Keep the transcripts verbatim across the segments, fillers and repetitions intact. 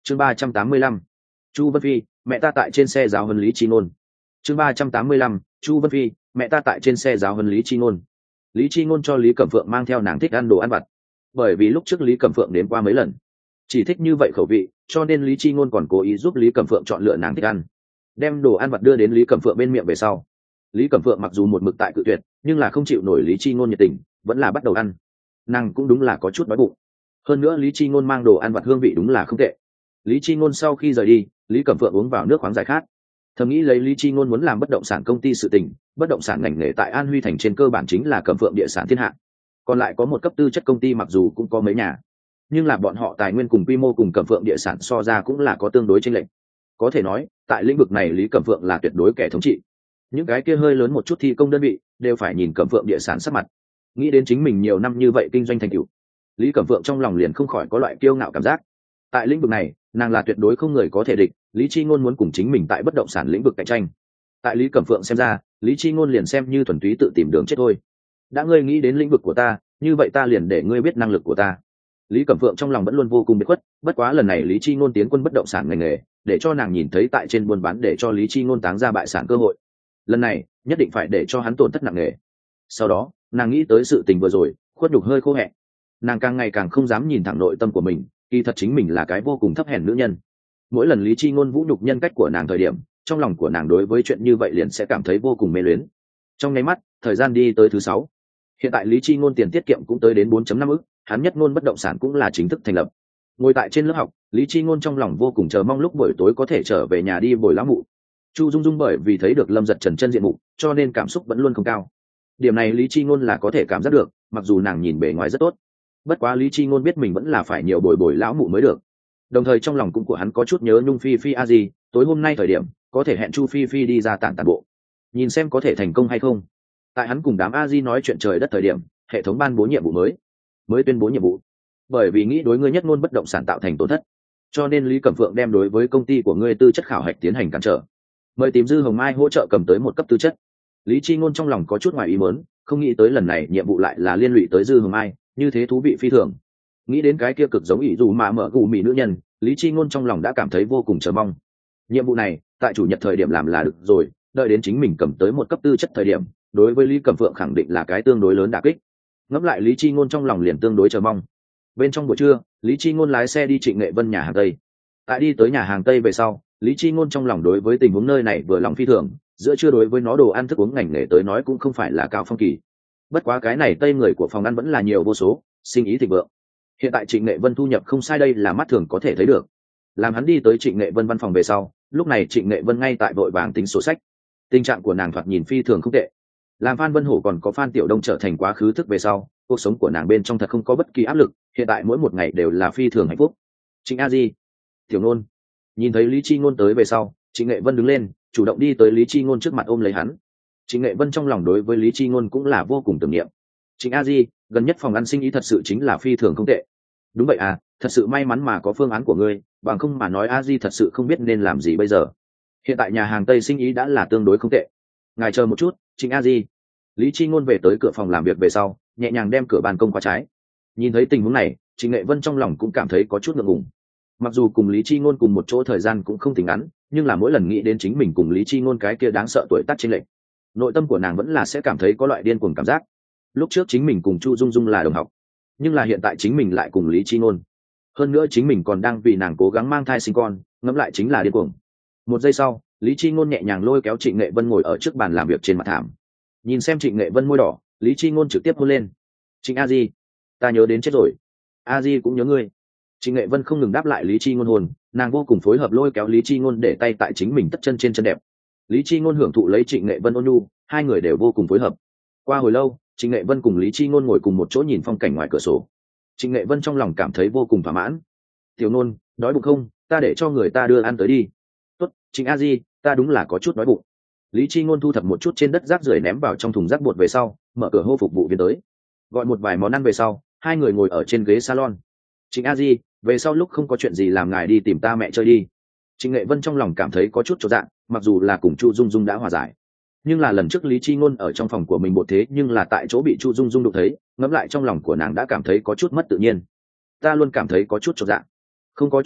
chương ba trăm tám mươi lăm chu vân phi mẹ ta tại trên xe giáo huấn lý chi ngôn. chương ba trăm tám mươi lăm chu vân phi mẹ ta tại trên xe giáo huấn lý chi ngôn. Lý chi ngôn cho Lý Cẩm Phượng mang theo nàng thích ăn đồ ăn vặt, bởi vì lúc trước Lý Cẩm Phượng đến qua mấy lần chỉ thích như vậy khẩu vị, cho nên Lý chi ngôn còn cố ý giúp Lý Cẩm Phượng chọn lựa nàng thích ăn, đem đồ ăn vặt đưa đến Lý Cẩm Phượng bên miệng về sau, Lý Cẩm Phượng mặc dù một mực tại cự tuyệt nhưng là không chịu nổi Lý chi ngôn nhiệt tình, vẫn là bắt đầu ăn. Nàng cũng đúng là có chút đói bụng, hơn nữa Lý chi ngôn mang đồ ăn vặt hương vị đúng là không tệ. Lý chi ngôn sau khi rời đi, Lý Cẩm Phượng uống vào nước khoáng giải khát, thầm nghĩ lấy Lý chi ngôn muốn làm bất động sản công ty sự tình, bất động sản ngành nghề tại An Huy thành trên cơ bản chính là Cẩm Phượng địa sản thiên hạ, còn lại có một cấp tư chất công ty mặc dù cũng có mấy nhà, nhưng là bọn họ tài nguyên cùng quy mô cùng Cẩm Phượng địa sản so ra cũng là có tương đối chênh lệch. Có thể nói tại lĩnh vực này Lý Cẩm Phượng là tuyệt đối kẻ thống trị, những cái kia hơi lớn một chút thi công đơn vị đều phải nhìn Cẩm Phượng địa sản sắc mặt. Nghĩ đến chính mình nhiều năm như vậy kinh doanh thành tựu, Lý Cẩm Phượng trong lòng liền không khỏi có loại kiêu ngạo cảm giác. Tại lĩnh vực này nàng là tuyệt đối không người có thể địch, Lý chi ngôn muốn cùng chính mình tại bất động sản lĩnh vực cạnh tranh, tại Lý Cẩm Phượng xem ra Lý chi ngôn liền xem như thuần túy tự tìm đường chết thôi. Đã ngươi nghĩ đến lĩnh vực của ta, như vậy ta liền để ngươi biết năng lực của ta. Lý Cẩm Phượng trong lòng vẫn luôn vô cùng biệt khuất, bất quá lần này Lý chi ngôn tiến quân bất động sản ngành nghề, để cho nàng nhìn thấy tại trên buôn bán để cho Lý chi ngôn táng ra bại sản cơ hội. Lần này nhất định phải để cho hắn tổn thất nặng nề. Sau đó nàng nghĩ tới sự tình vừa rồi, khuất nhục hơi khô hẹ. Nàng càng ngày càng không dám nhìn thẳng nội tâm của mình, kỳ thật chính mình là cái vô cùng thấp hèn nữ nhân. Mỗi lần Lý chi ngôn vũ nhục nhân cách của nàng thời điểm, trong lòng của nàng đối với chuyện như vậy liền sẽ cảm thấy vô cùng mê luyến. Trong nháy mắt thời gian đi tới thứ sáu, hiện tại Lý chi ngôn tiền tiết kiệm cũng tới đến bốn phẩy năm ức, hắn nhất ngôn bất động sản cũng là chính thức thành lập. Ngồi tại trên lớp học, Lý chi ngôn trong lòng vô cùng chờ mong lúc buổi tối có thể trở về nhà đi bồi lão mụ. Chu Dung Dung bởi vì thấy được Lâm Giật Trần chân diện mục, cho nên cảm xúc vẫn luôn không cao. Điểm này Lý chi ngôn là có thể cảm giác được, mặc dù nàng nhìn bề ngoài rất tốt, bất quá Lý chi ngôn biết mình vẫn là phải nhiều bồi bồi lão mụ mới được. Đồng thời trong lòng cũng của hắn có chút nhớ Nhung Phi Phi a gì, tối hôm nay thời điểm có thể hẹn Chu Phi Phi đi ra tản tản bộ, nhìn xem có thể thành công hay không. Tại hắn cùng đám a di nói chuyện trời đất thời điểm, hệ thống ban bố nhiệm vụ mới mới tuyên bố nhiệm vụ. Bởi vì nghĩ đối ngươi nhất ngôn bất động sản tạo thành tổn thất, cho nên Lý Cẩm Phượng đem đối với công ty của ngươi tư chất khảo hạch tiến hành cản trở, mời tìm Dư Hồng Mai hỗ trợ cầm tới một cấp tư chất. Lý chi ngôn trong lòng có chút ngoài ý muốn, không nghĩ tới lần này nhiệm vụ lại là liên lụy tới Dư Hồng Mai, như thế thú vị phi thường. Nghĩ đến cái kia cực giống ỷ dù mà mở gù mì nữ nhân, Lý chi ngôn trong lòng đã cảm thấy vô cùng chờ mong. Nhiệm vụ này tại chủ nhật thời điểm làm là được rồi, đợi đến chính mình cầm tới một cấp tư chất thời điểm, đối với Lý Cẩm Phượng khẳng định là cái tương đối lớn đả kích. Ngẫm lại Lý chi ngôn trong lòng liền tương đối chờ mong. Bên trong buổi trưa, Lý chi ngôn lái xe đi Trịnh Nghệ Vân nhà hàng Tây. Tại đi tới nhà hàng Tây về sau, Lý chi ngôn trong lòng đối với tình huống nơi này vừa lòng phi thường, giữa trưa đối với nó đồ ăn thức uống ngành nghề tới nói cũng không phải là cao phong kỳ. Bất quá cái này Tây người của phòng ăn vẫn là nhiều vô số, sinh ý thịnh vượng. Hiện tại Trịnh Nghệ Vân thu nhập không sai, đây là mắt thường có thể thấy được. Làm hắn đi tới Trịnh Nghệ Vân văn phòng về sau, lúc này Trịnh Nghệ Vân ngay tại vội vàng tính sổ sách. Tình trạng của nàng thoạt nhìn phi thường không tệ. Làm Phan Vân Hổ còn có Phan Tiểu Đông trở thành quá khứ thức về sau, cuộc sống của nàng bên trong thật không có bất kỳ áp lực, hiện tại mỗi một ngày đều là phi thường hạnh phúc. Trịnh a di, Tiểu Nôn. Nhìn thấy Lý chi ngôn tới về sau, Trịnh Nghệ Vân đứng lên, chủ động đi tới Lý chi ngôn trước mặt ôm lấy hắn. Trịnh Nghệ Vân trong lòng đối với Lý chi ngôn cũng là vô cùng tưởng niệm. Trịnh a di, gần nhất phòng ăn sinh ý thật sự chính là phi thường không tệ. Đúng vậy à, thật sự may mắn mà có phương án của ngươi, bằng không mà nói a di thật sự không biết nên làm gì bây giờ. Hiện tại nhà hàng Tây sinh ý đã là tương đối không tệ. Ngài chờ một chút, Trịnh a di. Lý chi ngôn về tới cửa phòng làm việc về sau, nhẹ nhàng đem cửa ban công qua trái. Nhìn thấy tình huống này, Trịnh Nghệ Vân trong lòng cũng cảm thấy có chút ngượng ngùng. Mặc dù cùng Lý chi ngôn cùng một chỗ thời gian cũng không tính ngắn, nhưng là mỗi lần nghĩ đến chính mình cùng Lý chi ngôn cái kia đáng sợ tuổi tác chênh lệch, nội tâm của nàng vẫn là sẽ cảm thấy có loại điên cuồng cảm giác. Lúc trước chính mình cùng Chu Dung Dung là đồng học, nhưng là hiện tại chính mình lại cùng Lý chi ngôn, hơn nữa chính mình còn đang vì nàng cố gắng mang thai sinh con, ngẫm lại chính là điên cuồng. Một giây sau, Lý chi ngôn nhẹ nhàng lôi kéo Trịnh Nghệ Vân ngồi ở trước bàn làm việc trên mặt thảm. Nhìn xem Trịnh Nghệ Vân môi đỏ, Lý chi ngôn trực tiếp hôn lên. Trịnh a di, ta nhớ đến chết rồi. A di cũng nhớ ngươi. Trịnh Nghệ Vân không ngừng đáp lại Lý chi ngôn hồn, nàng vô cùng phối hợp lôi kéo Lý chi ngôn để tay tại chính mình tất chân trên chân đẹp. Lý chi ngôn hưởng thụ lấy Trịnh Nghệ Vân ôn nhu, hai người đều vô cùng phối hợp. Qua hồi lâu, Trịnh Nghệ Vân cùng Lý chi ngôn ngồi cùng một chỗ nhìn phong cảnh ngoài cửa sổ. Trịnh Nghệ Vân trong lòng cảm thấy vô cùng thỏa mãn. Tiểu Nôn, đói bụng không? Ta để cho người ta đưa ăn tới đi. Tốt, Trịnh a di, ta đúng là có chút đói bụng. Lý chi ngôn thu thập một chút trên đất rác rưởi ném vào trong thùng rác bột về sau, mở cửa hô phục vụ viên tới, gọi một vài món ăn về sau, hai người ngồi ở trên ghế salon. Trịnh a di, về sau lúc không có chuyện gì làm ngài đi tìm ta mẹ chơi đi. Trịnh Nghệ Vân trong lòng cảm thấy có chút chột dạ, mặc dù là cùng Chu Dung Dung đã hòa giải, nhưng là lần trước Lý chi ngôn ở trong phòng của mình một thế nhưng là tại chỗ bị Chu Dung Dung đụng thấy, ngẫm lại trong lòng của nàng đã cảm thấy có chút mất tự nhiên. Ta luôn cảm thấy có chút chột dạ. Không có chuyện gì,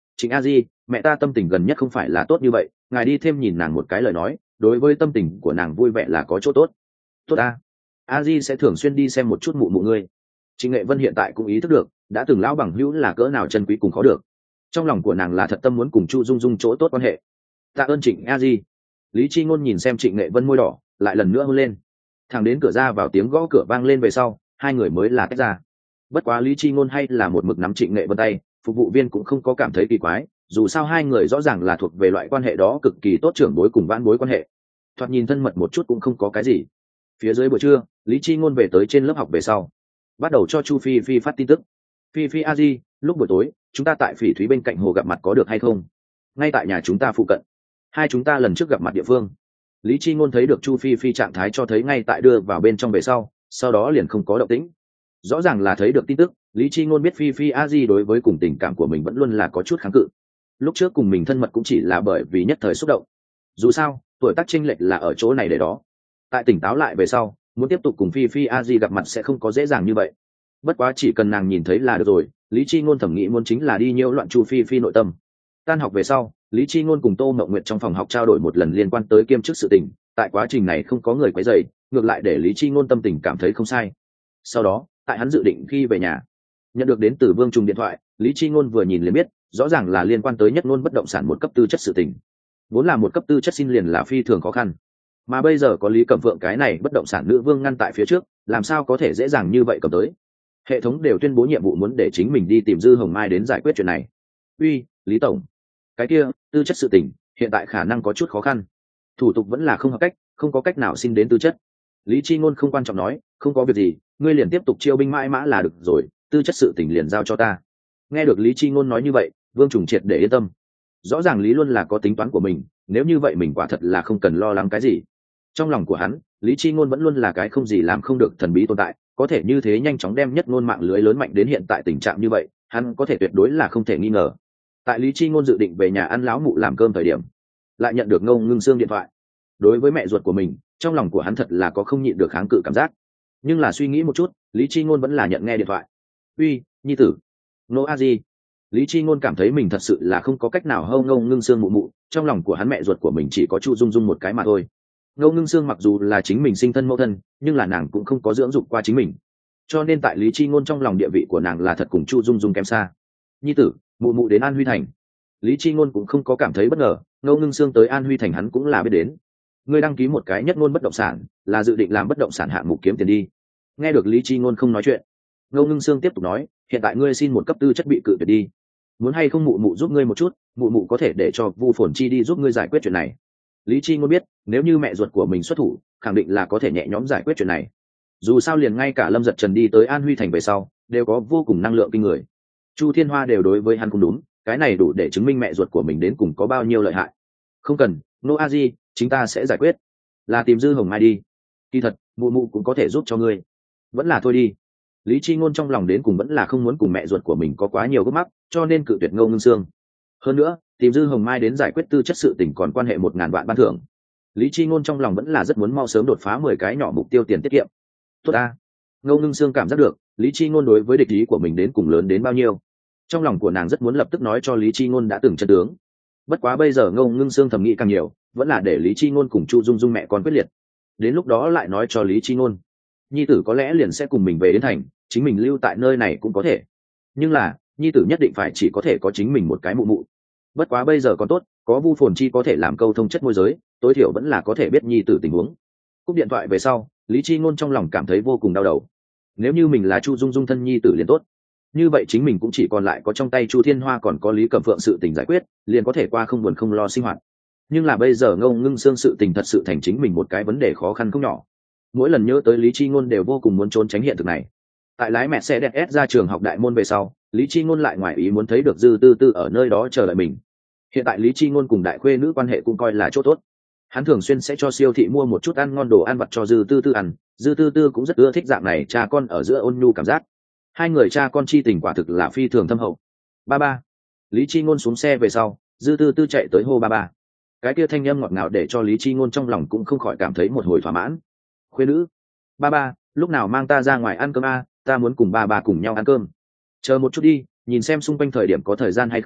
Trịnh a di, mẹ ta tâm tình gần nhất không phải là tốt như vậy, ngài đi thêm nhìn nàng một cái lời nói, đối với tâm tình của nàng vui vẻ là có chỗ tốt. Tốt a, a di sẽ thường xuyên đi xem một chút mụ mụ ngươi. Trịnh Nghệ Vân hiện tại cũng ý thức được đã từng lão bằng hữu là cỡ nào chân quý cùng khó được, trong lòng của nàng là thật tâm muốn cùng Chu Dung Dung chỗ tốt quan hệ. Tạ ơn Trịnh a di. Lý Chi Ngôn nhìn xem Trịnh Nghệ Vân môi đỏ, lại lần nữa hôn lên. Thẳng đến cửa ra vào tiếng gõ cửa vang lên về sau, hai người mới là tách ra. Bất quá Lý Chi Ngôn hay là một mực nắm Trịnh Nghệ Vân tay, phục vụ viên cũng không có cảm thấy kỳ quái, dù sao hai người rõ ràng là thuộc về loại quan hệ đó cực kỳ tốt, trưởng bối cùng vãn bối quan hệ, thoạt nhìn thân mật một chút cũng không có cái gì. Phía dưới buổi trưa, Lý Chi Ngôn về tới trên lớp học về sau, bắt đầu cho Chu Phi Phi phát tin tức. Phi Phi a di, lúc buổi tối chúng ta tại Phỉ Thúy bên cạnh hồ gặp mặt có được hay không? Ngay tại nhà chúng ta phụ cận, hai chúng ta lần trước gặp mặt địa phương. Lý Chi Ngôn thấy được Chu Phi Phi trạng thái cho thấy ngay tại đưa vào bên trong về sau, sau đó liền không có động tĩnh. Rõ ràng là thấy được tin tức, Lý Chi Ngôn biết Phi Phi a di đối với cùng tình cảm của mình vẫn luôn là có chút kháng cự. Lúc trước cùng mình thân mật cũng chỉ là bởi vì nhất thời xúc động. Dù sao, tuổi tác chênh lệch là ở chỗ này để đó. Tại tỉnh táo lại về sau, muốn tiếp tục cùng Phi Phi a di gặp mặt sẽ không có dễ dàng như vậy. Bất quá chỉ cần nàng nhìn thấy là được rồi, Lý Chi Ngôn thẩm nghĩ muốn chính là đi nhiễu loạn Chu Phi Phi nội tâm. Tan học về sau, Lý Chi Ngôn cùng Tô Mộng Nguyệt trong phòng học trao đổi một lần liên quan tới kiêm chức sự tình, tại quá trình này không có người quấy rầy, ngược lại để Lý Chi Ngôn tâm tình cảm thấy không sai. Sau đó, tại hắn dự định khi về nhà, nhận được đến từ Vương Trùng điện thoại, Lý Chi Ngôn vừa nhìn liền biết, rõ ràng là liên quan tới Nhất Ngôn bất động sản một cấp tư chất sự tình. Vốn là một cấp tư chất xin liền là phi thường khó khăn, mà bây giờ có Lý Cẩm Phượng cái này bất động sản nữ vương ngăn tại phía trước, làm sao có thể dễ dàng như vậy cầm tới. Hệ thống đều tuyên bố nhiệm vụ muốn để chính mình đi tìm Dư Hồng Mai đến giải quyết chuyện này. Uy, Lý tổng, cái kia tư chất sự tình hiện tại khả năng có chút khó khăn, thủ tục vẫn là không hợp cách, không có cách nào xin đến tư chất. Lý Chi Ngôn không quan trọng nói, không có việc gì, ngươi liền tiếp tục chiêu binh mãi mã là được rồi, tư chất sự tình liền giao cho ta. Nghe được Lý Chi Ngôn nói như vậy, Vương Trùng triệt để yên tâm. Rõ ràng Lý luôn là có tính toán của mình, nếu như vậy mình quả thật là không cần lo lắng cái gì. Trong lòng của hắn, Lý Chi Ngôn vẫn luôn là cái không gì làm không được thần bí tồn tại, có thể như thế nhanh chóng đem Nhất Ngôn mạng lưới lớn mạnh đến hiện tại tình trạng như vậy, hắn có thể tuyệt đối là không thể nghi ngờ. Tại Lý Chi Ngôn dự định về nhà ăn lão mụ làm cơm thời điểm, lại nhận được Ngô Ngưng Sương điện thoại. Đối với mẹ ruột của mình, trong lòng của hắn thật là có không nhịn được kháng cự cảm giác, nhưng là suy nghĩ một chút, Lý Chi Ngôn vẫn là nhận nghe điện thoại. Uy, nhi tử. Ngô a di. Lý Chi Ngôn cảm thấy mình thật sự là không có cách nào hâu Ngô Ngưng Sương mụ mụ, trong lòng của hắn mẹ ruột của mình chỉ có Chu Dung Dung một cái mà thôi. Ngô Ngưng Sương mặc dù là chính mình sinh thân mẫu thân, nhưng là nàng cũng không có dưỡng dục qua chính mình, cho nên tại Lý Chi Ngôn trong lòng địa vị của nàng là thật cùng Chu Dung Dung kém xa. Nhi tử, mụ mụ đến An Huy Thành. Lý Chi Ngôn cũng không có cảm thấy bất ngờ, Ngô Ngưng Sương tới An Huy Thành hắn cũng là biết đến. Ngươi đăng ký một cái Nhất Ngôn bất động sản, là dự định làm bất động sản hạng mục kiếm tiền đi. Nghe được Lý Chi Ngôn không nói chuyện, Ngô Ngưng Sương tiếp tục nói, hiện tại ngươi xin một cấp tư chất bị cự tuyệt đi, muốn hay không mụ mụ giúp ngươi một chút, mụ mụ có thể để cho Vu Phồn Chi đi giúp ngươi giải quyết chuyện này. Lý Chi Ngôn biết, nếu như mẹ ruột của mình xuất thủ, khẳng định là có thể nhẹ nhõm giải quyết chuyện này. Dù sao liền ngay cả Lâm Giật Trần đi tới An Huy Thành về sau, đều có vô cùng năng lượng kinh người. Chu Thiên Hoa đều đối với hắn cũng đúng, cái này đủ để chứng minh mẹ ruột của mình đến cùng có bao nhiêu lợi hại. Không cần, Nô A Di, chúng ta sẽ giải quyết. Là tìm Dư Hồng Mai đi. Kỳ thật, mụ mụ cũng có thể giúp cho ngươi. Vẫn là thôi đi. Lý Chi Ngôn trong lòng đến cùng vẫn là không muốn cùng mẹ ruột của mình có quá nhiều gấp mắc, cho nên cự tuyệt Ngô Ngưng Sương. Hơn nữa, tìm Dư Hồng Mai đến giải quyết tư chất sự tình còn quan hệ một ngàn vạn ban thưởng. Lý Chi Ngôn trong lòng vẫn là rất muốn mau sớm đột phá mười cái nhỏ mục tiêu tiền tiết kiệm. Tốt a. Ngô Ngưng Sương cảm giác được, Lý Chi Ngôn đối với địch ý của mình đến cùng lớn đến bao nhiêu. Trong lòng của nàng rất muốn lập tức nói cho Lý Chi Ngôn đã từng chân tướng. Bất quá bây giờ Ngô Ngưng Sương thầm nghĩ càng nhiều, vẫn là để Lý Chi Ngôn cùng Chu Dung Dung mẹ con quyết liệt. Đến lúc đó lại nói cho Lý Chi Ngôn, nhi tử có lẽ liền sẽ cùng mình về đến thành, chính mình lưu tại nơi này cũng có thể. Nhưng là, nhi tử nhất định phải chỉ có thể có chính mình một cái mụ mụ. Bất quá bây giờ còn tốt, có Vu Phồn Chi có thể làm câu thông chất môi giới, tối thiểu vẫn là có thể biết nhi tử tình huống. Cúp điện thoại về sau, Lý Chi Ngôn trong lòng cảm thấy vô cùng đau đầu. Nếu như mình là Chu Dung Dung thân nhi tử liền tốt. Như vậy chính mình cũng chỉ còn lại có trong tay Chu Thiên Hoa còn có Lý Cẩm Phượng sự tình giải quyết, liền có thể qua không buồn không lo sinh hoạt. Nhưng là bây giờ Ngô Ngưng Sương sự tình thật sự thành chính mình một cái vấn đề khó khăn không nhỏ. Mỗi lần nhớ tới Lý Chi Ngôn đều vô cùng muốn trốn tránh hiện thực này. Tại lái mẹ xe đẹp S ra trường học đại môn về sau, Lý Chi Ngôn lại ngoài ý muốn thấy được Dư Tư Tư ở nơi đó chờ đợi mình. Hiện tại Lý Chi Ngôn cùng đại khuê nữ quan hệ cũng coi là chỗ tốt. Hắn thường xuyên sẽ cho siêu thị mua một chút ăn ngon đồ ăn vặt cho Dư Tư Tư ăn, Dư Tư Tư cũng rất ưa thích dạng này cha con ở giữa ôn nhu cảm giác. Hai người cha con chi tình quả thực là phi thường thâm hậu. Ba ba. Lý Chi Ngôn xuống xe về sau, Dư Tư Tư chạy tới hô ba ba. Cái kia thanh âm ngọt ngào để cho Lý Chi Ngôn trong lòng cũng không khỏi cảm thấy một hồi thỏa mãn. Khuê nữ, ba ba, lúc nào mang ta ra ngoài ăn cơm a, ta muốn cùng ba ba cùng nhau ăn cơm. Chờ một chút đi, nhìn xem xung quanh thời điểm có thời gian hay không,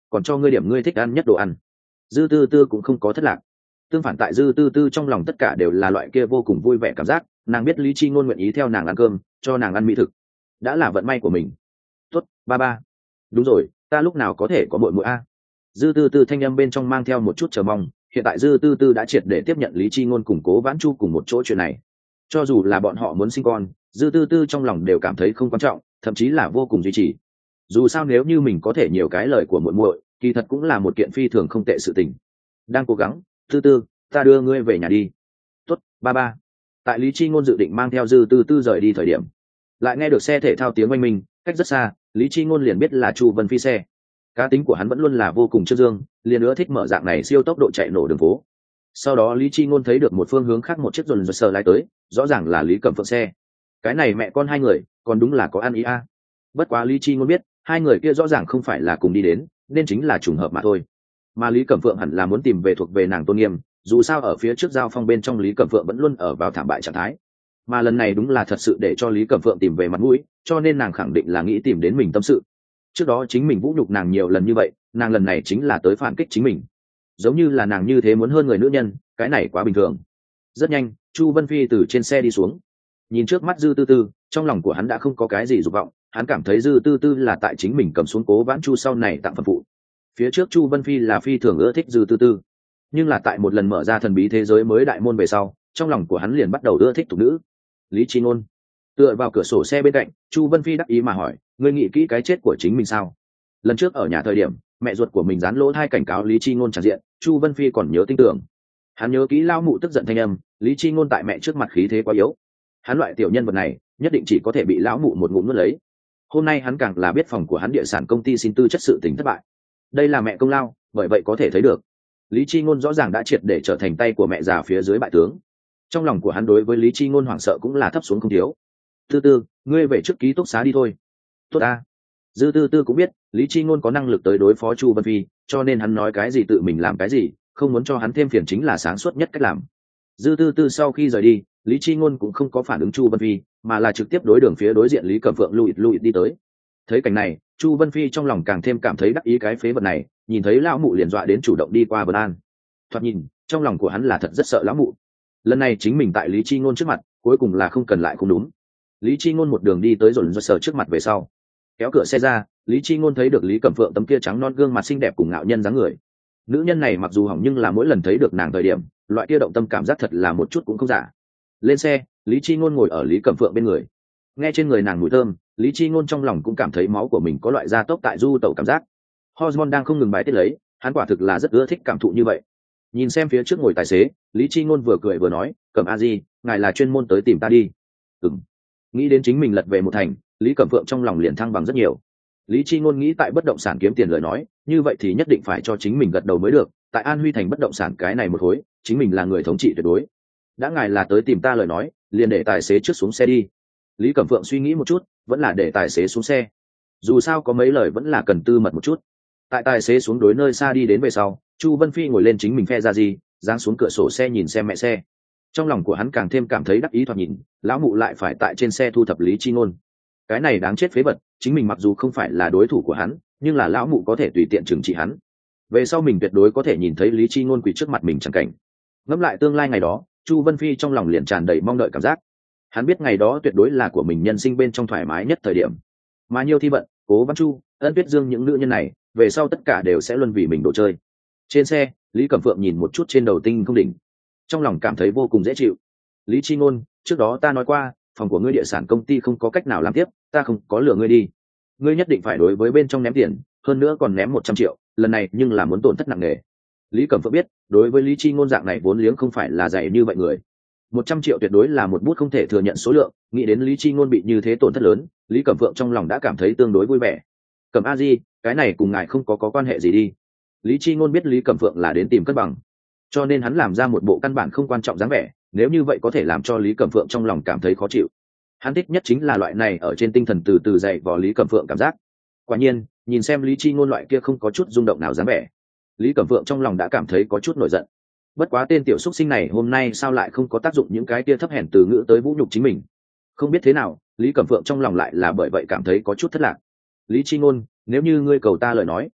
còn cho ngươi điểm ngươi thích ăn nhất đồ ăn. Dư tư tư cũng không có thất lạc, tương phản tại dư tư tư trong lòng tất cả đều là loại kia vô cùng vui vẻ cảm giác. Nàng biết lý chi ngôn nguyện ý theo nàng ăn cơm, cho nàng ăn mỹ thực, đã là vận may của mình. Tốt, ba ba. Đúng rồi, ta lúc nào có thể có muội muội a? Dư tư tư thanh âm bên trong mang theo một chút chờ mong. Hiện tại dư tư tư đã triệt để tiếp nhận lý chi ngôn cùng Cố Vãn Chu cùng một chỗ chuyện này. Cho dù là bọn họ muốn sinh con, dư tư tư trong lòng đều cảm thấy không quan trọng, thậm chí là vô cùng duy trì. Dù sao nếu như mình có thể nhiều cái lời của muội muội, kỳ thật cũng là một kiện phi thường không tệ sự tình. Đang cố gắng, tư tư, ta đưa ngươi về nhà đi. Tốt, ba ba. Tại lý chi ngôn dự định mang theo dư tư tư rời đi thời điểm, lại nghe được xe thể thao tiếng oanh minh, cách rất xa, lý chi ngôn liền biết là Chu Vân Phi xe. Cá tính của hắn vẫn luôn là vô cùng trương dương, liền nữa thích mở dạng này siêu tốc độ chạy nổ đường phố. Sau đó lý chi ngôn thấy được một phương hướng khác một chiếc dồn dồn sờ lái tới, rõ ràng là lý cẩm phượng xe. Cái này mẹ con hai người còn đúng là có ăn ý a. Bất quá lý chi ngôn biết hai người kia rõ ràng không phải là cùng đi đến, nên chính là trùng hợp mà thôi. Mà lý cẩm phượng hẳn là muốn tìm về thuộc về nàng tôn nghiêm, dù sao ở phía trước giao phong bên trong lý cẩm phượng vẫn luôn ở vào thảm bại trạng thái, mà lần này đúng là thật sự để cho lý cẩm phượng tìm về mặt mũi, cho nên nàng khẳng định là nghĩ tìm đến mình tâm sự. Trước đó chính mình vũ nhục nàng nhiều lần như vậy, nàng lần này chính là tới phản kích chính mình, giống như là nàng như thế muốn hơn người nữ nhân, cái này quá bình thường. Rất nhanh Chu Vân Phi từ trên xe đi xuống, nhìn trước mắt dư tư tư, trong lòng của hắn đã không có cái gì dục vọng, hắn cảm thấy dư tư tư là tại chính mình cầm xuống Cố Vãn Chu sau này tặng phẩm phụ. Phía trước Chu Vân Phi là phi thường ưa thích dư tư tư, nhưng là tại một lần mở ra thần bí thế giới mới đại môn về sau, trong lòng của hắn liền bắt đầu ưa thích thục nữ. Lý Chi Ngôn tựa vào cửa sổ xe bên cạnh, Chu Vân Phi đắc ý mà hỏi, ngươi nghĩ kỹ cái chết của chính mình sao? Lần trước ở nhà thời điểm mẹ ruột của mình dán lỗ thai cảnh cáo Lý Chi Ngôn tràn diện, Chu Vân Phi còn nhớ tinh tưởng. Hắn nhớ kỹ lao mụ tức giận thanh âm, Lý Chi Ngôn tại mẹ trước mặt khí thế quá yếu, hắn loại tiểu nhân vật này nhất định chỉ có thể bị lão mụ một ngụm nuốt lấy. Hôm nay hắn càng là biết phòng của hắn địa sản công ty xin tư chất sự tình thất bại, đây là mẹ công lao, bởi vậy có thể thấy được Lý Chi Ngôn rõ ràng đã triệt để trở thành tay của mẹ già phía dưới bại tướng. Trong lòng của hắn đối với Lý Chi Ngôn hoảng sợ cũng là thấp xuống không thiếu. Tư tư, ngươi về trước ký túc xá đi thôi. Tốt a. Dư tư tư cũng biết Lý Chi Ngôn có năng lực tới đối phó Chu Vân Phi, cho nên hắn nói cái gì tự mình làm cái gì, không muốn cho hắn thêm phiền chính là sáng suốt nhất cách làm. Dư tư tư sau khi rời đi, Lý Chi Ngôn cũng không có phản ứng Chu Vân Phi, mà là trực tiếp đối đường phía đối diện Lý Cẩm Phượng lùi lùi đi tới. Thấy cảnh này, Chu Vân Phi trong lòng càng thêm cảm thấy đắc ý cái phế vật này, nhìn thấy lão mụ liền dọa đến chủ động đi qua vân an. Thoạt nhìn trong lòng của hắn là thật rất sợ lão mụ. Lần này chính mình tại Lý Chi Ngôn trước mặt cuối cùng là không cần lại không đúng. Lý Chi Ngôn một đường đi tới rồi do sở trước mặt về sau, kéo cửa xe ra, Lý Chi Ngôn thấy được Lý Cẩm Phượng tấm kia trắng non gương mặt xinh đẹp cùng ngạo nhân dáng người. Nữ nhân này mặc dù hỏng nhưng là mỗi lần thấy được nàng thời điểm, loại kia động tâm cảm giác thật là một chút cũng không giả. Lên xe, Lý Chi Ngôn ngồi ở Lý Cẩm Phượng bên người, nghe trên người nàng mùi thơm, Lý Chi Ngôn trong lòng cũng cảm thấy máu của mình có loại gia tốc tại du tẩu cảm giác. Hormone đang không ngừng bài tiết lấy, hắn quả thực là rất ưa thích cảm thụ như vậy. Nhìn xem phía trước ngồi tài xế, Lý Chi Ngôn vừa cười vừa nói, Cẩm a di, ngài là chuyên môn tới tìm ta đi. Ừm. Nghĩ đến chính mình lật về một thành, Lý Cẩm Phượng trong lòng liền thăng bằng rất nhiều. Lý Chi Ngôn nghĩ tại bất động sản kiếm tiền lời nói, như vậy thì nhất định phải cho chính mình gật đầu mới được, tại An Huy thành bất động sản cái này một khối, chính mình là người thống trị tuyệt đối. Đã ngài là tới tìm ta lời nói, liền để tài xế trước xuống xe đi. Lý Cẩm Phượng suy nghĩ một chút, vẫn là để tài xế xuống xe. Dù sao có mấy lời vẫn là cần tư mật một chút. Tại tài xế xuống đối nơi xa đi đến về sau, Chu Vân Phi ngồi lên chính mình phe ra gì, giáng xuống cửa sổ xe nhìn xem mẹ xe. Trong lòng của hắn càng thêm cảm thấy đắc ý thoạt nhìn, lão mụ lại phải tại trên xe thu thập Lý Chi Ngôn. Cái này đáng chết phế vật, chính mình mặc dù không phải là đối thủ của hắn, nhưng là lão mụ có thể tùy tiện trừng trị hắn. Về sau mình tuyệt đối có thể nhìn thấy Lý Chi Ngôn quỳ trước mặt mình chẳng cảnh. Ngẫm lại tương lai ngày đó, Chu Vân Phi trong lòng liền tràn đầy mong đợi cảm giác. Hắn biết ngày đó tuyệt đối là của mình nhân sinh bên trong thoải mái nhất thời điểm. Mà nhiều thi vận, Cố Văn Chu, Ân Tuyết Dương những nữ nhân này, về sau tất cả đều sẽ luôn vì mình đồ chơi. Trên xe, Lý Cẩm Phượng nhìn một chút trên đầu tinh không đỉnh, trong lòng cảm thấy vô cùng dễ chịu. Lý Chi Ngôn, trước đó ta nói qua, phòng của ngươi địa sản công ty không có cách nào làm tiếp, ta không có lừa ngươi đi. Ngươi nhất định phải đối với bên trong ném tiền, hơn nữa còn ném một trăm triệu, lần này nhưng là muốn tổn thất nặng nề. Lý Cẩm Phượng biết, đối với Lý Chi Ngôn dạng này vốn liếng không phải là dày như vậy người. Một trăm triệu tuyệt đối là một bút không thể thừa nhận số lượng, nghĩ đến Lý Chi Ngôn bị như thế tổn thất lớn, Lý Cẩm Phượng trong lòng đã cảm thấy tương đối vui vẻ. Cẩm a di, cái này cùng ngài không có có quan hệ gì đi. Lý Chi Ngôn biết Lý Cẩm Phượng là đến tìm cân bằng, cho nên hắn làm ra một bộ căn bản không quan trọng dáng vẻ, nếu như vậy có thể làm cho Lý Cẩm Phượng trong lòng cảm thấy khó chịu. Hắn thích nhất chính là loại này ở trên tinh thần từ từ dạy vò Lý Cẩm Phượng cảm giác. Quả nhiên, nhìn xem Lý Chi Ngôn loại kia không có chút rung động nào dáng vẻ, Lý Cẩm Phượng trong lòng đã cảm thấy có chút nổi giận. Bất quá tên tiểu xúc sinh này hôm nay sao lại không có tác dụng những cái kia thấp hèn từ ngữ tới vũ nhục chính mình. Không biết thế nào, Lý Cẩm Phượng trong lòng lại là bởi vậy cảm thấy có chút thất lạc. Lý Chi Ngôn, nếu như ngươi cầu ta lời nói,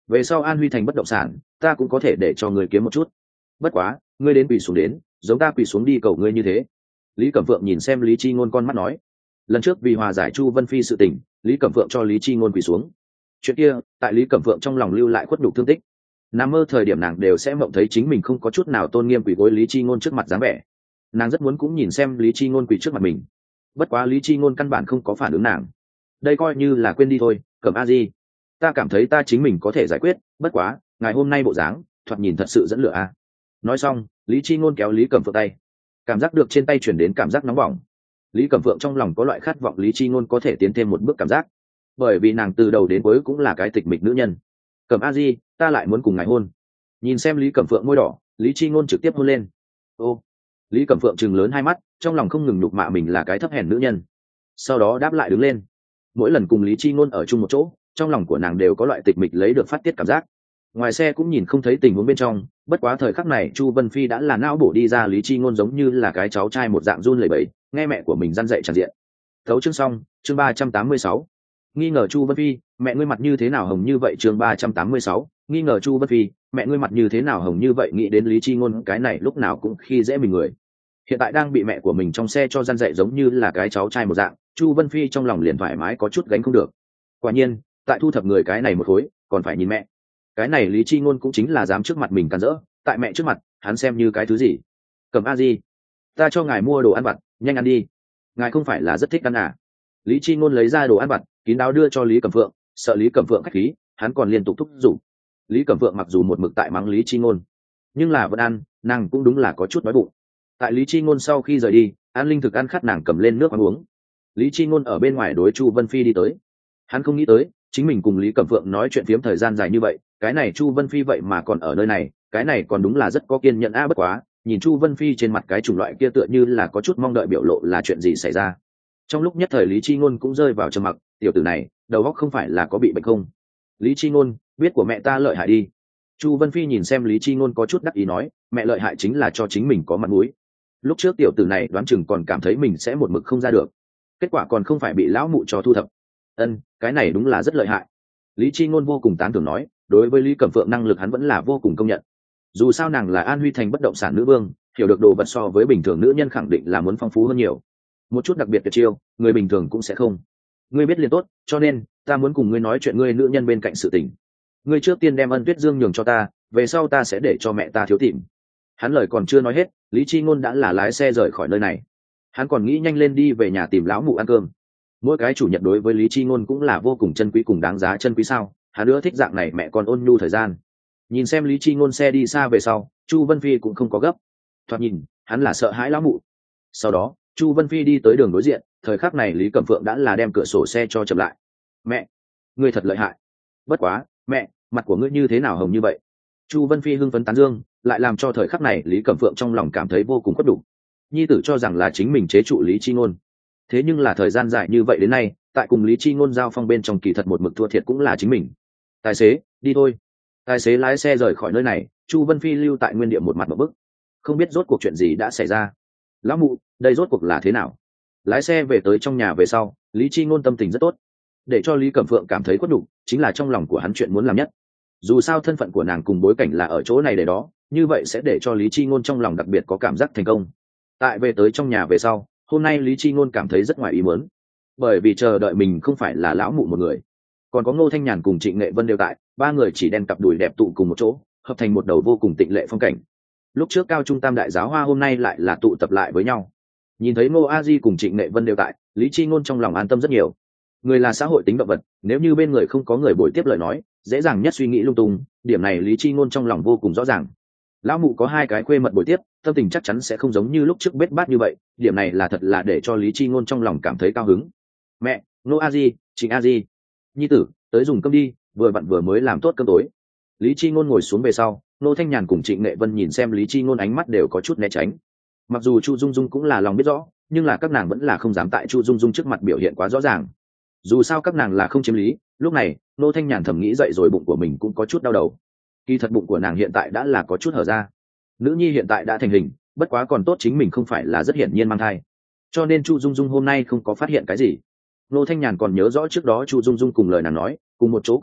về sau an huy thành bất động sản ta cũng có thể để cho người kiếm một chút. Bất quá ngươi đến quỳ xuống đến giống ta quỳ xuống đi cầu ngươi như thế. Lý Cẩm Phượng nhìn xem Lý Chi Ngôn con mắt nói. Lần trước vì hòa giải Chu Vân Phi sự tình, Lý Cẩm Phượng cho Lý Chi Ngôn quỳ xuống. Chuyện kia tại Lý Cẩm Phượng trong lòng lưu lại khuất nhục thương tích. Nằm mơ thời điểm nàng đều sẽ mộng thấy chính mình không có chút nào tôn nghiêm quỳ gối Lý Chi Ngôn trước mặt dáng vẻ. Nàng rất muốn cũng nhìn xem Lý Chi Ngôn quỳ trước mặt mình. Bất quá Lý Chi Ngôn căn bản không có phản ứng nàng. Đây coi như là quên đi thôi, Cẩm a di, ta cảm thấy ta chính mình có thể giải quyết, bất quá ngày hôm nay bộ dáng thoạt nhìn thật sự dẫn lửa a. Nói xong, Lý Chi Ngôn kéo Lý Cẩm Phượng tay, cảm giác được trên tay chuyển đến cảm giác nóng bỏng. Lý Cẩm Phượng trong lòng có loại khát vọng Lý Chi Ngôn có thể tiến thêm một bước cảm giác, bởi vì nàng từ đầu đến cuối cũng là cái tịch mịch nữ nhân. Cẩm a di, ta lại muốn cùng ngài hôn. Nhìn xem Lý Cẩm Phượng môi đỏ, Lý Chi Ngôn trực tiếp hôn lên. Ô. Lý Cẩm Phượng trừng lớn hai mắt, trong lòng không ngừng nhục mạ mình là cái thấp hèn nữ nhân. Sau đó đáp lại đứng lên. Mỗi lần cùng Lý Chi Ngôn ở chung một chỗ, trong lòng của nàng đều có loại tịch mịch lấy được phát tiết cảm giác. Ngoài xe cũng nhìn không thấy tình huống bên trong, bất quá thời khắc này Chu Vân Phi đã là não bổ đi ra Lý Chi Ngôn giống như là cái cháu trai một dạng run lẩy bẩy, nghe mẹ của mình răn dạy tràn diện. Thấu chương xong, chương ba trăm tám mươi sáu. Nghi ngờ Chu Vân Phi, mẹ ngươi mặt như thế nào hồng như vậy, chương ba trăm tám mươi sáu. Nghi ngờ Chu Vân Phi, mẹ ngươi mặt như thế nào hồng như vậy, nghĩ đến Lý Chi Ngôn cái này lúc nào cũng khi dễ mình người. Hiện tại đang bị mẹ của mình trong xe cho răn dạy giống như là cái cháu trai một dạng, Chu Vân Phi trong lòng liền thoải mái có chút gánh không được. Quả nhiên, tại thu thập người cái này một khối, còn phải nhìn mẹ. Cái này Lý Chi Ngôn cũng chính là dám trước mặt mình cản rỡ, tại mẹ trước mặt, hắn xem như cái thứ gì? Cầm a di, ta cho ngài mua đồ ăn vặt, nhanh ăn đi. Ngài không phải là rất thích ăn à? Lý Chi Ngôn lấy ra đồ ăn vặt, kín đáo đưa cho Lý Cẩm Phượng, sợ Lý Cẩm Phượng khách khí, hắn còn liên tục thúc giục. Lý Cẩm Phượng mặc dù một mực tại mắng Lý Chi Ngôn, nhưng là vẫn ăn, nàng cũng đúng là có chút đói bụng. Tại Lý Chi Ngôn sau khi rời đi, An Linh thực ăn khát nàng cầm lên nước ăn uống. Lý Chi Ngôn ở bên ngoài đối Chu Vân Phi đi tới. Hắn không nghĩ tới, chính mình cùng Lý Cẩm Phượng nói chuyện phiếm thời gian dài như vậy, cái này Chu Vân Phi vậy mà còn ở nơi này, cái này còn đúng là rất có kiên nhẫn a. Bất quá, nhìn Chu Vân Phi trên mặt cái chủng loại kia tựa như là có chút mong đợi biểu lộ là chuyện gì xảy ra. Trong lúc nhất thời Lý Chi Ngôn cũng rơi vào trầm mặc, tiểu tử này, đầu óc không phải là có bị bệnh không? Lý Chi Ngôn, biết của mẹ ta lợi hại đi. Chu Vân Phi nhìn xem Lý Chi Ngôn có chút đắc ý nói, mẹ lợi hại chính là cho chính mình có mặt mũi. Lúc trước tiểu tử này đoán chừng còn cảm thấy mình sẽ một mực không ra được, kết quả còn không phải bị lão mụ cho thu thập. Ân, cái này đúng là rất lợi hại. Lý Chi Ngôn vô cùng tán thưởng nói, đối với Lý Cẩm Phượng năng lực hắn vẫn là vô cùng công nhận. Dù sao nàng là An Huy thành bất động sản nữ vương, hiểu được đồ vật so với bình thường nữ nhân khẳng định là muốn phong phú hơn nhiều. Một chút đặc biệt tuyệt chiêu, người bình thường cũng sẽ không. Ngươi biết liền tốt, cho nên ta muốn cùng ngươi nói chuyện ngươi nữ nhân bên cạnh sự tình. Ngươi trước tiên đem Ân Tuyết Dương nhường cho ta, về sau ta sẽ để cho mẹ ta thiếu tìm. Hắn lời còn chưa nói hết, Lý Chi Ngôn đã là lái xe rời khỏi nơi này. Hắn còn nghĩ nhanh lên đi về nhà tìm lão mụ ăn cơm. Mỗi cái chủ nhật đối với Lý Chi Ngôn cũng là vô cùng chân quý cùng đáng giá chân quý sao? Hắn nữa thích dạng này mẹ con ôn nhu thời gian. Nhìn xem Lý Chi Ngôn xe đi xa về sau, Chu Vân Phi cũng không có gấp. Thoạt nhìn, hắn là sợ hãi lão mụ. Sau đó, Chu Vân Phi đi tới đường đối diện, thời khắc này Lý Cẩm Phượng đã là đem cửa sổ xe cho chậm lại. Mẹ, ngươi thật lợi hại. Bất quá, mẹ, mặt của ngươi như thế nào hồng như vậy? Chu Vân Phi hưng phấn tán dương, lại làm cho thời khắc này Lý Cẩm Phượng trong lòng cảm thấy vô cùng khuất đủ. Nhi tử cho rằng là chính mình chế trụ Lý Chi Ngôn, thế nhưng là thời gian dài như vậy đến nay, tại cùng Lý Chi Ngôn giao phong bên trong kỳ thật một mực thua thiệt cũng là chính mình. Tài xế, đi thôi. Tài xế lái xe rời khỏi nơi này, Chu Vân Phi lưu tại nguyên địa một mặt một bức, không biết rốt cuộc chuyện gì đã xảy ra. Lão mụ, đây rốt cuộc là thế nào? Lái xe về tới trong nhà về sau, Lý Chi Ngôn tâm tình rất tốt. Để cho Lý Cẩm Phượng cảm thấy khuất nhục, chính là trong lòng của hắn chuyện muốn làm nhất. Dù sao thân phận của nàng cùng bối cảnh là ở chỗ này để đó, như vậy sẽ để cho Lý Chi Ngôn trong lòng đặc biệt có cảm giác thành công. Tại về tới trong nhà về sau, hôm nay Lý Chi Ngôn cảm thấy rất ngoài ý muốn, bởi vì chờ đợi mình không phải là lão mụ một người, còn có Ngô Thanh Nhàn cùng Trịnh Nghệ Vân đều tại, ba người chỉ đen cặp đùi đẹp tụ cùng một chỗ, hợp thành một đầu vô cùng tịnh lệ phong cảnh. Lúc trước cao trung tam đại giáo hoa hôm nay lại là tụ tập lại với nhau. Nhìn thấy Ngô A Di cùng Trịnh Nghệ Vân đều tại, Lý Chi Ngôn trong lòng an tâm rất nhiều. Người là xã hội tính động vật, nếu như bên người không có người bồi tiếp lời nói, dễ dàng nhất suy nghĩ lung tung, điểm này Lý Chi Ngôn trong lòng vô cùng rõ ràng. Lão mụ có hai cái khuê mật bồi tiếp, tâm tình chắc chắn sẽ không giống như lúc trước bết bát như vậy, điểm này là thật là để cho Lý Chi Ngôn trong lòng cảm thấy cao hứng. Mẹ, Ngô A Di, Trịnh A Di, nhi tử, tới dùng cơm đi, vừa vặn vừa mới làm tốt cơm tối. Lý Chi Ngôn ngồi xuống về sau, Ngô Thanh Nhàn cùng Trịnh Nghệ Vân nhìn xem Lý Chi Ngôn ánh mắt đều có chút né tránh. Mặc dù Chu Dung Dung cũng là lòng biết rõ, nhưng là các nàng vẫn là không dám tại Chu Dung Dung trước mặt biểu hiện quá rõ ràng. Dù sao các nàng là không chiếm lý. Lúc này Ngô Thanh Nhàn thầm nghĩ dậy rồi bụng của mình cũng có chút đau đầu. Kỳ thật bụng của nàng hiện tại đã là có chút hở ra. Nữ nhi hiện tại đã thành hình, bất quá còn tốt chính mình không phải là rất hiển nhiên mang thai, cho nên Chu Dung Dung hôm nay không có phát hiện cái gì. Ngô Thanh Nhàn còn nhớ rõ trước đó Chu Dung Dung cùng lời nàng nói, cùng một chỗ có thể,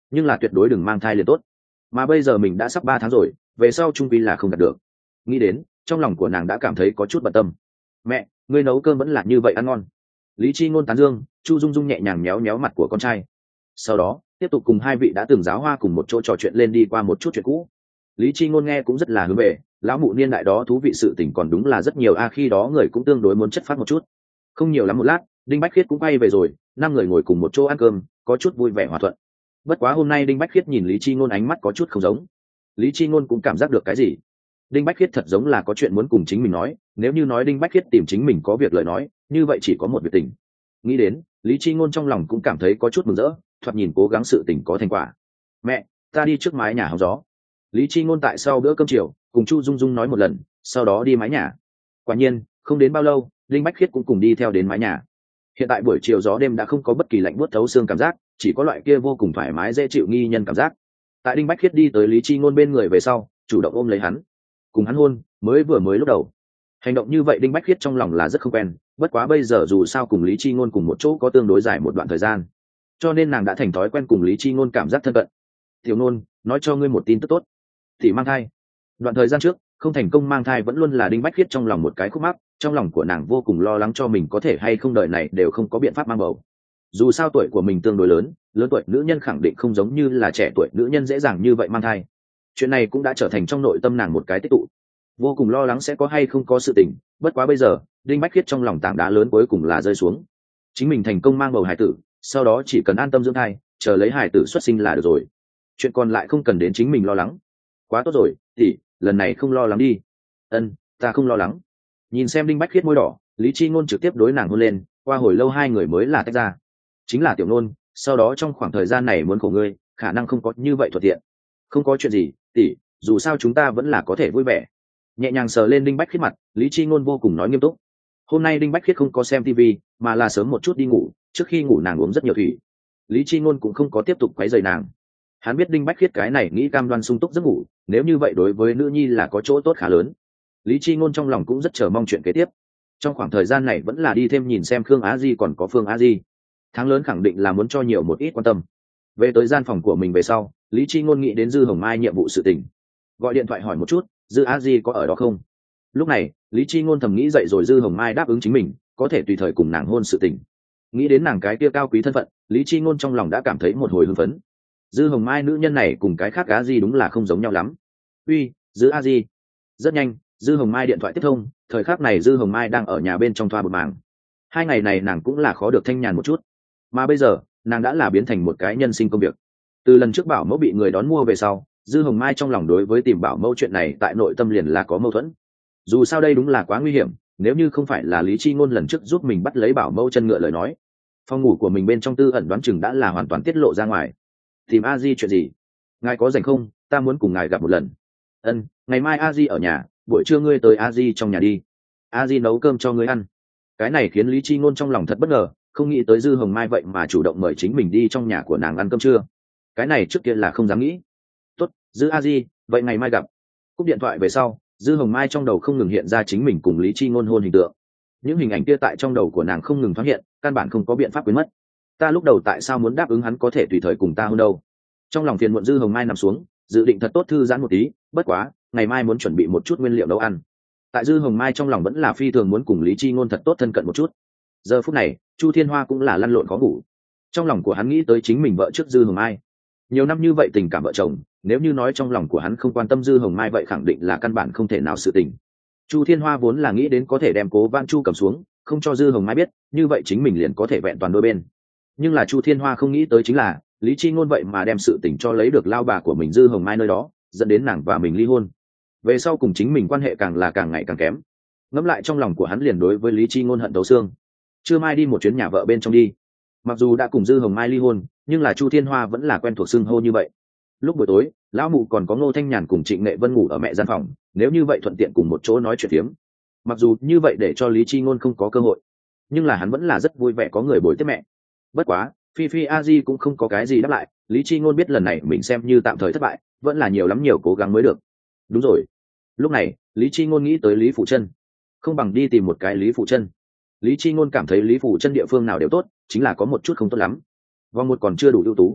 nhưng là tuyệt đối đừng mang thai liền tốt. Mà bây giờ mình đã sắp ba tháng rồi, về sau trung quy là không đạt được. Nghĩ đến, trong lòng của nàng đã cảm thấy có chút bận tâm. Mẹ, ngươi nấu cơm vẫn là như vậy ăn ngon. Lý Chi Ngôn tán dương. Chu Dung Dung nhẹ nhàng méo méo mặt của con trai. Sau đó tiếp tục cùng hai vị đã từng giáo hoa cùng một chỗ trò chuyện lên đi qua một chút chuyện cũ. Lý Chi Ngôn nghe cũng rất là hứng về, lão mụ niên đại đó thú vị sự tình còn đúng là rất nhiều a, khi đó người cũng tương đối muốn chất phát một chút. Không nhiều lắm một lát, Đinh Bách Khiết cũng quay về rồi, năm người ngồi cùng một chỗ ăn cơm, có chút vui vẻ hòa thuận. Bất quá hôm nay Đinh Bách Khiết nhìn Lý Chi Ngôn ánh mắt có chút không giống. Lý Chi Ngôn cũng cảm giác được cái gì. Đinh Bách Khiết thật giống là có chuyện muốn cùng chính mình nói, nếu như nói Đinh Bách Khiết tìm chính mình có việc lời nói, như vậy chỉ có một việc tình. Nghĩ đến, Lý Chi Ngôn trong lòng cũng cảm thấy có chút mừng rỡ, thoạt nhìn cố gắng sự tình có thành quả. Mẹ, ta đi trước mái nhà hóng gió. Lý Chi Ngôn tại sau bữa cơm chiều cùng Chu Dung Dung nói một lần, sau đó đi mái nhà. Quả nhiên, không đến bao lâu, Đinh Bách Khiết cũng cùng đi theo đến mái nhà. Hiện tại buổi chiều gió đêm đã không có bất kỳ lạnh buốt thấu xương cảm giác, chỉ có loại kia vô cùng thoải mái dễ chịu nghi nhân cảm giác. Tại Đinh Bách Khiết đi tới Lý Chi Ngôn bên người về sau, chủ động ôm lấy hắn, cùng hắn hôn, mới vừa mới lúc đầu. Hành động như vậy Đinh Bách Khiết trong lòng là rất không quen, bất quá bây giờ dù sao cùng Lý Chi Ngôn cùng một chỗ có tương đối dài một đoạn thời gian, cho nên nàng đã thành thói quen cùng Lý Chi Ngôn cảm giác thân cận. Tiểu Ngôn, nói cho ngươi một tin tức tốt. Thì mang thai. Đoạn thời gian trước, không thành công mang thai vẫn luôn là Đinh Bách Khiết trong lòng một cái khúc mắc, trong lòng của nàng vô cùng lo lắng cho mình có thể hay không đời này đều không có biện pháp mang bầu. Dù sao tuổi của mình tương đối lớn, lớn tuổi nữ nhân khẳng định không giống như là trẻ tuổi nữ nhân dễ dàng như vậy mang thai. Chuyện này cũng đã trở thành trong nội tâm nàng một cái tích tụ, vô cùng lo lắng sẽ có hay không có sự tình. Bất quá bây giờ, Đinh Bách Khiết trong lòng tảng đá lớn cuối cùng là rơi xuống. Chính mình thành công mang bầu hài tử, sau đó chỉ cần an tâm dưỡng thai, chờ lấy hài tử xuất sinh là được rồi. Chuyện còn lại không cần đến chính mình lo lắng. Quá tốt rồi, thì lần này không lo lắng đi. Ân, ta không lo lắng. Nhìn xem Đinh Bách Khiết môi đỏ, Lý Chi Ngôn trực tiếp đối nàng hôn lên, qua hồi lâu hai người mới là tách ra. Chính là Tiểu Ngôn, sau đó trong khoảng thời gian này muốn khổ ngươi, khả năng không có như vậy thuận tiện. Không có chuyện gì, tỷ, dù sao chúng ta vẫn là có thể vui vẻ. Nhẹ nhàng sờ lên Đinh Bách Khiết mặt, Lý Chi Ngôn vô cùng nói nghiêm túc. Hôm nay Đinh Bách Khiết không có xem tivi, mà là sớm một chút đi ngủ, trước khi ngủ nàng uống rất nhiều thủy. Lý Chi Ngôn cũng không có tiếp tục quấy rầy nàng. Hắn biết Đinh Bách Khiết cái này nghĩ cam đoan sung túc giấc ngủ, nếu như vậy đối với nữ nhi là có chỗ tốt khá lớn. Lý Chi Ngôn trong lòng cũng rất chờ mong chuyện kế tiếp. Trong khoảng thời gian này vẫn là đi thêm nhìn xem Khương Á Di còn có Phương Á Di. Tháng lớn khẳng định là muốn cho nhiều một ít quan tâm. Về tới gian phòng của mình về sau, Lý Chi Ngôn nghĩ đến Dư Hồng Mai nhiệm vụ sự tình, gọi điện thoại hỏi một chút, Dư Á Di có ở đó không? Lúc này, Lý Chi Ngôn thầm nghĩ dậy rồi Dư Hồng Mai đáp ứng chính mình, có thể tùy thời cùng nàng hôn sự tình. Nghĩ đến nàng cái kia cao quý thân phận, Lý Chi Ngôn trong lòng đã cảm thấy một hồi hưng phấn. Dư Hồng Mai nữ nhân này cùng cái khác Á Di đúng là không giống nhau lắm. Uy, Dư Á Di. Rất nhanh, Dư Hồng Mai điện thoại tiếp thông, thời khắc này Dư Hồng Mai đang ở nhà bên trong thoa bột màng. Hai ngày này nàng cũng là khó được thanh nhàn một chút, mà bây giờ nàng đã là biến thành một cái nhân sinh công việc. Từ lần trước bảo mẫu bị người đón mua về sau, Dư Hồng Mai trong lòng đối với tìm bảo mẫu chuyện này tại nội tâm liền là có mâu thuẫn. Dù sao đây đúng là quá nguy hiểm, nếu như không phải là Lý Chi Ngôn lần trước giúp mình bắt lấy bảo mẫu chân ngựa lời nói, phòng ngủ của mình bên trong tư ẩn đoán chừng đã là hoàn toàn tiết lộ ra ngoài. Tìm A Di chuyện gì? Ngài có rảnh không? Ta muốn cùng ngài gặp một lần. Ân, ngày mai A Di ở nhà, buổi trưa ngươi tới A Di trong nhà đi. A Di nấu cơm cho ngươi ăn. Cái này khiến Lý Chi Ngôn trong lòng thật bất ngờ, không nghĩ tới Dư Hồng Mai vậy mà chủ động mời chính mình đi trong nhà của nàng ăn cơm trưa. Cái này trước kia là không dám nghĩ. Tốt, Dư A Di, vậy ngày mai gặp. Cúp điện thoại về sau, Dư Hồng Mai trong đầu không ngừng hiện ra chính mình cùng Lý Chi Ngôn hôn hình tượng. Những hình ảnh kia tại trong đầu của nàng không ngừng thoáng hiện, căn bản không có biện pháp quên mất. Ta lúc đầu tại sao muốn đáp ứng hắn có thể tùy thời cùng ta hôn đâu? Trong lòng phiền muộn Dư Hồng Mai nằm xuống, dự định thật tốt thư giãn một tí, bất quá, ngày mai muốn chuẩn bị một chút nguyên liệu nấu ăn. Tại Dư Hồng Mai trong lòng vẫn là phi thường muốn cùng Lý Chi Ngôn thật tốt thân cận một chút. Giờ phút này, Chu Thiên Hoa cũng là lăn lộn khó ngủ. Trong lòng của hắn nghĩ tới chính mình vợ trước Dư Hồng Mai. Nhiều năm như vậy tình cảm vợ chồng, nếu như nói trong lòng của hắn không quan tâm Dư Hồng Mai vậy khẳng định là căn bản không thể nào sự tình. Chu Thiên Hoa vốn là nghĩ đến có thể đem Cố Vãn Chu cầm xuống, không cho Dư Hồng Mai biết, như vậy chính mình liền có thể vẹn toàn đôi bên. Nhưng là Chu Thiên Hoa không nghĩ tới chính là, Lý Chi Ngôn vậy mà đem sự tình cho lấy được lao bà của mình Dư Hồng Mai nơi đó, dẫn đến nàng và mình ly hôn. Về sau cùng chính mình quan hệ càng là càng ngày càng kém. Ngẫm lại trong lòng của hắn liền đối với Lý Chi Ngôn hận thấu xương. Trưa mai đi một chuyến nhà vợ bên trong đi. Mặc dù đã cùng Dư Hồng Mai ly hôn, nhưng là Chu Thiên Hoa vẫn là quen thuộc xưng hô như vậy. Lúc buổi tối, lão mụ còn có Ngô Thanh Nhàn cùng Trịnh Nghệ Vân ngủ ở mẹ gian phòng, nếu như vậy thuận tiện cùng một chỗ nói chuyện phiếm. Mặc dù như vậy để cho Lý Chi Ngôn không có cơ hội, nhưng là hắn vẫn là rất vui vẻ có người bồi tiếp mẹ. Bất quá, Phi Phi A Di cũng không có cái gì đáp lại, Lý Chi Ngôn biết lần này mình xem như tạm thời thất bại, vẫn là nhiều lắm nhiều cố gắng mới được. Đúng rồi. Lúc này, Lý Chi Ngôn nghĩ tới Lý Phụ Chân, không bằng đi tìm một cái Lý Phụ Chân. Lý Chi Ngôn cảm thấy Lý Phụ Chân địa phương nào đều tốt, chính là có một chút không tốt lắm. Vòng một còn chưa đủ ưu tú.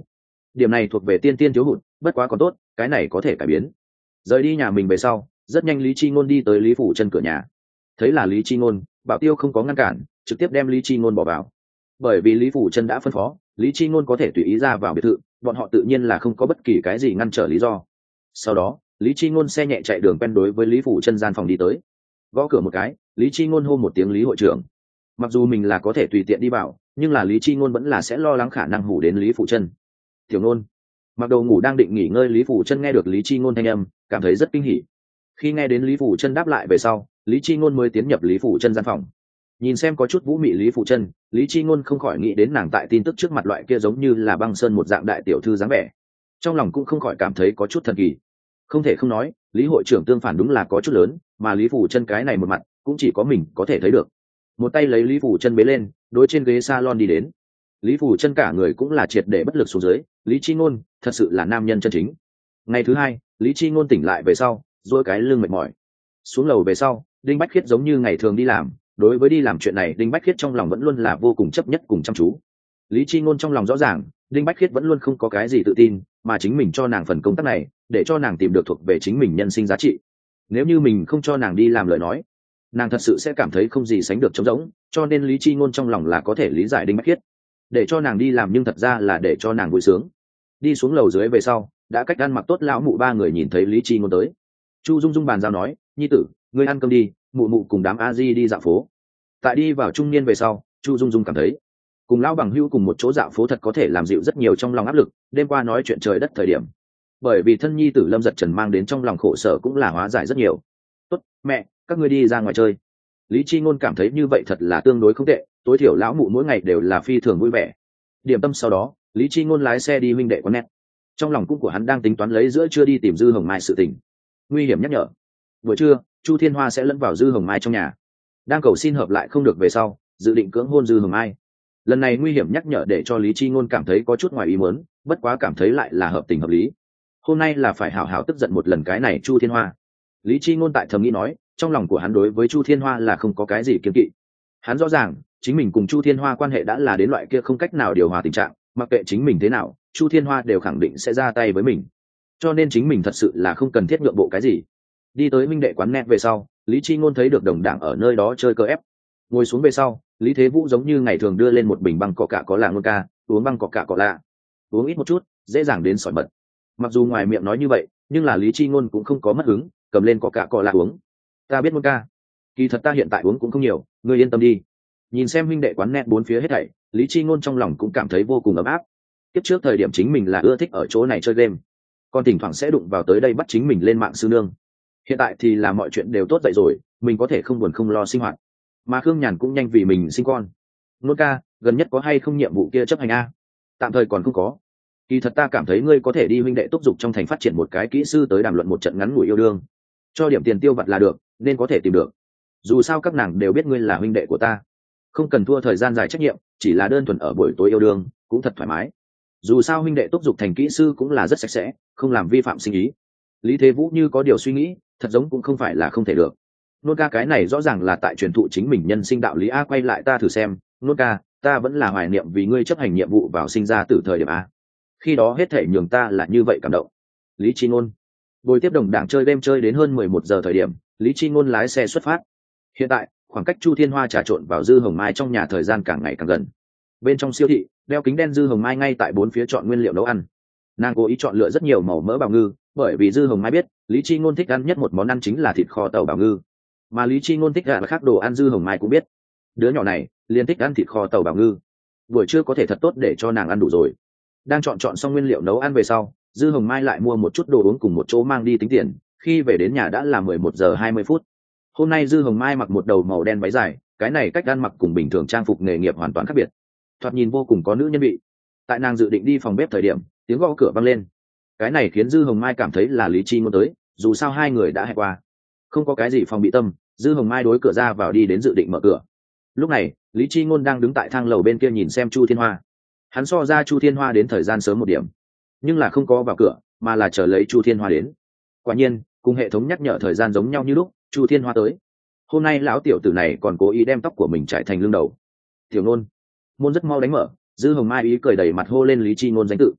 điểm này thuộc về tiên tiên thiếu hụt, bất quá còn tốt, cái này có thể cải biến. Rời đi nhà mình về sau, rất nhanh Lý Chi Ngôn đi tới Lý Phủ Chân cửa nhà. Thấy là Lý Chi Ngôn, Bảo Tiêu không có ngăn cản, trực tiếp đem Lý Chi Ngôn bỏ vào. Bởi vì Lý Phủ Chân đã phân phó, Lý Chi Ngôn có thể tùy ý ra vào biệt thự, bọn họ tự nhiên là không có bất kỳ cái gì ngăn trở lý do. Sau đó, Lý Chi Ngôn xe nhẹ chạy đường quen đối với Lý Phủ Chân gian phòng đi tới. Gõ cửa một cái, Lý Chi Ngôn hô một tiếng Lý hội trưởng. Mặc dù mình là có thể tùy tiện đi vào, nhưng là Lý Chi Ngôn vẫn là sẽ lo lắng khả năng hù đến Lý Phủ Chân. Tiểu Ngôn. Mặc đồ ngủ đang định nghỉ ngơi Lý Phủ Chân nghe được Lý Chi Ngôn thanh âm, cảm thấy rất kinh hỉ. Khi nghe đến Lý Phủ Chân đáp lại về sau, Lý Chi Ngôn mới tiến nhập Lý Phủ Chân gian phòng. Nhìn xem có chút vũ mị Lý Phủ Chân, Lý Chi Ngôn không khỏi nghĩ đến nàng tại tin tức trước mặt loại kia giống như là băng sơn một dạng đại tiểu thư dáng vẻ. Trong lòng cũng không khỏi cảm thấy có chút thần kỳ. Không thể không nói, Lý hội trưởng tương phản đúng là có chút lớn, mà Lý Phủ Chân cái này một mặt, cũng chỉ có mình có thể thấy được. Một tay lấy Lý Phủ Chân bế lên, đối trên ghế salon đi đến. Lý Phủ Chân cả người cũng là triệt để bất lực xuống dưới, Lý Chi Ngôn, thật sự là nam nhân chân chính. Ngày thứ hai, Lý Chi Ngôn tỉnh lại về sau, duỗi cái lưng mệt mỏi. Xuống lầu về sau, Đinh Bách Khiết giống như ngày thường đi làm, đối với đi làm chuyện này Đinh Bách Khiết trong lòng vẫn luôn là vô cùng chấp nhất cùng chăm chú. Lý Chi Ngôn trong lòng rõ ràng, Đinh Bách Khiết vẫn luôn không có cái gì tự tin, mà chính mình cho nàng phần công tác này, để cho nàng tìm được thuộc về chính mình nhân sinh giá trị. Nếu như mình không cho nàng đi làm lời nói, nàng thật sự sẽ cảm thấy không gì sánh được trống rỗng, cho nên Lý Chi Ngôn trong lòng là có thể lý giải Đinh Bách Khiết. Để cho nàng đi làm nhưng thật ra là để cho nàng vui sướng. Đi xuống lầu dưới về sau, đã cách ăn mặc tốt lão mụ ba người nhìn thấy Lý Chi Ngôn tới. Chu Dung Dung bàn giao nói, nhi tử, ngươi ăn cơm đi, mụ mụ cùng đám a di đi dạo phố. Tại đi vào trung niên về sau, Chu Dung Dung cảm thấy cùng lão bằng hữu cùng một chỗ dạo phố thật có thể làm dịu rất nhiều trong lòng áp lực. Đêm qua nói chuyện trời đất thời điểm, bởi vì thân nhi tử Lâm Giật Trần mang đến trong lòng khổ sở cũng là hóa giải rất nhiều. Tốt, mẹ, các ngươi đi ra ngoài chơi. Lý Chi Ngôn cảm thấy như vậy thật là tương đối không tệ, tối thiểu lão mụ mỗi ngày đều là phi thường vui vẻ. Điểm tâm sau đó, Lý Chi Ngôn lái xe đi huynh đệ quán net. Trong lòng cũng của hắn đang tính toán lấy giữa trưa đi tìm Dư Hồng Mai sự tình. Nguy hiểm nhắc nhở. Buổi trưa, Chu Thiên Hoa sẽ lẫn vào Dư Hồng Mai trong nhà. Đang cầu xin hợp lại không được về sau, dự định cưỡng hôn Dư Hồng Mai. Lần này nguy hiểm nhắc nhở để cho Lý Chi Ngôn cảm thấy có chút ngoài ý muốn, bất quá cảm thấy lại là hợp tình hợp lý. Hôm nay là phải hảo hảo tức giận một lần cái này Chu Thiên Hoa. Lý Chi Ngôn tại thầm nghĩ nói, trong lòng của hắn đối với Chu Thiên Hoa là không có cái gì kiêng kỵ. Hắn rõ ràng, chính mình cùng Chu Thiên Hoa quan hệ đã là đến loại kia không cách nào điều hòa tình trạng, mặc kệ chính mình thế nào, Chu Thiên Hoa đều khẳng định sẽ ra tay với mình. Cho nên chính mình thật sự là không cần thiết nhượng bộ cái gì. Đi tới minh đệ quán net về sau, Lý Chi Ngôn thấy được đồng đảng ở nơi đó chơi cờ ép. Ngồi xuống về sau, Lý Thế Vũ giống như ngày thường đưa lên một bình băng cọ cạ có lạ ngôn ca, uống băng cọ cạ có lạ. Uống ít một chút, dễ dàng đến sỏi mật. Mặc dù ngoài miệng nói như vậy, nhưng là Lý Chi Ngôn cũng không có mất hứng, cầm lên cọ cạ có lạ uống. Ta biết ngôn ca, kỳ thật ta hiện tại uống cũng không nhiều, ngươi yên tâm đi. Nhìn xem huynh đệ quán net bốn phía hết thảy, Lý Chi Ngôn trong lòng cũng cảm thấy vô cùng ấm áp. Tiếp trước thời điểm chính mình là ưa thích ở chỗ này chơi game, còn thỉnh thoảng sẽ đụng vào tới đây bắt chính mình lên mạng sư nương. Hiện tại thì là mọi chuyện đều tốt vậy rồi, mình có thể không buồn không lo sinh hoạt. Mà Khương Nhàn cũng nhanh vì mình sinh con. Nôn ca, gần nhất có hay không nhiệm vụ kia chấp hành a? Tạm thời còn không có. Kỳ thật ta cảm thấy ngươi có thể đi huynh đệ túc dục trong thành phát triển một cái kỹ sư tới đàm luận một trận ngắn ngủi yêu đương, cho điểm tiền tiêu vặt là được, nên có thể tìm được. Dù sao các nàng đều biết ngươi là huynh đệ của ta, không cần thua thời gian dài trách nhiệm, chỉ là đơn thuần ở buổi tối yêu đương cũng thật thoải mái. Dù sao huynh đệ túc dục thành kỹ sư cũng là rất sạch sẽ, không làm vi phạm sinh ý. Lý Thế Vũ như có điều suy nghĩ, thật giống cũng không phải là không thể được. Nôn ca cái này rõ ràng là tại truyền thụ chính mình nhân sinh đạo lý a. Quay lại ta thử xem, nôn ca, ta vẫn là hoài niệm vì ngươi chấp hành nhiệm vụ vào sinh ra từ thời điểm a. Khi đó hết thể nhường ta là như vậy cảm động. Lý Chi Ngôn. Buổi tiếp đồng đảng chơi đêm chơi đến hơn mười một giờ thời điểm, Lý Chi Ngôn lái xe xuất phát. Hiện tại, khoảng cách Chu Thiên Hoa trà trộn vào Dư Hồng Mai trong nhà thời gian càng ngày càng gần. Bên trong siêu thị, đeo kính đen Dư Hồng Mai ngay tại bốn phía chọn nguyên liệu nấu ăn. Nàng cố ý chọn lựa rất nhiều màu mỡ bào ngư, bởi vì Dư Hồng Mai biết, Lý Chi Ngôn thích ăn nhất một món ăn chính là thịt kho tàu bào ngư. Mà Lý Chi Ngôn thích gà khác đồ ăn Dư Hồng Mai cũng biết. Đứa nhỏ này liền thích ăn thịt kho tàu bào ngư. Buổi trưa có thể thật tốt để cho nàng ăn đủ rồi. Đang chọn chọn xong nguyên liệu nấu ăn về sau, Dư Hồng Mai lại mua một chút đồ uống cùng một chỗ mang đi tính tiền, khi về đến nhà đã là mười một giờ hai mươi phút. Hôm nay Dư Hồng Mai mặc một đầu màu đen váy dài, cái này cách ăn mặc cùng bình thường trang phục nghề nghiệp hoàn toàn khác biệt, thoạt nhìn vô cùng có nữ nhân vị. Tại nàng dự định đi phòng bếp thời điểm, tiếng gõ cửa vang lên. Cái này khiến Dư Hồng Mai cảm thấy là Lý Chi Ngôn tới, dù sao hai người đã hẹn qua. Không có cái gì phòng bị tâm, Dư Hồng Mai đối cửa ra vào đi đến dự định mở cửa. Lúc này, Lý Chi Ngôn đang đứng tại thang lầu bên kia nhìn xem Chu Thiên Hoa. Hắn so ra Chu Thiên Hoa đến thời gian sớm một điểm, nhưng là không có vào cửa, mà là chờ lấy Chu Thiên Hoa đến. Quả nhiên, cùng hệ thống nhắc nhở thời gian giống nhau như lúc, Chu Thiên Hoa tới. Hôm nay lão tiểu tử này còn cố ý đem tóc của mình trải thành lưng đầu. Tiểu Nôn. Môn rất mau đánh mở, Dư Hồng Mai ý cười đầy mặt hô lên Lý Chi Ngôn danh tự.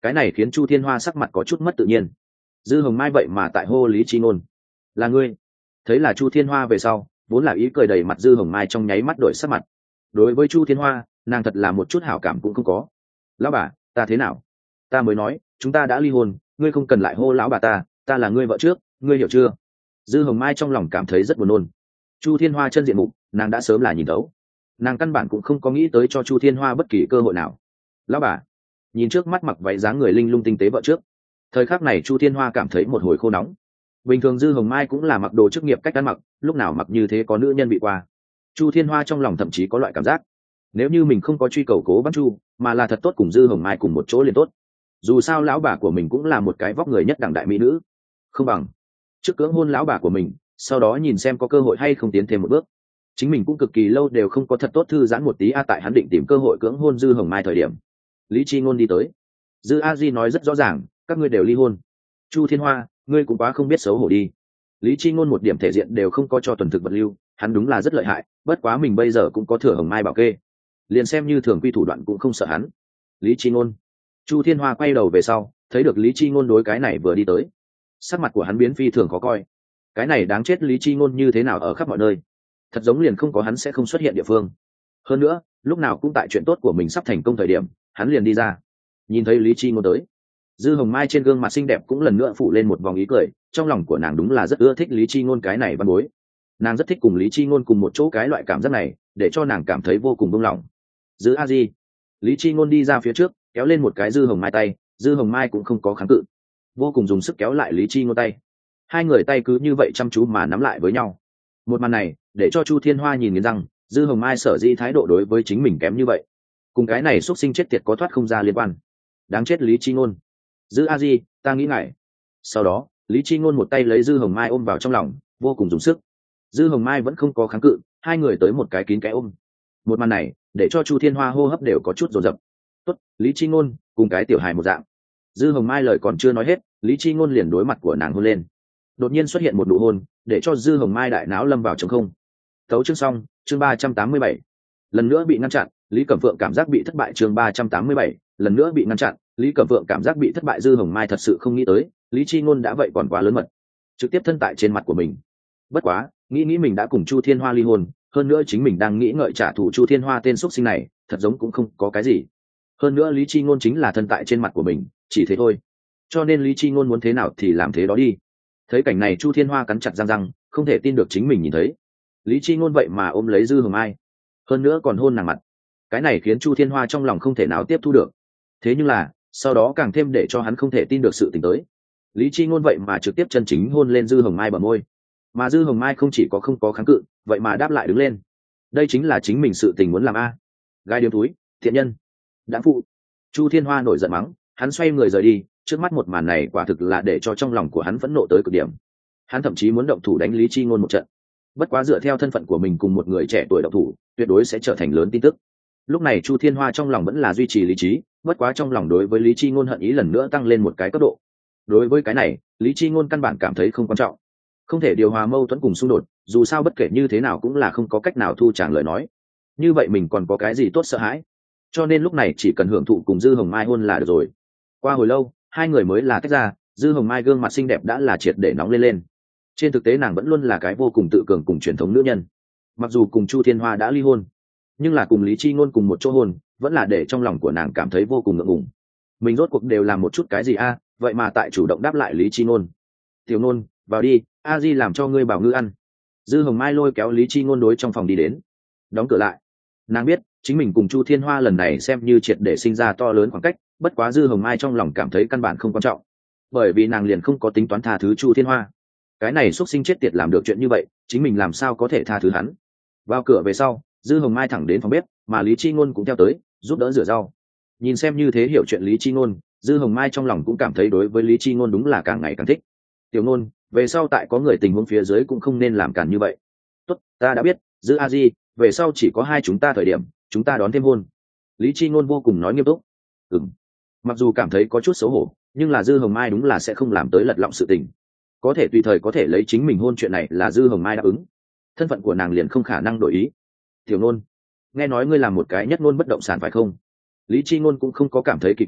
cái này khiến Chu Thiên Hoa sắc mặt có chút mất tự nhiên. Dư Hồng Mai vậy mà tại hô Lý Chi Ngôn là ngươi. Thấy là Chu Thiên Hoa về sau, vốn là ý cười đầy mặt Dư Hồng Mai trong nháy mắt đổi sắc mặt. Đối với Chu Thiên Hoa, nàng thật là một chút hảo cảm cũng không có. Lão bà, ta thế nào? Ta mới nói chúng ta đã ly hôn, ngươi không cần lại hô lão bà ta, ta là ngươi vợ trước, ngươi hiểu chưa? Dư Hồng Mai trong lòng cảm thấy rất buồn nôn. Chu Thiên Hoa chân diện mục nàng đã sớm là nhìn thấu, nàng căn bản cũng không có nghĩ tới cho Chu Thiên Hoa bất kỳ cơ hội nào. Lão bà nhìn trước mắt mặc váy dáng người linh lung tinh tế vợ trước, thời khắc này Chu Thiên Hoa cảm thấy một hồi khô nóng. Bình thường Dư Hồng Mai cũng là mặc đồ chức nghiệp cách ăn mặc, lúc nào mặc như thế có nữ nhân bị qua. Chu Thiên Hoa trong lòng thậm chí có loại cảm giác, nếu như mình không có truy cầu cố bắt Chu, mà là thật tốt cùng Dư Hồng Mai cùng một chỗ liền tốt. Dù sao lão bà của mình cũng là một cái vóc người nhất đẳng đại mỹ nữ, không bằng trước cưỡng hôn lão bà của mình, sau đó nhìn xem có cơ hội hay không tiến thêm một bước. Chính mình cũng cực kỳ lâu đều không có thật tốt thư giãn một tí a. Tại hắn định tìm cơ hội cưỡng hôn Dư Hồng Mai thời điểm, Lý Chi Ngôn đi tới. Dư A Di nói rất rõ ràng, các ngươi đều ly hôn. Chu Thiên Hoa, ngươi cũng quá không biết xấu hổ đi. Lý Chi Ngôn một điểm thể diện đều không có cho tuần thực vật lưu, hắn đúng là rất lợi hại, bất quá mình bây giờ cũng có Thừa Hồng Mai bảo kê, liền xem như thường quy thủ đoạn cũng không sợ hắn. Lý Chi Ngôn. Chu Thiên Hoa quay đầu về sau, thấy được Lý Chi Ngôn đối cái này vừa đi tới, sắc mặt của hắn biến phi thường khó coi. Cái này đáng chết, Lý Chi Ngôn như thế nào ở khắp mọi nơi, thật giống liền không có hắn sẽ không xuất hiện địa phương. Hơn nữa lúc nào cũng tại chuyện tốt của mình sắp thành công thời điểm, hắn liền đi ra. Nhìn thấy Lý Chi Ngôn tới, Dư Hồng Mai trên gương mặt xinh đẹp cũng lần nữa phủ lên một vòng ý cười, trong lòng của nàng đúng là rất ưa thích Lý Chi Ngôn cái này văn bối. Nàng rất thích cùng Lý Chi Ngôn cùng một chỗ, cái loại cảm giác này để cho nàng cảm thấy vô cùng buông lỏng. Dư A Di. Lý Chi Ngôn đi ra phía trước, kéo lên một cái Dư Hồng Mai tay, Dư Hồng Mai cũng không có kháng cự, vô cùng dùng sức kéo lại Lý Chi Ngôn tay. Hai người tay cứ như vậy chăm chú mà nắm lại với nhau. Một màn này để cho Chu Thiên Hoa nhìn nghiến răng, Dư Hồng Mai sở dĩ thái độ đối với chính mình kém như vậy, cùng cái này xuất sinh chết tiệt có thoát không ra liên quan. Đáng chết Lý Chi Ngôn. Dư A Di, ta nghĩ ngại. Sau đó Lý Chi Ngôn một tay lấy Dư Hồng Mai ôm vào trong lòng, vô cùng dùng sức. Dư Hồng Mai vẫn không có kháng cự, hai người tới một cái kín cái ôm. Một màn này để cho Chu Thiên Hoa hô hấp đều có chút dồn dập. Tốt, Lý Chi Ngôn cùng cái tiểu hài một dạng. Dư Hồng Mai lời còn chưa nói hết, Lý Chi Ngôn liền đối mặt của nàng hôn lên. Đột nhiên xuất hiện một nụ hôn, để cho Dư Hồng Mai đại não lâm vào trống không. Tấu chương xong, chương ba trăm tám mươi bảy. Lần nữa bị ngăn chặn, Lý Cẩm Phượng cảm giác bị thất bại, chương ba trăm tám mươi bảy. Lần nữa bị ngăn chặn, Lý Cẩm Phượng cảm giác bị thất bại. Dư Hồng Mai thật sự không nghĩ tới, Lý Chi Ngôn đã vậy còn quá lớn mật, trực tiếp thân tại trên mặt của mình. Bất quá, nghĩ nghĩ mình đã cùng Chu Thiên Hoa ly hôn, hơn nữa chính mình đang nghĩ ngợi trả thù Chu Thiên Hoa tên xuất sinh này, thật giống cũng không có cái gì. Hơn nữa Lý Chi Ngôn chính là thân tại trên mặt của mình, chỉ thế thôi. Cho nên Lý Chi Ngôn muốn thế nào thì làm thế đó đi. Thấy cảnh này Chu Thiên Hoa cắn chặt răng răng, không thể tin được chính mình nhìn thấy. Lý Chi Ngôn vậy mà ôm lấy Dư Hồng Mai, hơn nữa còn hôn nàng mặt. Cái này khiến Chu Thiên Hoa trong lòng không thể nào tiếp thu được. Thế nhưng là, sau đó càng thêm để cho hắn không thể tin được sự tình tới. Lý Chi Ngôn vậy mà trực tiếp chân chính hôn lên Dư Hồng Mai bờ môi. Mà Dư Hồng Mai không chỉ có không có kháng cự, vậy mà đáp lại đứng lên. Đây chính là chính mình sự tình muốn làm a. Gai điếm túi, thiện nhân, đáng phụ. Chu Thiên Hoa nổi giận mắng, hắn xoay người rời đi, trước mắt một màn này quả thực là để cho trong lòng của hắn phẫn nộ tới cực điểm. Hắn thậm chí muốn động thủ đánh Lý Chi Ngôn một trận. Bất quá dựa theo thân phận của mình cùng một người trẻ tuổi động thủ, tuyệt đối sẽ trở thành lớn tin tức. Lúc này Chu Thiên Hoa trong lòng vẫn là duy trì lý trí, bất quá trong lòng đối với Lý Chi Ngôn hận ý lần nữa tăng lên một cái cấp độ. Đối với cái này, Lý Chi Ngôn căn bản cảm thấy không quan trọng, không thể điều hòa mâu thuẫn cùng xung đột, dù sao bất kể như thế nào cũng là không có cách nào thu tràng lời nói. Như vậy mình còn có cái gì tốt sợ hãi? Cho nên lúc này chỉ cần hưởng thụ cùng Dư Hồng Mai hôn là được rồi. Qua hồi lâu, hai người mới là tách ra, Dư Hồng Mai gương mặt xinh đẹp đã là triệt để nóng lên lên. Trên thực tế nàng vẫn luôn là cái vô cùng tự cường cùng truyền thống nữ nhân. Mặc dù cùng Chu Thiên Hoa đã ly hôn, nhưng là cùng Lý Chi Ngôn cùng một chỗ hôn, vẫn là để trong lòng của nàng cảm thấy vô cùng ngượng ngùng. Mình rốt cuộc đều làm một chút cái gì a, vậy mà tại chủ động đáp lại Lý Chi Ngôn. Tiểu Ngôn, vào đi, A Di làm cho ngươi bảo ngư ăn. Dư Hồng Mai lôi kéo Lý Chi Ngôn đối trong phòng đi đến, đóng cửa lại. Nàng biết chính mình cùng Chu Thiên Hoa lần này xem như triệt để sinh ra to lớn khoảng cách, bất quá Dư Hồng Mai trong lòng cảm thấy căn bản không quan trọng, bởi vì nàng liền không có tính toán tha thứ Chu Thiên Hoa. Cái này xuất sinh chết tiệt làm được chuyện như vậy, chính mình làm sao có thể tha thứ hắn. Vào cửa về sau, Dư Hồng Mai thẳng đến phòng bếp, mà Lý Chi Ngôn cũng theo tới giúp đỡ rửa rau. Nhìn xem như thế hiểu chuyện Lý Chi Ngôn, Dư Hồng Mai trong lòng cũng cảm thấy đối với Lý Chi Ngôn đúng là càng ngày càng thích. Tiểu Ngôn, về sau tại có người tình huống phía dưới cũng không nên làm càn như vậy. Tốt, ta đã biết, Dư A Di, về sau chỉ có hai chúng ta thời điểm, chúng ta đón thêm hôn. Lý Chi Ngôn vô cùng nói nghiêm túc. Ừm. Mặc dù cảm thấy có chút xấu hổ, nhưng là Dư Hồng Mai đúng là sẽ không làm tới lật lọng sự tình. Có thể tùy thời có thể lấy chính mình hôn chuyện này là Dư Hồng Mai đáp ứng. Thân phận của nàng liền không khả năng đổi ý. Tiểu Ngôn, nghe nói ngươi làm một cái nhất ngôn bất động sản phải không? Lý Chi Ngôn cũng không có cảm thấy kỳ quái,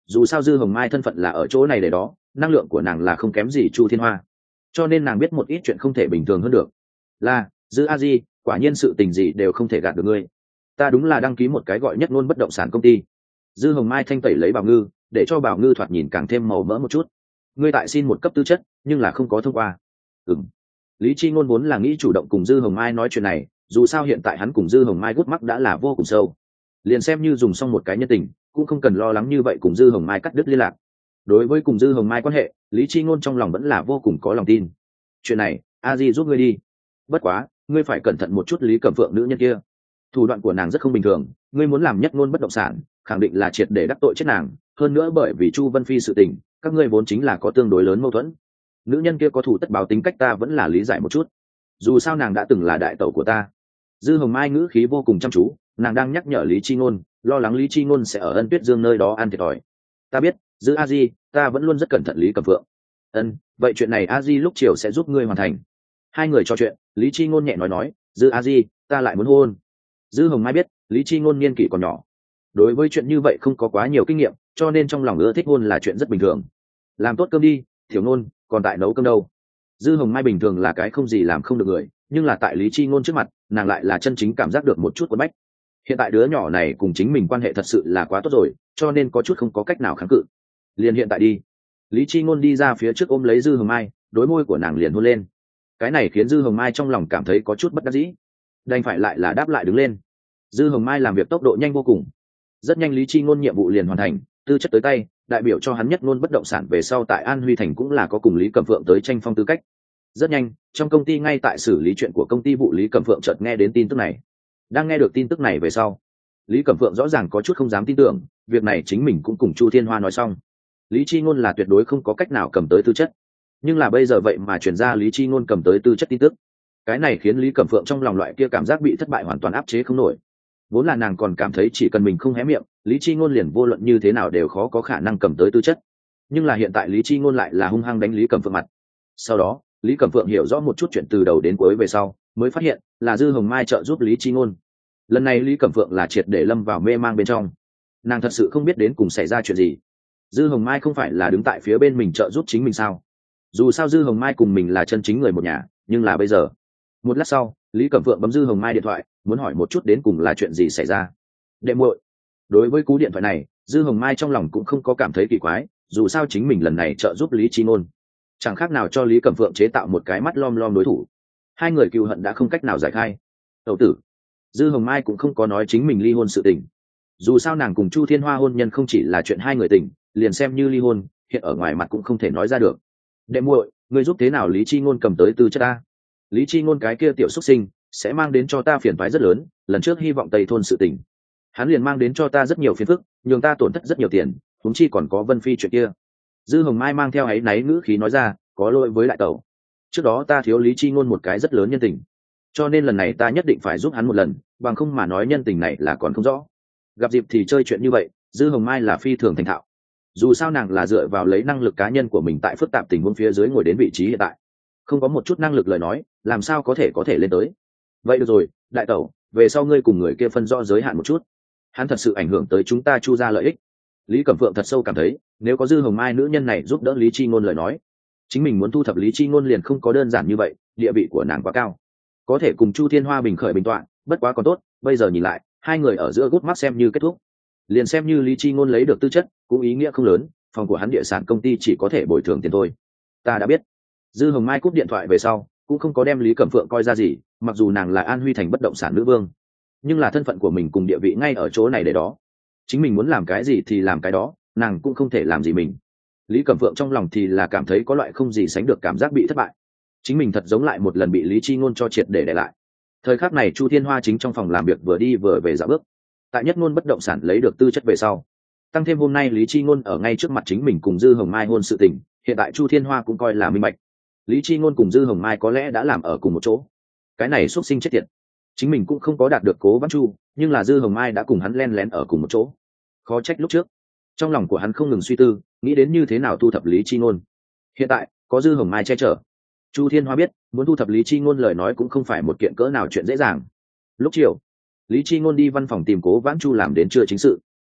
dù sao dư hồng mai thân phận là ở chỗ này để đó, năng lượng của nàng là không kém gì chu thiên hoa, cho nên nàng biết một ít chuyện không thể bình thường hơn được. Là dư a di, quả nhiên sự tình gì đều không thể gạt được ngươi, ta đúng là đăng ký một cái gọi Nhất Ngôn bất động sản công ty. Dư hồng mai thanh tẩy lấy Bảo Ngư, để cho Bảo Ngư thoạt nhìn càng thêm màu mỡ một chút. Ngươi tại xin một cấp tư chất nhưng là không có thông qua. Ừm. Lý Chi Ngôn vốn là nghĩ chủ động cùng Dư Hồng Mai nói chuyện này, dù sao hiện tại hắn cùng Dư Hồng Mai gút mắc đã là vô cùng sâu, liền xem như dùng xong một cái nhân tình cũng không cần lo lắng như vậy cùng Dư Hồng Mai cắt đứt liên lạc. Đối với cùng Dư Hồng Mai quan hệ, Lý Chi Ngôn trong lòng vẫn là vô cùng có lòng tin. Chuyện này a di giúp ngươi đi, bất quá ngươi phải cẩn thận một chút Lý Cẩm Phượng nữ nhân kia, thủ đoạn của nàng rất không bình thường, ngươi muốn làm Nhất Ngôn bất động sản khẳng định là triệt để đắc tội chết nàng. Hơn nữa bởi vì Chu Vân Phi sự tình, các ngươi vốn chính là có tương đối lớn mâu thuẫn, nữ nhân kia có thủ tất báo tính cách ta vẫn là lý giải một chút, dù sao nàng đã từng là đại tẩu của ta. Dư Hồng Mai ngữ khí vô cùng chăm chú, nàng đang nhắc nhở Lý Chi Ngôn, lo lắng Lý Chi Ngôn sẽ ở Ân Tuyết Dương nơi đó ăn thiệt thòi. Ta biết, Dư a di, ta vẫn luôn rất cẩn thận Lý Cẩm Phượng. Ân, vậy chuyện này a di lúc chiều sẽ giúp ngươi hoàn thành. Hai người trò chuyện, Lý Chi Ngôn nhẹ nói nói, Dư a di, ta lại muốn hôn. Dư Hồng Mai biết, Lý Chi Ngôn niên kỷ còn nhỏ, đối với chuyện như vậy không có quá nhiều kinh nghiệm, cho nên trong lòng ưa thích hôn là chuyện rất bình thường. Làm tốt cơm đi, Thiểu Ngôn, còn tại nấu cơm đâu. Dư Hồng Mai bình thường là cái không gì làm không được người, nhưng là tại Lý Chi Ngôn trước mặt, nàng lại là chân chính cảm giác được một chút quấn bách. Hiện tại đứa nhỏ này cùng chính mình quan hệ thật sự là quá tốt rồi, cho nên có chút không có cách nào kháng cự. Liền hiện tại đi. Lý Chi Ngôn đi ra phía trước ôm lấy Dư Hồng Mai, đối môi của nàng liền hôn lên. Cái này khiến Dư Hồng Mai trong lòng cảm thấy có chút bất đắc dĩ, đành phải lại là đáp lại đứng lên. Dư Hồng Mai làm việc tốc độ nhanh vô cùng, rất nhanh Lý Chi Ngôn nhiệm vụ liền hoàn thành, tư chất tới tay, đại biểu cho hắn Nhất Ngôn bất động sản về sau tại An Huy Thành cũng là có cùng Lý Cẩm Phượng tới tranh phong tư cách. Rất nhanh, trong công ty ngay tại xử lý chuyện của công ty vụ Lý Cẩm Phượng chợt nghe đến tin tức này. Đang nghe được tin tức này về sau, Lý Cẩm Phượng rõ ràng có chút không dám tin tưởng, việc này chính mình cũng cùng Chu Thiên Hoa nói xong. Lý Chi Ngôn là tuyệt đối không có cách nào cầm tới tư chất, nhưng là bây giờ vậy mà truyền ra Lý Chi Ngôn cầm tới tư chất tin tức. Cái này khiến Lý Cẩm Phượng trong lòng loại kia cảm giác bị thất bại hoàn toàn áp chế không nổi. Vốn là nàng còn cảm thấy chỉ cần mình không hé miệng, Lý Chi Ngôn liền vô luận như thế nào đều khó có khả năng cầm tới tư chất. Nhưng là hiện tại Lý Chi Ngôn lại là hung hăng đánh Lý Cẩm Phượng mặt. Sau đó, Lý Cẩm Phượng hiểu rõ một chút chuyện từ đầu đến cuối về sau, mới phát hiện là Dư Hồng Mai trợ giúp Lý Chi Ngôn. Lần này Lý Cẩm Phượng là triệt để lâm vào mê mang bên trong. Nàng thật sự không biết đến cùng xảy ra chuyện gì. Dư Hồng Mai không phải là đứng tại phía bên mình trợ giúp chính mình sao? Dù sao Dư Hồng Mai cùng mình là chân chính người một nhà, nhưng là bây giờ. Một lát sau, Lý Cẩm Phượng bấm Dư Hồng Mai điện thoại, muốn hỏi một chút đến cùng là chuyện gì xảy ra. Đệ muội. Đối với cú điện thoại này, Dư Hồng Mai trong lòng cũng không có cảm thấy kỳ quái, dù sao chính mình lần này trợ giúp Lý Chi Ngôn, chẳng khác nào cho Lý Cẩm Phượng chế tạo một cái mắt lom lom đối thủ. Hai người cừu hận đã không cách nào giải khai. Tẩu tử. Dư Hồng Mai cũng không có nói chính mình ly hôn sự tình. Dù sao nàng cùng Chu Thiên Hoa hôn nhân không chỉ là chuyện hai người tình, liền xem như ly hôn, hiện ở ngoài mặt cũng không thể nói ra được. Đệ muội, ngươi giúp thế nào Lý Chi Ngôn cầm tới tư chất ta? Lý Chi Ngôn cái kia tiểu xuất sinh sẽ mang đến cho ta phiền toái rất lớn, lần trước hy vọng Tây thôn sự tình, hắn liền mang đến cho ta rất nhiều phiền phức, nhường ta tổn thất rất nhiều tiền, huống chi còn có Vân Phi chuyện kia. Dư Hồng Mai mang theo áy náy ngữ khí nói ra, có lỗi với đại tẩu, trước đó ta thiếu Lý Chi Ngôn một cái rất lớn nhân tình, cho nên lần này ta nhất định phải giúp hắn một lần, bằng không mà nói nhân tình này là còn không rõ. Gặp dịp thì chơi chuyện như vậy, Dư Hồng Mai là phi thường thành thạo. Dù sao nàng là dựa vào lấy năng lực cá nhân của mình tại phức tạp tình huống phía dưới ngồi đến vị trí hiện tại, không có một chút năng lực lời nói, làm sao có thể có thể lên tới. Vậy được rồi, đại tẩu, về sau ngươi cùng người kia phân rõ giới hạn một chút, hắn thật sự ảnh hưởng tới chúng ta Chu ra lợi ích. Lý Cẩm Phượng thật sâu cảm thấy, nếu có Dư Hồng Mai nữ nhân này giúp đỡ Lý Chi Ngôn lời nói, chính mình muốn thu thập Lý Chi Ngôn liền không có đơn giản như vậy, địa vị của nàng quá cao, có thể cùng Chu Thiên Hoa bình khởi bình tọa. Bất quá còn tốt, bây giờ nhìn lại, hai người ở giữa gút mắt xem như kết thúc, liền xem như Lý Chi Ngôn lấy được tư chất, cũng ý nghĩa không lớn, phòng của hắn địa sản công ty chỉ có thể bồi thường tiền thôi. Ta đã biết. Dư Hồng Mai cúp điện thoại về sau, cũng không có đem Lý Cẩm Phượng coi ra gì, mặc dù nàng là An Huy Thành bất động sản nữ vương, nhưng là thân phận của mình cùng địa vị ngay ở chỗ này để đó, chính mình muốn làm cái gì thì làm cái đó, nàng cũng không thể làm gì mình. Lý Cẩm Phượng trong lòng thì là cảm thấy có loại không gì sánh được cảm giác bị thất bại, chính mình thật giống lại một lần bị Lý Chi Ngôn cho triệt để để lại. Thời khắc này Chu Thiên Hoa chính trong phòng làm việc vừa đi vừa về dạo bước, tại Nhất Ngôn bất động sản lấy được tư chất về sau, tăng thêm hôm nay Lý Chi Ngôn ở ngay trước mặt chính mình cùng Dư Hồng Mai hôn sự tình, hiện tại Chu Thiên Hoa cũng coi là minh bạch, Lý Chi Ngôn cùng Dư Hồng Mai có lẽ đã làm ở cùng một chỗ. Cái này xuất sinh chết tiệt, chính mình cũng không có đạt được Cố Vãn Chu, nhưng là Dư Hồng Mai đã cùng hắn len lén ở cùng một chỗ. Khó trách lúc trước trong lòng của hắn không ngừng suy tư, nghĩ đến như thế nào thu thập Lý Chi Ngôn. Hiện tại có Dư Hồng Mai che chở, Chu Thiên Hoa biết muốn thu thập Lý Chi Ngôn lời nói cũng không phải một kiện cỡ nào chuyện dễ dàng. Lúc chiều, Lý Chi Ngôn đi văn phòng tìm Cố Vãn Chu làm đến trưa chính sự.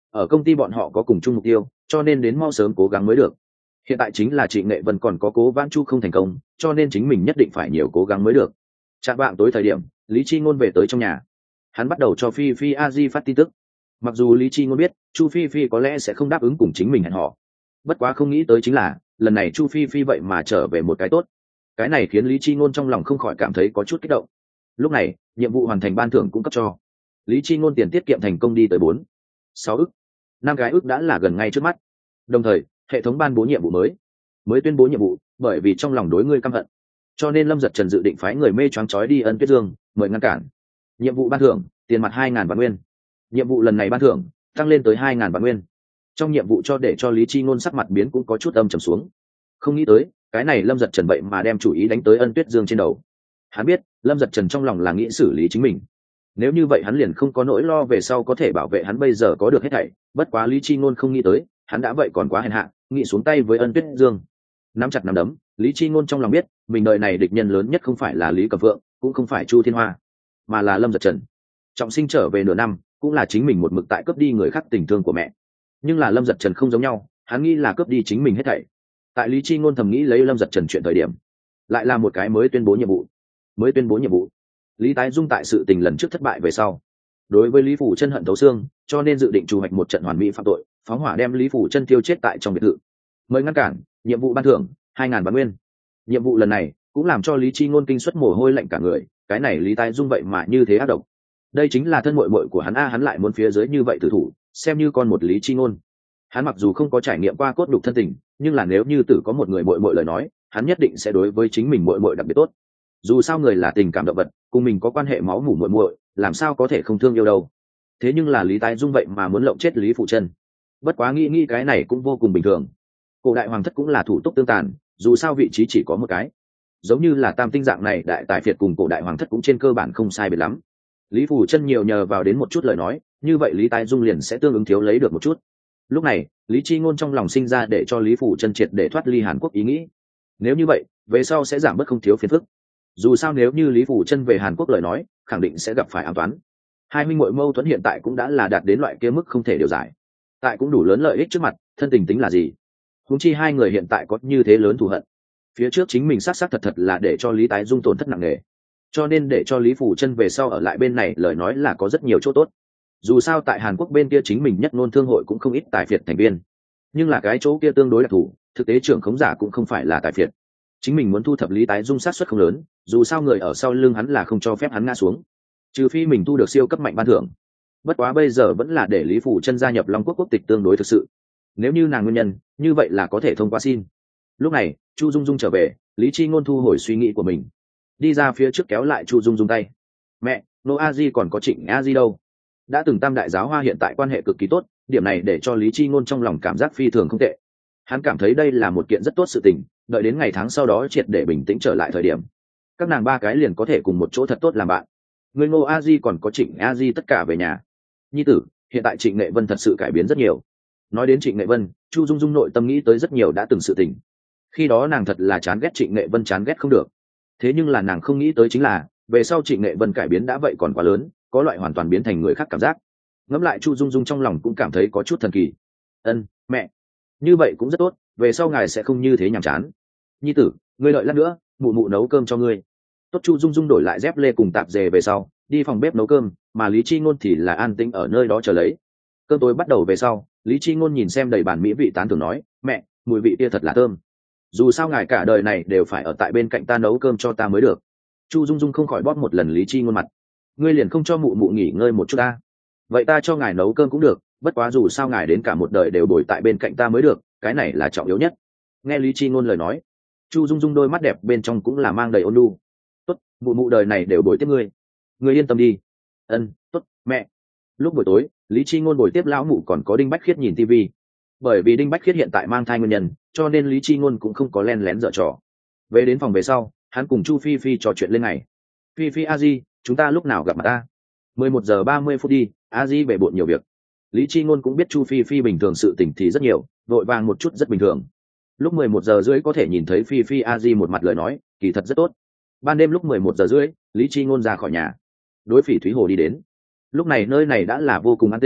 ở công ty bọn họ có cùng chung mục tiêu, cho nên đến mau sớm cố gắng mới được. Hiện tại chính là Trịnh Nghệ Vân còn có Cố Vãn Chu không thành công, cho nên chính mình nhất định phải nhiều cố gắng mới được. Trạng vạng tối thời điểm, Lý Chi Ngôn về tới trong nhà, hắn bắt đầu cho Phi Phi A Di phát tin tức. Mặc dù Lý Chi Ngôn biết Chu Phi Phi có lẽ sẽ không đáp ứng cùng chính mình hẹn hò, bất quá không nghĩ tới chính là lần này Chu Phi Phi vậy mà trở về một cái tốt. Cái này khiến Lý Chi Ngôn trong lòng không khỏi cảm thấy có chút kích động. Lúc này nhiệm vụ hoàn thành ban thưởng cũng cấp cho Lý Chi Ngôn tiền tiết kiệm thành công đi tới bốn sáu ức, năm cái ức đã là gần ngay trước mắt. Đồng thời hệ thống ban bố nhiệm vụ mới mới tuyên bố nhiệm vụ, bởi vì trong lòng đối ngươi căm hận, cho nên Lâm Giật Trần dự định phái người mê choáng chói đi Ân Tuyết Dương, mời ngăn cản. Nhiệm vụ ban thưởng tiền mặt hai ngàn vạn nguyên. Nhiệm vụ lần này ban thưởng tăng lên tới hai ngàn vạn nguyên. Trong nhiệm vụ cho để cho Lý Chi Ngôn sắc mặt biến cũng có chút âm trầm xuống. Không nghĩ tới cái này Lâm Giật Trần vậy mà đem chủ ý đánh tới Ân Tuyết Dương trên đầu. Hắn biết Lâm Giật Trần trong lòng là nghĩ xử lý chính mình, nếu như vậy hắn liền không có nỗi lo về sau có thể bảo vệ hắn bây giờ có được hết thảy. Bất quá Lý Chi Ngôn không nghĩ tới hắn đã vậy còn quá hèn hạ, nghĩ xuống tay với Ân Tuyết Dương. Nắm chặt nắm đấm, Lý Chi Ngôn trong lòng biết mình đời này địch nhân lớn nhất không phải là Lý Cẩm Phượng, cũng không phải Chu Thiên Hoa, mà là Lâm Giật Trần. Trọng sinh trở về nửa năm cũng là chính mình một mực tại cướp đi người khác tình thương của mẹ, nhưng là Lâm Giật Trần không giống nhau, hắn nghĩ là cướp đi chính mình hết thảy. Tại Lý Chi Ngôn thầm nghĩ lấy Lâm Giật Trần chuyện thời điểm, lại là một cái mới tuyên bố nhiệm vụ mới tuyên bố nhiệm vụ Lý Tái Dung tại sự tình lần trước thất bại về sau, đối với Lý Phủ Chân hận thấu xương, cho nên dự định chủ hoạch một trận hoàn mỹ phạm tội, phóng hỏa đem Lý Phủ Chân tiêu chết tại trong biệt thự. Mới ngăn cản, nhiệm vụ ban thưởng hai ngàn vạn nguyên. Nhiệm vụ lần này cũng làm cho Lý Chi Ngôn kinh suất mồ hôi lạnh cả người, cái này Lý Tái Dung vậy mà như thế ác độc. Đây chính là thân muội muội của hắn a, hắn lại muốn phía dưới như vậy tử thủ, xem như con một Lý Chi Ngôn. Hắn mặc dù không có trải nghiệm qua cốt đục thân tình, nhưng là nếu như tử có một người muội muội lời nói, hắn nhất định sẽ đối với chính mình muội muội đặc biệt tốt. Dù sao người là tình cảm động vật, cùng mình có quan hệ máu mủ muội muội, làm sao có thể không thương yêu đâu. Thế nhưng là Lý Tái Dung vậy mà muốn lộng chết Lý Phụ Chân. Bất quá nghĩ nghĩ cái này cũng vô cùng bình thường. Cổ đại hoàng thất cũng là thủ túc tương tàn, dù sao vị trí chỉ có một cái. Giống như là Tam Tinh dạng này đại tài phiệt cùng cổ đại hoàng thất cũng trên cơ bản không sai biệt lắm. Lý Phủ Chân nhiều nhờ vào đến một chút lời nói, như vậy Lý Tái Dung liền sẽ tương ứng thiếu lấy được một chút. Lúc này Lý Chi Ngôn trong lòng sinh ra để cho Lý Phủ Chân triệt để thoát ly Hàn Quốc ý nghĩ. Nếu như vậy về sau sẽ giảm bớt không thiếu phiền phức. Dù sao nếu như Lý Phủ Chân về Hàn Quốc lời nói, khẳng định sẽ gặp phải ám toán. Hai huynh muội mâu thuẫn hiện tại cũng đã là đạt đến loại kia mức không thể điều giải. Tại cũng đủ lớn lợi ích trước mặt, thân tình tính là gì? Huống chi hai người hiện tại có như thế lớn thù hận. Phía trước chính mình xác xác thật thật là để cho Lý Tái Dung tổn thất nặng nề, cho nên để cho Lý Phủ Chân về sau ở lại bên này lời nói là có rất nhiều chỗ tốt. Dù sao tại Hàn Quốc bên kia chính mình nhất ngôn thương hội cũng không ít tài phiệt thành viên, nhưng là cái chỗ kia tương đối đặc thù, thực tế trưởng khống giả cũng không phải là tài phiệt. Chính mình muốn thu thập Lý Tái Dung sát suất không lớn, dù sao người ở sau lưng hắn là không cho phép hắn ngã xuống, trừ phi mình thu được siêu cấp mạnh ban thưởng. Bất quá bây giờ vẫn là để Lý Phủ Chân gia nhập Long Quốc quốc tịch tương đối thực sự. Nếu như nàng nguyên nhân, như vậy là có thể thông qua xin. Lúc này Chu Dung Dung trở về, Lý Chi Ngôn thu hồi suy nghĩ của mình, đi ra phía trước kéo lại Chu Dung Dung tay. Mẹ, Nô A Di còn có Trịnh A Di đâu? Đã từng tam đại giáo hoa hiện tại quan hệ cực kỳ tốt, điểm này để cho Lý Chi Ngôn trong lòng cảm giác phi thường không tệ. Hắn cảm thấy đây là một kiện rất tốt sự tình, đợi đến ngày tháng sau đó triệt để bình tĩnh trở lại thời điểm, các nàng ba cái liền có thể cùng một chỗ thật tốt làm bạn. Người Ngô A Di còn có Trịnh A Di tất cả về nhà. Nhi tử, hiện tại Trịnh Nghệ Vân thật sự cải biến rất nhiều. Nói đến Trịnh Nghệ Vân, Chu Dung Dung nội tâm nghĩ tới rất nhiều đã từng sự tình. Khi đó nàng thật là chán ghét Trịnh Nghệ Vân chán ghét không được. Thế nhưng là nàng không nghĩ tới chính là, về sau Trịnh Nghệ Vân cải biến đã vậy còn quá lớn, có loại hoàn toàn biến thành người khác cảm giác. Ngẫm lại Chu Dung Dung trong lòng cũng cảm thấy có chút thần kỳ. Ân, mẹ, như vậy cũng rất tốt, về sau ngài sẽ không như thế nhàm chán. Nhi tử, ngươi đợi lát nữa, mụ mụ nấu cơm cho ngươi. Tốt. Chu Dung Dung đổi lại dép lê cùng tạp dề về sau, đi phòng bếp nấu cơm, mà Lý Chi Ngôn thì là an tĩnh ở nơi đó chờ lấy. Cơm tối bắt đầu về sau, Lý Chi Ngôn nhìn xem đầy bàn mỹ vị tán thưởng nói, mẹ, mùi vị kia thật là thơm. Dù sao ngài cả đời này đều phải ở tại bên cạnh ta nấu cơm cho ta mới được. Chu Dung Dung không khỏi bóp một lần Lý Chi Ngôn mặt. Ngươi liền không cho mụ mụ nghỉ ngơi một chút ta? Vậy ta cho ngài nấu cơm cũng được, bất quá dù sao ngài đến cả một đời đều bồi tại bên cạnh ta mới được, cái này là trọng yếu nhất. Nghe Lý Chi Ngôn lời nói, Chu Dung Dung đôi mắt đẹp bên trong cũng là mang đầy ôn nhu. Tốt, mụ mụ đời này đều bồi tiếp ngươi, ngươi yên tâm đi. Ân, tốt, mẹ. Lúc buổi tối, Lý Chi Ngôn bồi tiếp lão mụ còn có Đinh Bách Khiết nhìn tivi. Bởi vì Đinh Bách Khiết hiện tại mang thai nguyên nhân, cho nên Lý Chi Ngôn cũng không có len lén giở trò. Về đến phòng về sau, hắn cùng Chu Phi Phi trò chuyện lên ngày. Phi Phi a di, chúng ta lúc nào gặp mặt ta? mười một giờ ba mươi phút đi, a di về bộn nhiều việc. Lý Chi Ngôn cũng biết Chu Phi Phi bình thường sự tình thì rất nhiều, vội vàng một chút rất bình thường. Lúc mười một giờ rưỡi có thể nhìn thấy Phi Phi a di một mặt lời nói, kỳ thật rất tốt. Ban đêm lúc mười một giờ rưỡi, Lý Chi Ngôn ra khỏi nhà, đối Phỉ Thúy Hồ đi đến. Lúc này nơi này đã là vô cùng an tĩnh,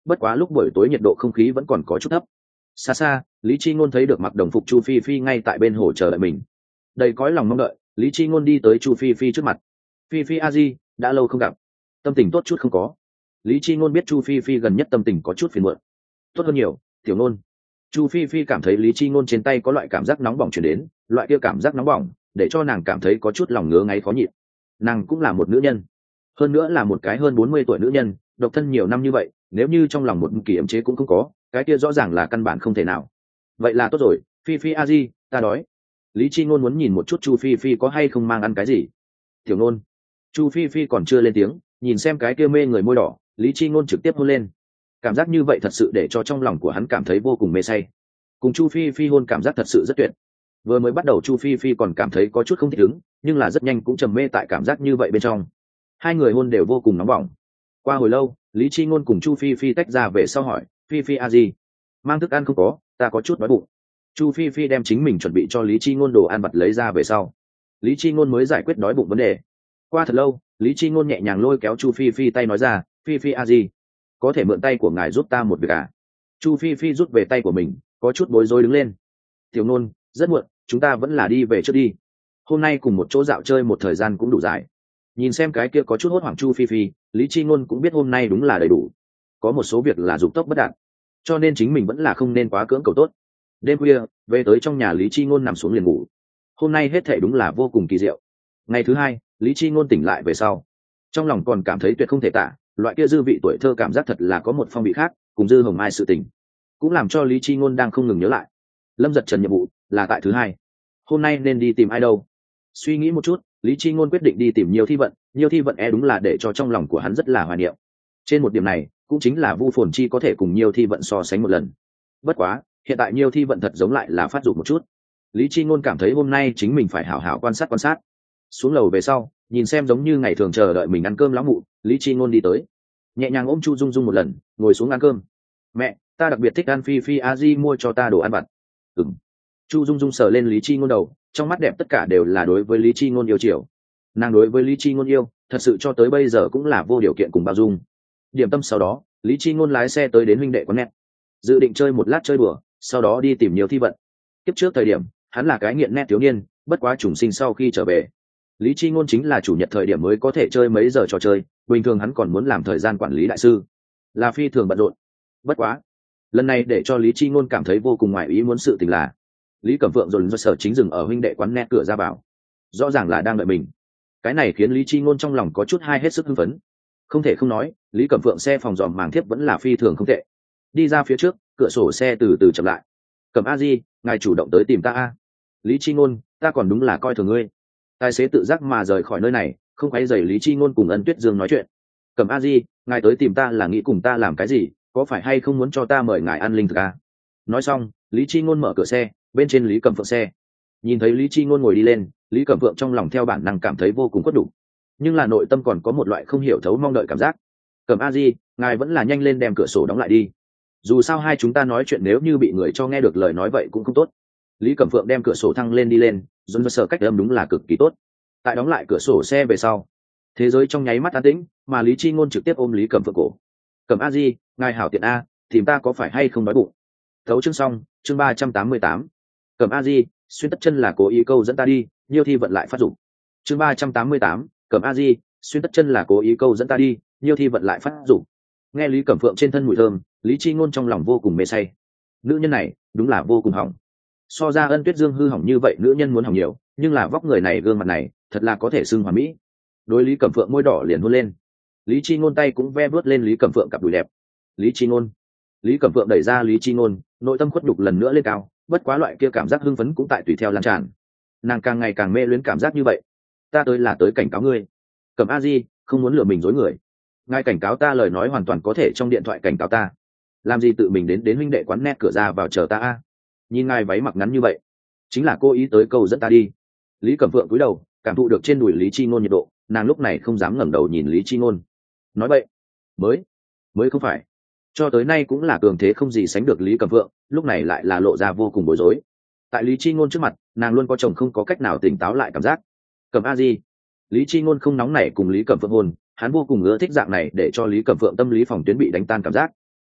bất quá lúc buổi tối nhiệt độ không khí vẫn còn có chút thấp. Xa xa, Lý Chi Ngôn thấy được mặc đồng phục Chu Phi Phi ngay tại bên hồ chờ đợi mình. Đầy cõi lòng mong đợi, Lý Chi Ngôn đi tới Chu Phi Phi trước mặt. Phi Phi a di, đã lâu không gặp, tâm tình tốt chút không có? Lý Chi Ngôn biết Chu Phi Phi gần nhất tâm tình có chút phiền muộn. Tốt hơn nhiều, tiểu Ngôn. Chu Phi Phi cảm thấy Lý Chi Ngôn trên tay có loại cảm giác nóng bỏng truyền đến, loại kia cảm giác nóng bỏng để cho nàng cảm thấy có chút lòng ngứa ngáy khó nhịn. Nàng cũng là một nữ nhân, hơn nữa là một cái hơn bốn mươi tuổi nữ nhân, độc thân nhiều năm như vậy, nếu như trong lòng một kỳ ấm chế cũng không có, cái kia rõ ràng là căn bản không thể nào. Vậy là tốt rồi, Phi Phi a di, ta đói. Lý Chi Ngôn muốn nhìn một chút Chu Phi Phi có hay không mang ăn cái gì. Tiểu Ngôn. Chu Phi Phi còn chưa lên tiếng, nhìn xem cái kia mê người môi đỏ, Lý Chi Ngôn trực tiếp hôn lên. Cảm giác như vậy thật sự để cho trong lòng của hắn cảm thấy vô cùng mê say. Cùng Chu Phi Phi hôn cảm giác thật sự rất tuyệt. Vừa mới bắt đầu Chu Phi Phi còn cảm thấy có chút không thích ứng, nhưng là rất nhanh cũng trầm mê tại cảm giác như vậy bên trong. Hai người hôn đều vô cùng nóng bỏng. Qua hồi lâu, Lý Chi Ngôn cùng Chu Phi Phi tách ra về sau hỏi, Phi Phi a gì, mang thức ăn không có, ta có chút đói bụng. Chu Phi Phi đem chính mình chuẩn bị cho Lý Chi Ngôn đồ ăn vặt lấy ra về sau, Lý Chi Ngôn mới giải quyết đói bụng vấn đề. Qua thật lâu, Lý Chi Ngôn nhẹ nhàng lôi kéo Chu Phi Phi tay nói ra, Phi Phi a gì, có thể mượn tay của ngài giúp ta một việc à? Chu Phi Phi rút về tay của mình, có chút bối rối đứng lên. Tiểu Ngôn, rất muộn, chúng ta vẫn là đi về trước đi. Hôm nay cùng một chỗ dạo chơi một thời gian cũng đủ dài. Nhìn xem cái kia có chút hốt hoảng Chu Phi Phi, Lý Chi Ngôn cũng biết hôm nay đúng là đầy đủ. Có một số việc là dục tốc bất đạt, cho nên chính mình vẫn là không nên quá cưỡng cầu tốt. Đêm khuya, về tới trong nhà Lý Chi Ngôn nằm xuống liền ngủ. Hôm nay hết thảy đúng là vô cùng kỳ diệu. Ngày thứ hai, Lý Chi Ngôn tỉnh lại về sau, trong lòng còn cảm thấy tuyệt không thể tả, loại kia dư vị tuổi thơ cảm giác thật là có một phong vị khác, cùng dư hồng mai sự tình, cũng làm cho Lý Chi Ngôn đang không ngừng nhớ lại. Lâm Giật Trần nhiệm vụ là tại thứ hai, hôm nay nên đi tìm ai đâu? Suy nghĩ một chút, Lý Chi Ngôn quyết định đi tìm Nhiều Thi Vận. Nhiều Thi Vận e đúng là để cho trong lòng của hắn rất là hoài niệm. Trên một điểm này, cũng chính là Vu Phồn Chi có thể cùng Nhiều Thi Vận so sánh một lần. Bất quá, hiện tại Nhiều Thi Vận thật giống lại là phát dục một chút. Lý Chi Ngôn cảm thấy hôm nay chính mình phải hảo hảo quan sát quan sát. Xuống lầu về sau, nhìn xem giống như ngày thường chờ đợi mình ăn cơm lão mụ, Lý Chi Ngôn đi tới, nhẹ nhàng ôm Chu Dung Dung một lần, ngồi xuống ăn cơm. Mẹ, ta đặc biệt thích ăn Phi Phi a di mua cho ta đồ ăn vặt. Ừm. Chu Dung Dung sờ lên Lý Chi Ngôn đầu, trong mắt đẹp tất cả đều là đối với Lý Chi Ngôn yêu chiều. Nàng đối với Lý Chi Ngôn yêu, thật sự cho tới bây giờ cũng là vô điều kiện cùng bao dung. Điểm tâm sau đó, Lý Chi Ngôn lái xe tới đến huynh đệ quán net, dự định chơi một lát chơi đùa, sau đó đi tìm Nhiều Thi Vận. Tiếp trước thời điểm, hắn là cái nghiện net thiếu niên, bất quá trùng sinh sau khi trở về, Lý Chi Ngôn chính là chủ nhật thời điểm mới có thể chơi mấy giờ trò chơi, bình thường hắn còn muốn làm thời gian quản lý đại sư, là phi thường bận rộn. Bất quá, lần này để cho Lý Chi Ngôn cảm thấy vô cùng ngoài ý muốn sự tình là, Lý Cẩm Phượng dồn dơ sở chính dừng ở huynh đệ quán net cửa ra vào, rõ ràng là đang đợi mình. Cái này khiến Lý Chi Ngôn trong lòng có chút hai hết sức hưng phấn. Không thể không nói, Lý Cẩm Phượng xe phòng dòm màng thiếp vẫn là phi thường không tệ. Đi ra phía trước, cửa sổ xe từ từ chậm lại. Cẩm a di, ngài chủ động tới tìm ta a. Lý Chi Ngôn, ta còn đúng là coi thường ngươi. Tài xế tự giác mà rời khỏi nơi này, không quấy rầy Lý Chi Ngôn cùng Ân Tuyết Dương nói chuyện. Cẩm a di, ngài tới tìm ta là nghĩ cùng ta làm cái gì, có phải hay không muốn cho ta mời ngài ăn linh thực a? Nói xong, Lý Chi Ngôn mở cửa xe, bên trên Lý Cẩm Phượng xe. Nhìn thấy Lý Chi Ngôn ngồi đi lên, Lý Cẩm Phượng trong lòng theo bản năng cảm thấy vô cùng khuất đủ, nhưng là nội tâm còn có một loại không hiểu thấu mong đợi cảm giác. Cẩm a di, ngài vẫn là nhanh lên đem cửa sổ đóng lại đi, dù sao hai chúng ta nói chuyện nếu như bị người cho nghe được lời nói vậy cũng không tốt. Lý Cẩm Phượng đem cửa sổ thăng lên đi lên, dồn dơ sở cách âm đúng là cực kỳ tốt. Tại đóng lại cửa sổ xe về sau, thế giới trong nháy mắt an tĩnh, mà Lý Chi Ngôn trực tiếp ôm Lý Cẩm Phượng cổ. Cẩm a di, ngài hảo tiện a, tìm ta có phải hay không đói bụng? Thấu chương xong, chương ba trăm tám mươi tám. Cẩm a di, xuyên tất chân là cố ý câu dẫn ta đi, Nhiêu Thi Vận lại phát dụng. Chương ba trăm tám mươi tám, Cẩm a di, xuyên tất chân là cố ý câu dẫn ta đi, Nhiêu Thi Vận lại phát dụng. Nghe Lý Cẩm Phượng trên thân mùi thơm, Lý Chi Ngôn trong lòng vô cùng mê say. Nữ nhân này, đúng là vô cùng hỏng. So ra Ân Tuyết Dương hư hỏng như vậy nữ nhân muốn hỏng nhiều, nhưng là vóc người này gương mặt này, thật là có thể xưng hoàn mỹ. Đối Lý Cẩm Phượng môi đỏ liền hôn lên. Lý Chi Ngôn tay cũng ve vớt lên Lý Cẩm Phượng cặp đùi đẹp. Lý Chi Ngôn. Lý Cẩm Phượng đẩy ra Lý Chi Ngôn, nội tâm khuất nhục lần nữa lên cao, bất quá loại kia cảm giác hưng phấn cũng tại tùy theo lan tràn. Nàng càng ngày càng mê luyến cảm giác như vậy. Ta tới là tới cảnh cáo ngươi. Cẩm a di, không muốn lừa mình dối người. Ngài cảnh cáo ta lời nói hoàn toàn có thể trong điện thoại cảnh cáo ta. Làm gì tự mình đến đến huynh đệ quán net cửa ra vào chờ ta a? Nhìn ngài váy mặc ngắn như vậy, chính là cô ý tới câu dẫn ta đi. Lý Cẩm Phượng cúi đầu, cảm thụ được trên đùi Lý Chi Ngôn nhiệt độ, nàng lúc này không dám ngẩng đầu nhìn Lý Chi Ngôn. Nói vậy, mới, mới không phải. Cho tới nay cũng là cường thế không gì sánh được Lý Cẩm Phượng, lúc này lại là lộ ra vô cùng bối rối. Tại Lý Chi Ngôn trước mặt, nàng luôn có chồng không có cách nào tỉnh táo lại cảm giác. Cẩm a di, Lý Chi Ngôn không nóng nảy cùng Lý Cẩm Phượng hôn, hắn vô cùng ưa thích dạng này để cho Lý Cẩm Phượng tâm lý phòng tuyến bị đánh tan cảm giác.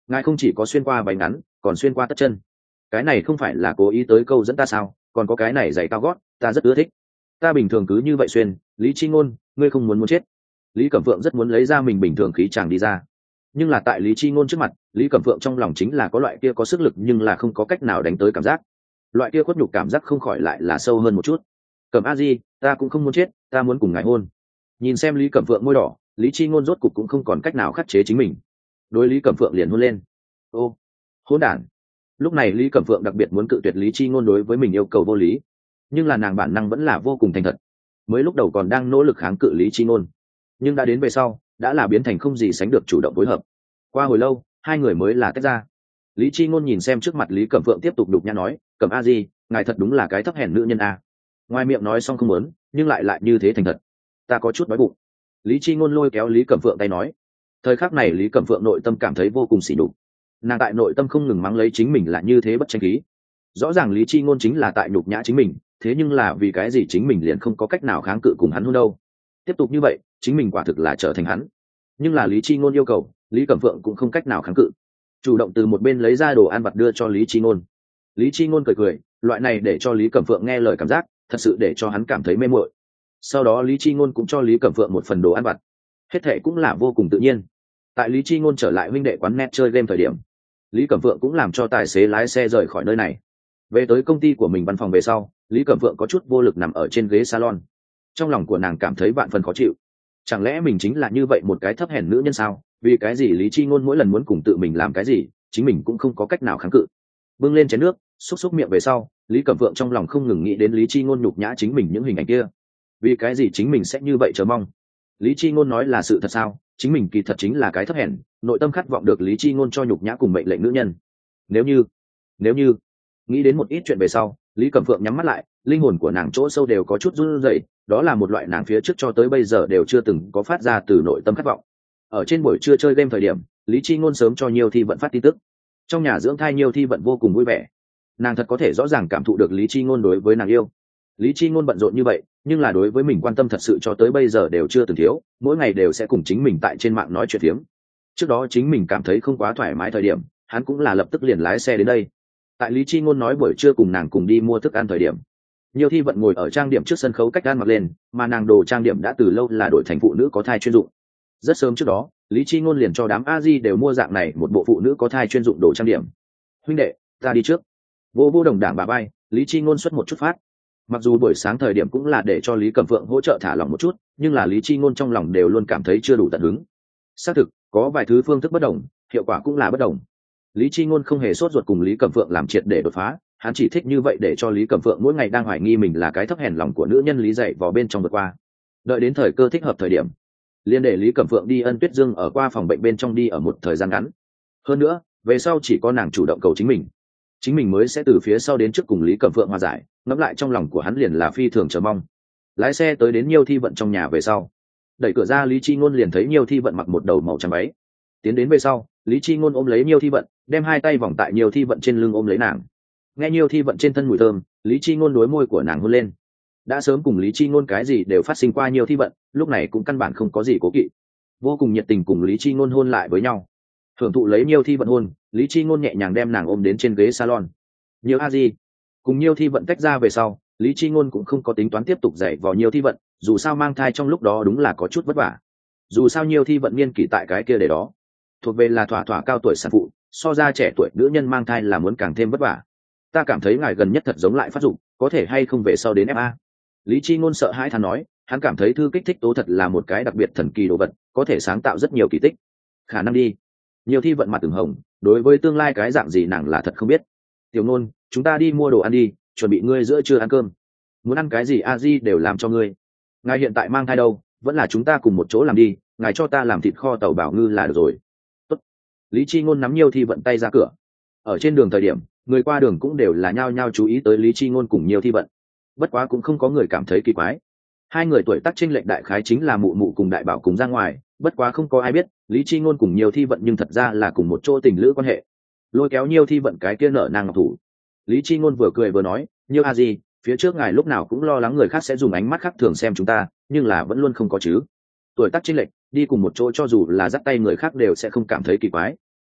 ngài không chỉ có xuyên qua váy ngắn còn xuyên qua tất chân, cái này không phải là cố ý tới câu dẫn ta sao? Còn có cái này giày cao gót ta rất ưa thích, ta bình thường cứ như vậy xuyên. Lý Chi Ngôn, ngươi không muốn muốn chết. Lý Cẩm Phượng rất muốn lấy ra mình bình thường khí chàng đi ra, nhưng là tại Lý Chi Ngôn trước mặt, Lý Cẩm Phượng trong lòng chính là có loại kia có sức lực nhưng là không có cách nào đánh tới cảm giác, loại kia khuất nhục cảm giác không khỏi lại là sâu hơn một chút. Cẩm a di, ta cũng không muốn chết, ta muốn cùng ngài hôn. Nhìn xem Lý Cẩm Phượng môi đỏ, Lý Chi Ngôn rốt cục cũng không còn cách nào khắc chế chính mình, đối Lý Cẩm Phượng liền hôn lên. Ô, hỗn đản! Lúc này Lý Cẩm Phượng đặc biệt muốn cự tuyệt Lý Chi Ngôn đối với mình yêu cầu vô lý, nhưng là nàng bản năng vẫn là vô cùng thành thật. Mới lúc đầu còn đang nỗ lực kháng cự Lý Chi Ngôn, nhưng đã đến về sau đã là biến thành không gì sánh được chủ động phối hợp. Qua hồi lâu hai người mới là tách ra. Lý Chi Ngôn nhìn xem trước mặt Lý Cẩm Phượng tiếp tục đục nhã nói, Cẩm a di, ngài thật đúng là cái thấp hèn nữ nhân a. Ngoài miệng nói xong không muốn, nhưng lại lại như thế thành thật, ta có chút đói bụng. Lý Chi Ngôn lôi kéo Lý Cẩm Phượng tay nói. Thời khắc này Lý Cẩm Phượng nội tâm cảm thấy vô cùng sỉ nhục, nàng tại nội tâm không ngừng mắng lấy chính mình là như thế bất tranh khí. Rõ ràng Lý Chi Ngôn chính là tại nhục nhã chính mình, thế nhưng là vì cái gì chính mình liền không có cách nào kháng cự cùng hắn hôn đâu? Tiếp tục như vậy chính mình quả thực là trở thành hắn. Nhưng là Lý Chi Ngôn yêu cầu, Lý Cẩm Phượng cũng không cách nào kháng cự, chủ động từ một bên lấy ra đồ ăn vặt đưa cho Lý Chi Ngôn. Lý Chi Ngôn cười cười, loại này để cho Lý Cẩm Phượng nghe lời cảm giác thật sự để cho hắn cảm thấy mê muội. Sau đó Lý Chi Ngôn cũng cho Lý Cẩm Phượng một phần đồ ăn vặt, hết thệ cũng là vô cùng tự nhiên. Tại Lý Chi Ngôn trở lại huynh đệ quán net chơi game thời điểm, Lý Cẩm Phượng cũng làm cho tài xế lái xe rời khỏi nơi này. Về tới công ty của mình văn phòng về sau, Lý Cẩm Phượng có chút vô lực nằm ở trên ghế salon, trong lòng của nàng cảm thấy vạn phần khó chịu. Chẳng lẽ mình chính là như vậy một cái thấp hèn nữ nhân sao? Vì cái gì Lý Chi Ngôn mỗi lần muốn cùng tự mình làm cái gì chính mình cũng không có cách nào kháng cự. Bưng lên chén nước xúc xúc miệng về sau, Lý Cẩm Phượng trong lòng không ngừng nghĩ đến Lý Chi Ngôn nhục nhã chính mình những hình ảnh kia. Vì cái gì chính mình sẽ như vậy chờ mong? Lý Chi Ngôn nói là sự thật sao? Chính mình kỳ thật chính là cái thấp hèn, nội tâm khát vọng được Lý Chi Ngôn cho nhục nhã cùng mệnh lệnh nữ nhân. Nếu như, nếu như nghĩ đến một ít chuyện về sau, Lý Cẩm Phượng nhắm mắt lại, linh hồn của nàng chỗ sâu đều có chút run rẩy, đó là một loại nàng phía trước cho tới bây giờ đều chưa từng có phát ra từ nội tâm khát vọng. Ở trên buổi trưa chơi game thời điểm, Lý Chi Ngôn sớm cho Nhiêu Thi Vận phát tin tức. Trong nhà dưỡng thai Nhiêu Thi Vận vô cùng vui vẻ, nàng thật có thể rõ ràng cảm thụ được Lý Chi Ngôn đối với nàng yêu. Lý Chi Ngôn bận rộn như vậy, nhưng là đối với mình quan tâm thật sự cho tới bây giờ đều chưa từng thiếu, mỗi ngày đều sẽ cùng chính mình tại trên mạng nói chuyện phiếm. Trước đó chính mình cảm thấy không quá thoải mái thời điểm, hắn cũng là lập tức liền lái xe đến đây. Tại Lý Chi Ngôn nói buổi trưa cùng nàng cùng đi mua thức ăn thời điểm, Nhiêu Thi Vận ngồi ở trang điểm trước sân khấu cách gan mặc lên, mà nàng đồ trang điểm đã từ lâu là đổi thành phụ nữ có thai chuyên dụng. Rất sớm trước đó, Lý Chi Ngôn liền cho đám a di đều mua dạng này một bộ phụ nữ có thai chuyên dụng đồ trang điểm. Huynh đệ, ta đi trước. Vô vô đồng đảng bà bay, Lý Chi Ngôn xuất một chút phát. Mặc dù buổi sáng thời điểm cũng là để cho Lý Cẩm Phượng hỗ trợ thả lỏng một chút, nhưng là Lý Chi Ngôn trong lòng đều luôn cảm thấy chưa đủ tận hứng. Xác thực, có vài thứ phương thức bất đồng, hiệu quả cũng là bất đồng. Lý Chi Ngôn không hề sốt ruột cùng Lý Cẩm Phượng làm triệt để đột phá, hắn chỉ thích như vậy để cho Lý Cẩm Phượng mỗi ngày đang hoài nghi mình là cái thấp hèn lòng của nữ nhân lý dạy vào bên trong vượt qua. Đợi đến thời cơ thích hợp thời điểm, liên để Lý Cẩm Phượng đi Ân Tuyết Dương ở qua phòng bệnh bên trong đi ở một thời gian ngắn. Hơn nữa, về sau chỉ có nàng chủ động cầu chính mình, chính mình mới sẽ từ phía sau đến trước cùng Lý Cẩm Phượng hòa giải. Ngẫm lại trong lòng của hắn liền là phi thường chờ mong. Lái xe tới đến Nhiêu Thi Vận trong nhà về sau, đẩy cửa ra Lý Chi Ngôn liền thấy Nhiêu Thi Vận mặc một đầu màu trắng váy. Tiến đến về sau, Lý Chi Ngôn ôm lấy Nhiêu Thi Vận, đem hai tay vòng tại Nhiêu Thi Vận trên lưng ôm lấy nàng. Nghe Nhiêu Thi Vận trên thân mùi thơm, Lý Chi Ngôn đối môi của nàng hôn lên. Đã sớm cùng Lý Chi Ngôn cái gì đều phát sinh qua Nhiêu Thi Vận, lúc này cũng căn bản không có gì cố kỵ, vô cùng nhiệt tình cùng Lý Chi Ngôn hôn lại với nhau. Thưởng thụ lấy Nhiêu Thi Vận hôn, Lý Chi Ngôn nhẹ nhàng đem nàng ôm đến trên ghế salon. Nhiêu a di, cùng Nhiêu Thi Vận tách ra về sau, Lý Chi Ngôn cũng không có tính toán tiếp tục dạy vào Nhiêu Thi Vận, dù sao mang thai trong lúc đó đúng là có chút vất vả. Dù sao Nhiêu Thi Vận niên kỷ tại cái kia để đó, thuộc về là thỏa thỏa cao tuổi sản phụ, so ra trẻ tuổi nữ nhân mang thai là muốn càng thêm vất vả. Ta cảm thấy ngài gần nhất thật giống lại phát dụng, có thể hay không về sau đến ép a? Lý Chi Ngôn sợ hãi thán nói, hắn cảm thấy thư kích thích tố thật là một cái đặc biệt thần kỳ đồ vật, có thể sáng tạo rất nhiều kỳ tích. Khả năng đi. Nhiêu Thi Vận mặt ửng hồng, đối với tương lai cái dạng gì nàng là thật không biết. Tiểu Ngôn, chúng ta đi mua đồ ăn đi, chuẩn bị ngươi giữa trưa ăn cơm. Muốn ăn cái gì a di đều làm cho ngươi. Ngài hiện tại mang thai đâu, vẫn là chúng ta cùng một chỗ làm đi, ngài cho ta làm thịt kho tàu bảo ngư là được rồi. Tốt. Lý Chi Ngôn nắm Nhiêu Thi Vận tay ra cửa. Ở trên đường thời điểm, người qua đường cũng đều là nhao nhao chú ý tới Lý Chi Ngôn cùng Nhiêu Thi Vận. Bất quá cũng không có người cảm thấy kỳ quái. Hai người tuổi tác chênh lệch đại khái chính là mụ mụ cùng đại bảo cùng ra ngoài, bất quá không có ai biết, Lý Chi Ngôn cùng Nhiêu Thi Vận nhưng thật ra là cùng một chỗ tình lữ quan hệ. Lôi kéo Nhiêu Thi Vận cái kia nở nàng ngọc thủ. Lý Chi Ngôn vừa cười vừa nói, Nhiêu a di, phía trước ngài lúc nào cũng lo lắng người khác sẽ dùng ánh mắt khác thường xem chúng ta, nhưng là vẫn luôn không có chứ. Tuổi tác chênh lệch, đi cùng một chỗ cho dù là dắt tay người khác đều sẽ không cảm thấy kỳ quái.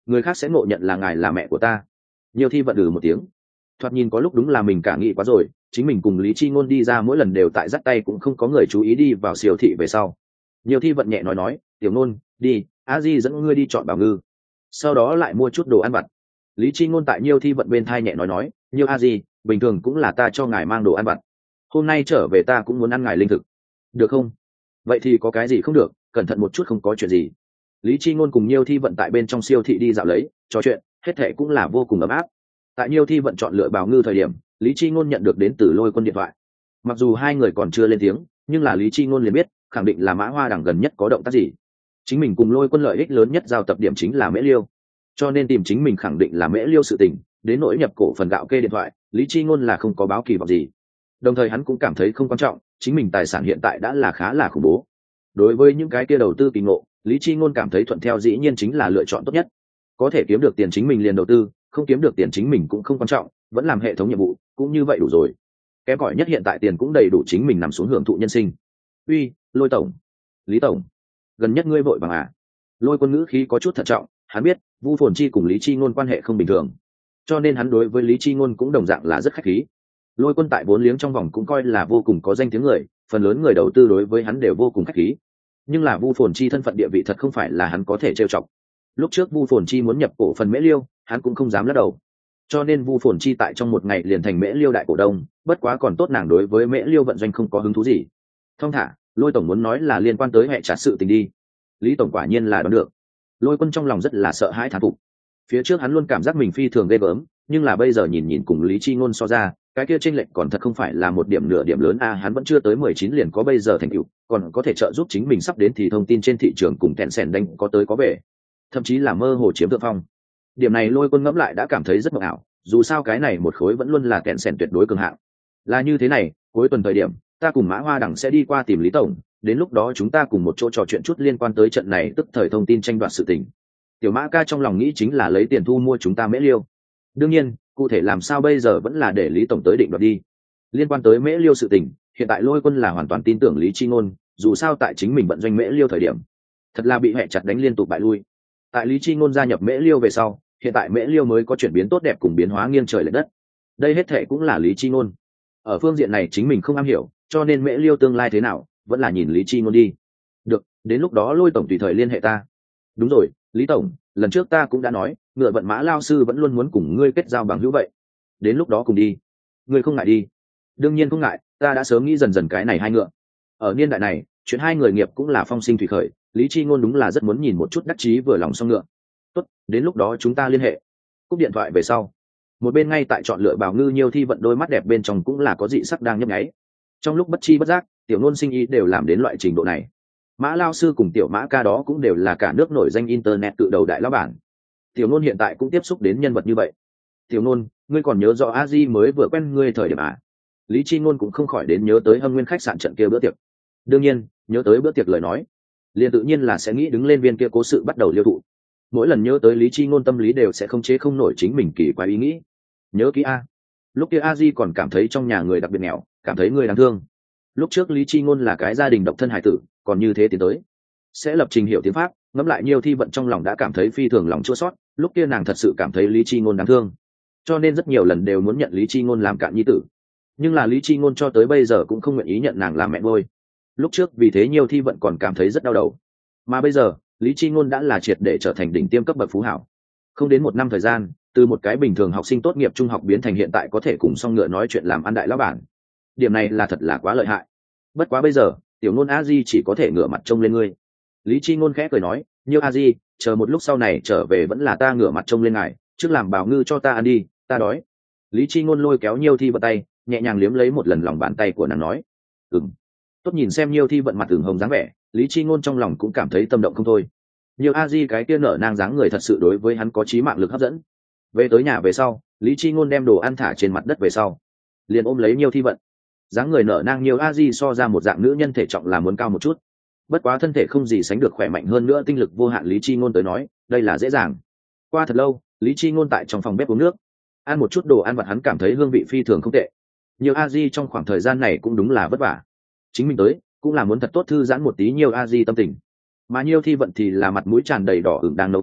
người khác sẽ ngộ nhận là ngài là mẹ của ta. Nhiều thi vận ừ một tiếng. Thoạt nhìn có lúc đúng là mình cả nghĩ quá rồi, chính mình cùng Lý Chi Ngôn đi ra mỗi lần đều tại dắt tay cũng không có người chú ý đi vào siêu thị về sau. Nhiều thi vận nhẹ nói nói, tiểu Ngôn, đi, a di dẫn ngươi đi chọn bảo ngư, sau đó lại mua chút đồ ăn vặt. Lý Chi Ngôn tại Nhiều thi vận bên thai nhẹ nói nói, nhiều a di, bình thường cũng là ta cho ngài mang đồ ăn vặt, hôm nay trở về ta cũng muốn ăn ngài linh thực, được không? Vậy thì có cái gì không được, cẩn thận một chút không có chuyện gì. Lý Chi Ngôn cùng Nhiêu Thi vận tại bên trong siêu thị đi dạo lấy, trò chuyện, hết thảy cũng là vô cùng ấm áp. Tại Nhiêu Thi vận chọn lựa bào ngư thời điểm, Lý Chi Ngôn nhận được đến từ Lôi Quân điện thoại. Mặc dù hai người còn chưa lên tiếng, nhưng là Lý Chi Ngôn liền biết, khẳng định là Mã Hoa Đằng gần nhất có động tác gì. Chính mình cùng Lôi Quân lợi ích lớn nhất giao tập điểm chính là Mễ Liêu, cho nên tìm chính mình khẳng định là Mễ Liêu sự tình. Đến nỗi nhập cổ phần gạo kê điện thoại, Lý Chi Ngôn là không có báo kỳ vọng gì. Đồng thời hắn cũng cảm thấy không quan trọng, chính mình tài sản hiện tại đã là khá là khủng bố. Đối với những cái kia đầu tư kỳ ngộ, Lý Chi Ngôn cảm thấy thuận theo dĩ nhiên chính là lựa chọn tốt nhất. Có thể kiếm được tiền chính mình liền đầu tư, không kiếm được tiền chính mình cũng không quan trọng, vẫn làm hệ thống nhiệm vụ, cũng như vậy đủ rồi. Kém cỏi nhất hiện tại tiền cũng đầy đủ chính mình nằm xuống hưởng thụ nhân sinh. Uy, Lôi tổng, Lý tổng, gần nhất ngươi vội vàng à? Lôi Quân ngữ khí có chút thận trọng, hắn biết Vu Phồn Chi cùng Lý Chi Ngôn quan hệ không bình thường, cho nên hắn đối với Lý Chi Ngôn cũng đồng dạng là rất khách khí. Lôi Quân tại vốn liếng trong vòng cũng coi là vô cùng có danh tiếng người, phần lớn người đầu tư đối với hắn đều vô cùng khách khí. Nhưng là Vu Phồn Chi thân phận địa vị thật không phải là hắn có thể trêu chọc. Lúc trước Vu Phồn Chi muốn nhập cổ phần Mễ Liêu, hắn cũng không dám lắc đầu. Cho nên Vu Phồn Chi tại trong một ngày liền thành Mễ Liêu đại cổ đông, bất quá còn tốt nàng đối với Mễ Liêu vận doanh không có hứng thú gì. Thông thả, Lôi tổng muốn nói là liên quan tới hệ trả sự tình đi. Lý tổng quả nhiên là đoán được. Lôi Quân trong lòng rất là sợ hãi thán phục. Phía trước hắn luôn cảm giác mình phi thường ghê gớm, nhưng là bây giờ nhìn nhìn cùng Lý Chi Ngôn so ra, cái kia chênh lệch còn thật không phải là một điểm nửa điểm lớn a, à, hắn vẫn chưa tới mười chín liền có bây giờ thành tựu, còn có thể trợ giúp chính mình sắp đến thì thông tin trên thị trường cùng kẹn sèn đánh có tới có về, thậm chí là mơ hồ chiếm thượng phong. Điểm này Lôi Quân ngẫm lại đã cảm thấy rất mộng ảo, dù sao cái này một khối vẫn luôn là kẹn sèn tuyệt đối cường hạng. Là như thế này, cuối tuần thời điểm, ta cùng Mã Hoa Đằng sẽ đi qua tìm Lý tổng, đến lúc đó chúng ta cùng một chỗ trò chuyện chút liên quan tới trận này tức thời thông tin tranh đoạt sự tình. Tiểu Mã ca trong lòng nghĩ chính là lấy tiền thu mua chúng ta Mễ Liêu. Đương nhiên, cụ thể làm sao bây giờ vẫn là để Lý tổng tới định đoạt đi. Liên quan tới Mễ Liêu sự tình, hiện tại Lôi Quân là hoàn toàn tin tưởng Lý Chi Ngôn, dù sao tại chính mình vận doanh Mễ Liêu thời điểm, thật là bị hệ chặt đánh liên tục bại lui. Tại Lý Chi Ngôn gia nhập Mễ Liêu về sau, hiện tại Mễ Liêu mới có chuyển biến tốt đẹp cùng biến hóa nghiêng trời lệch đất. Đây hết thệ cũng là Lý Chi Ngôn. Ở phương diện này chính mình không am hiểu, cho nên Mễ Liêu tương lai thế nào, vẫn là nhìn Lý Chi Ngôn đi. Được, đến lúc đó Lôi tổng tùy thời liên hệ ta. Đúng rồi, Lý tổng, lần trước ta cũng đã nói, ngựa vận Mã lao sư vẫn luôn muốn cùng ngươi kết giao bằng hữu vậy. Đến lúc đó cùng đi. Ngươi không ngại đi? Đương nhiên không ngại, ta đã sớm nghĩ dần dần cái này hai ngựa. Ở niên đại này, chuyện hai người nghiệp cũng là phong sinh thủy khởi, Lý Chi Ngôn đúng là rất muốn nhìn một chút đắc chí vừa lòng song ngựa. Tốt, đến lúc đó chúng ta liên hệ. Cúp điện thoại về sau, một bên ngay tại chọn lựa bào ngư Nhiêu Thi vận đôi mắt đẹp bên trong cũng là có dị sắc đang nhấp nháy. Trong lúc bất chi bất giác, tiểu Nôn sinh ý đều làm đến loại trình độ này. Mã lao sư cùng tiểu Mã ca đó cũng đều là cả nước nổi danh internet tự đầu đại lão bản. Tiểu Nôn hiện tại cũng tiếp xúc đến nhân vật như vậy. Tiểu Nôn, ngươi còn nhớ rõ a di mới vừa quen ngươi thời điểm à? Lý Chi Ngôn cũng không khỏi đến nhớ tới Hâm Nguyên khách sạn trận kia bữa tiệc. Đương nhiên, nhớ tới bữa tiệc lời nói, liền tự nhiên là sẽ nghĩ đứng lên viên kia cố sự bắt đầu liêu thụ. Mỗi lần nhớ tới Lý Chi Ngôn tâm lý đều sẽ không chế không nổi chính mình kỳ quái ý nghĩ. Nhớ kỹ a, lúc kia a di còn cảm thấy trong nhà người đặc biệt nghèo, cảm thấy người đáng thương. Lúc trước Lý Chi Ngôn là cái gia đình độc thân hải tử, còn như thế tiến tới sẽ lập trình hiểu tiếng Pháp, ngẫm lại Nhiêu Thi vận trong lòng đã cảm thấy phi thường lòng chua xót. Lúc kia nàng thật sự cảm thấy Lý Chi Ngôn đáng thương, cho nên rất nhiều lần đều muốn nhận Lý Chi Ngôn làm cạn nhi tử. Nhưng là Lý Chi Ngôn cho tới bây giờ cũng không nguyện ý nhận nàng làm mẹ nuôi. Lúc trước vì thế Nhiêu Thi vận còn cảm thấy rất đau đầu, mà bây giờ Lý Chi Ngôn đã là triệt để trở thành đỉnh tiêm cấp bậc phú hảo. Không đến một năm thời gian, từ một cái bình thường học sinh tốt nghiệp trung học biến thành hiện tại có thể cùng song ngựa nói chuyện làm ăn đại lão bản. Điểm này là thật là quá lợi hại. Bất quá bây giờ tiểu Nôn a di chỉ có thể ngửa mặt trông lên ngươi. Lý Chi Ngôn khẽ cười nói, Nhiêu a di, chờ một lúc sau này trở về vẫn là ta ngửa mặt trông lên ngài, trước làm bào ngư cho ta ăn đi, ta đói. Lý Chi Ngôn lôi kéo Nhiêu Thi vận tay, nhẹ nhàng liếm lấy một lần lòng bàn tay của nàng nói, ừm. Tốt nhìn xem Nhiêu Thi vận mặt ửng hồng dáng vẻ, Lý Chi Ngôn trong lòng cũng cảm thấy tâm động không thôi. Nhiêu a di cái kia nở nang dáng người thật sự đối với hắn có chí mạng lực hấp dẫn. Về tới nhà về sau, Lý Chi Ngôn đem đồ ăn thả trên mặt đất về sau, liền ôm lấy Nhiêu Thi vận. Dáng người nở nang Nhiêu a di so ra một dạng nữ nhân thể trọng là muốn cao một chút, bất quá thân thể không gì sánh được khỏe mạnh hơn nữa, tinh lực vô hạn. Lý Chi Ngôn tới nói, đây là dễ dàng. Qua thật lâu, Lý Chi Ngôn tại trong phòng bếp uống nước, ăn một chút đồ ăn vặt, hắn cảm thấy hương vị phi thường không tệ. Nhiều a di trong khoảng thời gian này cũng đúng là vất vả, chính mình tới cũng là muốn thật tốt thư giãn một tí Nhiều a di tâm tình. Mà Nhiêu Thi vận thì là mặt mũi tràn đầy đỏ ửng đang nấu cơm,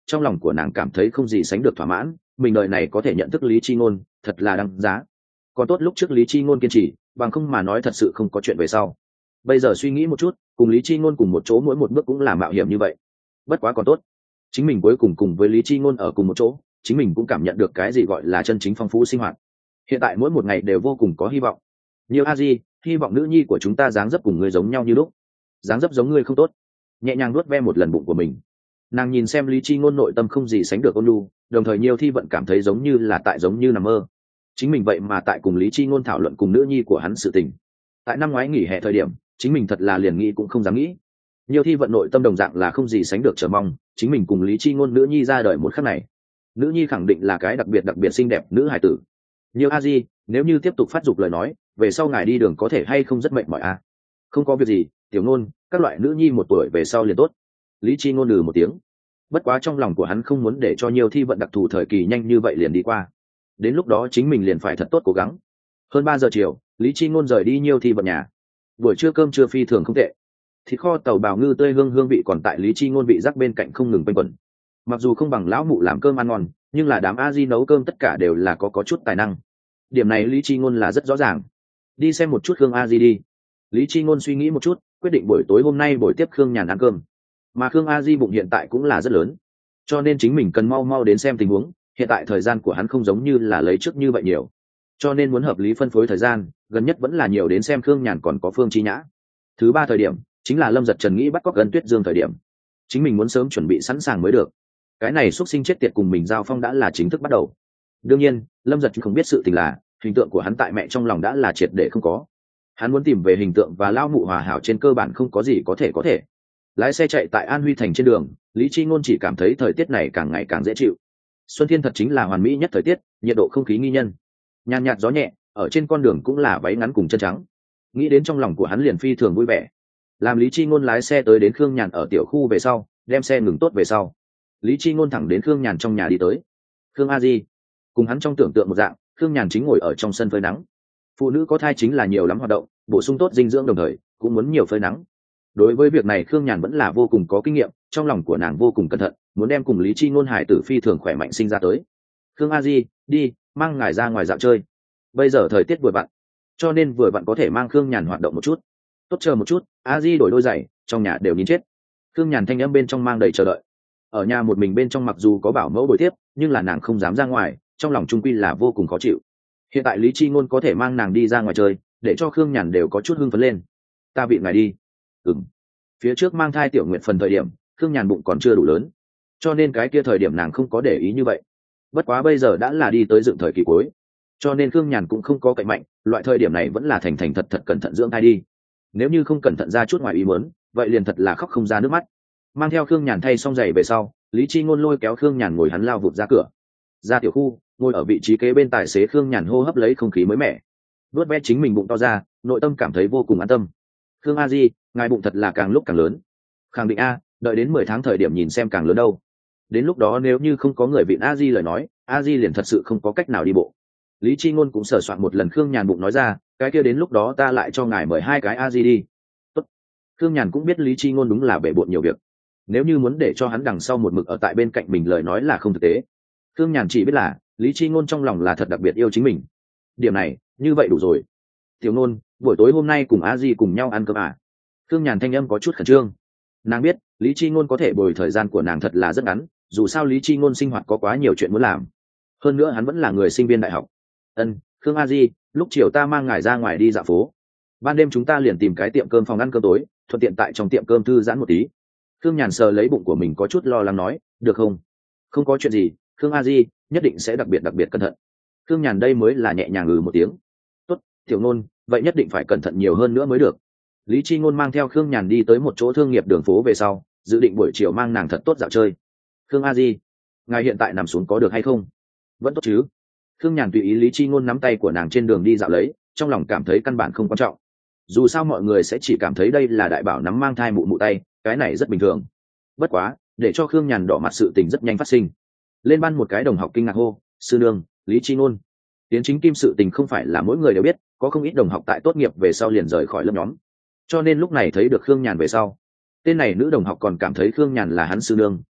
trong lòng của nàng cảm thấy không gì sánh được thỏa mãn, mình đời này có thể nhận thức Lý Chi Ngôn thật là đáng giá. Còn tốt lúc trước Lý Chi Ngôn kiên trì, bằng không mà nói thật sự không có chuyện về sau. Bây giờ suy nghĩ một chút, cùng Lý Chi Ngôn cùng một chỗ mỗi một bước cũng là mạo hiểm như vậy. Bất quá còn tốt, chính mình cuối cùng cùng với Lý Chi Ngôn ở cùng một chỗ, chính mình cũng cảm nhận được cái gì gọi là chân chính phong phú sinh hoạt. Hiện tại mỗi một ngày đều vô cùng có hy vọng. Nhiều a di, hy vọng nữ nhi của chúng ta dáng dấp cùng ngươi giống nhau như lúc. Dáng dấp giống ngươi không tốt. Nhẹ nhàng nuốt ve một lần bụng của mình. Nàng nhìn xem Lý Chi Ngôn nội tâm không gì sánh được ôn nhu, đồng thời nhiều thi vận cảm thấy giống như là tại giống như nằm mơ. Chính mình vậy mà tại cùng Lý Chi Ngôn thảo luận cùng nữ nhi của hắn sự tình. Tại năm ngoái nghỉ hè thời điểm, chính mình thật là liền nghĩ cũng không dám nghĩ. Nhiều thi vận nội tâm đồng dạng là không gì sánh được chờ mong, chính mình cùng Lý Chi Ngôn nữ nhi ra đời một khắc này. Nữ nhi khẳng định là cái đặc biệt đặc biệt xinh đẹp nữ hài tử. Nhiều a di, nếu như tiếp tục phát dục lời nói, về sau ngài đi đường có thể hay không rất mệt mỏi a? Không có việc gì, tiểu Ngôn, các loại nữ nhi một tuổi về sau liền tốt. Lý Chi Ngôn lừ một tiếng. Bất quá trong lòng của hắn không muốn để cho nhiều thi vận đặc thù thời kỳ nhanh như vậy liền đi qua. Đến lúc đó chính mình liền phải thật tốt cố gắng. Hơn ba giờ chiều, Lý Chi Ngôn rời đi nhiều thi vận nhà. Buổi trưa cơm trưa phi thường không tệ. Thịt kho tàu bào ngư tươi hương hương vị còn tại Lý Chi Ngôn vị giác bên cạnh không ngừng quanh quẩn. Mặc dù không bằng lão mụ làm cơm ăn ngon, nhưng là đám a di nấu cơm tất cả đều là có có chút tài năng. Điểm này Lý Chi Ngôn là rất rõ ràng. Đi xem một chút Khương a di đi. Lý Chi Ngôn suy nghĩ một chút, quyết định buổi tối hôm nay buổi tiếp Khương Nhàn ăn cơm. Mà Khương a di bụng hiện tại cũng là rất lớn, cho nên chính mình cần mau mau đến xem tình huống. Hiện tại thời gian của hắn không giống như là lấy trước như vậy nhiều, cho nên muốn hợp lý phân phối thời gian, gần nhất vẫn là nhiều đến xem Khương Nhàn còn có Phương Chi Nhã. Thứ ba thời điểm chính là Lâm Giật Trần nghĩ bắt cóc Ân Tuyết Dương thời điểm, chính mình muốn sớm chuẩn bị sẵn sàng mới được. Cái này xuất sinh chết tiệt cùng mình giao phong đã là chính thức bắt đầu. Đương nhiên Lâm Giật không biết sự tình là hình tượng của hắn tại mẹ trong lòng đã là triệt để không có. Hắn muốn tìm về hình tượng và lao mụ hòa hảo trên cơ bản không có gì có thể có thể. Lái xe chạy tại An Huy Thành trên đường, Lý Chi Ngôn chỉ cảm thấy thời tiết này càng ngày càng dễ chịu. Xuân thiên thật chính là hoàn mỹ nhất thời tiết, nhiệt độ không khí nghi nhân, nhàn nhạt gió nhẹ, ở trên con đường cũng là váy ngắn cùng chân trắng. Nghĩ đến trong lòng của hắn liền phi thường vui vẻ. Làm Lý Chi Ngôn lái xe tới đến Khương Nhàn ở tiểu khu về sau, đem xe ngừng tốt về sau, Lý Chi Ngôn thẳng đến Khương Nhàn trong nhà đi tới. Khương a di, cùng hắn trong tưởng tượng một dạng, Khương Nhàn chính ngồi ở trong sân phơi nắng. Phụ nữ có thai chính là nhiều lắm hoạt động, bổ sung tốt dinh dưỡng đồng thời cũng muốn nhiều phơi nắng. Đối với việc này Khương Nhàn vẫn là vô cùng có kinh nghiệm, trong lòng của nàng vô cùng cẩn thận, muốn đem cùng Lý Chi Ngôn hải tử phi thường khỏe mạnh sinh ra tới. Khương a di, đi, mang ngài ra ngoài dạo chơi. Bây giờ thời tiết vừa vặn, cho nên vừa vặn có thể mang Khương Nhàn hoạt động một chút. Tốt, chờ một chút, a di đổi đôi giày, trong nhà đều nín chết. Khương Nhàn thanh âm bên trong mang đầy chờ đợi. Ở nhà một mình bên trong mặc dù có bảo mẫu bồi tiếp, nhưng là nàng không dám ra ngoài, trong lòng trung quy là vô cùng khó chịu. Hiện tại Lý Chi Ngôn có thể mang nàng đi ra ngoài chơi, để cho Khương Nhàn đều có chút hưng phấn lên. Ta vị ngài đi. Ừm. Phía trước mang thai tiểu nguyện phần thời điểm, Khương Nhàn bụng còn chưa đủ lớn, cho nên cái kia thời điểm nàng không có để ý như vậy. Bất quá bây giờ đã là đi tới dựng thời kỳ cuối, cho nên Khương Nhàn cũng không có cậy mạnh, loại thời điểm này vẫn là thành thành thật thật cẩn thận dưỡng thai đi. Nếu như không cẩn thận ra chút ngoài ý muốn, vậy liền thật là khóc không ra nước mắt. Mang theo Khương Nhàn thay xong giày về sau, Lý Chi Ngôn lôi kéo Khương Nhàn ngồi hắn lao vụt ra cửa. Ra tiểu khu, ngồi ở vị trí kế bên tài xế Khương Nhàn hô hấp lấy không khí mới mẻ, vuốt ve chính mình bụng to ra, nội tâm cảm thấy vô cùng an tâm. Khương a di, ngài bụng thật là càng lúc càng lớn. Khẳng định a, đợi đến mười tháng thời điểm nhìn xem càng lớn đâu. Đến lúc đó nếu như không có người vịn a di lời nói, a di liền thật sự không có cách nào đi bộ. Lý Chi Ngôn cũng sờ soạn một lần Khương Nhàn bụng nói ra, cái kia đến lúc đó ta lại cho ngài mời hai cái a di đi. Tốt. Khương Nhàn cũng biết Lý Chi Ngôn đúng là bể bộn nhiều việc, nếu như muốn để cho hắn đằng sau một mực ở tại bên cạnh mình lời nói là không thực tế. Khương Nhàn chỉ biết là Lý Chi Ngôn trong lòng là thật đặc biệt yêu chính mình. Điểm này như vậy đủ rồi. Tiểu Ngôn, buổi tối hôm nay cùng a di cùng nhau ăn cơm à? Khương Nhàn thanh âm có chút khẩn trương. Nàng biết Lý Chi Ngôn có thể bồi thời gian của nàng thật là rất ngắn, dù sao Lý Chi Ngôn sinh hoạt có quá nhiều chuyện muốn làm, hơn nữa hắn vẫn là người sinh viên đại học. Ân, Khương a di, lúc chiều ta mang ngài ra ngoài đi dạo phố, ban đêm chúng ta liền tìm cái tiệm cơm phòng ăn cơm tối, thuận tiện tại trong tiệm cơm thư giãn một tí. Khương Nhàn sờ lấy bụng của mình có chút lo lắng nói, được không? Không có chuyện gì, Khương a di nhất định sẽ đặc biệt đặc biệt cẩn thận. Khương Nhàn đây mới là nhẹ nhàng ngừ một tiếng. Tốt, Tiểu Ngôn, vậy nhất định phải cẩn thận nhiều hơn nữa mới được. Lý Chi Ngôn mang theo Khương Nhàn đi tới một chỗ thương nghiệp đường phố về sau, dự định buổi chiều mang nàng thật tốt dạo chơi. Khương a di, ngài hiện tại nằm xuống có được hay không? Vẫn tốt chứ? Khương Nhàn tùy ý Lý Chi Ngôn nắm tay của nàng trên đường đi dạo lấy, trong lòng cảm thấy căn bản không quan trọng. Dù sao mọi người sẽ chỉ cảm thấy đây là đại bảo nắm mang thai mụ mụ tay, cái này rất bình thường. Bất quá, để cho Khương Nhàn đỏ mặt sự tình rất nhanh phát sinh. Lên ban một cái đồng học kinh ngạc hô, sư nương, Lý Chi Ngôn. Tiến chính kim sự tình không phải là mỗi người đều biết, có không ít đồng học tại tốt nghiệp về sau liền rời khỏi lớp nhóm. Cho nên lúc này thấy được Khương Nhàn về sau, tên này nữ đồng học còn cảm thấy Khương Nhàn là hắn sư nương,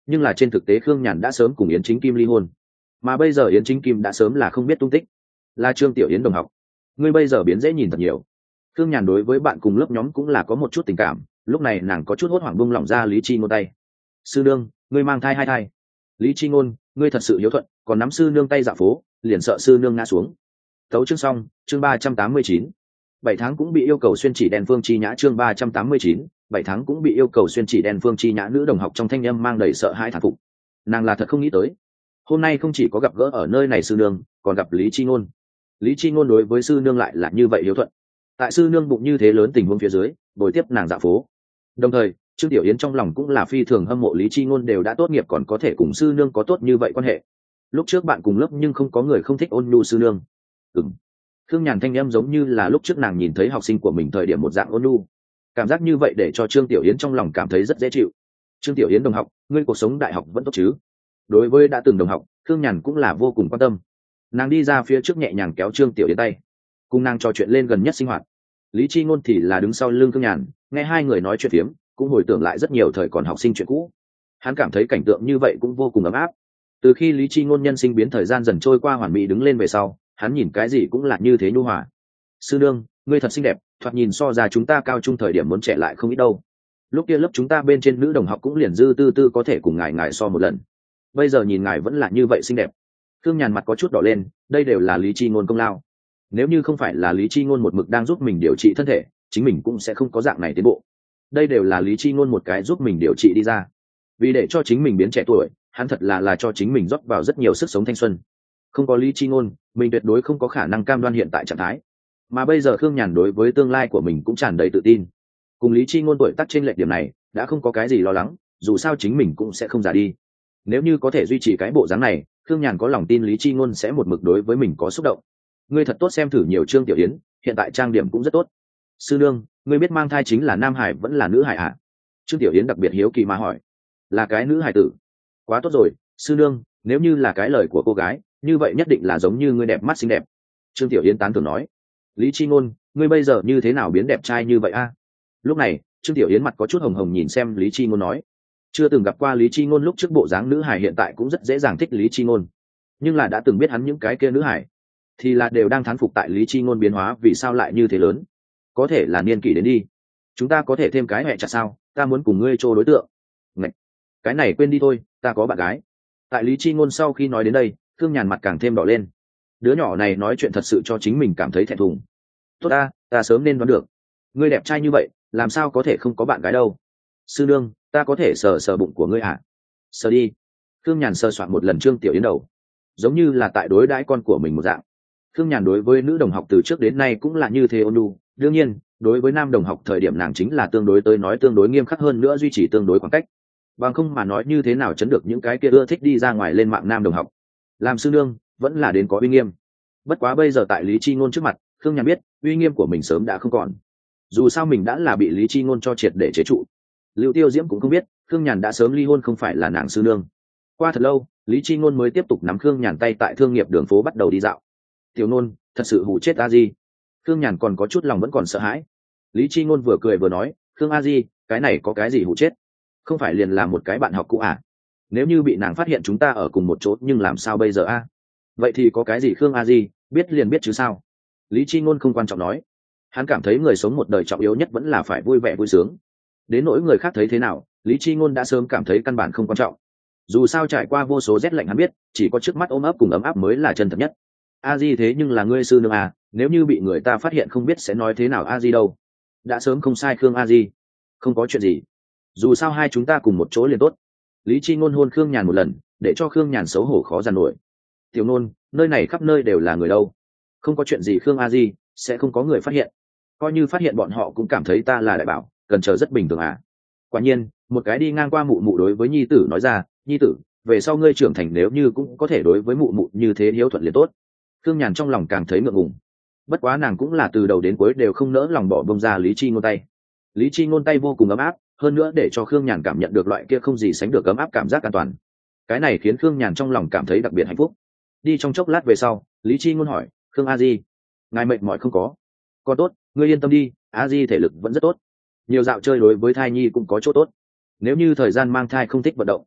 nhưng là trên thực tế khương nhàn đã sớm cùng yến chính kim ly hôn, mà bây giờ yến chính kim đã sớm là không biết tung tích. Là Trương Tiểu Yến đồng học, ngươi bây giờ biến dễ nhìn thật nhiều. Khương nhàn đối với bạn cùng lớp nhóm cũng là có một chút tình cảm, lúc này nàng có chút hốt hoảng bung lỏng ra Lý Chi Ngôn tay. Sư nương, ngươi mang thai hai thai. Lý Chi Ngôn, ngươi thật sự hiếu thuận, còn nắm sư nương tay dạo phố, liền sợ sư nương ngã xuống. Tấu chương xong, chương ba trăm tám mươi chín. Bảy tháng cũng bị yêu cầu xuyên chỉ đèn Phương Chi Nhã. Chương ba trăm tám mươi chín, bảy tháng cũng bị yêu cầu xuyên chỉ đèn Phương Chi Nhã. Nữ đồng học trong thanh âm mang đầy sợ hãi thán phục. Nàng là thật không nghĩ tới, hôm nay không chỉ có gặp gỡ ở nơi này sư nương, còn gặp Lý Chi Ngôn. Lý Chi Ngôn đối với sư nương lại là như vậy hiếu thuận, tại sư nương bụng như thế lớn tình huống phía dưới bồi tiếp nàng dạo phố. Đồng thời Trương Tiểu Yến trong lòng cũng là phi thường hâm mộ Lý Chi Ngôn đều đã tốt nghiệp còn có thể cùng sư nương có tốt như vậy quan hệ. Lúc trước bạn cùng lớp nhưng không có người không thích ôn nhu sư nương. Ừm. Khương Nhàn thanh em giống như là lúc trước nàng nhìn thấy học sinh của mình thời điểm một dạng ôn nhu. Cảm giác như vậy để cho Trương Tiểu Yến trong lòng cảm thấy rất dễ chịu. Trương Tiểu Yến đồng học, ngươi cuộc sống đại học vẫn tốt chứ? Đối với đã từng đồng học, Khương Nhàn cũng là vô cùng quan tâm. Nàng đi ra phía trước nhẹ nhàng kéo Trương Tiểu Yến tay, cùng nàng trò chuyện lên gần nhất sinh hoạt. Lý Chi Ngôn thì là đứng sau lưng Khương Nhàn, nghe hai người nói chuyện phiếm, cũng hồi tưởng lại rất nhiều thời còn học sinh chuyện cũ. Hắn cảm thấy cảnh tượng như vậy cũng vô cùng ấm áp. Từ khi Lý Chi Ngôn nhân sinh biến thời gian dần trôi qua hoàn mỹ đứng lên về sau, hắn nhìn cái gì cũng là như thế nhu hòa. Sư nương, ngươi thật xinh đẹp, thoạt nhìn so ra chúng ta cao trung thời điểm muốn trẻ lại không ít đâu. Lúc kia lớp chúng ta bên trên nữ đồng học cũng liền dư tư tư có thể cùng ngài ngài so một lần. Bây giờ nhìn ngài vẫn là như vậy xinh đẹp. Khương Nhàn mặt có chút đỏ lên, đây đều là Lý Chi Ngôn công lao. Nếu như không phải là Lý Chi Ngôn một mực đang giúp mình điều trị thân thể, chính mình cũng sẽ không có dạng này tiến bộ. Đây đều là Lý Chi Ngôn một cái giúp mình điều trị đi ra. Vì để cho chính mình biến trẻ tuổi, hắn thật là là cho chính mình rót vào rất nhiều sức sống thanh xuân. Không có Lý Chi Ngôn, mình tuyệt đối không có khả năng cam đoan hiện tại trạng thái. Mà bây giờ Khương Nhàn đối với tương lai của mình cũng tràn đầy tự tin. Cùng Lý Chi Ngôn tuổi tác trên lệch điểm này, đã không có cái gì lo lắng, dù sao chính mình cũng sẽ không già đi. Nếu như có thể duy trì cái bộ dáng này, Khương Nhàn có lòng tin Lý Chi Ngôn sẽ một mực đối với mình có xúc động. Ngươi thật tốt xem thử nhiều Trương Tiểu Yến, hiện tại trang điểm cũng rất tốt. Sư nương, ngươi biết mang thai chính là nam hải vẫn là nữ hải à? Trương Tiểu Yến đặc biệt hiếu kỳ mà hỏi. Là cái nữ hải tử. Quá tốt rồi, sư nương, nếu như là cái lời của cô gái, như vậy nhất định là giống như ngươi đẹp mắt xinh đẹp. Trương Tiểu Yến tán thưởng nói. Lý Chi Ngôn, ngươi bây giờ như thế nào biến đẹp trai như vậy a? Lúc này Trương Tiểu Yến mặt có chút hồng hồng nhìn xem Lý Chi Ngôn nói. Chưa từng gặp qua Lý Chi Ngôn lúc trước bộ dáng nữ hải hiện tại cũng rất dễ dàng thích Lý Chi Ngôn, nhưng là đã từng biết hắn những cái kia nữ hải thì là đều đang thán phục tại Lý Chi Ngôn biến hóa vì sao lại như thế lớn. Có thể là niên kỷ đến đi, chúng ta có thể thêm cái mẹ chặt sao, ta muốn cùng ngươi trô đối tượng. Ngạch, cái này quên đi thôi, ta có bạn gái. Tại Lý Chi Ngôn sau khi nói đến đây, Thương Nhàn mặt càng thêm đỏ lên. Đứa nhỏ này nói chuyện thật sự cho chính mình cảm thấy thẹn thùng. Tốt ta, ta sớm nên đoán được, ngươi đẹp trai như vậy làm sao có thể không có bạn gái đâu. Sư nương, ta có thể sờ sờ bụng của ngươi à? Sờ đi. Thương Nhàn sờ soạn một lần Trương Tiểu Yến đầu, giống như là tại đối đãi con của mình một dạng. Thương Nhàn đối với nữ đồng học từ trước đến nay cũng là như thế ôn nhu, đương nhiên đối với nam đồng học thời điểm nàng chính là tương đối tới nói tương đối nghiêm khắc hơn nữa, duy trì tương đối khoảng cách. Bằng không mà nói như thế nào chấn được những cái kia ưa thích đi ra ngoài lên mạng nam đồng học. Làm sư nương vẫn là đến có uy nghiêm. Bất quá bây giờ tại Lý Chi Ngôn trước mặt, Thương Nhàn biết uy nghiêm của mình sớm đã không còn. Dù sao mình đã là bị Lý Chi Ngôn cho triệt để chế trụ. Lưu Tiêu Diễm cũng không biết Thương Nhàn đã sớm ly hôn không phải là nàng sư nương. Qua thật lâu, Lý Chi Ngôn mới tiếp tục nắm Thương Nhàn tay tại thương nghiệp đường phố bắt đầu đi dạo. Tiểu Ngôn, thật sự hù chết a di. Thương Nhàn còn có chút lòng vẫn còn sợ hãi. Lý Chi Ngôn vừa cười vừa nói, Khương a di, cái này có cái gì hù chết? Không phải liền là một cái bạn học cũ à? Nếu như bị nàng phát hiện chúng ta ở cùng một chỗ nhưng làm sao bây giờ a? Vậy thì có cái gì Khương a di, biết liền biết chứ sao? Lý Chi Ngôn không quan trọng nói. Hắn cảm thấy người sống một đời trọng yếu nhất vẫn là phải vui vẻ vui sướng. Đến nỗi người khác thấy thế nào, Lý Chi Ngôn đã sớm cảm thấy căn bản không quan trọng. Dù sao trải qua vô số rét lạnh hắn biết, chỉ có trước mắt ôm ấp cùng ấm áp mới là chân thật nhất. A Di thế nhưng là ngươi sư nương à, nếu như bị người ta phát hiện không biết sẽ nói thế nào A Di đâu. Đã sớm không sai Khương A Di, không có chuyện gì. Dù sao hai chúng ta cùng một chỗ liền tốt. Lý Chi Ngôn hôn Khương Nhàn một lần, để cho Khương Nhàn xấu hổ khó dằn nổi. Tiểu Ngôn, nơi này khắp nơi đều là người đâu. Không có chuyện gì Khương A Di, sẽ không có người phát hiện. Coi như phát hiện bọn họ cũng cảm thấy ta là đại bảo, cần chờ rất bình thường à. Quả nhiên, một cái đi ngang qua mụ mụ đối với nhi tử nói ra, nhi tử, về sau ngươi trưởng thành nếu như cũng có thể đối với mụ mụ như thế hiếu thuận liền tốt. Khương Nhàn trong lòng càng thấy ngượng ngùng. Bất quá nàng cũng là từ đầu đến cuối đều không nỡ lòng bỏ bông ra Lý Chi Ngôn tay. Lý Chi Ngôn tay vô cùng ấm áp, hơn nữa để cho Khương Nhàn cảm nhận được loại kia không gì sánh được ấm áp cảm giác an toàn. Cái này khiến Khương Nhàn trong lòng cảm thấy đặc biệt hạnh phúc. Đi trong chốc lát về sau, Lý Chi Ngôn hỏi, Khương A Di, ngài mệt mỏi không có? Còn tốt, ngươi yên tâm đi, A Di thể lực vẫn rất tốt. Nhiều dạo chơi đối với thai nhi cũng có chỗ tốt. Nếu như thời gian mang thai không thích vận động,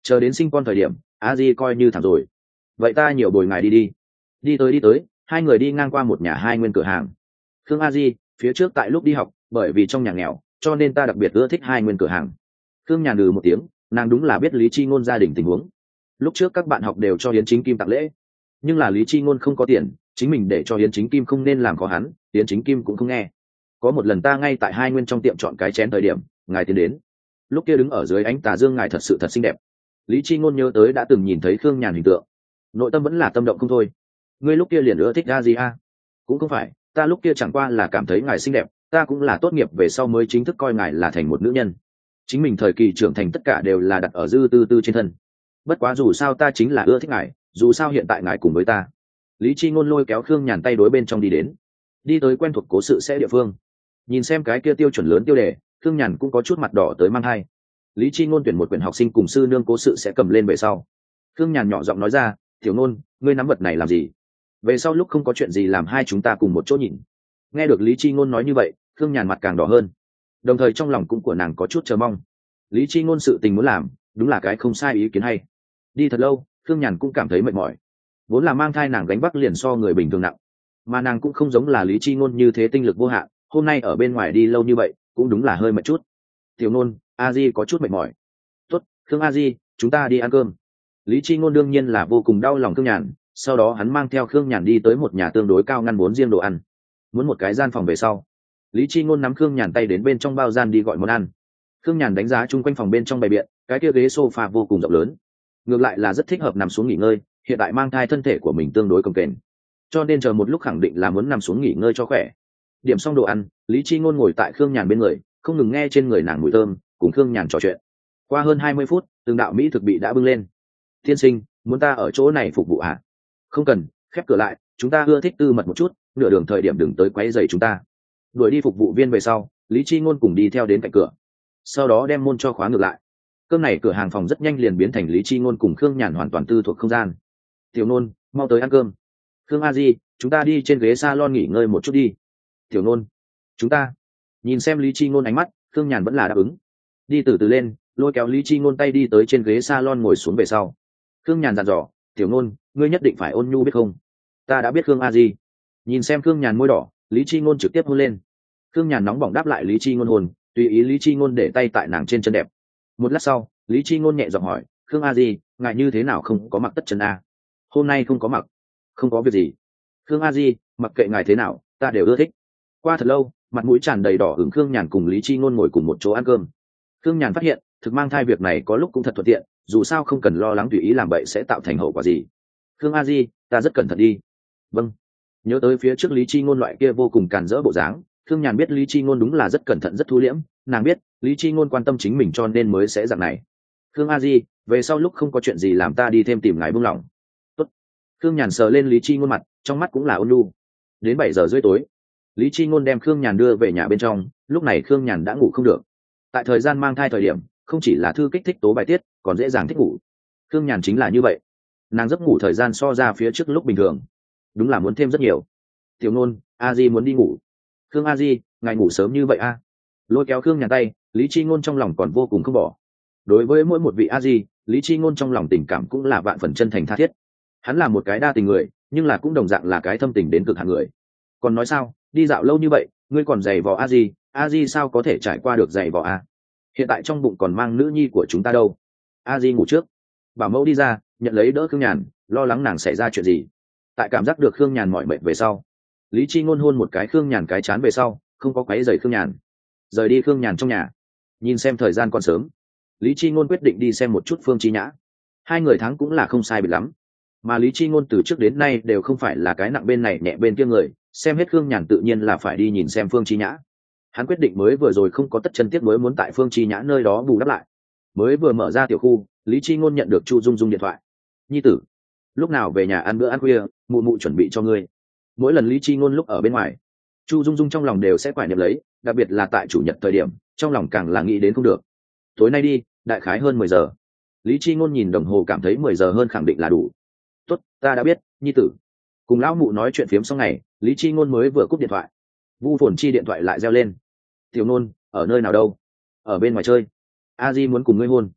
chờ đến sinh con thời điểm a di coi như thảm rồi. Vậy ta nhiều bồi ngài đi đi. Đi tới đi tới hai người đi ngang qua một nhà hai nguyên cửa hàng. Khương a di, phía trước tại lúc đi học bởi vì trong nhà nghèo cho nên ta đặc biệt ưa thích hai nguyên cửa hàng. Khương nhàn lừ một tiếng, nàng đúng là biết Lý Chi Ngôn gia đình tình huống. Lúc trước các bạn học đều cho Yến Chính Kim tặng lễ, nhưng là Lý Chi Ngôn không có tiền, chính mình để cho Yến Chính Kim không nên làm khó hắn, Yến Chính Kim cũng không nghe. Có một lần ta ngay tại hai nguyên trong tiệm chọn cái chén thời điểm ngài tiến đến, lúc kia đứng ở dưới ánh tà dương ngài thật sự thật xinh đẹp. Lý Chi Ngôn nhớ tới đã từng nhìn thấy Khương nhàn hình tượng, nội tâm vẫn là tâm động không thôi. Ngươi lúc kia liền ưa thích a gì a? Cũng không phải, ta lúc kia chẳng qua là cảm thấy ngài xinh đẹp, ta cũng là tốt nghiệp về sau mới chính thức coi ngài là thành một nữ nhân. Chính mình thời kỳ trưởng thành tất cả đều là đặt ở dư tư tư trên thân. Bất quá dù sao ta chính là ưa thích ngài, dù sao hiện tại ngài cùng với ta. Lý Chi Ngôn lôi kéo Khương nhàn tay đối bên trong đi đến, đi tới quen thuộc cố sự sẽ địa phương. Nhìn xem cái kia tiêu chuẩn lớn tiêu đề, Khương nhàn cũng có chút mặt đỏ tới mang hai. Lý Chi Ngôn tuyển một quyển học sinh cùng sư nương cố sự sẽ cầm lên về sau. Khương nhàn nhỏ giọng nói ra, tiểu Ngôn, ngươi nắm vật này làm gì? Về sau lúc không có chuyện gì làm hai chúng ta cùng một chỗ nhìn. Nghe được Lý Chi Ngôn nói như vậy, Khương nhàn mặt càng đỏ hơn, đồng thời trong lòng cũng của nàng có chút chờ mong. Lý Chi Ngôn sự tình muốn làm, đúng là cái không sai ý kiến hay. Đi thật lâu, Khương nhàn cũng cảm thấy mệt mỏi. Vốn là mang thai nàng gánh vác liền so người bình thường nặng, mà nàng cũng không giống là Lý Chi Ngôn như thế tinh lực vô hạn, hôm nay ở bên ngoài đi lâu như vậy cũng đúng là hơi mệt chút. Tiểu Nôn, a di có chút mệt mỏi. Tốt, Khương a di, chúng ta đi ăn cơm. Lý Chi Ngôn đương nhiên là vô cùng đau lòng Khương nhàn, sau đó hắn mang theo Khương nhàn đi tới một nhà tương đối cao ngăn bốn riêng đồ ăn. Muốn một cái gian phòng về sau, Lý Chi Ngôn nắm Khương nhàn tay đến bên trong bao gian đi gọi món ăn. Khương nhàn đánh giá chung quanh phòng bên trong bày biện, cái kia ghế sofa vô cùng rộng lớn, ngược lại là rất thích hợp nằm xuống nghỉ ngơi. Hiện tại mang thai thân thể của mình tương đối cồng kềnh, cho nên chờ một lúc khẳng định là muốn nằm xuống nghỉ ngơi cho khỏe. Điểm xong đồ ăn, Lý Chi Ngôn ngồi tại Khương nhàn bên người, không ngừng nghe trên người nàng mùi thơm, cùng Khương nhàn trò chuyện. Qua hơn hai mươi phút, từng đạo mỹ thực bị đã bưng lên. Tiên sinh, muốn ta ở chỗ này phục vụ à? Không cần, khép cửa lại, chúng ta ưa thích tư mật một chút, nửa đường thời điểm đừng tới quấy rầy chúng ta. Đuổi đi phục vụ viên về sau, Lý Chi Ngôn cùng đi theo đến cạnh cửa, sau đó đem môn cho khóa ngược lại. Cơm này cửa hàng phòng rất nhanh liền biến thành Lý Chi Ngôn cùng Khương nhàn hoàn toàn tư thuộc không gian. Tiểu Nôn, mau tới ăn cơm. Khương a di, chúng ta đi trên ghế salon nghỉ ngơi một chút đi. Tiểu Nôn, chúng ta. Nhìn xem Lý Chi Ngôn ánh mắt, Khương nhàn vẫn là đáp ứng. Đi từ từ lên, lôi kéo Lý Chi Ngôn tay đi tới trên ghế salon ngồi xuống về sau. Khương nhàn dặn dò, tiểu Nôn, ngươi nhất định phải ôn nhu biết không? Ta đã biết Khương a di. Nhìn xem Khương nhàn môi đỏ, Lý Chi Ngôn trực tiếp hôn lên. Khương nhàn nóng bỏng đáp lại Lý Chi Ngôn hôn, tùy ý Lý Chi Ngôn để tay tại nàng trên chân đẹp. Một lát sau, Lý Chi Ngôn nhẹ giọng hỏi, Khương a di, ngại như thế nào không có mặc tất chân a? Hôm nay không có mặc. Không có việc gì. Khương a di, mặc kệ ngài thế nào, ta đều ưa thích. Qua thật lâu, mặt mũi tràn đầy đỏ hửng Khương nhàn cùng Lý Chi Ngôn ngồi cùng một chỗ ăn cơm. Khương nhàn phát hiện, thực mang thai việc này có lúc cũng thật thuận tiện, dù sao không cần lo lắng tùy ý làm bậy sẽ tạo thành hậu quả gì. Khương a di, ta rất cẩn thận đi. Vâng. Nhớ tới phía trước Lý Chi Ngôn loại kia vô cùng càn rỡ bộ dáng, Khương nhàn biết Lý Chi Ngôn đúng là rất cẩn thận rất thu liễm, nàng biết Lý Chi Ngôn quan tâm chính mình cho nên mới sẽ dạng này. Khương a di, về sau lúc không có chuyện gì làm ta đi thêm tìm ngài buông lòng. Tốt. Khương nhàn sờ lên Lý Chi Ngôn mặt, trong mắt cũng là ôn nhu. Đến bảy giờ rưỡi tối, Lý Chi Ngôn đem Khương nhàn đưa về nhà bên trong, lúc này Khương nhàn đã ngủ không được. Tại thời gian mang thai thời điểm, không chỉ là thư kích thích tố bài tiết, còn dễ dàng thích ngủ. Khương nhàn chính là như vậy, nàng giấc ngủ thời gian so ra phía trước lúc bình thường, đúng là muốn thêm rất nhiều. Tiểu Nôn, a di muốn đi ngủ. Khương a di, ngài ngủ sớm như vậy a? Lôi kéo Khương nhàn tay, Lý Chi Ngôn trong lòng còn vô cùng không bỏ. Đối với mỗi một vị a di, Lý Chi Ngôn trong lòng tình cảm cũng là vạn phần chân thành tha thiết. Hắn là một cái đa tình người, nhưng là cũng đồng dạng là cái thâm tình đến cực hạn người. Còn nói sao, đi dạo lâu như vậy, ngươi còn giày vò a di, a di sao có thể trải qua được giày vò a? Hiện tại trong bụng còn mang nữ nhi của chúng ta đâu. A di ngủ trước. Bảo mẫu đi ra, nhận lấy đỡ Khương nhàn, lo lắng nàng xảy ra chuyện gì. Tại cảm giác được Khương nhàn mỏi mệt về sau, Lý Chi Ngôn hôn một cái Khương nhàn cái chán về sau, không có quấy rầy Khương nhàn, rời đi Khương nhàn trong nhà. Nhìn xem thời gian còn sớm, Lý Chi Ngôn quyết định đi xem một chút Phương Chi Nhã. Hai người tháng cũng là không sai biệt lắm, mà Lý Chi Ngôn từ trước đến nay đều không phải là cái nặng bên này nhẹ bên kia người, xem hết Khương nhàn tự nhiên là phải đi nhìn xem Phương Chi Nhã. Hắn quyết định mới vừa rồi không có tất chân tiếc mới muốn tại Phương Chi Nhã nơi đó bù đắp lại. Mới vừa mở ra tiểu khu, Lý Chi Ngôn nhận được Chu Dung Dung điện thoại. Nhi tử, lúc nào về nhà ăn bữa ăn khuya, mụ mụ chuẩn bị cho ngươi. Mỗi lần Lý Chi Ngôn lúc ở bên ngoài, Chu Dung Dung trong lòng đều sẽ quải niệm lấy, đặc biệt là tại chủ nhật thời điểm, trong lòng càng là nghĩ đến không được. Tối nay đi, đại khái hơn mười giờ. Lý Chi Ngôn nhìn đồng hồ cảm thấy mười giờ hơn khẳng định là đủ. Tốt, ta đã biết, nhi tử. Cùng lão mụ nói chuyện phiếm xong ngày, Lý Chi Ngôn mới vừa cúp điện thoại. Vu Phồn Chi điện thoại lại reo lên. Tiểu Nôn, ở nơi nào đâu? Ở bên ngoài chơi. A Di muốn cùng ngươi hôn.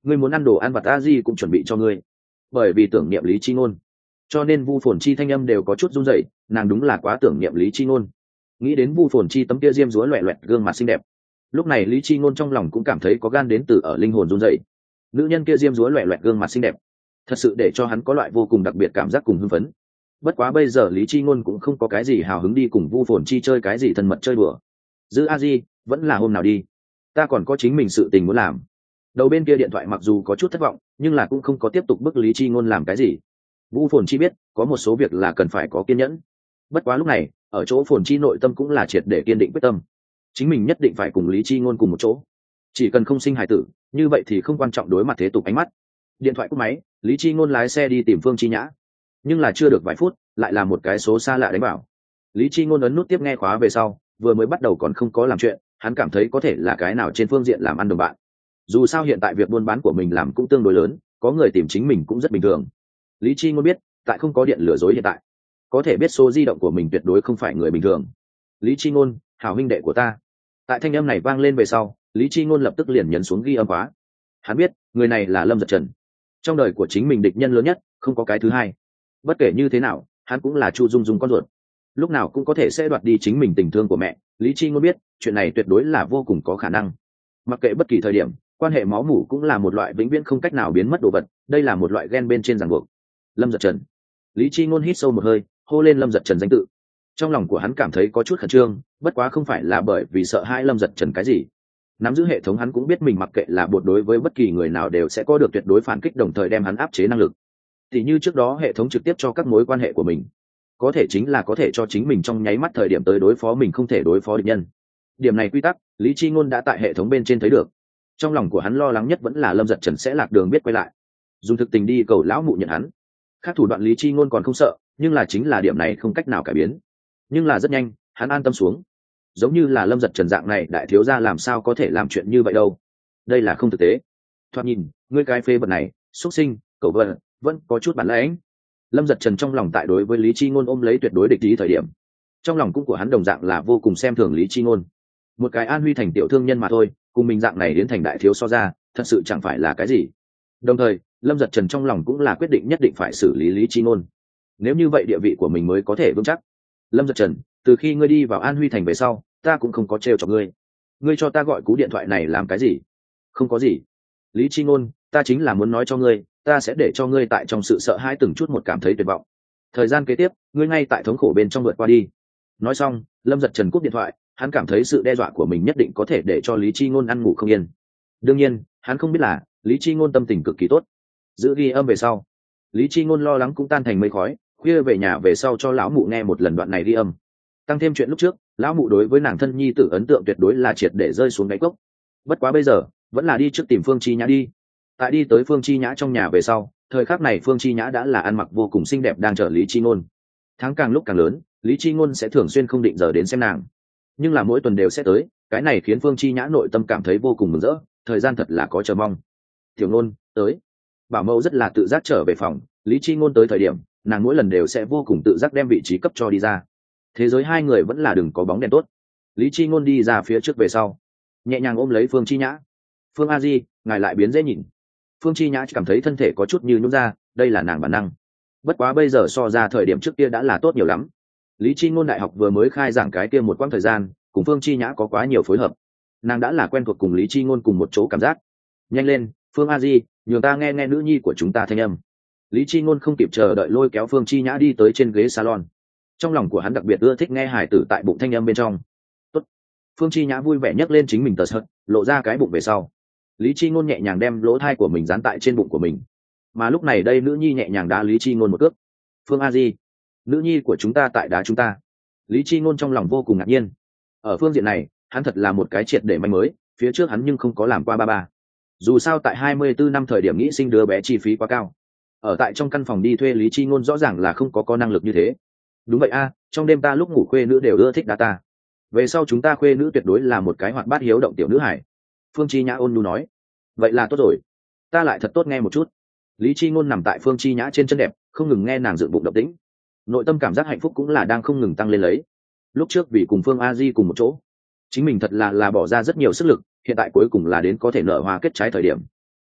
ngươi muốn ăn đồ ăn vặt a di cũng chuẩn bị cho ngươi. Bởi vì tưởng niệm Lý Chi Ngôn, cho nên Vu Phồn Chi thanh âm đều có chút run rẩy, nàng đúng là quá tưởng niệm Lý Chi Ngôn. Nghĩ đến Vu Phồn Chi tấm kia diêm dúa loẹt loẹt gương mặt xinh đẹp, lúc này Lý Chi Ngôn trong lòng cũng cảm thấy có gan đến từ ở linh hồn run rẩy. Nữ nhân kia diêm dúa loẹt loẹt gương mặt xinh đẹp, thật sự để cho hắn có loại vô cùng đặc biệt cảm giác cùng hưng phấn. Bất quá bây giờ Lý Chi Ngôn cũng không có cái gì hào hứng đi cùng Vu Phồn Chi chơi cái gì thân mật chơi đùa. Giữ a di, vẫn là hôm nào đi, ta còn có chính mình sự tình muốn làm. Đầu bên kia điện thoại mặc dù có chút thất vọng, nhưng là cũng không có tiếp tục bức Lý Chi Ngôn làm cái gì. Vu Phồn Chi biết có một số việc là cần phải có kiên nhẫn. Bất quá lúc này ở chỗ Phồn Chi nội tâm cũng là triệt để kiên định quyết tâm, chính mình nhất định phải cùng Lý Chi Ngôn cùng một chỗ, chỉ cần không sinh hài tử, như vậy thì không quan trọng đối mặt thế tục ánh mắt. Điện thoại cúp máy, Lý Chi Ngôn lái xe đi tìm Phương Chi Nhã, nhưng là chưa được vài phút lại là một cái số xa lạ đánh vào. Lý Chi Ngôn ấn nút tiếp nghe khóa về sau, vừa mới bắt đầu còn không có làm chuyện, hắn cảm thấy có thể là cái nào trên phương diện làm ăn đồng bạn. Dù sao hiện tại việc buôn bán của mình làm cũng tương đối lớn, có người tìm chính mình cũng rất bình thường. Lý Chi Ngôn biết tại không có điện lừa dối hiện tại, có thể biết số di động của mình tuyệt đối không phải người bình thường. Lý Chi Ngôn, hảo huynh đệ của ta. Tại thanh âm này vang lên về sau, Lý Chi Ngôn lập tức liền nhấn xuống ghi âm khóa. Hắn biết người này là Lâm Giật Trần, trong đời của chính mình địch nhân lớn nhất, không có cái thứ hai. Bất kể như thế nào, hắn cũng là Chu Dung Dung con ruột, lúc nào cũng có thể sẽ đoạt đi chính mình tình thương của mẹ. Lý Chi Ngôn biết chuyện này tuyệt đối là vô cùng có khả năng. Mặc kệ bất kỳ thời điểm, quan hệ máu mủ cũng là một loại vĩnh viễn không cách nào biến mất đồ vật, đây là một loại gen bên trên ràng buộc. Lâm Giật Trần. Lý Chi Ngôn hít sâu một hơi, hô lên Lâm Giật Trần danh tự. Trong lòng của hắn cảm thấy có chút khẩn trương, bất quá không phải là bởi vì sợ hãi Lâm Giật Trần cái gì. Nắm giữ hệ thống hắn cũng biết mình mặc kệ là bột đối với bất kỳ người nào đều sẽ có được tuyệt đối phản kích, đồng thời đem hắn áp chế năng lực. Thì như trước đó hệ thống trực tiếp cho các mối quan hệ của mình, có thể chính là có thể cho chính mình trong nháy mắt thời điểm tới đối phó mình không thể đối phó địch nhân. Điểm này quy tắc, Lý Chi Ngôn đã tại hệ thống bên trên thấy được. Trong lòng của hắn lo lắng nhất vẫn là Lâm Giật Trần sẽ lạc đường biết quay lại, dùng thực tình đi cầu lão mụ nhận hắn. Khác thủ đoạn Lý Chi Ngôn còn không sợ, nhưng là chính là điểm này không cách nào cải biến. Nhưng là rất nhanh, hắn an tâm xuống. Giống như là Lâm Giật Trần dạng này đại thiếu gia làm sao có thể làm chuyện như vậy đâu? Đây là không thực tế. Thoạt nhìn, ngươi cái phê vật này, xuất sinh, cậu vợ, vẫn có chút bản lãnh. Lâm Giật Trần trong lòng tại đối với Lý Chi Ngôn ôm lấy tuyệt đối địch ý thời điểm, trong lòng cũng của hắn đồng dạng là vô cùng xem thường Lý Chi Ngôn. Một cái An Huy thành tiểu thương nhân mà thôi, cùng mình dạng này đến thành đại thiếu so ra, thật sự chẳng phải là cái gì. Đồng thời, Lâm Giật Trần trong lòng cũng là quyết định nhất định phải xử lý Lý Chi Ngôn. Nếu như vậy địa vị của mình mới có thể vững chắc. Lâm Giật Trần, từ khi ngươi đi vào An Huy thành về sau, ta cũng không có trêu chọc ngươi. Ngươi cho ta gọi cú điện thoại này làm cái gì? Không có gì. Lý Chi Ngôn, ta chính là muốn nói cho ngươi, ta sẽ để cho ngươi tại trong sự sợ hãi từng chút một cảm thấy tuyệt vọng. Thời gian kế tiếp, ngươi ngay tại thống khổ bên trong vượt qua đi. Nói xong, Lâm Giật Trần cúp điện thoại, hắn cảm thấy sự đe dọa của mình nhất định có thể để cho Lý Chi Ngôn ăn ngủ không yên. Đương nhiên, hắn không biết là Lý Chi Ngôn tâm tình cực kỳ tốt. Giữ ghi âm về sau, Lý Chi Ngôn lo lắng cũng tan thành mây khói, khuya về nhà về sau cho lão mụ nghe một lần đoạn này ghi âm. Tăng thêm chuyện lúc trước, lão mụ đối với nàng thân nhi tử ấn tượng tuyệt đối là triệt để rơi xuống đáy cốc. Bất quá bây giờ, vẫn là đi trước tìm Phương Chi Nhã đi. Tại đi tới Phương Chi Nhã trong nhà về sau, thời khắc này Phương Chi Nhã đã là ăn mặc vô cùng xinh đẹp đang chờ Lý Chi Ngôn. Tháng càng lúc càng lớn, Lý Chi Ngôn sẽ thường xuyên không định giờ đến xem nàng, nhưng là mỗi tuần đều sẽ tới, cái này khiến Phương Chi Nhã nội tâm cảm thấy vô cùng mừng rỡ, thời gian thật là có chờ mong. Tiểu Ngôn tới. Bảo mẫu rất là tự giác trở về phòng, Lý Chi Ngôn tới thời điểm, nàng mỗi lần đều sẽ vô cùng tự giác đem vị trí cấp cho đi ra. Thế giới hai người vẫn là đừng có bóng đèn tốt. Lý Chi Ngôn đi ra phía trước về sau, nhẹ nhàng ôm lấy Phương Chi Nhã. Phương A Di, ngài lại biến dễ nhìn. Phương Chi Nhã cảm thấy thân thể có chút như nhũn ra, đây là nàng bản năng. Bất quá bây giờ so ra thời điểm trước kia đã là tốt nhiều lắm. Lý Chi Ngôn đại học vừa mới khai giảng cái kia một quãng thời gian, cùng Phương Chi Nhã có quá nhiều phối hợp, nàng đã là quen thuộc cùng Lý Chi Ngôn cùng một chỗ cảm giác. Nhanh lên, Phương A Di, nhường ta nghe nghe nữ nhi của chúng ta thanh âm. Lý Chi Ngôn không kịp chờ đợi lôi kéo Phương Chi Nhã đi tới trên ghế salon. Trong lòng của hắn đặc biệt ưa thích nghe hài tử tại bụng thanh âm bên trong. Tốt. Phương Chi Nhã vui vẻ nhấc lên chính mình tờ sợt, lộ ra cái bụng về sau. Lý Chi Ngôn nhẹ nhàng đem lỗ thai của mình dán tại trên bụng của mình. Mà lúc này đây nữ nhi nhẹ nhàng đá Lý Chi Ngôn một cước. Phương A Di, nữ nhi của chúng ta tại đá chúng ta. Lý Chi Ngôn trong lòng vô cùng ngạc nhiên. Ở phương diện này, hắn thật là một cái triệt để manh mới, phía trước hắn nhưng không có làm qua ba ba. Dù sao tại hai mươi tư năm thời điểm nghĩ sinh đứa bé chi phí quá cao. Ở tại trong căn phòng đi thuê Lý Chi Ngôn rõ ràng là không có có năng lực như thế. Đúng vậy a, trong đêm ta lúc ngủ khuê nữ đều ưa thích đá ta. Về sau chúng ta khuê nữ tuyệt đối là một cái hoạt bát hiếu động tiểu nữ hải. Phương Chi Nhã ôn nhu nói. Vậy là tốt rồi, ta lại thật tốt nghe một chút. Lý Chi Ngôn nằm tại Phương Chi Nhã trên chân đẹp, không ngừng nghe nàng dựng bụng động tĩnh, nội tâm cảm giác hạnh phúc cũng là đang không ngừng tăng lên lấy. Lúc trước vì cùng Phương A Di cùng một chỗ, chính mình thật là là bỏ ra rất nhiều sức lực, hiện tại cuối cùng là đến có thể nở hoa kết trái thời điểm.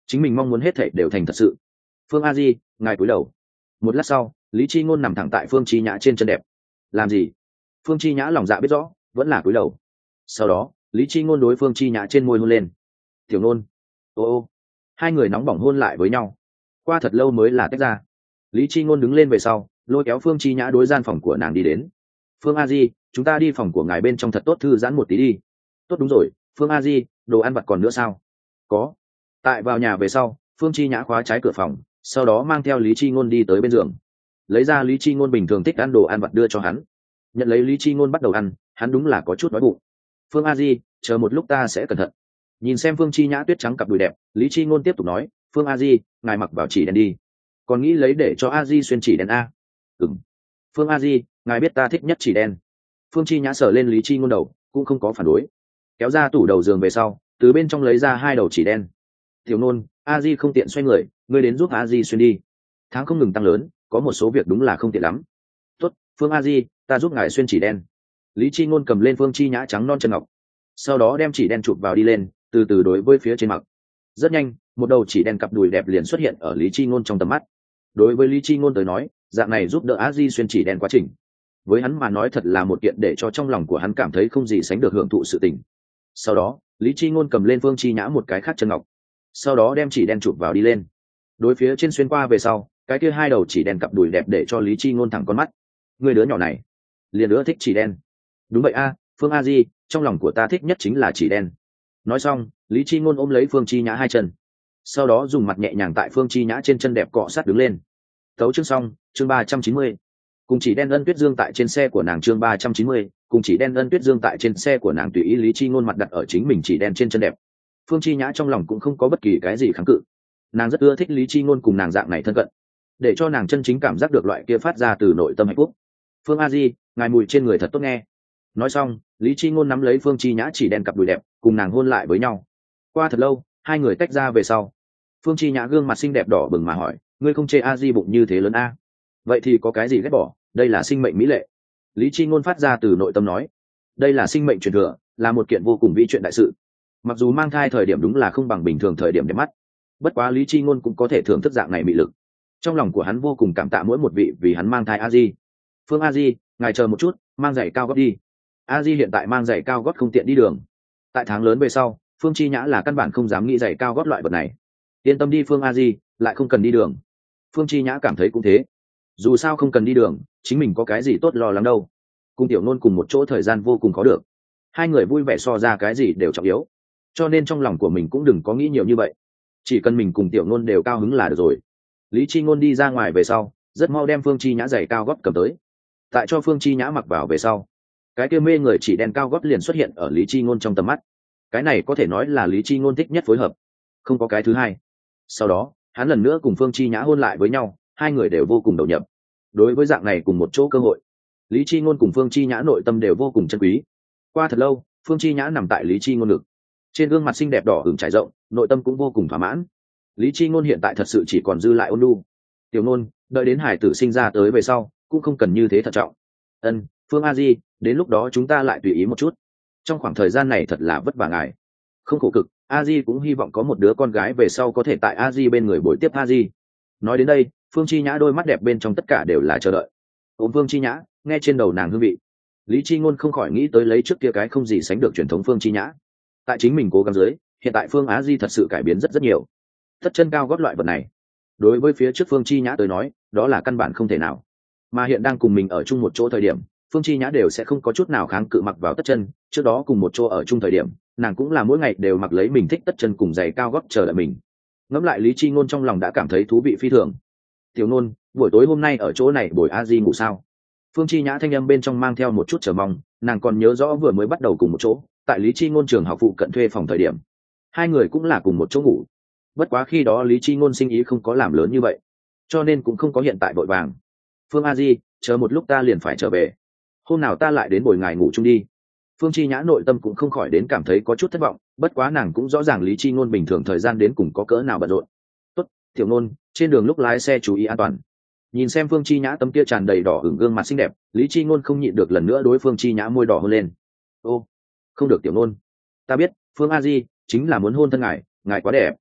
chính mình mong muốn hết thảy đều thành thật sự. Phương a di, ngài cúi đầu. Một lát sau, Lý Chi Ngôn nằm thẳng tại Phương Chi Nhã trên chân đẹp. Làm gì? Phương Chi Nhã lòng dạ biết rõ, vẫn là cúi đầu. Sau đó, Lý Chi Ngôn đối Phương Chi Nhã trên môi hôn lên. Tiểu Nôn. Ô ô. Hai người nóng bỏng hôn lại với nhau. Qua thật lâu mới là tách ra. Lý Chi Ngôn đứng lên về sau, lôi kéo Phương Chi Nhã đối gian phòng của nàng đi đến. Phương a di, chúng ta đi phòng của ngài bên trong thật tốt thư giãn một tí đi. Tốt đúng rồi, Phương a di, đồ ăn vặt còn nữa sao? Có. Tại vào nhà về sau, Phương Chi Nhã khóa trái cửa phòng, sau đó mang theo Lý Chi Ngôn đi tới bên giường, lấy ra Lý Chi Ngôn bình thường thích ăn đồ ăn vặt đưa cho hắn. Nhận lấy Lý Chi Ngôn bắt đầu ăn, hắn đúng là có chút đói bụng. Phương a di, chờ một lúc ta sẽ cẩn thận. Nhìn xem Phương Chi Nhã tuyết trắng cặp đùi đẹp, Lý Chi Ngôn tiếp tục nói, Phương a di, ngài mặc vào chỉ đen đi. Còn nghĩ lấy để cho a di xuyên chỉ đen a? Ừm. Phương a di, ngài biết ta thích nhất chỉ đen. Phương Chi Nhã sờ lên Lý Chi Ngôn đầu, cũng không có phản đối. Kéo ra tủ đầu giường về sau, từ bên trong lấy ra hai đầu chỉ đen. Tiểu Nôn, a di không tiện xoay người, ngươi đến giúp a di xuyên đi. Tháng không ngừng tăng lớn, có một số việc đúng là không tiện lắm. Tốt, Phương a di, ta giúp ngài xuyên chỉ đen. Lý Chi Ngôn cầm lên Phương Chi Nhã trắng non chân ngọc, sau đó đem chỉ đen chụp vào đi lên, từ từ đối với phía trên mặc. Rất nhanh, một đầu chỉ đen cặp đùi đẹp liền xuất hiện ở Lý Chi Ngôn trong tầm mắt. Đối với Lý Chi Ngôn tới nói, dạng này giúp đỡ a di xuyên chỉ đen quá trình, với hắn mà nói thật là một kiện để cho trong lòng của hắn cảm thấy không gì sánh được hưởng thụ sự tình. Sau đó, Lý Chi Ngôn cầm lên Phương Chi Nhã một cái khác chân ngọc, sau đó đem chỉ đen chụp vào đi lên. Đối phía trên xuyên qua về sau, cái kia hai đầu chỉ đen cặp đùi đẹp để cho Lý Chi Ngôn thẳng con mắt. Người đứa nhỏ này, liền đứa thích chỉ đen. Đúng vậy a, Phương a di, trong lòng của ta thích nhất chính là chỉ đen. Nói xong, Lý Chi Ngôn ôm lấy Phương Chi Nhã hai chân, sau đó dùng mặt nhẹ nhàng tại Phương Chi Nhã trên chân đẹp cọ sát đứng lên. Tấu chương xong, chương ba trăm chín mươi. Cùng chỉ đen ân tuyết dương tại trên xe của nàng chương ba trăm chín mươi, cùng chỉ đen ân tuyết dương tại trên xe của nàng tùy ý Lý Chi Ngôn mặt đặt ở chính mình chỉ đen trên chân đẹp. Phương Chi Nhã trong lòng cũng không có bất kỳ cái gì kháng cự. Nàng rất ưa thích Lý Chi Ngôn cùng nàng dạng này thân cận, để cho nàng chân chính cảm giác được loại kia phát ra từ nội tâm hạnh phúc. Phương a di, ngài mùi trên người thật tốt nghe. Nói xong, Lý Chi Ngôn nắm lấy Phương Chi Nhã chỉ đen cặp đùi đẹp, cùng nàng hôn lại với nhau. Qua thật lâu, hai người tách ra về sau, Phương Chi Nhã gương mặt xinh đẹp đỏ bừng mà hỏi, ngươi không chê a di bụng như thế lớn a? Vậy thì có cái gì ghét bỏ, đây là sinh mệnh mỹ lệ. Lý Chi Ngôn phát ra từ nội tâm nói, đây là sinh mệnh truyền thừa, là một kiện vô cùng vĩ chuyện đại sự. Mặc dù mang thai thời điểm đúng là không bằng bình thường thời điểm đẹp mắt, bất quá Lý Chi Ngôn cũng có thể thưởng thức dạng này mị lực. Trong lòng của hắn vô cùng cảm tạ mỗi một vị vì hắn mang thai a di. Phương a di, ngài chờ một chút, mang giày cao gót đi. A di hiện tại mang giày cao gót không tiện đi đường. Tại tháng lớn về sau, Phương Chi Nhã là căn bản không dám nghĩ giày cao gót loại vật này. Yên tâm đi Phương a di, lại không cần đi đường. Phương Chi Nhã cảm thấy cũng thế. Dù sao không cần đi đường, chính mình có cái gì tốt lo lắng đâu. Cùng Tiểu Nôn cùng một chỗ thời gian vô cùng khó được. Hai người vui vẻ so ra cái gì đều trọng yếu. Cho nên trong lòng của mình cũng đừng có nghĩ nhiều như vậy. Chỉ cần mình cùng Tiểu Nôn đều cao hứng là được rồi. Lý Chi Ngôn đi ra ngoài về sau, rất mau đem Phương Chi Nhã giày cao gót cầm tới. Tại cho Phương Chi Nhã mặc vào về sau, cái kia mê người chỉ đen cao gót liền xuất hiện ở Lý Chi Ngôn trong tầm mắt. Cái này có thể nói là Lý Chi Ngôn thích nhất phối hợp, không có cái thứ hai. Sau đó, hắn lần nữa cùng Phương Chi Nhã hôn lại với nhau, hai người đều vô cùng đầu nhập. Đối với dạng này cùng một chỗ cơ hội, Lý Chi Ngôn cùng Phương Chi Nhã nội tâm đều vô cùng trân quý. Qua thật lâu, Phương Chi Nhã nằm tại Lý Chi Ngôn ngực, trên gương mặt xinh đẹp đỏ ửng trải rộng, nội tâm cũng vô cùng thỏa mãn. Lý Chi Ngôn hiện tại thật sự chỉ còn dư lại ôn nhu. Tiểu Ngôn, đợi đến hải tử sinh ra tới về sau, cũng không cần như thế thận trọng. Ân, Phương a di, đến lúc đó chúng ta lại tùy ý một chút. Trong khoảng thời gian này thật là vất vả ngài. Không khổ cực, a di cũng hy vọng có một đứa con gái về sau có thể tại a di bên người bồi tiếp a di. Nói đến đây, Phương Chi Nhã đôi mắt đẹp bên trong tất cả đều là chờ đợi. Ôm Phương Chi Nhã, nghe trên đầu nàng hương vị, Lý Chi Ngôn không khỏi nghĩ tới lấy trước kia cái không gì sánh được truyền thống Phương Chi Nhã. Tại chính mình cố gắng dưới, hiện tại Phương Á Di thật sự cải biến rất rất nhiều. Tất chân cao gót loại vật này, đối với phía trước Phương Chi Nhã tới nói, đó là căn bản không thể nào. Mà hiện đang cùng mình ở chung một chỗ thời điểm, Phương Chi Nhã đều sẽ không có chút nào kháng cự mặc vào tất chân. Trước đó cùng một chỗ ở chung thời điểm, nàng cũng là mỗi ngày đều mặc lấy mình thích tất chân cùng giày cao gót chờ đợi mình. Ngẫm lại Lý Chi Ngôn trong lòng đã cảm thấy thú vị phi thường. Tiểu Ngôn, buổi tối hôm nay ở chỗ này bồi A Di ngủ sao? Phương Chi Nhã thanh âm bên trong mang theo một chút chờ mong, nàng còn nhớ rõ vừa mới bắt đầu cùng một chỗ, tại Lý Chi Ngôn trường học phụ cận thuê phòng thời điểm, hai người cũng là cùng một chỗ ngủ. Bất quá khi đó Lý Chi Ngôn sinh ý không có làm lớn như vậy, cho nên cũng không có hiện tại vội vàng. Phương A Di, chờ một lúc ta liền phải trở về, hôm nào ta lại đến bồi ngài ngủ chung đi. Phương Chi Nhã nội tâm cũng không khỏi đến cảm thấy có chút thất vọng, bất quá nàng cũng rõ ràng Lý Chi Ngôn bình thường thời gian đến cùng có cỡ nào bận rộn. Tốt, Tiểu Ngôn, trên đường lúc lái xe chú ý an toàn. Nhìn xem Phương Chi Nhã tấm kia tràn đầy đỏ ửng gương mặt xinh đẹp, Lý Chi Ngôn không nhịn được lần nữa đối Phương Chi Nhã môi đỏ hôn lên. Ô, không được Tiểu Ngôn, ta biết, Phương A Di chính là muốn hôn thân ngài, ngài quá đẹp.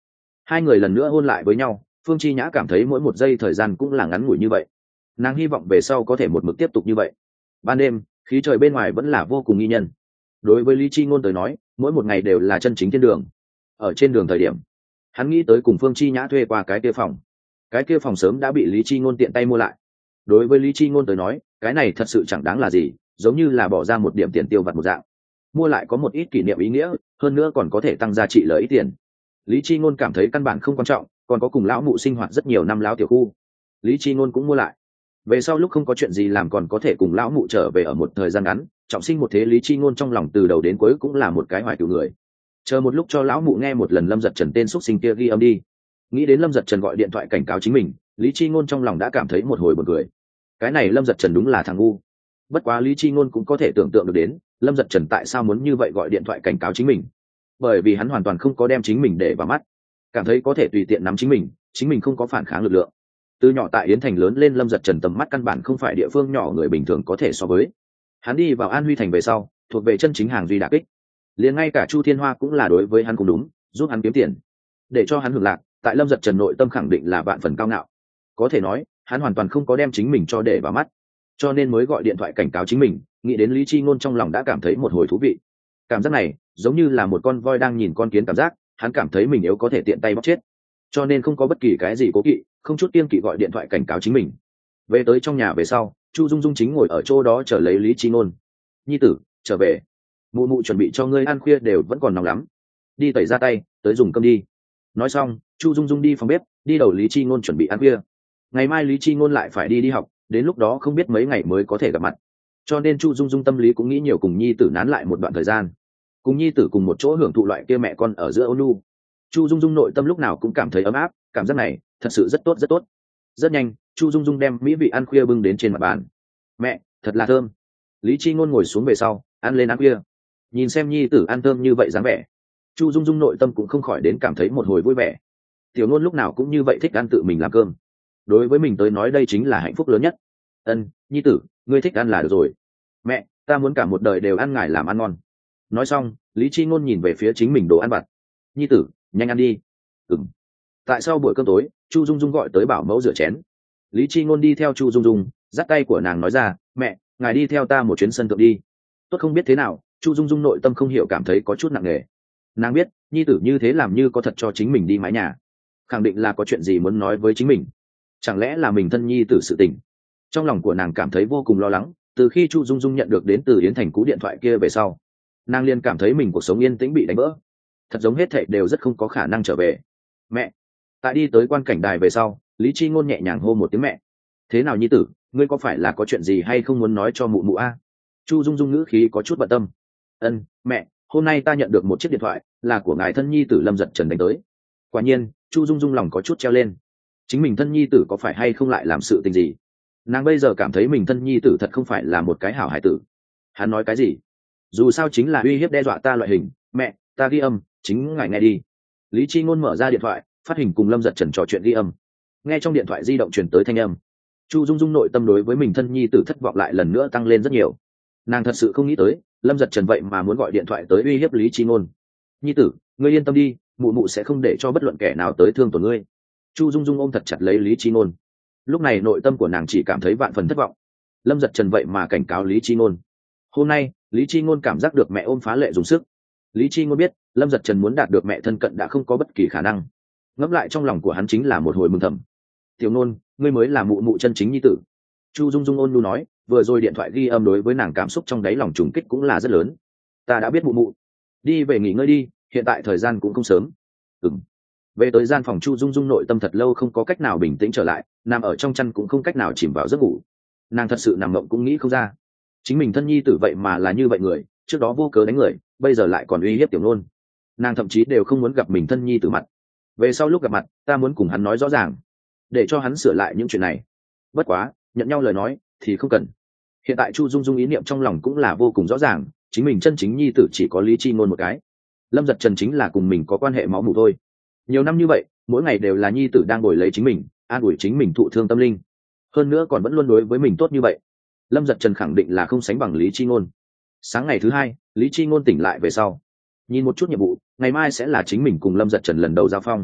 hai người lần nữa hôn lại với nhau. Phương Chi Nhã cảm thấy mỗi một giây thời gian cũng là ngắn ngủi như vậy, nàng hy vọng về sau có thể một mực tiếp tục như vậy. Ban đêm khí trời bên ngoài vẫn là vô cùng nghi nhân. Đối với Lý Chi Ngôn tới nói, mỗi một ngày đều là chân chính thiên đường. Ở trên đường thời điểm, hắn nghĩ tới cùng Phương Chi Nhã thuê qua cái kia phòng. Cái kia phòng sớm đã bị Lý Chi Ngôn tiện tay mua lại. Đối với Lý Chi Ngôn tới nói, cái này thật sự chẳng đáng là gì, giống như là bỏ ra một điểm tiền tiêu vặt một dạng. Mua lại có một ít kỷ niệm ý nghĩa, hơn nữa còn có thể tăng giá trị lợi ích tiền. Lý Chi Ngôn cảm thấy căn bản không quan trọng, còn có cùng lão mụ sinh hoạt rất nhiều năm lão tiểu khu. Lý Chi Ngôn cũng mua lại. Về sau lúc không có chuyện gì làm còn có thể cùng lão mụ trở về ở một thời gian ngắn, trọng sinh một thế. Lý Chi Ngôn trong lòng từ đầu đến cuối cũng là một cái hoài cửu người. Chờ một lúc cho lão mụ nghe một lần Lâm Dật Trần tên xuất sinh kia ghi âm đi. Nghĩ đến Lâm Dật Trần gọi điện thoại cảnh cáo chính mình, Lý Chi Ngôn trong lòng đã cảm thấy một hồi buồn cười. Cái này Lâm Dật Trần đúng là thằng ngu. Bất quá Lý Chi Ngôn cũng có thể tưởng tượng được đến, Lâm Dật Trần tại sao muốn như vậy gọi điện thoại cảnh cáo chính mình. Bởi vì hắn hoàn toàn không có đem chính mình để vào mắt, cảm thấy có thể tùy tiện nắm chính mình, chính mình không có phản kháng lực lượng. Từ nhỏ tại Yến Thành lớn lên, Lâm Dật Trần tầm mắt căn bản không phải địa phương nhỏ người bình thường có thể so với. Hắn đi vào An Huy Thành về sau, thuộc về chân chính hàng duy đả kích. Liền ngay cả Chu Thiên Hoa cũng là đối với hắn cũng đúng, giúp hắn kiếm tiền, để cho hắn hưởng lạc. Tại Lâm Dật Trần nội tâm khẳng định là vạn phần cao ngạo, có thể nói hắn hoàn toàn không có đem chính mình cho để vào mắt, cho nên mới gọi điện thoại cảnh cáo chính mình. Nghĩ đến Lý Chi Ngôn trong lòng đã cảm thấy một hồi thú vị. Cảm giác này giống như là một con voi đang nhìn con kiến cảm giác, hắn cảm thấy mình yếu có thể tiện tay bóc chết, cho nên không có bất kỳ cái gì cố kỵ, không chút kiêng kỵ gọi điện thoại cảnh cáo chính mình. Về tới trong nhà về sau, Chu Dung Dung chính ngồi ở chỗ đó chờ lấy Lý Chi Ngôn. Nhi tử trở về, mụ mụ chuẩn bị cho ngươi ăn khuya đều vẫn còn nóng lắm, đi tẩy ra tay tới dùng cơm đi. Nói xong, Chu Dung Dung đi phòng bếp, đi đầu Lý Chi Ngôn chuẩn bị ăn khuya. Ngày mai Lý Chi Ngôn lại phải đi đi học, đến lúc đó không biết mấy ngày mới có thể gặp mặt, cho nên Chu Dung Dung tâm lý cũng nghĩ nhiều cùng nhi tử nán lại một đoạn thời gian, cùng nhi tử cùng một chỗ hưởng thụ loại kia mẹ con ở giữa ôn nhu. Chu Dung Dung nội tâm lúc nào cũng cảm thấy ấm áp, cảm giác này thật sự rất tốt rất tốt. Rất nhanh, Chu Dung Dung đem mỹ vị ăn khuya bưng đến trên mặt bàn. Mẹ, thật là thơm. Lý Chi Ngôn ngồi xuống về sau, ăn lên ăn khuya. Nhìn xem nhi tử ăn thơm như vậy dáng vẻ, Chu Dung Dung nội tâm cũng không khỏi đến cảm thấy một hồi vui vẻ. Tiểu Ngôn lúc nào cũng như vậy thích ăn tự mình làm cơm. Đối với mình tới nói đây chính là hạnh phúc lớn nhất. Ân, nhi tử, ngươi thích ăn là được rồi. Mẹ, ta muốn cả một đời đều ăn ngài làm ăn ngon. Nói xong, Lý Chi Ngôn nhìn về phía chính mình đồ ăn vặt. Nhi tử, nhanh ăn đi. Ừm. Tại sau buổi cơm tối, Chu Dung Dung gọi tới bảo mẫu rửa chén. Lý Chi Ngôn đi theo Chu Dung Dung, dắt tay của nàng nói ra, mẹ, ngài đi theo ta một chuyến sân thượng đi. Tốt không biết thế nào, Chu Dung Dung nội tâm không hiểu cảm thấy có chút nặng nề. Nàng biết, nhi tử như thế làm như có thật cho chính mình đi mái nhà, khẳng định là có chuyện gì muốn nói với chính mình. Chẳng lẽ là mình thân nhi tử sự tình? Trong lòng của nàng cảm thấy vô cùng lo lắng. Từ khi Chu Dung Dung nhận được đến từ Yến Thành cú điện thoại kia về sau, nàng liền cảm thấy mình cuộc sống yên tĩnh bị đánh vỡ, thật giống hết thảy đều rất không có khả năng trở về. Mẹ. Tại đi tới quan cảnh đài về sau, Lý Chi Ngôn nhẹ nhàng hô một tiếng mẹ. Thế nào nhi tử, ngươi có phải là có chuyện gì hay không muốn nói cho mụ mụ a? Chu Dung Dung ngữ khí có chút bận tâm. Ân, mẹ, hôm nay ta nhận được một chiếc điện thoại, là của ngài thân nhi tử Lâm Dật Trần đánh tới. Quả nhiên, Chu Dung Dung lòng có chút treo lên. Chính mình thân nhi tử có phải hay không lại làm sự tình gì? Nàng bây giờ cảm thấy mình thân nhi tử thật không phải là một cái hảo hải tử. Hắn nói cái gì? Dù sao chính là uy hiếp đe dọa ta loại hình. Mẹ, ta ghi âm, chính ngài nghe đi. Lý Chi Ngôn mở ra điện thoại, phát hình cùng Lâm Dật Trần trò chuyện ghi âm. Nghe trong điện thoại di động truyền tới thanh âm, Chu Dung Dung nội tâm đối với mình thân nhi tử thất vọng lại lần nữa tăng lên rất nhiều. Nàng thật sự không nghĩ tới, Lâm Dật Trần vậy mà muốn gọi điện thoại tới uy hiếp Lý Chi Ngôn. Nhi tử, ngươi yên tâm đi, mụ mụ sẽ không để cho bất luận kẻ nào tới thương tổn ngươi. Chu Dung Dung ôm thật chặt lấy Lý Chi Ngôn. Lúc này nội tâm của nàng chỉ cảm thấy vạn phần thất vọng. Lâm Dật Trần vậy mà cảnh cáo Lý Chi Ngôn. Hôm nay, Lý Chi Ngôn cảm giác được mẹ ôm phá lệ dùng sức. Lý Chi Ngôn biết, Lâm Dật Trần muốn đạt được mẹ thân cận đã không có bất kỳ khả năng. Ngẫm lại trong lòng của hắn chính là một hồi mừng thầm. Tiểu Ngôn, ngươi mới là mụ mụ chân chính nhi tử. Chu Dung Dung ôn nhu nói, vừa rồi điện thoại ghi âm đối với nàng cảm xúc trong đáy lòng trùng kích cũng là rất lớn. Ta đã biết mụ mụ. Đi về nghỉ ngơi đi, hiện tại thời gian cũng không sớm. Ừm. Về tới gian phòng, Chu Dung Dung nội tâm thật lâu không có cách nào bình tĩnh trở lại, nằm ở trong chăn cũng không cách nào chìm vào giấc ngủ. Nàng thật sự nằm mộng cũng nghĩ không ra, chính mình thân nhi tử vậy mà là như vậy người, trước đó vô cớ đánh người, bây giờ lại còn uy hiếp Tiểu Nôn. Nàng thậm chí đều không muốn gặp mình thân nhi tử mặt. Về sau lúc gặp mặt, ta muốn cùng hắn nói rõ ràng, để cho hắn sửa lại những chuyện này. Bất quá, nhận nhau lời nói thì không cần. Hiện tại Chu Dung Dung ý niệm trong lòng cũng là vô cùng rõ ràng, chính mình chân chính nhi tử chỉ có Lý Chi Ngôn một cái. Lâm Dật Trần chính là cùng mình có quan hệ máu mủ thôi. Nhiều năm như vậy, mỗi ngày đều là nhi tử đang bồi lấy chính mình, an ủi chính mình thụ thương tâm linh, hơn nữa còn vẫn luôn đối với mình tốt như vậy. Lâm Dật Trần khẳng định là không sánh bằng Lý Chi Ngôn. Sáng ngày thứ hai, Lý Chi Ngôn tỉnh lại về sau, nhìn một chút nhiệm vụ, ngày mai sẽ là chính mình cùng Lâm Dật Trần lần đầu giao phong.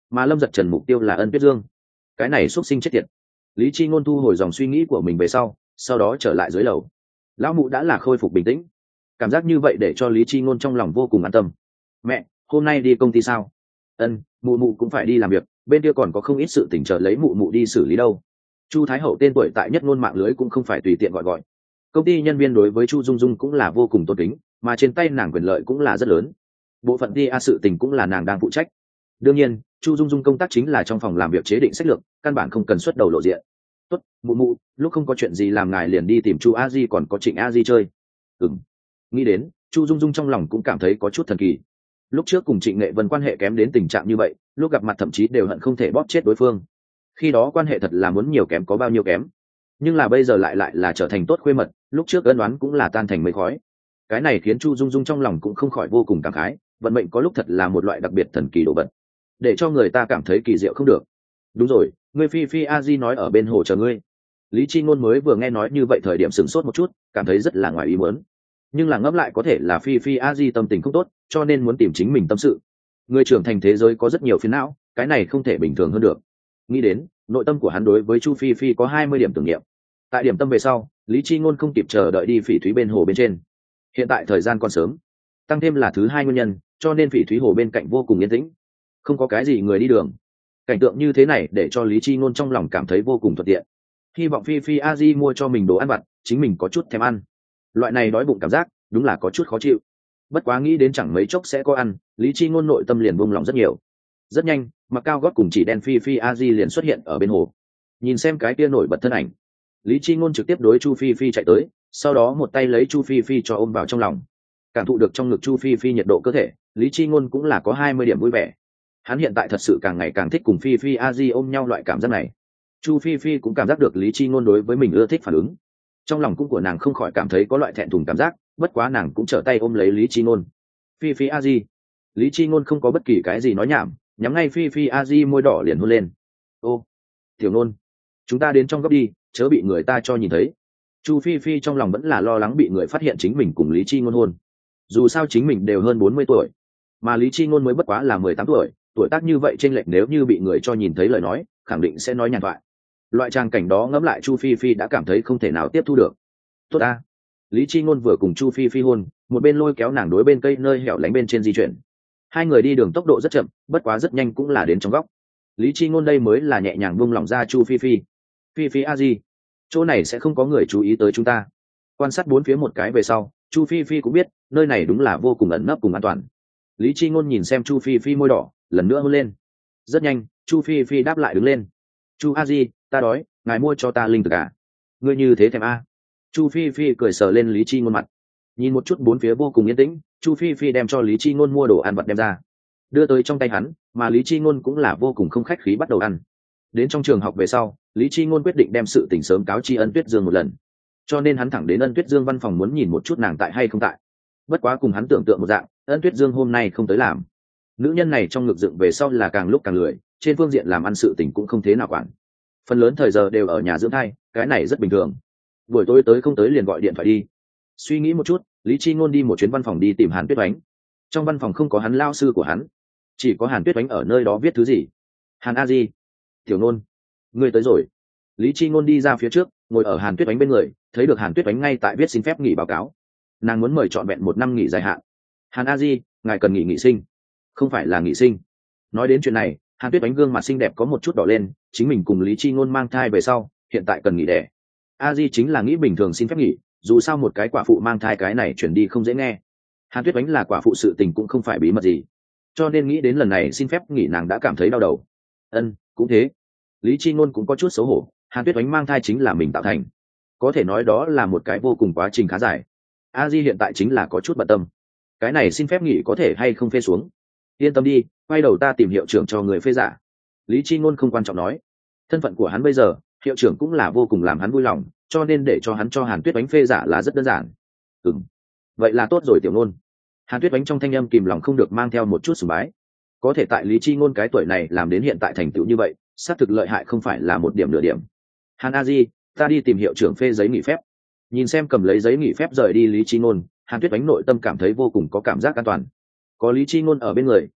mà lâm giật trần mục tiêu là ân tuyết dương. Cái này xuất sinh chết tiệt. Lý Chi Ngôn thu hồi dòng suy nghĩ của mình về sau, sau đó trở lại dưới lầu. Lão mụ đã là khôi phục bình tĩnh, cảm giác như vậy để cho Lý Chi Ngôn trong lòng vô cùng an tâm. Mẹ, hôm nay đi công ty sao? Ân, mụ mụ cũng phải đi làm việc, bên kia còn có không ít sự tình chờ lấy mụ mụ đi xử lý đâu. Chu Thái Hậu tên tuổi tại nhất ngôn mạng lưới cũng không phải tùy tiện gọi gọi. Công ty nhân viên đối với Chu Dung Dung cũng là vô cùng tôn kính, mà trên tay nàng quyền lợi cũng là rất lớn. Bộ phận đi a sự tình cũng là nàng đang phụ trách. Đương nhiên, Chu Dung Dung công tác chính là trong phòng làm việc chế định sách lược, căn bản không cần xuất đầu lộ diện. Tốt, mụ mụ, lúc không có chuyện gì làm ngài liền đi tìm Chu A Di còn có Trịnh A Di chơi. Ừm. Nghĩ đến, Chu Dung Dung trong lòng cũng cảm thấy có chút thần kỳ. Lúc trước cùng Trịnh Nghệ Vân quan hệ kém đến tình trạng như vậy, lúc gặp mặt thậm chí đều hận không thể bóp chết đối phương. Khi đó quan hệ thật là muốn nhiều kém có bao nhiêu kém, nhưng là bây giờ lại lại là trở thành tốt khuê mật, lúc trước ân oán cũng là tan thành mây khói. Cái này khiến Chu Dung Dung trong lòng cũng không khỏi vô cùng cảm khái, vận mệnh có lúc thật là một loại đặc biệt thần kỳ đồ vật, để cho người ta cảm thấy kỳ diệu không được. Đúng rồi, ngươi Phi Phi A Di nói ở bên hồ chờ ngươi. Lý Chi Ngôn mới vừa nghe nói như vậy thời điểm sửng sốt một chút, cảm thấy rất là ngoài ý muốn. Nhưng là ngẫm lại có thể là Phi Phi A Di tâm tình không tốt, cho nên muốn tìm chính mình tâm sự. Người trưởng thành thế giới có rất nhiều phiền não, cái này không thể bình thường hơn được. Nghĩ đến, nội tâm của hắn đối với Chu Phi Phi có hai mươi điểm tưởng niệm. Tại điểm tâm về sau, Lý Chi Ngôn không kịp chờ đợi đi Phỉ Thúy bên hồ bên trên. Hiện tại thời gian còn sớm, tăng thêm là thứ hai nguyên nhân, cho nên Phỉ Thúy hồ bên cạnh vô cùng yên tĩnh, không có cái gì người đi đường. Cảnh tượng như thế này để cho Lý Chi Ngôn trong lòng cảm thấy vô cùng thuận tiện. Hy vọng Phi Phi A Di mua cho mình đồ ăn vặt, chính mình có chút thèm ăn. Loại này đói bụng cảm giác, đúng là có chút khó chịu. Bất quá nghĩ đến chẳng mấy chốc sẽ có ăn, Lý Chi Ngôn nội tâm liền buông lòng rất nhiều. Rất nhanh, mặc cao gót cùng chỉ đen Phi Phi A Di liền xuất hiện ở bên hồ. Nhìn xem cái kia nổi bật thân ảnh, Lý Chi Ngôn trực tiếp đối Chu Phi Phi chạy tới, sau đó một tay lấy Chu Phi Phi cho ôm vào trong lòng. Cảm thụ được trong ngực Chu Phi Phi nhiệt độ cơ thể, Lý Chi Ngôn cũng là có hai mươi điểm vui vẻ. Hắn hiện tại thật sự càng ngày càng thích cùng Phi Phi A Di ôm nhau loại cảm giác này. Chu Phi Phi cũng cảm giác được Lý Chi Ngôn đối với mình ưa thích phản ứng. Trong lòng cũng của nàng không khỏi cảm thấy có loại thẹn thùng cảm giác, bất quá nàng cũng trở tay ôm lấy Lý Chi Ngôn. Phi Phi A Di. Lý Chi Ngôn không có bất kỳ cái gì nói nhảm, nhắm ngay Phi Phi A Di môi đỏ liền hôn lên. Ô, tiểu Ngôn, chúng ta đến trong góc đi, chớ bị người ta cho nhìn thấy. Chu Phi Phi trong lòng vẫn là lo lắng bị người phát hiện chính mình cùng Lý Chi Ngôn hôn. Dù sao chính mình đều hơn bốn mươi tuổi, mà Lý Chi Ngôn mới bất quá là mười tám tuổi, tuổi tác như vậy chênh lệch nếu như bị người cho nhìn thấy lời nói, khẳng định sẽ nói nhàn thoại. Loại trang cảnh đó ngẫm lại Chu Phi Phi đã cảm thấy không thể nào tiếp thu được. Tốt a. Lý Chi Ngôn vừa cùng Chu Phi Phi hôn, một bên lôi kéo nàng đối bên cây nơi hẻo lánh bên trên di chuyển. Hai người đi đường tốc độ rất chậm, bất quá rất nhanh cũng là đến trong góc. Lý Chi Ngôn đây mới là nhẹ nhàng buông lỏng ra Chu Phi Phi. Phi Phi a di, chỗ này sẽ không có người chú ý tới chúng ta. Quan sát bốn phía một cái về sau, Chu Phi Phi cũng biết nơi này đúng là vô cùng ẩn nấp cùng an toàn. Lý Chi Ngôn nhìn xem Chu Phi Phi môi đỏ, lần nữa hôn lên. Rất nhanh, Chu Phi Phi đáp lại đứng lên. Chu a di, ta đói, ngài mua cho ta linh thực à? Ngươi như thế thèm a? Chu Phi Phi cười sờ lên Lý Chi Ngôn mặt. Nhìn một chút bốn phía vô cùng yên tĩnh, Chu Phi Phi đem cho Lý Chi Ngôn mua đồ ăn vặt đem ra, đưa tới trong tay hắn, mà Lý Chi Ngôn cũng là vô cùng không khách khí bắt đầu ăn. Đến trong trường học về sau, Lý Chi Ngôn quyết định đem sự tình sớm cáo tri Ân Tuyết Dương một lần, cho nên hắn thẳng đến Ân Tuyết Dương văn phòng muốn nhìn một chút nàng tại hay không tại. Bất quá cùng hắn tưởng tượng một dạng, Ân Tuyết Dương hôm nay không tới làm. Nữ nhân này trong ngực dựng về sau là càng lúc càng lười, trên phương diện làm ăn sự tình cũng không thế nào quản. Phần lớn thời giờ đều ở nhà dưỡng thai, cái này rất bình thường. Buổi tối tới không tới liền gọi điện thoại đi. Suy nghĩ một chút, Lý Chi Ngôn đi một chuyến văn phòng đi tìm Hàn Tuyết Oánh. Trong văn phòng không có hắn lao sư của hắn, chỉ có Hàn Tuyết Oánh ở nơi đó viết thứ gì. Hàn A Di, Tiểu Ngôn, ngươi tới rồi. Lý Chi Ngôn đi ra phía trước, ngồi ở Hàn Tuyết Oánh bên người, thấy được Hàn Tuyết Oánh ngay tại viết xin phép nghỉ báo cáo. Nàng muốn mời trọn vẹn một năm nghỉ dài hạn. Hàn A Di, ngài cần nghỉ nghỉ sinh. Không phải là nghỉ sinh. Nói đến chuyện này, Hàn Tuyết Oánh gương mặt xinh đẹp có một chút đỏ lên, chính mình cùng Lý Chi Ngôn mang thai về sau, hiện tại cần nghỉ đẻ. A Di chính là nghĩ bình thường xin phép nghỉ, dù sao một cái quả phụ mang thai cái này chuyển đi không dễ nghe. Hàn Tuyết Oánh là quả phụ sự tình cũng không phải bí mật gì, cho nên nghĩ đến lần này xin phép nghỉ nàng đã cảm thấy đau đầu. Ân, cũng thế. Lý Chi Ngôn cũng có chút xấu hổ, Hàn Tuyết Oánh mang thai chính là mình tạo thành, có thể nói đó là một cái vô cùng quá trình khá dài. A Di hiện tại chính là có chút bận tâm, cái này xin phép nghỉ có thể hay không phê xuống. Yên tâm đi, quay đầu ta tìm hiệu trưởng cho người phê giả. Lý Chi Ngôn không quan trọng nói, thân phận của hắn bây giờ, hiệu trưởng cũng là vô cùng làm hắn vui lòng, cho nên để cho hắn cho Hàn Tuyết Oánh phê giả là rất đơn giản. Ừm, vậy là tốt rồi Tiểu Ngôn. Hàn Tuyết Oánh trong thanh âm kìm lòng không được mang theo một chút sùng bái. Có thể tại Lý Chi Ngôn cái tuổi này làm đến hiện tại thành tựu như vậy, xác thực lợi hại không phải là một điểm nửa điểm. Hàn A Di, ta đi tìm hiệu trưởng phê giấy nghỉ phép. Nhìn xem cầm lấy giấy nghỉ phép rời đi Lý Chi Ngôn, Hàn Tuyết Oánh nội tâm cảm thấy vô cùng có cảm giác an toàn. Có Lý Chi Ngôn ở bên người,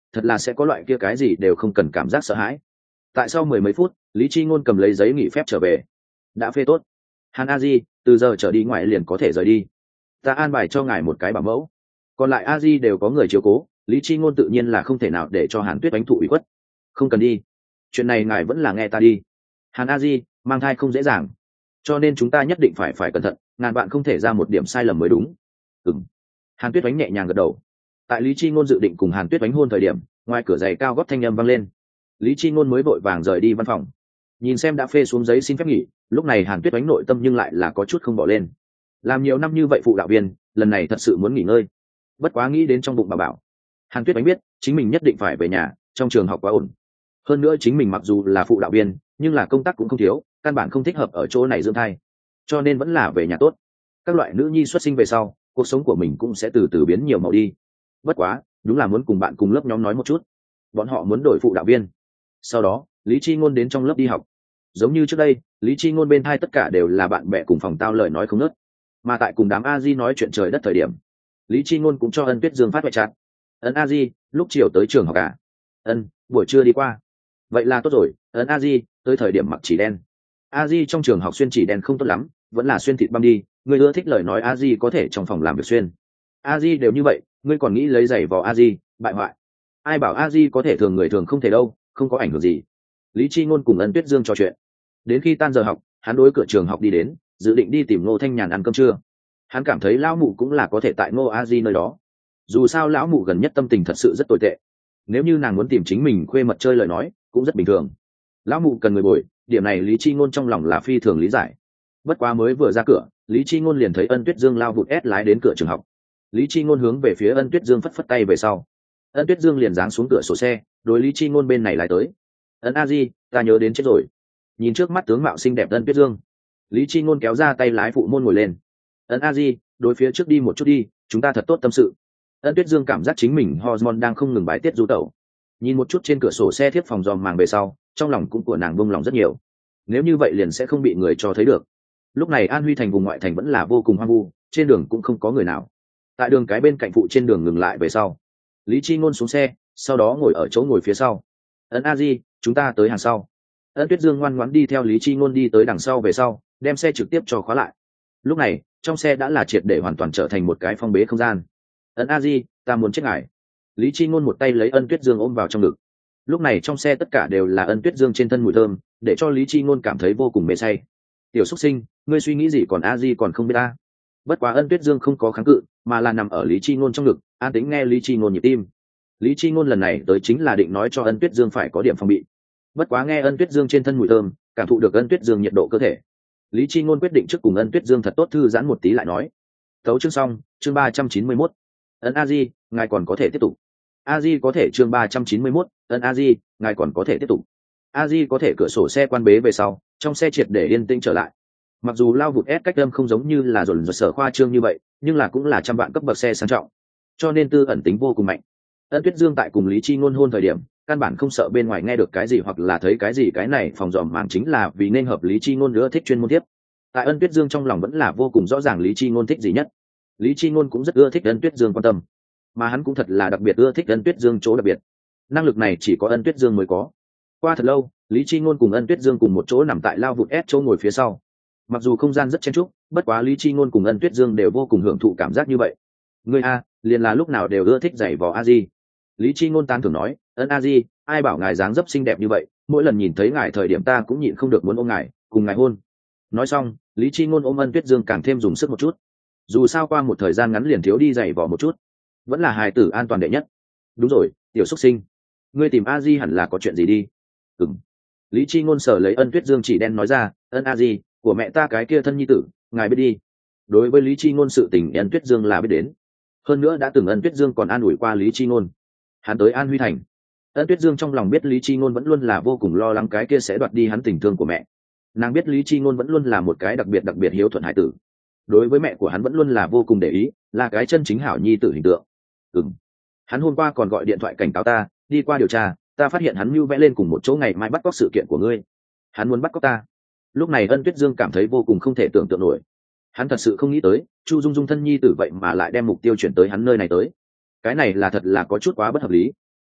thật là sẽ có loại kia cái gì đều không cần cảm giác sợ hãi. Tại sau mười mấy phút, Lý Chi Ngôn cầm lấy giấy nghỉ phép trở về. Đã phê tốt. Hàn A Di, từ giờ trở đi ngoại liền có thể rời đi. Ta an bài cho ngài một cái bảo mẫu. Còn lại A Di đều có người chiếu cố, Lý Chi Ngôn tự nhiên là không thể nào để cho Hàn Tuyết Oánh thụ ủy khuất. Không cần đi. Chuyện này ngài vẫn là nghe ta đi. Hàn A Di, mang thai không dễ dàng, cho nên chúng ta nhất định phải phải cẩn thận, ngàn bạn không thể ra một điểm sai lầm mới đúng. Ừm. Hàn Tuyết Oánh nhẹ nhàng gật đầu. Tại Lý Chi Ngôn dự định cùng Hàn Tuyết Oánh hôn thời điểm, ngoài cửa giày cao gót thanh âm vang lên. Lý Chi Ngôn mới vội vàng rời đi văn phòng. Nhìn xem đã phê xuống giấy xin phép nghỉ, lúc này Hàn Tuyết Oánh nội tâm nhưng lại là có chút không bỏ lên. Làm nhiều năm như vậy phụ đạo viên, lần này thật sự muốn nghỉ ngơi. Bất quá nghĩ đến trong bụng bà bảo, Hàn Tuyết Oánh biết chính mình nhất định phải về nhà, trong trường học quá ổn. Hơn nữa chính mình mặc dù là phụ đạo viên, nhưng là công tác cũng không thiếu, căn bản không thích hợp ở chỗ này dưỡng thai, cho nên vẫn là về nhà tốt. Các loại nữ nhi xuất sinh về sau, cuộc sống của mình cũng sẽ từ từ biến nhiều màu đi. Bất quá đúng là muốn cùng bạn cùng lớp nhóm nói một chút, bọn họ muốn đổi phụ đạo viên. Sau đó Lý Chi Ngôn đến trong lớp đi học. Giống như trước đây, Lý Chi Ngôn bên hai tất cả đều là bạn bè cùng phòng tao lời nói không ngớt, mà tại cùng đám A Di nói chuyện trời đất thời điểm, Lý Chi Ngôn cũng cho Ân Tuyết Dương phát ngoại chat. Ân A Di, lúc chiều tới trường học à? Ân, buổi trưa đi qua. Vậy là tốt rồi. Ân A Di, tới thời điểm mặc chỉ đen. A Di trong trường học xuyên chỉ đen không tốt lắm, vẫn là xuyên thịt băm đi, người ưa thích lời nói A Di có thể trong phòng làm việc xuyên. A Di đều như vậy, ngươi còn nghĩ lấy giày vò A Di, bại hoại. Ai bảo A Di có thể thường người thường không thể đâu, không có ảnh hưởng gì. Lý Chi Ngôn cùng Ân Tuyết Dương trò chuyện. Đến khi tan giờ học, hắn đối cửa trường học đi đến, dự định đi tìm Ngô Thanh Nhàn ăn cơm trưa. Hắn cảm thấy lão mụ cũng là có thể tại Ngô A Di nơi đó. Dù sao lão mụ gần nhất tâm tình thật sự rất tồi tệ, nếu như nàng muốn tìm chính mình khuê mật chơi lời nói cũng rất bình thường. Lão mụ cần người bồi, điểm này Lý Chi Ngôn trong lòng là phi thường lý giải. Bất quá mới vừa ra cửa, Lý Chi Ngôn liền thấy Ân Tuyết Dương lao vụt ép lái đến cửa trường học. Lý Chi Ngôn hướng về phía Ân Tuyết Dương phất phất tay về sau, Ân Tuyết Dương liền giáng xuống cửa sổ xe, đối Lý Chi Ngôn bên này lái tới. Ân A Di, ta nhớ đến chết rồi. Nhìn trước mắt tướng mạo xinh đẹp Ân Tuyết Dương, Lý Chi Ngôn kéo ra tay lái phụ môn ngồi lên. Ân A Di, đối phía trước đi một chút đi, chúng ta thật tốt tâm sự. Ân Tuyết Dương cảm giác chính mình hormone đang không ngừng bài tiết du tẩu. Nhìn một chút trên cửa sổ xe thiếp phòng dòm màng về sau, trong lòng cũng của nàng buông lòng rất nhiều. Nếu như vậy liền sẽ không bị người cho thấy được. Lúc này An Huy thành vùng ngoại thành vẫn là vô cùng hoang vu, trên đường cũng không có người nào. Tại đường cái bên cạnh phụ trên đường ngừng lại về sau, Lý Chi Ngôn xuống xe, sau đó ngồi ở chỗ ngồi phía sau. Ân A Di, chúng ta tới hàng sau. Ân Tuyết Dương ngoan ngoãn đi theo Lý Chi Ngôn đi tới đằng sau về sau, đem xe trực tiếp cho khóa lại. Lúc này trong xe đã là triệt để hoàn toàn trở thành một cái phong bế không gian. Ân A Di, ta muốn chết ngài. Lý Chi Ngôn một tay lấy Ân Tuyết Dương ôm vào trong ngực. Lúc này trong xe tất cả đều là Ân Tuyết Dương trên thân mùi thơm, để cho Lý Chi Ngôn cảm thấy vô cùng mê say. Tiểu Súc Sinh, ngươi suy nghĩ gì còn A Di còn không biết ta. Bất quá Ân Tuyết Dương không có kháng cự, mà là nằm ở Lý Chi Ngôn trong ngực, an tĩnh nghe Lý Chi Ngôn nhịp tim. Lý Chi Ngôn lần này tới chính là định nói cho Ân Tuyết Dương phải có điểm phòng bị. Bất quá nghe Ân Tuyết Dương trên thân mùi thơm, cảm thụ được Ân Tuyết Dương nhiệt độ cơ thể, Lý Chi Ngôn quyết định trước cùng Ân Tuyết Dương thật tốt thư giãn một tí lại nói. Tấu chương xong, chương ba trăm chín mươi mốt. Ân A Di, ngài còn có thể tiếp tục. A Di có thể chương ba trăm chín mươi mốt. Ân A Di, ngài còn có thể tiếp tục. A Di có thể cửa sổ xe quan bế về sau, trong xe triệt để yên tĩnh trở lại. Mặc dù lao vụt ép cách âm không giống như là dồn dồn sở khoa trương như vậy, nhưng là cũng là trăm vạn cấp bậc xe sang trọng, cho nên tư ẩn tính vô cùng mạnh. Ân Tuyết Dương tại cùng Lý Chi Ngôn hôn thời điểm, căn bản không sợ bên ngoài nghe được cái gì hoặc là thấy cái gì, cái này phòng dòm màng chính là vì nên hợp Lý Chi Ngôn nữa thích chuyên môn tiếp. Tại Ân Tuyết Dương trong lòng vẫn là vô cùng rõ ràng Lý Chi Ngôn thích gì nhất. Lý Chi Ngôn cũng rất ưa thích Ân Tuyết Dương quan tâm, mà hắn cũng thật là đặc biệt ưa thích Ân Tuyết Dương chỗ đặc biệt. Năng lực này chỉ có Ân Tuyết Dương mới có. Qua thật lâu, Lý Chi Ngôn cùng Ân Tuyết Dương cùng một chỗ nằm tại lao vụt ép chỗ ngồi phía sau. Mặc dù không gian rất chen chúc, bất quá Lý Chi Ngôn cùng Ân Tuyết Dương đều vô cùng hưởng thụ cảm giác như vậy. Ngươi a, liền là lúc nào đều ưa thích giày vò A Di. Lý Chi Ngôn tán thưởng nói, Ân A Di, ai bảo ngài dáng dấp xinh đẹp như vậy, mỗi lần nhìn thấy ngài thời điểm ta cũng nhịn không được muốn ôm ngài, cùng ngài hôn. Nói xong, Lý Chi Ngôn ôm Ân Tuyết Dương càng thêm dùng sức một chút. Dù sao qua một thời gian ngắn liền thiếu đi giày vò một chút, vẫn là hài tử an toàn đệ nhất. Đúng rồi, tiểu xuất sinh, ngươi tìm A Di hẳn là có chuyện gì đi. Ừm. Lý Chi Ngôn sở lấy Ân Tuyết Dương chỉ đen nói ra, Ân A Di, của mẹ ta cái kia thân nhi tử, ngài biết đi. Đối với Lý Chi Ngôn sự tình Ân Tuyết Dương là biết đến, hơn nữa đã từng Ân Tuyết Dương còn an ủi qua Lý Chi Ngôn. Hắn tới An Huy thành, Ân Tuyết Dương trong lòng biết Lý Chi Ngôn vẫn luôn là vô cùng lo lắng cái kia sẽ đoạt đi hắn tình thương của mẹ. Nàng biết Lý Chi Ngôn vẫn luôn là một cái đặc biệt đặc biệt hiếu thuận hải tử, đối với mẹ của hắn vẫn luôn là vô cùng để ý, là cái chân chính hảo nhi tử hình tượng. Ừm. Hắn hôm qua còn gọi điện thoại cảnh cáo ta, đi qua điều tra, ta phát hiện hắn mưu vẽ lên cùng một chỗ ngày mai bắt cóc sự kiện của ngươi. Hắn muốn bắt cóc ta. Lúc này Ân Tuyết Dương cảm thấy vô cùng không thể tưởng tượng nổi. Hắn thật sự không nghĩ tới, Chu Dung Dung thân nhi tử vậy mà lại đem mục tiêu chuyển tới hắn nơi này tới. Cái này là thật là có chút quá bất hợp lý.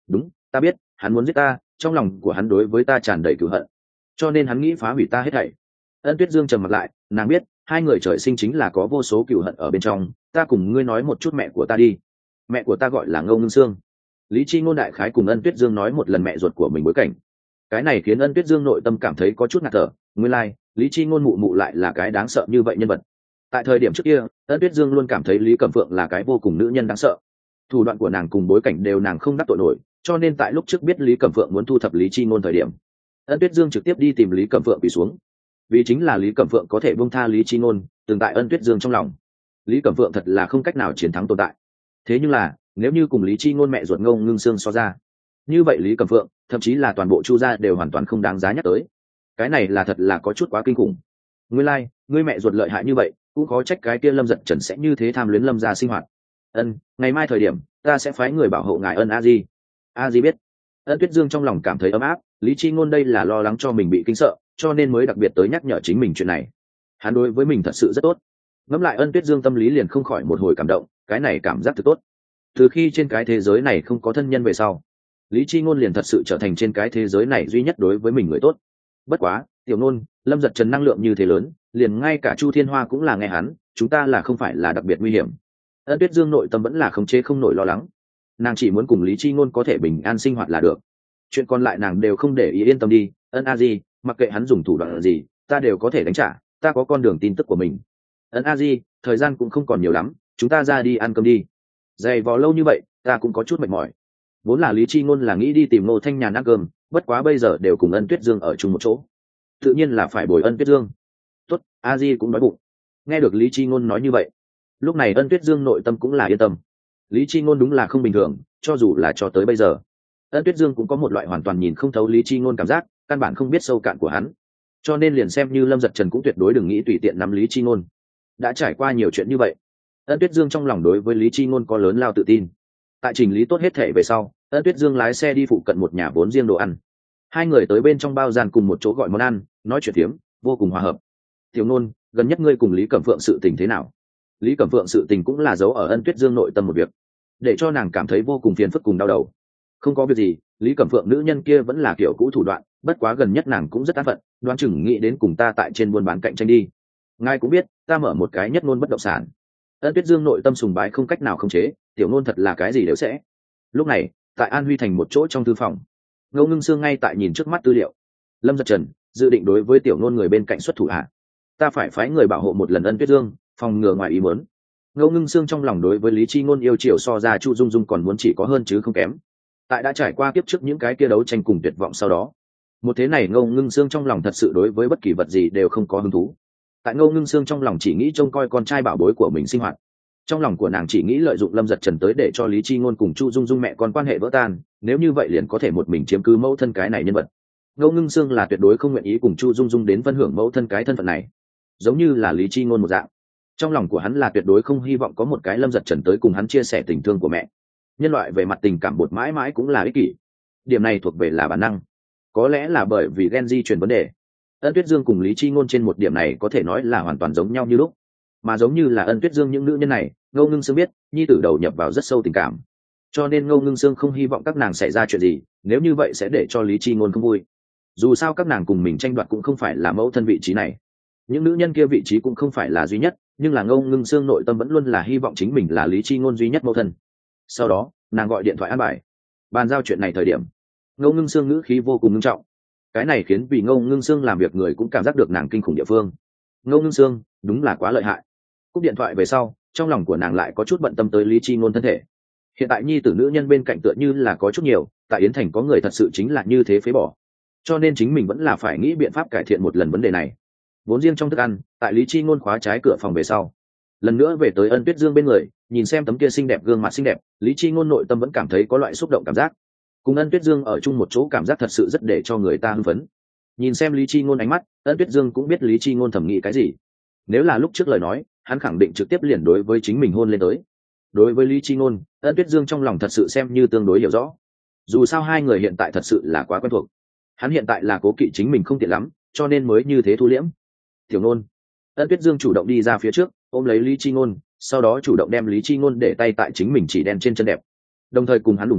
đúng, ta biết hắn muốn giết ta, trong lòng của hắn đối với ta tràn đầy cửu hận, cho nên hắn nghĩ phá hủy ta hết thảy. Ân Tuyết Dương trầm mặt lại, nàng biết hai người trời sinh chính là có vô số cửu hận ở bên trong. Ta cùng ngươi nói một chút mẹ của ta đi. Mẹ của ta gọi là Ngô Ngưng Sương. Lý Chi Ngôn đại khái cùng Ân Tuyết Dương nói một lần mẹ ruột của mình bối cảnh. Cái này khiến Ân Tuyết Dương nội tâm cảm thấy có chút ngạt thở. Nguyên lai, like, Lý Chi Ngôn mụ mụ lại là cái đáng sợ như vậy nhân vật. Tại thời điểm trước kia, Ân Tuyết Dương luôn cảm thấy Lý Cẩm Phượng là cái vô cùng nữ nhân đáng sợ. Thủ đoạn của nàng cùng bối cảnh đều nàng không đắc tội nổi, cho nên tại lúc trước biết Lý Cẩm Phượng muốn thu thập Lý Chi Ngôn thời điểm, Ân Tuyết Dương trực tiếp đi tìm Lý Cẩm Phượng quỳ xuống. Vì chính là Lý Cẩm Phượng có thể buông tha Lý Chi Ngôn, từng tại Ân Tuyết Dương trong lòng. Lý Cẩm Phượng thật là không cách nào chiến thắng tồn tại. Thế nhưng là, nếu như cùng Lý Chi Ngôn mẹ ruột Ngô Ngưng Sương so ra, như vậy Lý Cẩm Phượng, thậm chí là toàn bộ Chu gia đều hoàn toàn không đáng giá nhắc tới. Cái này là thật là có chút quá kinh khủng. Nguyên lai, like, ngươi mẹ ruột lợi hại như vậy, cũng khó trách cái kia Lâm Dật Trần sẽ như thế tham luyến Lâm gia sinh hoạt. Ân, ngày mai thời điểm, ta sẽ phái người bảo hộ ngài Ân A Di. A Di biết. Ân Tuyết Dương trong lòng cảm thấy ấm áp, Lý Chi Ngôn đây là lo lắng cho mình bị kinh sợ, cho nên mới đặc biệt tới nhắc nhở chính mình chuyện này. Hắn đối với mình thật sự rất tốt. Ngẫm lại Ân Tuyết Dương tâm lý liền không khỏi một hồi cảm động, cái này cảm giác thật tốt. Từ khi trên cái thế giới này không có thân nhân về sau, Lý Chi Ngôn liền thật sự trở thành trên cái thế giới này duy nhất đối với mình người tốt. Bất quá, Tiểu Nôn, Lâm Dật Trần năng lượng như thế lớn, liền ngay cả Chu Thiên Hoa cũng là nghe hắn, chúng ta là không phải là đặc biệt nguy hiểm. Ân Tuyết Dương nội tâm vẫn là khống chế không nổi lo lắng. Nàng chỉ muốn cùng Lý Chi Ngôn có thể bình an sinh hoạt là được. Chuyện còn lại nàng đều không để ý, yên tâm đi, Ân A Di, mặc kệ hắn dùng thủ đoạn gì, ta đều có thể đánh trả, ta có con đường tin tức của mình. Ân A Di, thời gian cũng không còn nhiều lắm, chúng ta ra đi ăn cơm đi. Dày vò lâu như vậy, ta cũng có chút mệt mỏi. Vốn là Lý Chi Ngôn là nghĩ đi tìm Ngô Thanh Nhàn ăn cơm, bất quá bây giờ đều cùng Ân Tuyết Dương ở chung một chỗ, tự nhiên là phải bồi Ân Tuyết Dương. Tốt, A Di cũng đói bụng. Nghe được Lý Chi Ngôn nói như vậy, lúc này Ân Tuyết Dương nội tâm cũng là yên tâm. Lý Chi Ngôn đúng là không bình thường, cho dù là cho tới bây giờ, Ân Tuyết Dương cũng có một loại hoàn toàn nhìn không thấu Lý Chi Ngôn cảm giác, căn bản không biết sâu cạn của hắn. Cho nên liền xem như Lâm Dật Trần cũng tuyệt đối đừng nghĩ tùy tiện nắm Lý Chi Ngôn. Đã trải qua nhiều chuyện như vậy, Ân Tuyết Dương trong lòng đối với Lý Chi Ngôn có lớn lao tự tin. Tại chỉnh lý tốt hết thể về sau, Ân Tuyết Dương lái xe đi phụ cận một nhà vốn riêng đồ ăn. Hai người tới bên trong bao gian cùng một chỗ gọi món ăn, nói chuyện phiếm, vô cùng hòa hợp. Tiểu Nôn, gần nhất ngươi cùng Lý Cẩm Phượng sự tình thế nào? Lý Cẩm Phượng sự tình cũng là giấu ở Ân Tuyết Dương nội tâm một việc, để cho nàng cảm thấy vô cùng phiền phức cùng đau đầu. Không có việc gì, Lý Cẩm Phượng nữ nhân kia vẫn là kiểu cũ thủ đoạn, bất quá gần nhất nàng cũng rất an phận, đoán chừng nghĩ đến cùng ta tại trên buôn bán cạnh tranh đi. Ngài cũng biết, ta mở một cái nhất ngôn bất động sản. Ân Tuyết Dương nội tâm sùng bái không cách nào khống chế, Tiểu Nôn thật là cái gì đều sẽ. Lúc này, tại An Huy Thành một chỗ trong thư phòng, Ngô Ngưng Sương ngay tại nhìn trước mắt tư liệu. Lâm Dật Trần dự định đối với Tiểu Nôn người bên cạnh xuất thủ hạ, ta phải phái người bảo hộ một lần Ân Tuyết Dương, phòng ngừa ngoài ý muốn. Ngô Ngưng Sương trong lòng đối với Lý Chi Ngôn yêu chiều so ra Chu Dung Dung còn muốn chỉ có hơn chứ không kém. Tại đã trải qua kiếp trước những cái kia đấu tranh cùng tuyệt vọng sau đó, một thế này Ngô Ngưng Sương trong lòng thật sự đối với bất kỳ vật gì đều không có hứng thú. Tại Ngô Ngưng Sương trong lòng chỉ nghĩ trông coi con trai bảo bối của mình sinh hoạt. Trong lòng của nàng chỉ nghĩ lợi dụng Lâm Dật Trần tới để cho Lý Chi Ngôn cùng Chu Dung Dung mẹ con quan hệ vỡ tan, nếu như vậy liền có thể một mình chiếm cứ mẫu thân cái này nhân vật. Ngô Ngưng Sương là tuyệt đối không nguyện ý cùng Chu Dung Dung đến phân hưởng mẫu thân cái thân phận này, giống như là Lý Chi Ngôn một dạng. Trong lòng của hắn là tuyệt đối không hy vọng có một cái Lâm Dật Trần tới cùng hắn chia sẻ tình thương của mẹ. Nhân loại về mặt tình cảm bột mãi mãi cũng là ích kỷ, điểm này thuộc về là bản năng, có lẽ là bởi vì gen di truyền vấn đề. Ân Tuyết Dương cùng Lý Chi Ngôn trên một điểm này có thể nói là hoàn toàn giống nhau như lúc, mà giống như là Ân Tuyết Dương những nữ nhân này, Ngô Ngưng Sương biết nhi tử đầu nhập vào rất sâu tình cảm, cho nên Ngô Ngưng Sương không hy vọng các nàng xảy ra chuyện gì, nếu như vậy sẽ để cho Lý Chi Ngôn không vui. Dù sao các nàng cùng mình tranh đoạt cũng không phải là mẫu thân vị trí này, những nữ nhân kia vị trí cũng không phải là duy nhất, nhưng là Ngô Ngưng Sương nội tâm vẫn luôn là hy vọng chính mình là Lý Chi Ngôn duy nhất mẫu thân. Sau đó nàng gọi điện thoại an bài bàn giao chuyện này thời điểm, Ngô Ngưng Sương ngữ khí vô cùng nghiêm trọng. Cái này khiến vì Ngô Ngưng Sương làm việc người cũng cảm giác được nàng kinh khủng địa phương. Ngô Ngưng Sương đúng là quá lợi hại. Cúp điện thoại về sau, trong lòng của nàng lại có chút bận tâm tới Lý Chi Ngôn thân thể. Hiện tại nhi tử nữ nhân bên cạnh tựa như là có chút nhiều, tại Yến Thành có người thật sự chính là như thế phế bỏ, cho nên chính mình vẫn là phải nghĩ biện pháp cải thiện một lần vấn đề này. Vốn riêng trong thức ăn, tại Lý Chi Ngôn khóa trái cửa phòng về sau, lần nữa về tới Ân Tuyết Dương bên người, nhìn xem tấm kia xinh đẹp gương mặt xinh đẹp, Lý Chi Ngôn nội tâm vẫn cảm thấy có loại xúc động cảm giác. Cùng Ân Tuyết Dương ở chung một chỗ cảm giác thật sự rất để cho người ta hưng phấn. Nhìn xem Lý Chi Ngôn ánh mắt, Ân Tuyết Dương cũng biết Lý Chi Ngôn thầm nghĩ cái gì. Nếu là lúc trước lời nói, hắn khẳng định trực tiếp liền đối với chính mình hôn lên tới. Đối với Lý Chi Ngôn, Ân Tuyết Dương trong lòng thật sự xem như tương đối hiểu rõ. Dù sao hai người hiện tại thật sự là quá quen thuộc. Hắn hiện tại là cố kỵ chính mình không tiện lắm, cho nên mới như thế thu liễm. Tiểu Nôn. Ân Tuyết Dương chủ động đi ra phía trước, ôm lấy Lý Chi Ngôn, sau đó chủ động đem Lý Chi Ngôn để tay tại chính mình chỉ đen trên chân đẹp, đồng thời cùng hắn đụng hôn,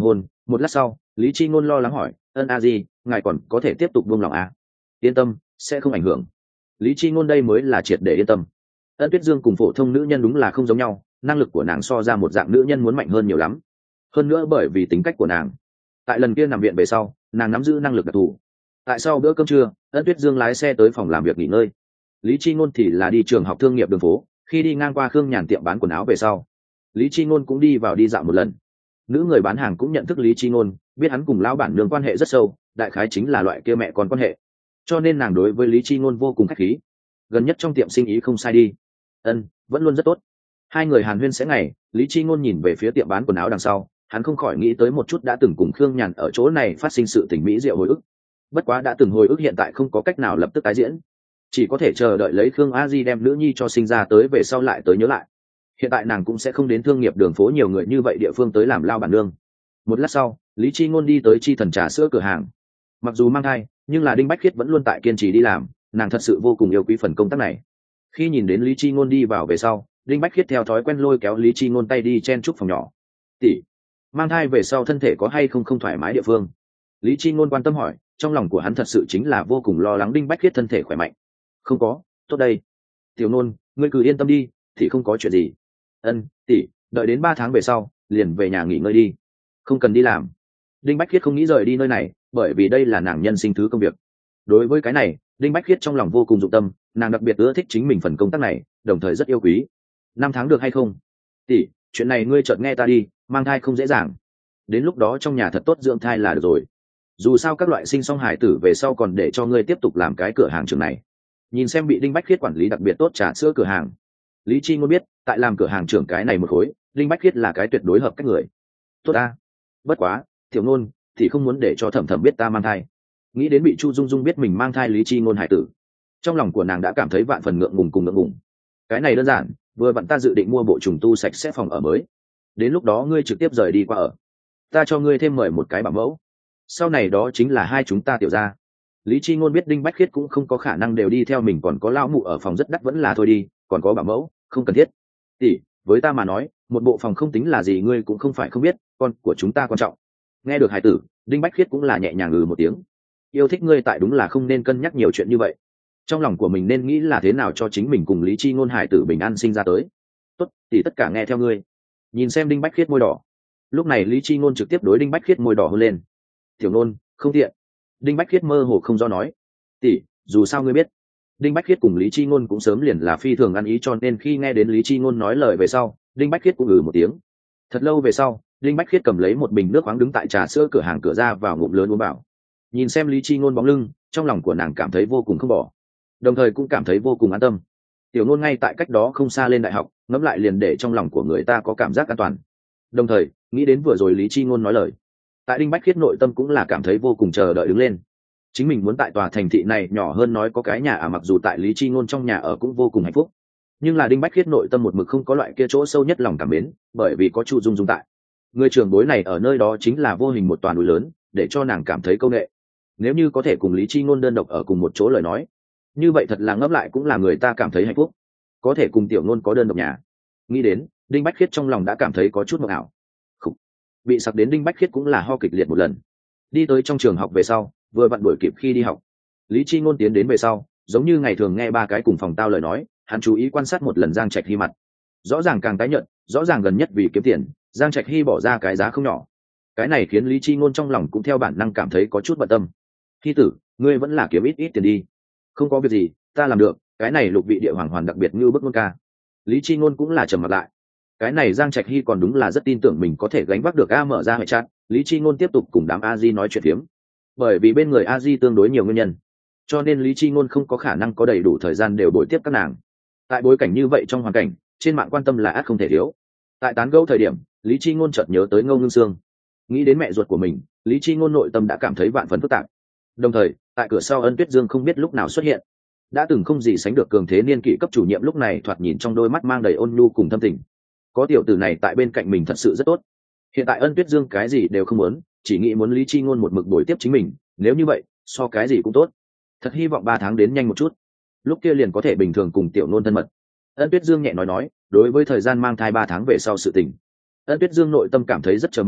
Một lát sau lý chi ngôn lo lắng hỏi, ân a di ngài còn có thể tiếp tục buông lòng à? Yên tâm, sẽ không ảnh hưởng. Lý chi ngôn đây mới là triệt để yên tâm. Ân Tuyết Dương cùng phổ thông nữ nhân đúng là không giống nhau, năng lực của nàng so ra một dạng nữ nhân muốn mạnh hơn nhiều lắm. Hơn nữa bởi vì tính cách của nàng, tại lần kia nằm viện về sau nàng nắm giữ năng lực đặc thù. Tại sau bữa cơm trưa, Ân Tuyết Dương lái xe tới phòng làm việc nghỉ ngơi, lý chi ngôn thì là đi trường học thương nghiệp đường phố. Khi đi ngang qua Khương Nhàn tiệm bán quần áo về sau, lý chi ngôn cũng đi vào đi dạo một lần. Nữ người bán hàng cũng nhận thức lý chi ngôn, biết hắn cùng lão bản nương quan hệ rất sâu, đại khái chính là loại kia mẹ con quan hệ, cho nên nàng đối với lý chi ngôn vô cùng khách khí. Gần nhất trong tiệm sinh ý không sai đi. Ân, vẫn luôn rất tốt. Hai người hàn huyên sẽ ngày, lý chi ngôn nhìn về phía tiệm bán quần áo đằng sau, hắn không khỏi nghĩ tới một chút đã từng cùng Khương Nhàn ở chỗ này phát sinh sự tình mỹ diệu hồi ức. Bất quá đã từng hồi ức hiện tại không có cách nào lập tức tái diễn, chỉ có thể chờ đợi lấy Khương A Di đem nữ nhi cho sinh ra tới về sau lại tới nhớ lại. Hiện tại nàng cũng sẽ không đến thương nghiệp đường phố nhiều người như vậy địa phương tới làm lao bản nương. Một lát sau lý chi ngôn đi tới chi thần trà sữa cửa hàng. Mặc dù mang thai nhưng là Đinh Bách Khiết vẫn luôn tại kiên trì đi làm, nàng thật sự vô cùng yêu quý phần công tác này. Khi nhìn đến lý chi ngôn đi vào về sau, Đinh Bách Khiết theo thói quen lôi kéo lý chi ngôn tay đi chen chúc phòng nhỏ. Tỷ, mang thai về sau thân thể có hay không không thoải mái địa phương? Lý chi ngôn quan tâm hỏi, trong lòng của hắn thật sự chính là vô cùng lo lắng Đinh Bách Khiết thân thể khỏe mạnh. Không có, tốt đây. Tiểu nôn, ngươi cứ yên tâm đi, thì không có chuyện gì. Ân, tỷ, đợi đến ba tháng về sau liền về nhà nghỉ ngơi đi, không cần đi làm. Đinh Bách Khiết không nghĩ rời đi nơi này, bởi vì đây là nàng nhân sinh thứ công việc. Đối với cái này Đinh Bách Khiết trong lòng vô cùng dụng tâm, nàng đặc biệt ưa thích chính mình phần công tác này, đồng thời rất yêu quý. Năm tháng được hay không? Tỷ, chuyện này ngươi chợt nghe ta đi, mang thai không dễ dàng, đến lúc đó trong nhà thật tốt dưỡng thai là được rồi. Dù sao các loại sinh xong hải tử về sau còn để cho ngươi tiếp tục làm cái cửa hàng trường này. Nhìn xem bị Đinh Bách Khiết quản lý đặc biệt tốt trà sữa cửa hàng, lý chi ngôn biết tại làm cửa hàng trưởng cái này một khối Đinh Bách Khiết là cái tuyệt đối hợp cách người. Tốt ta. Bất quá tiểu ngôn thì không muốn để cho thẩm thẩm biết ta mang thai. Nghĩ đến bị Chu Dung Dung biết mình mang thai lý chi ngôn hải tử, trong lòng của nàng đã cảm thấy vạn phần ngượng ngùng cùng ngượng ngùng. Cái này đơn giản, vừa vặn ta dự định mua bộ trùng tu sạch sẽ phòng ở mới, đến lúc đó ngươi trực tiếp rời đi qua ở, ta cho ngươi thêm mời một cái bảo mẫu, sau này đó chính là hai chúng ta tiểu gia. Lý chi ngôn biết Đinh Bách Khiết cũng không có khả năng đều đi theo mình, còn có lão mụ ở phòng rất đắt vẫn là thôi đi, còn có bảo mẫu không cần thiết. Tỷ, với ta mà nói một bộ phòng không tính là gì, ngươi cũng không phải không biết con của chúng ta quan trọng. Nghe được hải tử, Đinh Bách Khiết cũng là nhẹ nhàng ngừ một tiếng. Yêu thích ngươi tại đúng là không nên cân nhắc nhiều chuyện như vậy, trong lòng của mình nên nghĩ là thế nào cho chính mình cùng lý chi ngôn hải tử bình an sinh ra tới. Tốt, tỷ tất cả nghe theo ngươi. Nhìn xem Đinh Bách Khiết môi đỏ, lúc này lý chi ngôn trực tiếp đối Đinh Bách Khiết môi đỏ hôn lên. Tiểu nôn không tiện. Đinh Bách Khiết mơ hồ không do nói. Tỷ, dù sao ngươi biết Đinh Bách Khiết cùng lý chi ngôn cũng sớm liền là phi thường ăn ý, cho nên khi nghe đến lý chi ngôn nói lời về sau, Đinh Bách Khiết cũng ừ một tiếng. Thật lâu về sau, Đinh Bách Khiết cầm lấy một bình nước khoáng đứng tại trà sữa cửa hàng cửa ra vào ngụm lớn uống bảo. Nhìn xem lý chi ngôn bóng lưng, trong lòng của nàng cảm thấy vô cùng không bỏ, đồng thời cũng cảm thấy vô cùng an tâm. Tiểu ngôn ngay tại cách đó không xa lên đại học, ngẫm lại liền để trong lòng của người ta có cảm giác an toàn. Đồng thời nghĩ đến vừa rồi lý chi ngôn nói lời, tại Đinh Bách Khiết nội tâm cũng là cảm thấy vô cùng chờ đợi đứng lên. Chính mình muốn tại tòa thành thị này nhỏ hơn nói có cái nhà à, mặc dù tại lý chi ngôn trong nhà ở cũng vô cùng hạnh phúc, nhưng là Đinh Bách Khiết nội tâm một mực không có loại kia chỗ sâu nhất lòng cảm mến, bởi vì có Chu Dung Dung tại. Người trưởng bối này ở nơi đó chính là vô hình một toàn núi lớn, để cho nàng cảm thấy câu nệ. Nếu như có thể cùng lý chi ngôn đơn độc ở cùng một chỗ lời nói, như vậy thật là ngẫm lại cũng là người ta cảm thấy hạnh phúc. Có thể cùng tiểu ngôn có đơn độc nhà, nghĩ đến Đinh Bách Khiết trong lòng đã cảm thấy có chút mộng ảo. Khủ. Bị sặc đến Đinh Bách Khiết cũng là ho kịch liệt một lần. Đi tới trong trường học về sau, vừa vặn đuổi kịp khi đi học. Lý chi ngôn tiến đến về sau, giống như ngày thường nghe ba cái cùng phòng tao lời nói, hắn chú ý quan sát một lần Giang Trạch Hy mặt. Rõ ràng càng tái nhợt, rõ ràng gần nhất vì kiếm tiền, Giang Trạch Hy bỏ ra cái giá không nhỏ. Cái này khiến Lý chi ngôn trong lòng cũng theo bản năng cảm thấy có chút bận tâm. Hy tử, ngươi vẫn là kiếm ít ít tiền đi. Không có việc gì, ta làm được, cái này lục vị địa hoàng hoàn đặc biệt như bức ngôn ca. Lý chi ngôn cũng là trầm mặt lại. Cái này Giang Trạch Hy còn đúng là rất tin tưởng mình có thể gánh vác được. A mở ra hệ chat, Lý chi ngôn tiếp tục cùng đám A Di nói chuyện phiếm. Bởi vì bên người A Di tương đối nhiều nguyên nhân, cho nên Lý chi ngôn không có khả năng có đầy đủ thời gian đều bồi tiếp các nàng. Tại bối cảnh như vậy, trong hoàn cảnh trên mạng quan tâm là ắt không thể thiếu. Tại tán gẫu thời điểm, Lý chi ngôn chợt nhớ tới Ngô Ngưng Sương, nghĩ đến mẹ ruột của mình, Lý chi ngôn nội tâm đã cảm thấy vạn phần phức tạp. Đồng thời tại cửa sau Ân Tuyết Dương không biết lúc nào xuất hiện, đã từng không gì sánh được cường thế niên kỷ cấp chủ nhiệm, lúc này thoạt nhìn trong đôi mắt mang đầy ôn nhu cùng thâm tình. Có tiểu tử này tại bên cạnh mình thật sự rất tốt. Hiện tại Ân Tuyết Dương cái gì đều không muốn, chỉ nghĩ muốn Lý chi ngôn một mực bồi tiếp chính mình, nếu như vậy so cái gì cũng tốt. Thật hy vọng ba tháng đến nhanh một chút, lúc kia liền có thể bình thường cùng tiểu nôn thân mật. Ân Tuyết Dương nhẹ nói nói, đối với thời gian mang thai ba tháng về sau sự tình, Ân Tuyết Dương nội tâm cảm thấy rất chờ mong,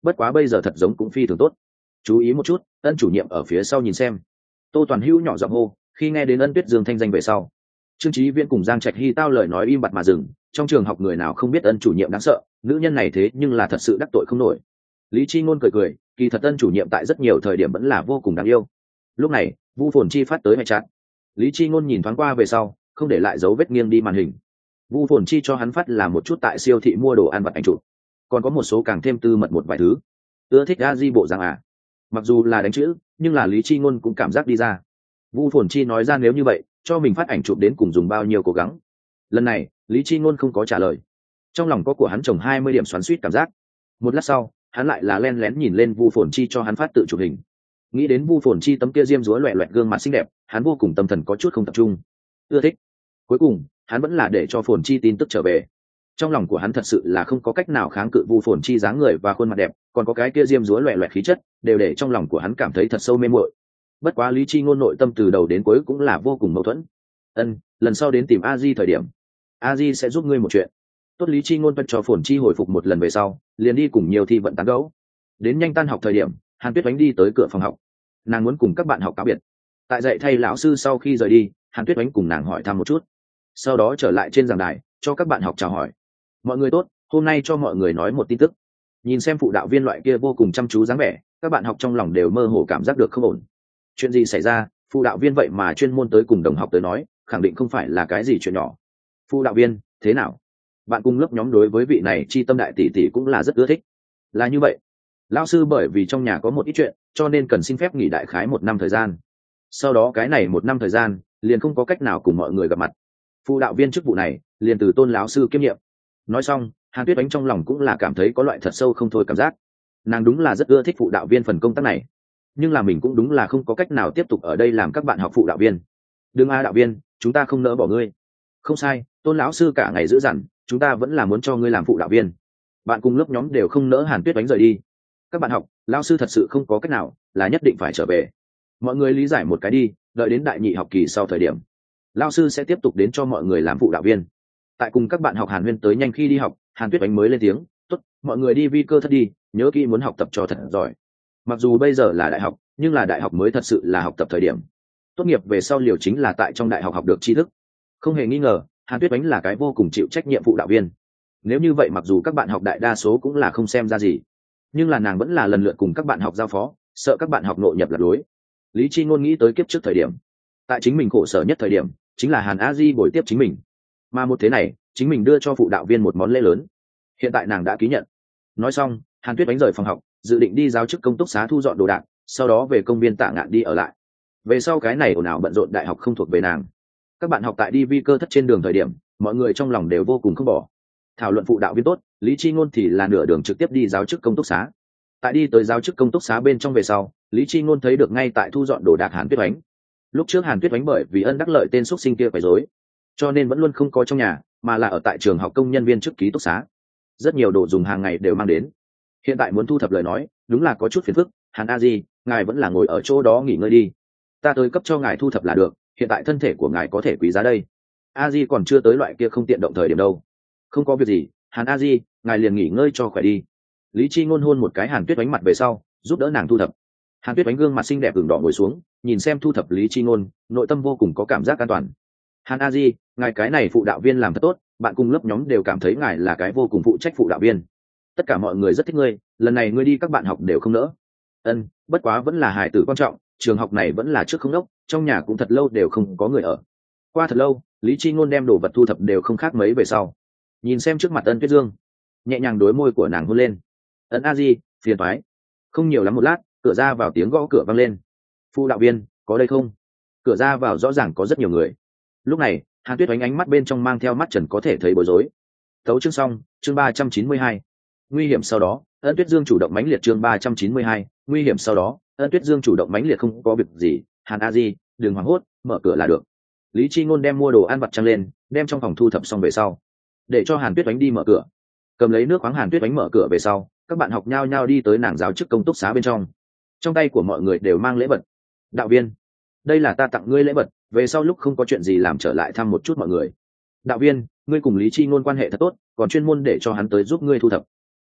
bất quá bây giờ thật giống cũng phi thường tốt. Chú ý một chút, Ân chủ nhiệm ở phía sau nhìn xem. Tô Toàn Hữu nhỏ giọng hô, khi nghe đến Ân Tuyết Dương thanh danh về sau, Trương Chí Viễn cùng Giang Trạch Hy tao lời nói im bặt mà dừng. Trong trường học người nào không biết Ân chủ nhiệm đáng sợ, nữ nhân này thế nhưng là thật sự đắc tội không nổi. Lý Chi Ngôn cười cười, kỳ thật Ân chủ nhiệm tại rất nhiều thời điểm vẫn là vô cùng đáng yêu. Lúc này, Vu Phồn Chi phát tới mẹ chặn. Lý Chi Ngôn nhìn thoáng qua về sau, không để lại dấu vết nghiêng đi màn hình. Vu Phồn Chi cho hắn phát là một chút tại siêu thị mua đồ ăn vặt ảnh chụp, còn có một số càng thêm tư mật một vài thứ. Ưa thích a di bộ dạng à? Mặc dù là đánh chữ, nhưng là Lý Chi Ngôn cũng cảm giác đi ra. Vu Phồn Chi nói ra nếu như vậy, cho mình phát ảnh chụp đến cùng dùng bao nhiêu cố gắng. Lần này, Lý Chi Ngôn không có trả lời. Trong lòng có của hắn trồng hai mươi điểm xoắn xuýt cảm giác. Một lát sau, hắn lại là len lén nhìn lên Vu Phồn Chi cho hắn phát tự chụp hình. Nghĩ đến Vu Phồn Chi tấm kia diêm dúa loẹt loẹt gương mặt xinh đẹp, hắn vô cùng tâm thần có chút không tập trung. Ưa thích. Cuối cùng, hắn vẫn là để cho Phồn Chi tin tức trở về. Trong lòng của hắn thật sự là không có cách nào kháng cự Vu Phồn Chi dáng người và khuôn mặt đẹp, còn có cái kia diêm dúa loẹt loẹt khí chất, đều để trong lòng của hắn cảm thấy thật sâu mê muội. Bất quá Lý Chi Ngôn nội tâm từ đầu đến cuối cũng là vô cùng mâu thuẫn. Ân, lần sau đến tìm A Di thời điểm, A Di sẽ giúp ngươi một chuyện. Tốt. Lý Chi Ngôn cho Phồn Chi hồi phục một lần về sau, liền đi cùng nhiều thi vận tán gẫu. Đến nhanh tan học thời điểm, Hàn Tuyết Oánh đi tới cửa phòng học. Nàng muốn cùng các bạn học cáo biệt. Tại dạy thay lão sư sau khi rời đi, Hàn Tuyết Oánh cùng nàng hỏi thăm một chút, sau đó trở lại trên giảng đài cho các bạn học chào hỏi. Mọi người tốt, hôm nay cho mọi người nói một tin tức. Nhìn xem phụ đạo viên loại kia vô cùng chăm chú dáng vẻ, các bạn học trong lòng đều mơ hồ cảm giác được không ổn. Chuyện gì xảy ra? Phụ đạo viên vậy mà chuyên môn tới cùng đồng học tới nói, khẳng định không phải là cái gì chuyện nhỏ. Phụ đạo viên, thế nào? Bạn cùng lớp nhóm đối với vị này chi tâm đại tỷ tỷ cũng là rất ưa thích. Là như vậy. Lão sư bởi vì trong nhà có một ít chuyện, cho nên cần xin phép nghỉ đại khái một năm thời gian. Sau đó cái này một năm thời gian, liền không có cách nào cùng mọi người gặp mặt. Phụ đạo viên chức vụ này, liền từ Tôn lão sư kiêm nhiệm. Nói xong, Hàn Tuyết Oánh trong lòng cũng là cảm thấy có loại thật sâu không thôi cảm giác. Nàng đúng là rất ưa thích phụ đạo viên phần công tác này, nhưng là mình cũng đúng là không có cách nào tiếp tục ở đây làm các bạn học phụ đạo viên. Đừng a đạo viên, chúng ta không nỡ bỏ ngươi. Không sai, Tôn lão sư cả ngày giữ dằn, chúng ta vẫn là muốn cho ngươi làm phụ đạo viên. Bạn cùng lớp nhóm đều không nỡ Hàn Tuyết Oánh rời đi. Các bạn học, lão sư thật sự không có cách nào, là nhất định phải trở về. Mọi người lý giải một cái đi, đợi đến đại nhị học kỳ sau thời điểm, lão sư sẽ tiếp tục đến cho mọi người làm phụ đạo viên. Tại cùng các bạn học Hàn Huyên tới nhanh khi đi học, Hàn Tuyết Oánh mới lên tiếng, tốt, mọi người đi vi cơ thất đi, nhớ kỹ muốn học tập cho thật giỏi. Mặc dù bây giờ là đại học, nhưng là đại học mới thật sự là học tập thời điểm. Tốt nghiệp về sau liều chính là tại trong đại học học được tri thức. Không hề nghi ngờ, Hàn Tuyết Oánh là cái vô cùng chịu trách nhiệm phụ đạo viên. Nếu như vậy mặc dù các bạn học đại đa số cũng là không xem ra gì, nhưng là nàng vẫn là lần lượt cùng các bạn học giao phó, sợ các bạn học nội nhập lạc lối. Lý Chi Ngôn nghĩ tới kiếp trước thời điểm, tại chính mình khổ sở nhất thời điểm, chính là Hàn A Di bồi tiếp chính mình. Mà một thế này, chính mình đưa cho phụ đạo viên một món lễ lớn. Hiện tại nàng đã ký nhận. Nói xong, Hàn Tuyết Oánh rời phòng học, dự định đi giáo chức công túc xá thu dọn đồ đạc, sau đó về công viên Tạ Ngạn đi ở lại. Về sau cái này ồn ào bận rộn đại học không thuộc về nàng. Các bạn học tại đi vi cơ thất trên đường thời điểm, mọi người trong lòng đều vô cùng không bỏ. Thảo luận phụ đạo viên tốt, Lý Chi Ngôn thì là nửa đường trực tiếp đi giáo chức công túc xá. Tại đi tới giáo chức công túc xá bên trong về sau, Lý Chi Ngôn thấy được ngay tại thu dọn đồ đạc Hàn Tuyết Oánh. Lúc trước Hàn Tuyết Oánh bởi vì ân đắc lợi tên xuất sinh kia quấy rối, cho nên vẫn luôn không có trong nhà, mà là ở tại trường học công nhân viên chức ký túc xá. Rất nhiều đồ dùng hàng ngày đều mang đến. Hiện tại muốn thu thập lời nói, đúng là có chút phiền phức. Hàn A Di, ngài vẫn là ngồi ở chỗ đó nghỉ ngơi đi, ta tới cấp cho ngài thu thập là được. Hiện tại thân thể của ngài có thể quý giá đây. A Di còn chưa tới loại kia không tiện động thời điểm đâu. Không có việc gì, Hàn A Di, ngài liền nghỉ ngơi cho khỏe đi. Lý Chi Ngôn hôn một cái Hàn Tuyết Oánh mặt về sau, giúp đỡ nàng thu thập. Hàn Tuyết Oánh gương mặt xinh đẹp ửng đỏ ngồi xuống, nhìn xem thu thập Lý Chi Ngôn, nội tâm vô cùng có cảm giác an toàn. Hàn A Di, ngài cái này phụ đạo viên làm thật tốt, bạn cùng lớp nhóm đều cảm thấy ngài là cái vô cùng phụ trách phụ đạo viên. Tất cả mọi người rất thích ngươi, lần này ngươi đi các bạn học đều không nỡ. Ân, bất quá vẫn là hài tử quan trọng, trường học này vẫn là trước không đốc, trong nhà cũng thật lâu đều không có người ở. Qua thật lâu, Lý Chi Ngôn đem đồ vật thu thập đều không khác mấy về sau, nhìn xem trước mặt Ân Tuyết Dương, nhẹ nhàng đối môi của nàng hôn lên. Ân A Di, phiền toái. Không nhiều lắm một lát, cửa ra vào tiếng gõ cửa vang lên. Phụ đạo viên, có đây không? Cửa ra vào rõ ràng có rất nhiều người. Lúc này, Hàn Tuyết Oánh ánh mắt bên trong mang theo mắt trần có thể thấy bối rối. Tấu chương xong, chương ba trăm chín mươi hai. Nguy hiểm sau đó, Ân Tuyết Dương chủ động mãnh liệt chương ba trăm chín mươi hai. Nguy hiểm sau đó, Ân Tuyết Dương chủ động mãnh liệt không có việc gì, Hàn A Di, đừng hoảng hốt, mở cửa là được. Lý Chi Ngôn đem mua đồ ăn vặt trăng lên, đem trong phòng thu thập xong về sau, để cho Hàn Tuyết Oánh đi mở cửa. Cầm lấy nước khoáng Hàn Tuyết Oánh mở cửa về sau, các bạn học nhao nhao đi tới nàng giáo chức công túc xá bên trong. Trong tay của mọi người đều mang lễ vật. Đạo viên, đây là ta tặng ngươi lễ vật, về sau lúc không có chuyện gì làm trở lại thăm một chút mọi người. Đạo viên, ngươi cùng Lý Chi Ngôn quan hệ thật tốt, còn chuyên môn để cho hắn tới giúp ngươi thu thập.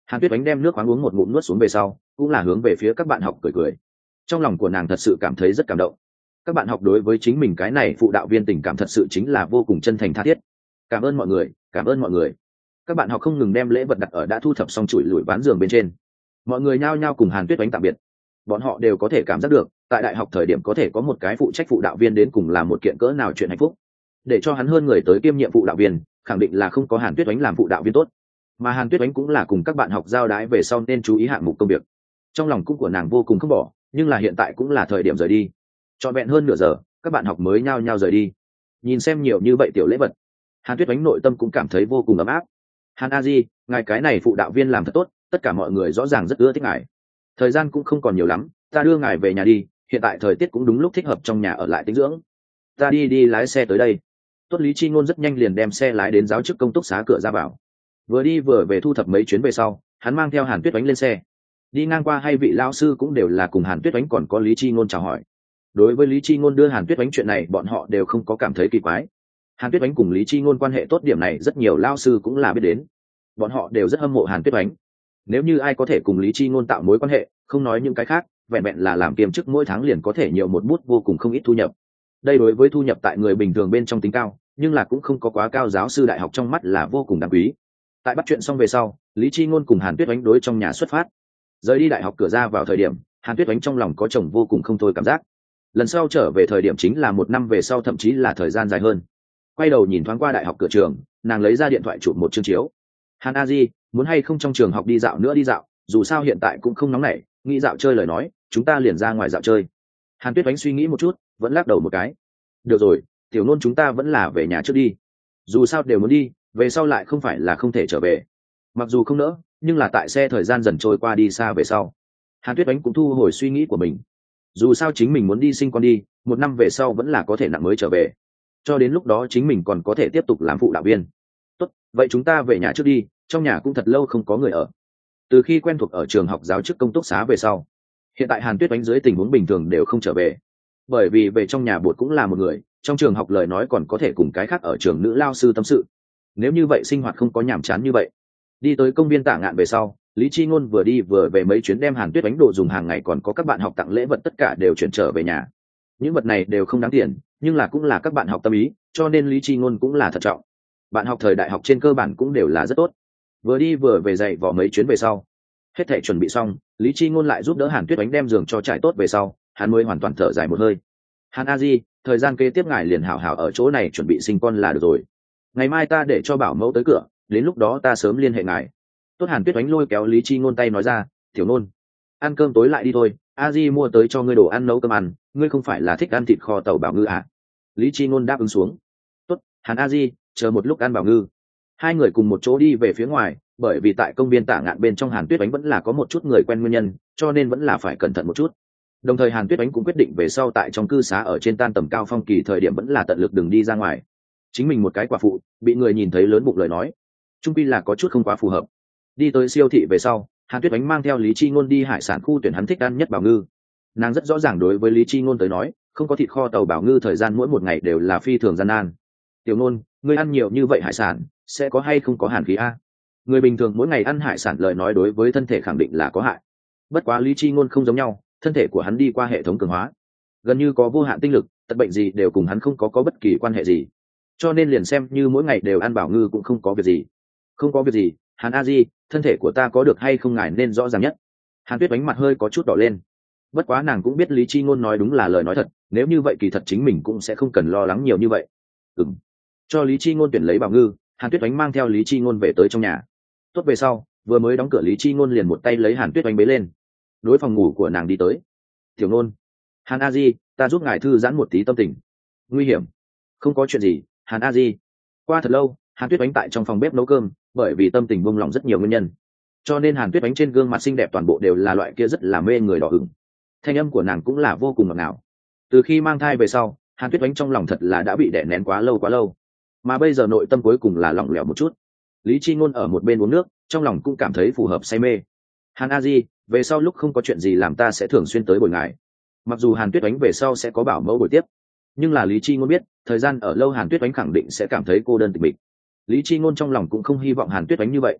Hàn Tuyết Oánh đem nước khoáng uống một ngụm nuốt xuống về sau cũng là hướng về phía các bạn học cười cười. Trong lòng của nàng thật sự cảm thấy rất cảm động. Các bạn học đối với chính mình cái này phụ đạo viên tình cảm thật sự chính là vô cùng chân thành tha thiết. Cảm ơn mọi người, cảm ơn mọi người. Các bạn học không ngừng đem lễ vật đặt ở đã thu thập xong chuỗi lủi ván giường bên trên. Mọi người nhao nhao cùng Hàn Tuyết Oánh tạm biệt. Bọn họ đều có thể cảm giác được tại đại học thời điểm có thể có một cái phụ trách phụ đạo viên đến cùng làm một kiện cỡ nào chuyện hạnh phúc. Để cho hắn hơn người tới kiêm nhiệm phụ đạo viên khẳng định là không có Hàn Tuyết Oánh làm phụ đạo viên tốt, mà Hàn Tuyết Oánh cũng là cùng các bạn học giao đái về sau nên chú ý hạng mục công việc. Trong lòng cũng của nàng vô cùng không bỏ, nhưng là hiện tại cũng là thời điểm rời đi. Trọn vẹn hơn nửa giờ các bạn học mới nhao nhao rời đi. Nhìn xem nhiều như vậy tiểu lễ vật, Hàn Tuyết Oánh nội tâm cũng cảm thấy vô cùng ấm áp. Hàn A Di, ngài cái này phụ đạo viên làm thật tốt, tất cả mọi người rõ ràng rất ưa thích ngài. Thời gian cũng không còn nhiều lắm, ta đưa ngài về nhà đi, hiện tại thời tiết cũng đúng lúc thích hợp trong nhà ở lại tĩnh dưỡng. Ta đi đi lái xe tới đây. Tốt, Lý Chi Ngôn rất nhanh liền đem xe lái đến giáo chức công túc xá cửa ra vào. Vừa đi vừa về thu thập mấy chuyến về sau, hắn mang theo Hàn Tuyết Oánh lên xe. Đi ngang qua hay vị lão sư cũng đều là cùng Hàn Tuyết Oánh còn có Lý Chi Ngôn chào hỏi. Đối với Lý Chi Ngôn đưa Hàn Tuyết Oánh chuyện này, bọn họ đều không có cảm thấy kỳ quái. Hàn Tuyết Oánh cùng Lý Chi Ngôn quan hệ tốt, điểm này rất nhiều lão sư cũng là biết đến. Bọn họ đều rất hâm mộ Hàn Tuyết Oánh. Nếu như ai có thể cùng Lý Chi Ngôn tạo mối quan hệ, không nói những cái khác, vẹn vẹn là làm kiêm chức mỗi tháng liền có thể nhiều một bút vô cùng không ít thu nhập. Đây đối với thu nhập tại người bình thường bên trong tính cao, nhưng là cũng không có quá cao, giáo sư đại học trong mắt là vô cùng đáng quý. Tại bắt chuyện xong về sau, Lý Chi Ngôn cùng Hàn Tuyết Oánh đối trong nhà xuất phát. Rời đi đại học cửa ra vào thời điểm, Hàn Tuyết Oánh trong lòng có chồng vô cùng không thôi cảm giác. Lần sau trở về thời điểm chính là một năm về sau, thậm chí là thời gian dài hơn. Quay đầu nhìn thoáng qua đại học cửa trường, nàng lấy ra điện thoại chụp một chương chiếu. Hàn A Di, muốn hay không trong trường học đi dạo nữa đi dạo, dù sao hiện tại cũng không nóng nảy, nghĩ dạo chơi lời nói, chúng ta liền ra ngoài dạo chơi. Hàn Tuyết Oánh suy nghĩ một chút, vẫn lắc đầu một cái. Được rồi, tiểu Nôn, chúng ta vẫn là về nhà trước đi. Dù sao đều muốn đi, về sau lại không phải là không thể trở về. Mặc dù không nỡ, nhưng là tại xe thời gian dần trôi qua đi xa về sau, Hàn Tuyết Oánh cũng thu hồi suy nghĩ của mình. Dù sao chính mình muốn đi sinh con đi, một năm về sau vẫn là có thể nặng mới trở về. Cho đến lúc đó chính mình còn có thể tiếp tục làm phụ đạo viên. Tốt, vậy chúng ta về nhà trước đi, trong nhà cũng thật lâu không có người ở. Từ khi quen thuộc ở trường học giáo chức công túc xá về sau, hiện tại Hàn Tuyết Oánh dưới tình huống bình thường đều không trở về. Bởi vì về trong nhà bột cũng là một người, trong trường học lời nói còn có thể cùng cái khác ở trường nữ lao sư tâm sự. Nếu như vậy sinh hoạt không có nhàm chán như vậy. Đi tới công viên Tạ Ngạn về sau, Lý Chi Ngôn vừa đi vừa về mấy chuyến đem Hàn Tuyết Oánh đồ dùng hàng ngày còn có các bạn học tặng lễ vật tất cả đều chuyển trở về nhà. Những vật này đều không đáng tiền, nhưng là cũng là các bạn học tâm ý, cho nên Lý Chi Ngôn cũng là thận trọng. Bạn học thời đại học trên cơ bản cũng đều là rất tốt. Vừa đi vừa về dạy vò mấy chuyến về sau, hết thảy chuẩn bị xong, Lý Chi Ngôn lại giúp đỡ Hàn Tuyết Oánh đem giường cho trải tốt về sau, hắn mới hoàn toàn thở dài một hơi. Hàn A Di, thời gian kế tiếp ngài liền hảo hảo ở chỗ này chuẩn bị sinh con là được rồi. Ngày mai ta để cho bảo mẫu tới cửa, đến lúc đó ta sớm liên hệ ngài. Tốt. Hàn Tuyết Oánh lôi kéo Lý Chi Ngôn tay nói ra, tiểu Nôn, ăn cơm tối lại đi thôi, A Di mua tới cho ngươi đồ ăn nấu cơm ăn, ngươi không phải là thích ăn thịt kho tàu bảo ngư à? Lý Chi Ngôn đáp ứng xuống. Tốt, Hàn A Di, chờ một lúc ăn bảo ngư. Hai người cùng một chỗ đi về phía ngoài, bởi vì tại công viên Tạ Ngạn bên trong Hàn Tuyết Oánh vẫn là có một chút người quen nguyên nhân, cho nên vẫn là phải cẩn thận một chút. Đồng thời Hàn Tuyết Oánh cũng quyết định về sau tại trong cư xá ở trên tan tầm cao phong kỳ thời điểm vẫn là tận lực đừng đi ra ngoài. Chính mình một cái quả phụ, bị người nhìn thấy lớn bụng lời nói, chung quy là có chút không quá phù hợp. Đi tới siêu thị về sau, Hàn Tuyết Oánh mang theo Lý Chi Ngôn đi hải sản khu tuyển hắn thích ăn nhất bảo ngư. Nàng rất rõ ràng đối với Lý Chi Ngôn tới nói, không có thịt kho tàu bảo ngư thời gian mỗi một ngày đều là phi thường gian nan. Tiểu Ngôn, ngươi ăn nhiều như vậy hải sản, sẽ có hay không có hàn khí a? Người bình thường mỗi ngày ăn hải sản lời nói đối với thân thể khẳng định là có hại. Bất quá Lý Chi Ngôn không giống nhau, thân thể của hắn đi qua hệ thống cường hóa, gần như có vô hạn tinh lực, tật bệnh gì đều cùng hắn không có có bất kỳ quan hệ gì. Cho nên liền xem như mỗi ngày đều ăn bảo ngư cũng không có việc gì. Không có việc gì, Hàn A Di, thân thể của ta có được hay không ngài nên rõ ràng nhất. Hàn Tuyết Oánh mặt hơi có chút đỏ lên. Bất quá nàng cũng biết Lý Chi Ngôn nói đúng là lời nói thật, nếu như vậy kỳ thật chính mình cũng sẽ không cần lo lắng nhiều như vậy. Ừm. Cho Lý Chi Ngôn tuyển lấy bảo ngư, Hàn Tuyết Oánh mang theo Lý Chi Ngôn về tới trong nhà. Tốt về sau, vừa mới đóng cửa Lý Chi Ngôn liền một tay lấy Hàn Tuyết Oánh bế lên, đối phòng ngủ của nàng đi tới. Tiểu Ngôn, Hàn A Di, ta giúp ngài thư giãn một tí tâm tình. Nguy hiểm? Không có chuyện gì, Hàn A Di. Qua thật lâu, Hàn Tuyết Oánh tại trong phòng bếp nấu cơm, bởi vì tâm tình buông lỏng rất nhiều nguyên nhân, cho nên Hàn Tuyết Oánh trên gương mặt xinh đẹp toàn bộ đều là loại kia rất là mê người đỏ ửng. Thanh âm của nàng cũng là vô cùng ngọt ngào. Từ khi mang thai về sau, Hàn Tuyết Oánh trong lòng thật là đã bị đè nén quá lâu quá lâu, mà bây giờ nội tâm cuối cùng là lỏng lẻo một chút. Lý Chi Ngôn ở một bên uống nước, trong lòng cũng cảm thấy phù hợp say mê. Hàn A Di, về sau lúc không có chuyện gì làm ta sẽ thường xuyên tới bồi ngài. Mặc dù Hàn Tuyết Oánh về sau sẽ có bảo mẫu buổi tiếp, nhưng là Lý Chi Ngôn biết, thời gian ở lâu Hàn Tuyết Oánh khẳng định sẽ cảm thấy cô đơn tịch mịch. Lý Chi Ngôn trong lòng cũng không hy vọng Hàn Tuyết Oánh như vậy.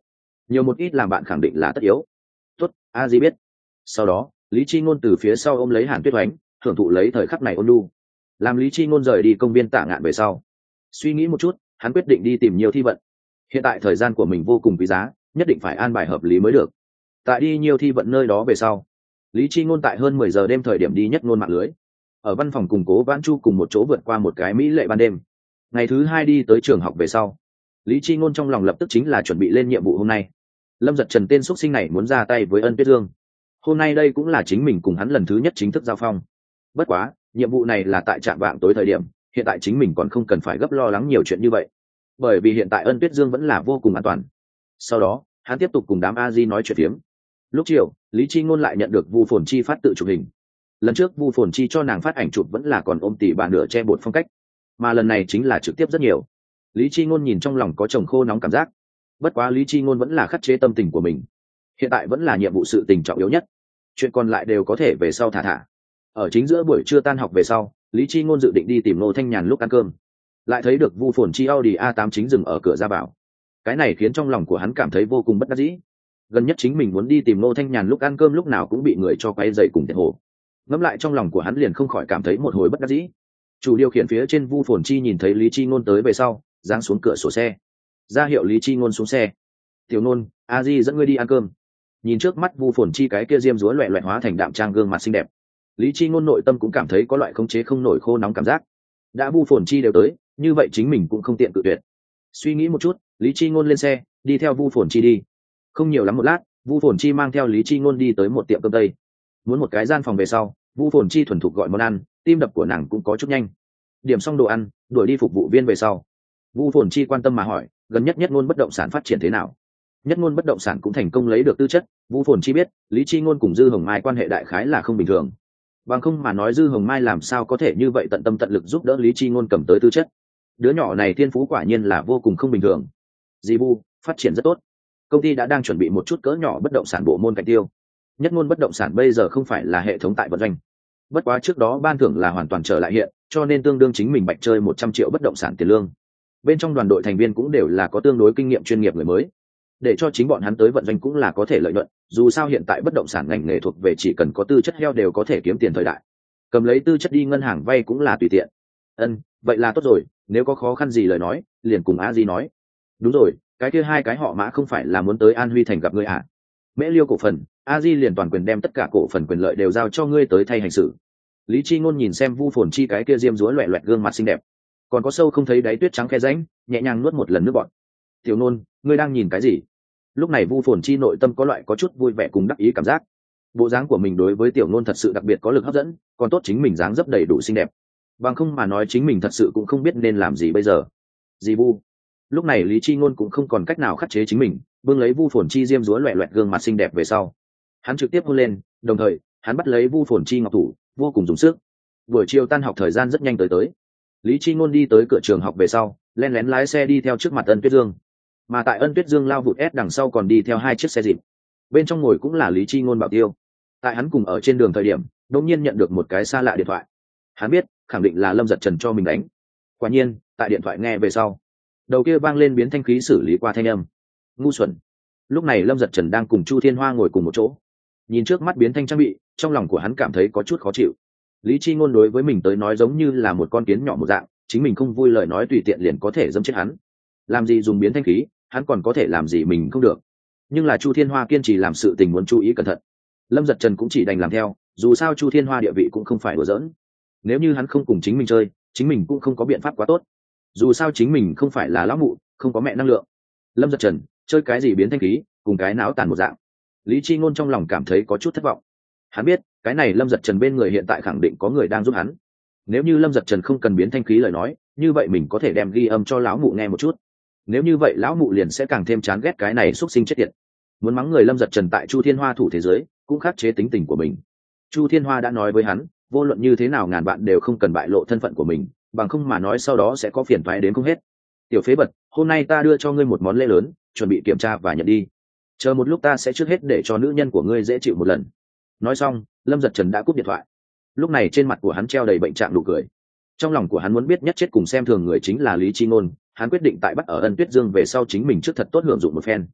nhiều một ít làm bạn khẳng định là tất yếu. Tốt, a di biết. Sau đó lý chi ngôn từ phía sau ôm lấy Hàn Tuyết Oánh, hưởng thụ lấy thời khắc này ôn nhu. Làm lý chi ngôn rời đi công viên Tạ Ngạn về sau, suy nghĩ một chút, hắn quyết định đi tìm nhiều thi vận. Hiện tại thời gian của mình vô cùng quý giá, nhất định phải an bài hợp lý mới được. Tại đi nhiều thi vận nơi đó về sau, lý chi ngôn tại hơn mười giờ đêm thời điểm đi nhất ngôn mạng lưới, ở văn phòng cùng Cố Vãn Chu cùng một chỗ vượt qua một cái mỹ lệ ban đêm. Ngày thứ hai đi tới trường học về sau, lý chi ngôn trong lòng lập tức chính là chuẩn bị lên nhiệm vụ hôm nay. Lâm Dật Trần tên xuất sinh này muốn ra tay với Ân Tuyết Dương, hôm nay đây cũng là chính mình cùng hắn lần thứ nhất chính thức giao phong. Bất quá nhiệm vụ này là tại trạm vạng tối thời điểm, hiện tại chính mình còn không cần phải gấp lo lắng nhiều chuyện như vậy, bởi vì hiện tại Ân Tuyết Dương vẫn là vô cùng an toàn. Sau đó hắn tiếp tục cùng đám a di nói chuyện phiếm. Lúc chiều lý chi ngôn lại nhận được Vu Phồn Chi phát tự chụp hình. Lần trước Vu Phồn Chi cho nàng phát ảnh chụp vẫn là còn ôm tỉ bà nửa che bột phong cách, mà lần này chính là trực tiếp rất nhiều. Lý chi ngôn nhìn trong lòng có chồng khô nóng cảm giác. Bất quá lý chi ngôn vẫn là khắc chế tâm tình của mình, hiện tại vẫn là nhiệm vụ sự tình trọng yếu nhất, chuyện còn lại đều có thể về sau thả thả. Ở chính giữa buổi trưa tan học về sau, lý chi ngôn dự định đi tìm Ngô Thanh Nhàn lúc ăn cơm, lại thấy được Vu Phồn Chi Audi a tám chính dừng ở cửa ra vào. Cái này khiến trong lòng của hắn cảm thấy vô cùng bất đắc dĩ. Gần nhất chính mình muốn đi tìm Ngô Thanh Nhàn lúc ăn cơm lúc nào cũng bị người cho quay dậy cùng tiện hồ. Ngẫm lại trong lòng của hắn liền không khỏi cảm thấy một hồi bất đắc dĩ. Chủ điều khiển phía trên Vu Phồn Chi nhìn thấy lý chi ngôn tới về sau, giáng xuống cửa sổ xe, ra hiệu lý chi ngôn xuống xe. Tiểu Nôn, a di dẫn ngươi đi ăn cơm. Nhìn trước mắt Vu Phồn Chi cái kia diêm dúa loẹt loẹt hóa thành đạm trang gương mặt xinh đẹp, lý chi ngôn nội tâm cũng cảm thấy có loại khống chế không nổi khô nóng cảm giác. Đã Vu Phồn Chi đều tới, như vậy chính mình cũng không tiện cự tuyệt. Suy nghĩ một chút, lý chi ngôn lên xe đi theo Vu Phồn Chi đi. Không nhiều lắm một lát, Vu Phồn Chi mang theo lý chi ngôn đi tới một tiệm cơm tây. Muốn một cái gian phòng về sau, Vu Phồn Chi thuần thục gọi món ăn, tim đập của nàng cũng có chút nhanh. Điểm xong đồ ăn, đuổi đi phục vụ viên về sau, Vu Phồn Chi quan tâm mà hỏi, gần nhất nhất ngôn bất động sản phát triển thế nào? Nhất ngôn bất động sản cũng thành công lấy được tư chất. Vu Phồn Chi biết lý chi ngôn cùng Dư Hồng Mai quan hệ đại khái là không bình thường, bằng không mà nói Dư Hồng Mai làm sao có thể như vậy tận tâm tận lực giúp đỡ lý chi ngôn cầm tới tư chất. Đứa nhỏ này thiên phú quả nhiên là vô cùng không bình thường. Dì Bu, phát triển rất tốt, công ty đã đang chuẩn bị một chút cỡ nhỏ bất động sản bộ môn cạnh tiêu. Nhất ngôn bất động sản bây giờ không phải là hệ thống tại vận doanh, bất quá trước đó ban thưởng là hoàn toàn trở lại hiện, cho nên tương đương chính mình bạch chơi một trăm triệu bất động sản tiền lương. Bên trong đoàn đội thành viên cũng đều là có tương đối kinh nghiệm chuyên nghiệp người mới, để cho chính bọn hắn tới vận doanh cũng là có thể lợi nhuận. Dù sao hiện tại bất động sản ngành nghề thuộc về chỉ cần có tư chất heo đều có thể kiếm tiền thời đại, cầm lấy tư chất đi ngân hàng vay cũng là tùy tiện. Ân, vậy là tốt rồi, nếu có khó khăn gì lời nói liền cùng a di nói. Đúng rồi, cái kia hai cái họ Mã không phải là muốn tới An Huy thành gặp ngươi à? Mễ Liêu cổ phần, a di liền toàn quyền đem tất cả cổ phần quyền lợi đều giao cho ngươi tới thay hành sự. Lý chi ngôn nhìn xem Vu Phồn Chi cái kia diêm dúa loẹt loẹt gương mặt xinh đẹp, còn có sâu không thấy đáy tuyết trắng khe rãnh, nhẹ nhàng nuốt một lần nước bọt. Tiểu Nôn, ngươi đang nhìn cái gì? Lúc này Vu Phồn Chi nội tâm có loại có chút vui vẻ cùng đắc ý cảm giác. Bộ dáng của mình đối với Tiểu Nôn thật sự đặc biệt có lực hấp dẫn, còn tốt chính mình dáng dấp đầy đủ xinh đẹp, bằng không mà nói chính mình thật sự cũng không biết nên làm gì bây giờ. Dì Bu. Lúc này Lý chi ngôn cũng không còn cách nào khắc chế chính mình, bưng lấy Vu Phồn Chi diêm dúa loẹt loẹt gương mặt xinh đẹp về sau, hắn trực tiếp hôn lên, đồng thời hắn bắt lấy Vu Phồn Chi ngọc thủ, vô cùng dùng sức. Buổi chiều tan học thời gian rất nhanh tới tới. Lý chi ngôn đi tới cửa trường học về sau, lén lén lái xe đi theo trước mặt Ân Tuyết Dương, mà tại Ân Tuyết Dương lao vụt ép đằng sau còn đi theo hai chiếc xe dịp, bên trong ngồi cũng là Lý chi ngôn bảo tiêu. Tại hắn cùng ở trên đường thời điểm, đột nhiên nhận được một cái xa lạ điện thoại. Hắn biết khẳng định là Lâm Dật Trần cho mình đánh. Quả nhiên tại điện thoại nghe về sau, đầu kia vang lên biến thanh khí xử lý qua thanh âm. Ngu xuẩn. Lúc này Lâm Dật Trần đang cùng Chu Thiên Hoa ngồi cùng một chỗ, nhìn trước mắt biến thanh trang bị, trong lòng của hắn cảm thấy có chút khó chịu. Lý chi ngôn đối với mình tới nói giống như là một con kiến nhỏ một dạng, chính mình không vui lời nói tùy tiện liền có thể dẫm chết hắn. Làm gì dùng biến thanh khí, hắn còn có thể làm gì mình không được. Nhưng là Chu Thiên Hoa kiên trì làm sự tình muốn chú ý cẩn thận, Lâm Dật Trần cũng chỉ đành làm theo, dù sao Chu Thiên Hoa địa vị cũng không phải đùa giỡn. Nếu như hắn không cùng chính mình chơi, chính mình cũng không có biện pháp quá tốt. Dù sao chính mình không phải là lão mụ, không có mẹ năng lượng. Lâm Dật Trần chơi cái gì biến thanh khí, cùng cái não tàn một dạng. Lý chi ngôn trong lòng cảm thấy có chút thất vọng. Hắn biết cái này Lâm Dật Trần bên người hiện tại khẳng định có người đang giúp hắn. Nếu như Lâm Dật Trần không cần biến thanh khí lời nói, như vậy mình có thể đem ghi âm cho lão mụ nghe một chút. Nếu như vậy lão mụ liền sẽ càng thêm chán ghét cái này xúc sinh chết tiệt. Muốn mắng người Lâm Dật Trần tại Chu Thiên Hoa thủ thế giới cũng khắc chế tính tình của mình. Chu Thiên Hoa đã nói với hắn, vô luận như thế nào ngàn bạn đều không cần bại lộ thân phận của mình, bằng không mà nói sau đó sẽ có phiền toái đến không hết. Tiểu phế bật, hôm nay ta đưa cho ngươi một món lễ lớn, chuẩn bị kiểm tra và nhận đi. Chờ một lúc ta sẽ trước hết để cho nữ nhân của ngươi dễ chịu một lần. Nói xong, Lâm Dật Trần đã cúp điện thoại. Lúc này trên mặt của hắn treo đầy bệnh trạng nụ cười. Trong lòng của hắn muốn biết nhất chết cùng xem thường người chính là Lý chi ngôn, hắn quyết định tại bắt ở Ân Tuyết Dương về sau chính mình trước thật tốt hưởng dụng một phen.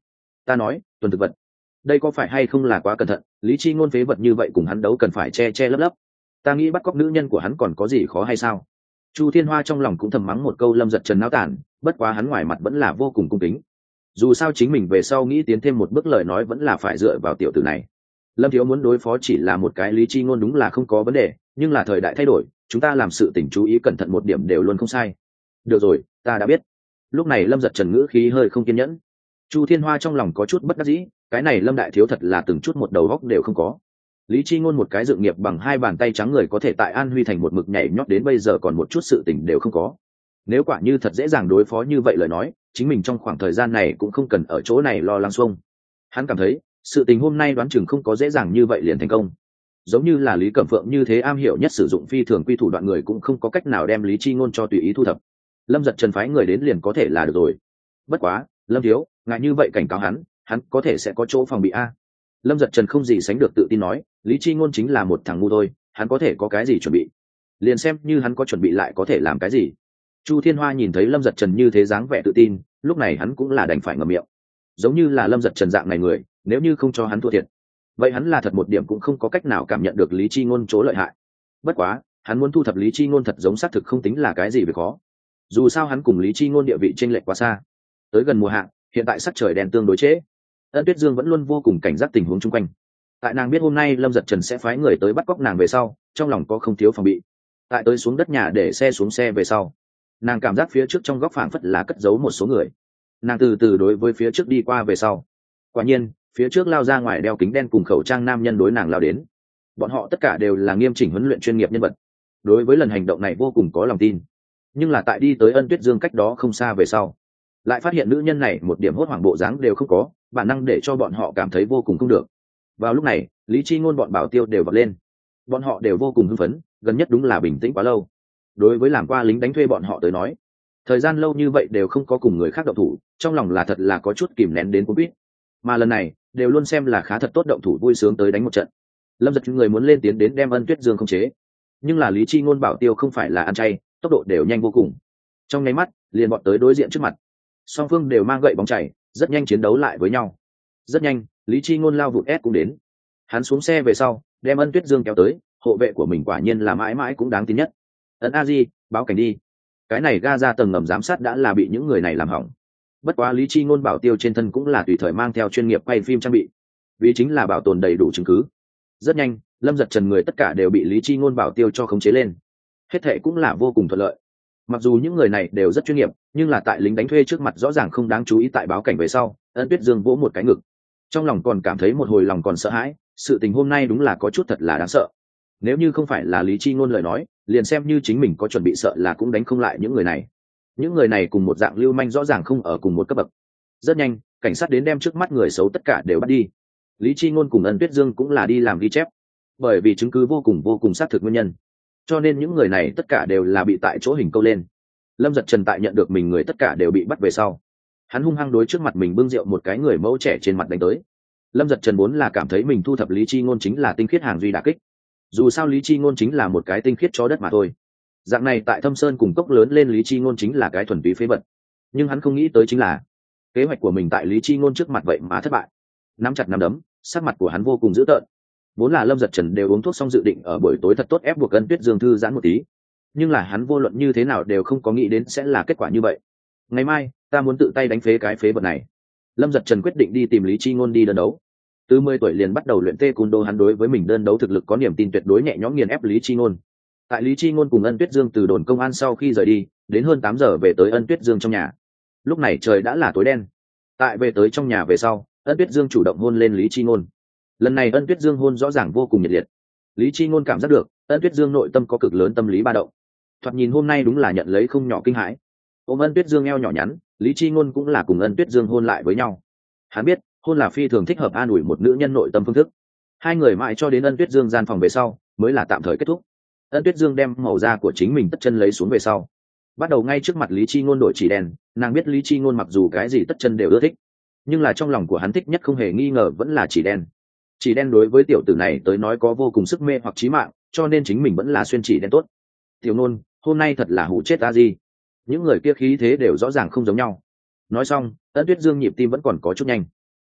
ta nói tuần thực vật, đây có phải hay không là quá cẩn thận? Lý Chi Ngôn phế vật như vậy cùng hắn đấu cần phải che che lấp lấp. Ta nghĩ bắt cóc nữ nhân của hắn còn có gì khó hay sao? Chu Thiên Hoa trong lòng cũng thầm mắng một câu Lâm Giật Trần náo tản, bất quá hắn ngoài mặt vẫn là vô cùng cung kính. Dù sao chính mình về sau nghĩ tiến thêm một bước lời nói vẫn là phải dựa vào tiểu tử này. Lâm Thiếu muốn đối phó chỉ là một cái Lý Chi Ngôn đúng là không có vấn đề, nhưng là thời đại thay đổi, chúng ta làm sự tình chú ý cẩn thận một điểm đều luôn không sai. Được rồi, ta đã biết. Lúc này Lâm Giật Trần ngữ khí hơi không kiên nhẫn. Chu Thiên Hoa trong lòng có chút bất đắc dĩ, cái này Lâm đại thiếu thật là từng chút một đầu góc đều không có. Lý Chi Ngôn một cái dự nghiệp bằng hai bàn tay trắng người có thể tại An Huy thành một mực nhảy nhót đến bây giờ còn một chút sự tình đều không có. Nếu quả như thật dễ dàng đối phó như vậy lời nói, chính mình trong khoảng thời gian này cũng không cần ở chỗ này lo lắng xuông. Hắn cảm thấy, sự tình hôm nay đoán chừng không có dễ dàng như vậy liền thành công. Giống như là Lý Cẩm Phượng như thế am hiểu nhất sử dụng phi thường quy thủ đoạn người cũng không có cách nào đem Lý Chi Ngôn cho tùy ý thu thập. Lâm Giật Trần phái người đến liền có thể là được rồi. Bất quá, Lâm thiếu, ngại như vậy cảnh cáo hắn, hắn có thể sẽ có chỗ phòng bị a. Lâm Giật Trần không gì sánh được tự tin nói, Lý Chi Ngôn chính là một thằng ngu thôi, hắn có thể có cái gì chuẩn bị? Liền xem như hắn có chuẩn bị lại có thể làm cái gì? Chu Thiên Hoa nhìn thấy Lâm Giật Trần như thế dáng vẻ tự tin, lúc này hắn cũng là đành phải ngậm miệng. Giống như là Lâm Giật Trần dạng này người, nếu như không cho hắn thua thiệt, vậy hắn là thật một điểm cũng không có cách nào cảm nhận được Lý Chi Ngôn chỗ lợi hại. Bất quá, hắn muốn thu thập Lý Chi Ngôn thật giống xác thực không tính là cái gì về khó. Dù sao hắn cùng Lý Chi Ngôn địa vị chênh lệch quá xa. Tới gần mùa hạ, hiện tại sắc trời đen tương đối trễ. Ân Tuyết Dương vẫn luôn vô cùng cảnh giác tình huống xung quanh. Tại nàng biết hôm nay Lâm Giật Trần sẽ phái người tới bắt cóc nàng về sau, trong lòng có không thiếu phòng bị. Tại tới xuống đất nhà để xe xuống xe về sau, nàng cảm giác phía trước trong góc phảng phất là cất giấu một số người. Nàng từ từ đối với phía trước đi qua về sau. Quả nhiên, phía trước lao ra ngoài đeo kính đen cùng khẩu trang nam nhân đối nàng lao đến. Bọn họ tất cả đều là nghiêm chỉnh huấn luyện chuyên nghiệp nhân vật. Đối với lần hành động này vô cùng có lòng tin. Nhưng là tại đi tới Ân Tuyết Dương cách đó không xa về sau, lại phát hiện nữ nhân này một điểm hốt hoảng bộ dáng đều không có, bản năng để cho bọn họ cảm thấy vô cùng không được. Vào lúc này, Lý Chi Ngôn bọn bảo tiêu đều vọt lên. Bọn họ đều vô cùng hưng phấn, gần nhất đúng là bình tĩnh quá lâu. Đối với làm qua lính đánh thuê bọn họ tới nói, thời gian lâu như vậy đều không có cùng người khác động thủ, trong lòng là thật là có chút kìm nén đến cuốn quýt. Mà lần này, đều luôn xem là khá thật tốt động thủ vui sướng tới đánh một trận. Lâm Giật người muốn lên tiến đến đem Ân Tuyết Dương khống chế, nhưng là Lý Chi Ngôn bảo tiêu không phải là ăn chay, tốc độ đều nhanh vô cùng. Trong nháy mắt, liền bọn tới đối diện trước mặt. Song phương đều mang gậy bóng chảy, rất nhanh chiến đấu lại với nhau. Rất nhanh, Lý Chi Ngôn lao vụt ép cũng đến. Hắn xuống xe về sau, đem Ân Tuyết Dương kéo tới, hộ vệ của mình quả nhiên là mãi mãi cũng đáng tin nhất. Ấn a di, báo cảnh đi. Cái này ga ra tầng ngầm giám sát đã là bị những người này làm hỏng. Bất quá Lý Chi Ngôn bảo tiêu trên thân cũng là tùy thời mang theo chuyên nghiệp quay phim trang bị, vì chính là bảo tồn đầy đủ chứng cứ. Rất nhanh, Lâm Giật Trần người tất cả đều bị Lý Chi Ngôn bảo tiêu cho khống chế lên. Hết thệ cũng là vô cùng thuận lợi. Mặc dù những người này đều rất chuyên nghiệp, nhưng là tại lính đánh thuê trước mặt rõ ràng không đáng chú ý. Tại báo cảnh về sau, Ân Tuyết Dương vỗ một cái ngực, trong lòng còn cảm thấy một hồi lòng còn sợ hãi. Sự tình hôm nay đúng là có chút thật là đáng sợ. Nếu như không phải là Lý Chi Ngôn lời nói, liền xem như chính mình có chuẩn bị sợ là cũng đánh không lại những người này. Những người này cùng một dạng lưu manh rõ ràng không ở cùng một cấp bậc. Rất nhanh, cảnh sát đến đem trước mắt người xấu tất cả đều bắt đi. Lý Chi Ngôn cùng Ân Tuyết Dương cũng là đi làm ghi chép, bởi vì chứng cứ vô cùng vô cùng xác thực nguyên nhân, cho nên những người này tất cả đều là bị tại chỗ hình câu lên. Lâm Giật Trần tại nhận được mình người tất cả đều bị bắt về sau, hắn hung hăng đối trước mặt mình bưng rượu một cái người mẫu trẻ trên mặt đánh tới. Lâm Giật Trần vốn là cảm thấy mình thu thập Lý Chi Ngôn chính là tinh khiết hàng duy đả kích. Dù sao Lý Chi Ngôn chính là một cái tinh khiết chó đất mà thôi. Dạng này tại Thâm Sơn cùng cốc lớn lên Lý Chi Ngôn chính là cái thuần túy phế vật. Nhưng hắn không nghĩ tới chính là kế hoạch của mình tại Lý Chi Ngôn trước mặt vậy mà thất bại. Nắm chặt nắm đấm, sắc mặt của hắn vô cùng dữ tợn. Vốn là Lâm Giật Trần đều uống thuốc xong dự định ở buổi tối thật tốt ép buộc Ân Tuyết Dương thư giãn một tí, nhưng là hắn vô luận như thế nào đều không có nghĩ đến sẽ là kết quả như vậy. Ngày mai, ta muốn tự tay đánh phế cái phế vật này. Lâm Giật Trần quyết định đi tìm Lý Chi Ngôn đi đơn đấu. Từ mười tuổi liền bắt đầu luyện taekwondo, hắn đối với mình đơn đấu thực lực có niềm tin tuyệt đối, nhẹ nhõm nghiền ép Lý Chi Ngôn. Tại Lý Chi Ngôn cùng Ân Tuyết Dương từ đồn công an sau khi rời đi, đến hơn tám giờ về tới Ân Tuyết Dương trong nhà. Lúc này trời đã là tối đen. Tại về tới trong nhà về sau, Ân Tuyết Dương chủ động hôn lên Lý Chi Ngôn. Lần này Ân Tuyết Dương hôn rõ ràng vô cùng nhiệt liệt. Lý Chi Ngôn cảm giác được Ân Tuyết Dương nội tâm có cực lớn tâm lý ba động. Thoạt nhìn hôm nay đúng là nhận lấy không nhỏ kinh hãi. Ôm Ân Tuyết Dương eo nhỏ nhắn, Lý Chi Ngôn cũng là cùng Ân Tuyết Dương hôn lại với nhau. Hắn biết hôn là phi thường thích hợp an ủi một nữ nhân nội tâm phương thức. Hai người mãi cho đến Ân Tuyết Dương gian phòng về sau mới là tạm thời kết thúc. Ân Tuyết Dương đem màu da của chính mình tất chân lấy xuống về sau, bắt đầu ngay trước mặt Lý Chi Ngôn đổi chỉ đen. Nàng biết Lý Chi Ngôn mặc dù cái gì tất chân đều ưa thích, nhưng là trong lòng của hắn thích nhất không hề nghi ngờ vẫn là chỉ đen. Chỉ đen đối với tiểu tử này tới nói có vô cùng sức mê hoặc chí mạng, cho nên chính mình vẫn là xuyên chỉ đen tốt. Tiểu Nôn, hôm nay thật là hủ chết ta gì. Những người kia khí thế đều rõ ràng không giống nhau. Nói xong, Ân Tuyết Dương nhịp tim vẫn còn có chút nhanh.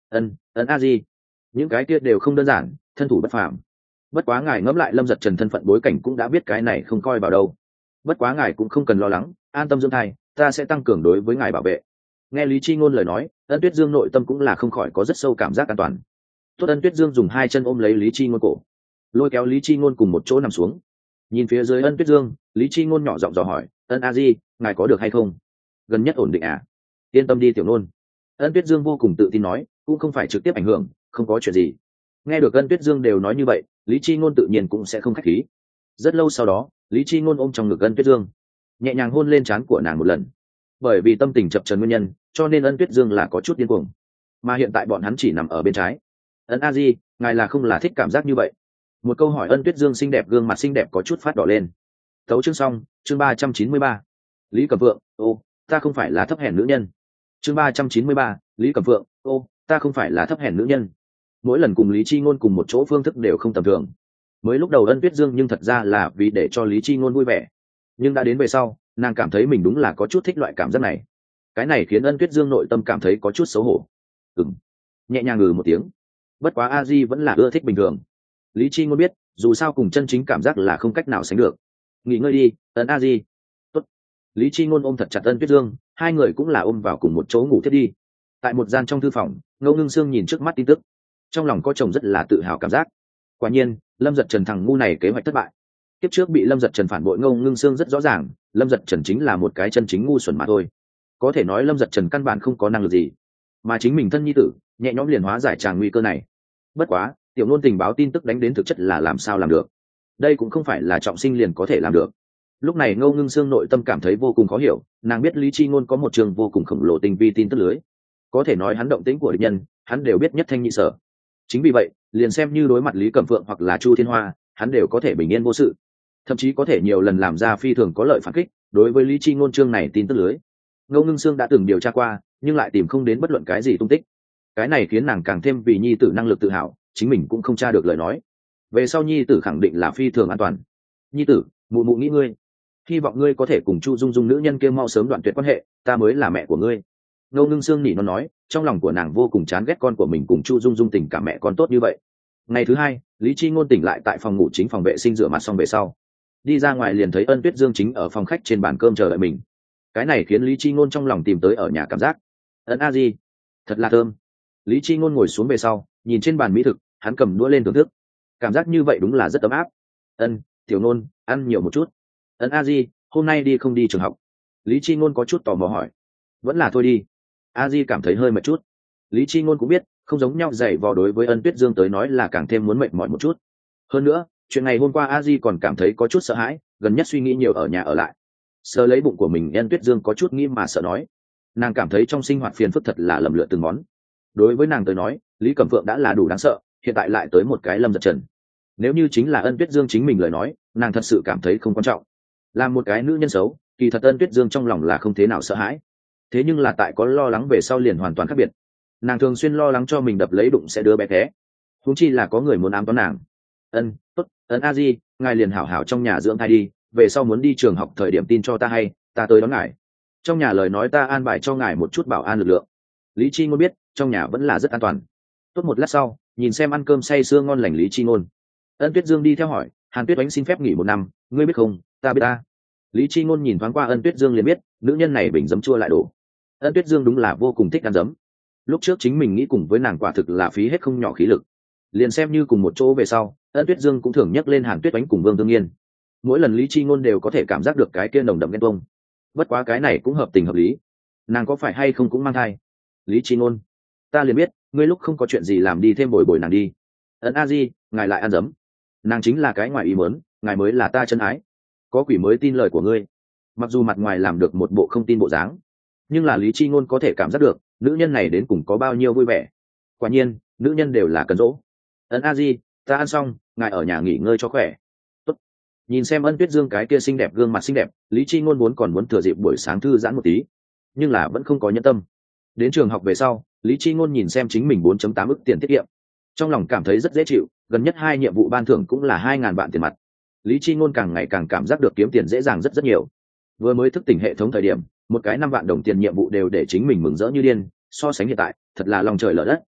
ân ân a di, những cái kia đều không đơn giản, thân thủ bất phàm. Bất quá ngài ngẫm lại Lâm Dật Trần thân phận bối cảnh cũng đã biết cái này không coi vào đâu. Bất quá ngài cũng không cần lo lắng, an tâm dưỡng thai, ta sẽ tăng cường đối với ngài bảo vệ. Nghe Lý Chi Ngôn lời nói, Ân Tuyết Dương nội tâm cũng là không khỏi có rất sâu cảm giác an toàn. Tốt, Ân Tuyết Dương dùng hai chân ôm lấy Lý Chi Ngôn cổ, lôi kéo Lý Chi Ngôn cùng một chỗ nằm xuống. Nhìn phía dưới Ân Tuyết Dương, Lý Chi Ngôn nhỏ giọng dò hỏi, Ân a di, ngài có được hay không? Gần nhất ổn định à? Yên tâm đi tiểu nôn. Ân Tuyết Dương vô cùng tự tin nói, cũng không phải trực tiếp ảnh hưởng, không có chuyện gì. Nghe được Ân Tuyết Dương đều nói như vậy, Lý Chi Ngôn tự nhiên cũng sẽ không khách khí. Rất lâu sau đó, Lý Chi Ngôn ôm trong ngực Ân Tuyết Dương, nhẹ nhàng hôn lên trán của nàng một lần. Bởi vì tâm tình chập chờn nguyên nhân, cho nên Ân Tuyết Dương là có chút điên cuồng. Mà hiện tại bọn hắn chỉ nằm ở bên trái. Ân a di, ngài là không là thích cảm giác như vậy? Một câu hỏi Ân Tuyết Dương xinh đẹp, gương mặt xinh đẹp có chút phát đỏ lên. Tấu chương xong, chương ba trăm chín mươi ba. Lý Cẩm Phượng, ô, ta không phải là thấp hèn nữ nhân. Chương ba trăm chín mươi ba, Lý Cẩm Phượng, ô, ta không phải là thấp hèn nữ nhân. Mỗi lần cùng Lý Chi Ngôn cùng một chỗ phương thức đều không tầm thường. Mới lúc đầu Ân Tuyết Dương nhưng thật ra là vì để cho Lý Chi Ngôn vui vẻ, nhưng đã đến về sau, nàng cảm thấy mình đúng là có chút thích loại cảm giác này. Cái này khiến Ân Tuyết Dương nội tâm cảm thấy có chút xấu hổ. Ừm, nhẹ nhàng ngừ một tiếng. Bất quá a di vẫn là ưa thích bình thường. Lý Chi Ngôn biết, dù sao cùng chân chính cảm giác là không cách nào sánh được. Nghỉ ngơi đi, Ân a di. Tốt. Lý Chi Ngôn ôm thật chặt Ân Tuyết Dương, hai người cũng là ôm vào cùng một chỗ ngủ thiết đi. Tại một gian trong thư phòng, Ngô Ngưng Sương nhìn trước mắt tin tức, trong lòng có chồng rất là tự hào cảm giác. Quả nhiên, Lâm Dật Trần thằng ngu này kế hoạch thất bại. Tiếp trước bị Lâm Dật Trần phản bội, Ngô Ngưng Sương rất rõ ràng, Lâm Dật Trần chính là một cái chân chính ngu xuẩn mà thôi. Có thể nói Lâm Dật Trần căn bản không có năng lực gì, mà chính mình thân nhi tử nhẹ nhõm liền hóa giải tràng nguy cơ này. Bất quá, tiểu nôn tình báo tin tức đánh đến thực chất là làm sao làm được? Đây cũng không phải là trọng sinh liền có thể làm được. Lúc này Ngô Ngưng Sương nội tâm cảm thấy vô cùng khó hiểu, nàng biết Lý Chi Ngôn có một trường vô cùng khổng lồ tinh vi tin tức lưới, có thể nói hắn động tĩnh của địch nhân, hắn đều biết nhất thanh nhị sở. Chính vì vậy, liền xem như đối mặt Lý Cẩm Phượng hoặc là Chu Thiên Hoa, hắn đều có thể bình yên vô sự, thậm chí có thể nhiều lần làm ra phi thường có lợi phản kích. Đối với Lý Chi Ngôn chương này tin tức lưới, Ngô Ngưng Sương đã từng điều tra qua, nhưng lại tìm không đến bất luận cái gì tung tích. Cái này khiến nàng càng thêm vì nhi tử năng lực tự hào, chính mình cũng không tra được lời nói. Về sau nhi tử khẳng định là phi thường an toàn. Nhi tử, mụ mụ nghĩ ngươi, hy vọng ngươi có thể cùng Chu Dung Dung nữ nhân kia mau sớm đoạn tuyệt quan hệ, ta mới là mẹ của ngươi. Ngô Ngưng Sương nỉ nó nói, trong lòng của nàng vô cùng chán ghét con của mình cùng Chu Dung Dung tình cảm mẹ con tốt như vậy. Ngày thứ hai, Lý Chi Ngôn tỉnh lại tại phòng ngủ chính, phòng vệ sinh rửa mặt xong về sau, đi ra ngoài liền thấy Ân Tuyết Dương chính ở phòng khách trên bàn cơm chờ đợi mình. Cái này khiến Lý Chi Ngôn trong lòng tìm tới ở nhà cảm giác. Ân a di, thật là thơm. Lý Chi Ngôn ngồi xuống về sau, nhìn trên bàn mỹ thực, hắn cầm đũa lên thưởng thức. Cảm giác như vậy đúng là rất ấm áp. Ân, tiểu Nôn, ăn nhiều một chút. Ân a di, hôm nay đi không đi trường học? Lý Chi Ngôn có chút tò mò hỏi. Vẫn là thôi đi. A di cảm thấy hơi mệt chút. Lý Chi Ngôn cũng biết, không giống nhau, dạy vò đối với Ân Tuyết Dương tới nói là càng thêm muốn mệt mỏi một chút. Hơn nữa, chuyện ngày hôm qua A di còn cảm thấy có chút sợ hãi, gần nhất suy nghĩ nhiều ở nhà ở lại. Sờ lấy bụng của mình, Ân Tuyết Dương có chút nghi mà sợ nói. Nàng cảm thấy trong sinh hoạt phiền phức thật là lầm lựa từng món. Đối với nàng tới nói, Lý Cẩm Phượng đã là đủ đáng sợ, hiện tại lại tới một cái Lâm Dật Trần. Nếu như chính là Ân Tuyết Dương chính mình lời nói, nàng thật sự cảm thấy không quan trọng. Làm một cái nữ nhân xấu, kỳ thật Ân Tuyết Dương trong lòng là không thế nào sợ hãi. Thế nhưng là tại có lo lắng về sau liền hoàn toàn khác biệt. Nàng thường xuyên lo lắng cho mình đập lấy đụng sẽ đứa bé té, huống chi là có người muốn ám toán nàng. Ân, tốt, Ân a di, ngài liền hảo hảo trong nhà dưỡng thai đi, về sau muốn đi trường học thời điểm tin cho ta hay, ta tới đón ngài. Trong nhà lời nói ta an bài cho ngài một chút bảo an lực lượng. Lý Chi Ngôn biết, trong nhà vẫn là rất an toàn. Tốt, một lát sau, nhìn xem ăn cơm say sưa ngon lành Lý Chi Ngôn, Ân Tuyết Dương đi theo hỏi, Hàn Tuyết Oánh xin phép nghỉ một năm, ngươi biết không? Ta biết ta. Lý Chi Ngôn nhìn thoáng qua Ân Tuyết Dương liền biết, nữ nhân này bình giấm chua lại đổ. Ân Tuyết Dương đúng là vô cùng thích ăn giấm. Lúc trước chính mình nghĩ cùng với nàng quả thực là phí hết không nhỏ khí lực. Liền xem như cùng một chỗ về sau, Ân Tuyết Dương cũng thường nhắc lên Hàn Tuyết Oánh cùng Vương Tương Nhiên. Mỗi lần Lý Chi Ngôn đều có thể cảm giác được cái kia nồng đậm ghen tuông. Bất quá cái này cũng hợp tình hợp lý. Nàng có phải hay không cũng mang thai? Lý Chi Ngôn, ta liền biết, ngươi lúc không có chuyện gì làm đi thêm bồi bồi nàng đi. Ân a di, ngài lại ăn giấm. Nàng chính là cái ngoài ý muốn, ngài mới là ta chân ái. Có quỷ mới tin lời của ngươi. Mặc dù mặt ngoài làm được một bộ không tin bộ dáng, nhưng là Lý Chi Ngôn có thể cảm giác được nữ nhân này đến cùng có bao nhiêu vui vẻ. Quả nhiên, nữ nhân đều là cần dỗ. Ân a di, ta ăn xong, ngài ở nhà nghỉ ngơi cho khỏe. Tốt. Nhìn xem Ân Tuyết Dương cái kia xinh đẹp, gương mặt xinh đẹp, Lý Chi Ngôn vốn còn muốn thừa dịp buổi sáng thư giãn một tí, nhưng là vẫn không có nhẫn tâm. Đến trường học về sau, Lý Chi Ngôn nhìn xem chính mình bốn phẩy tám ức tiền tiết kiệm, trong lòng cảm thấy rất dễ chịu. Gần nhất hai nhiệm vụ ban thưởng cũng là hai ngàn vạn tiền mặt. Lý Chi Ngôn càng ngày càng cảm giác được kiếm tiền dễ dàng rất rất nhiều. Vừa mới thức tỉnh hệ thống thời điểm, một cái năm vạn đồng tiền nhiệm vụ đều để chính mình mừng rỡ như điên, so sánh hiện tại, thật là lòng trời lở đất.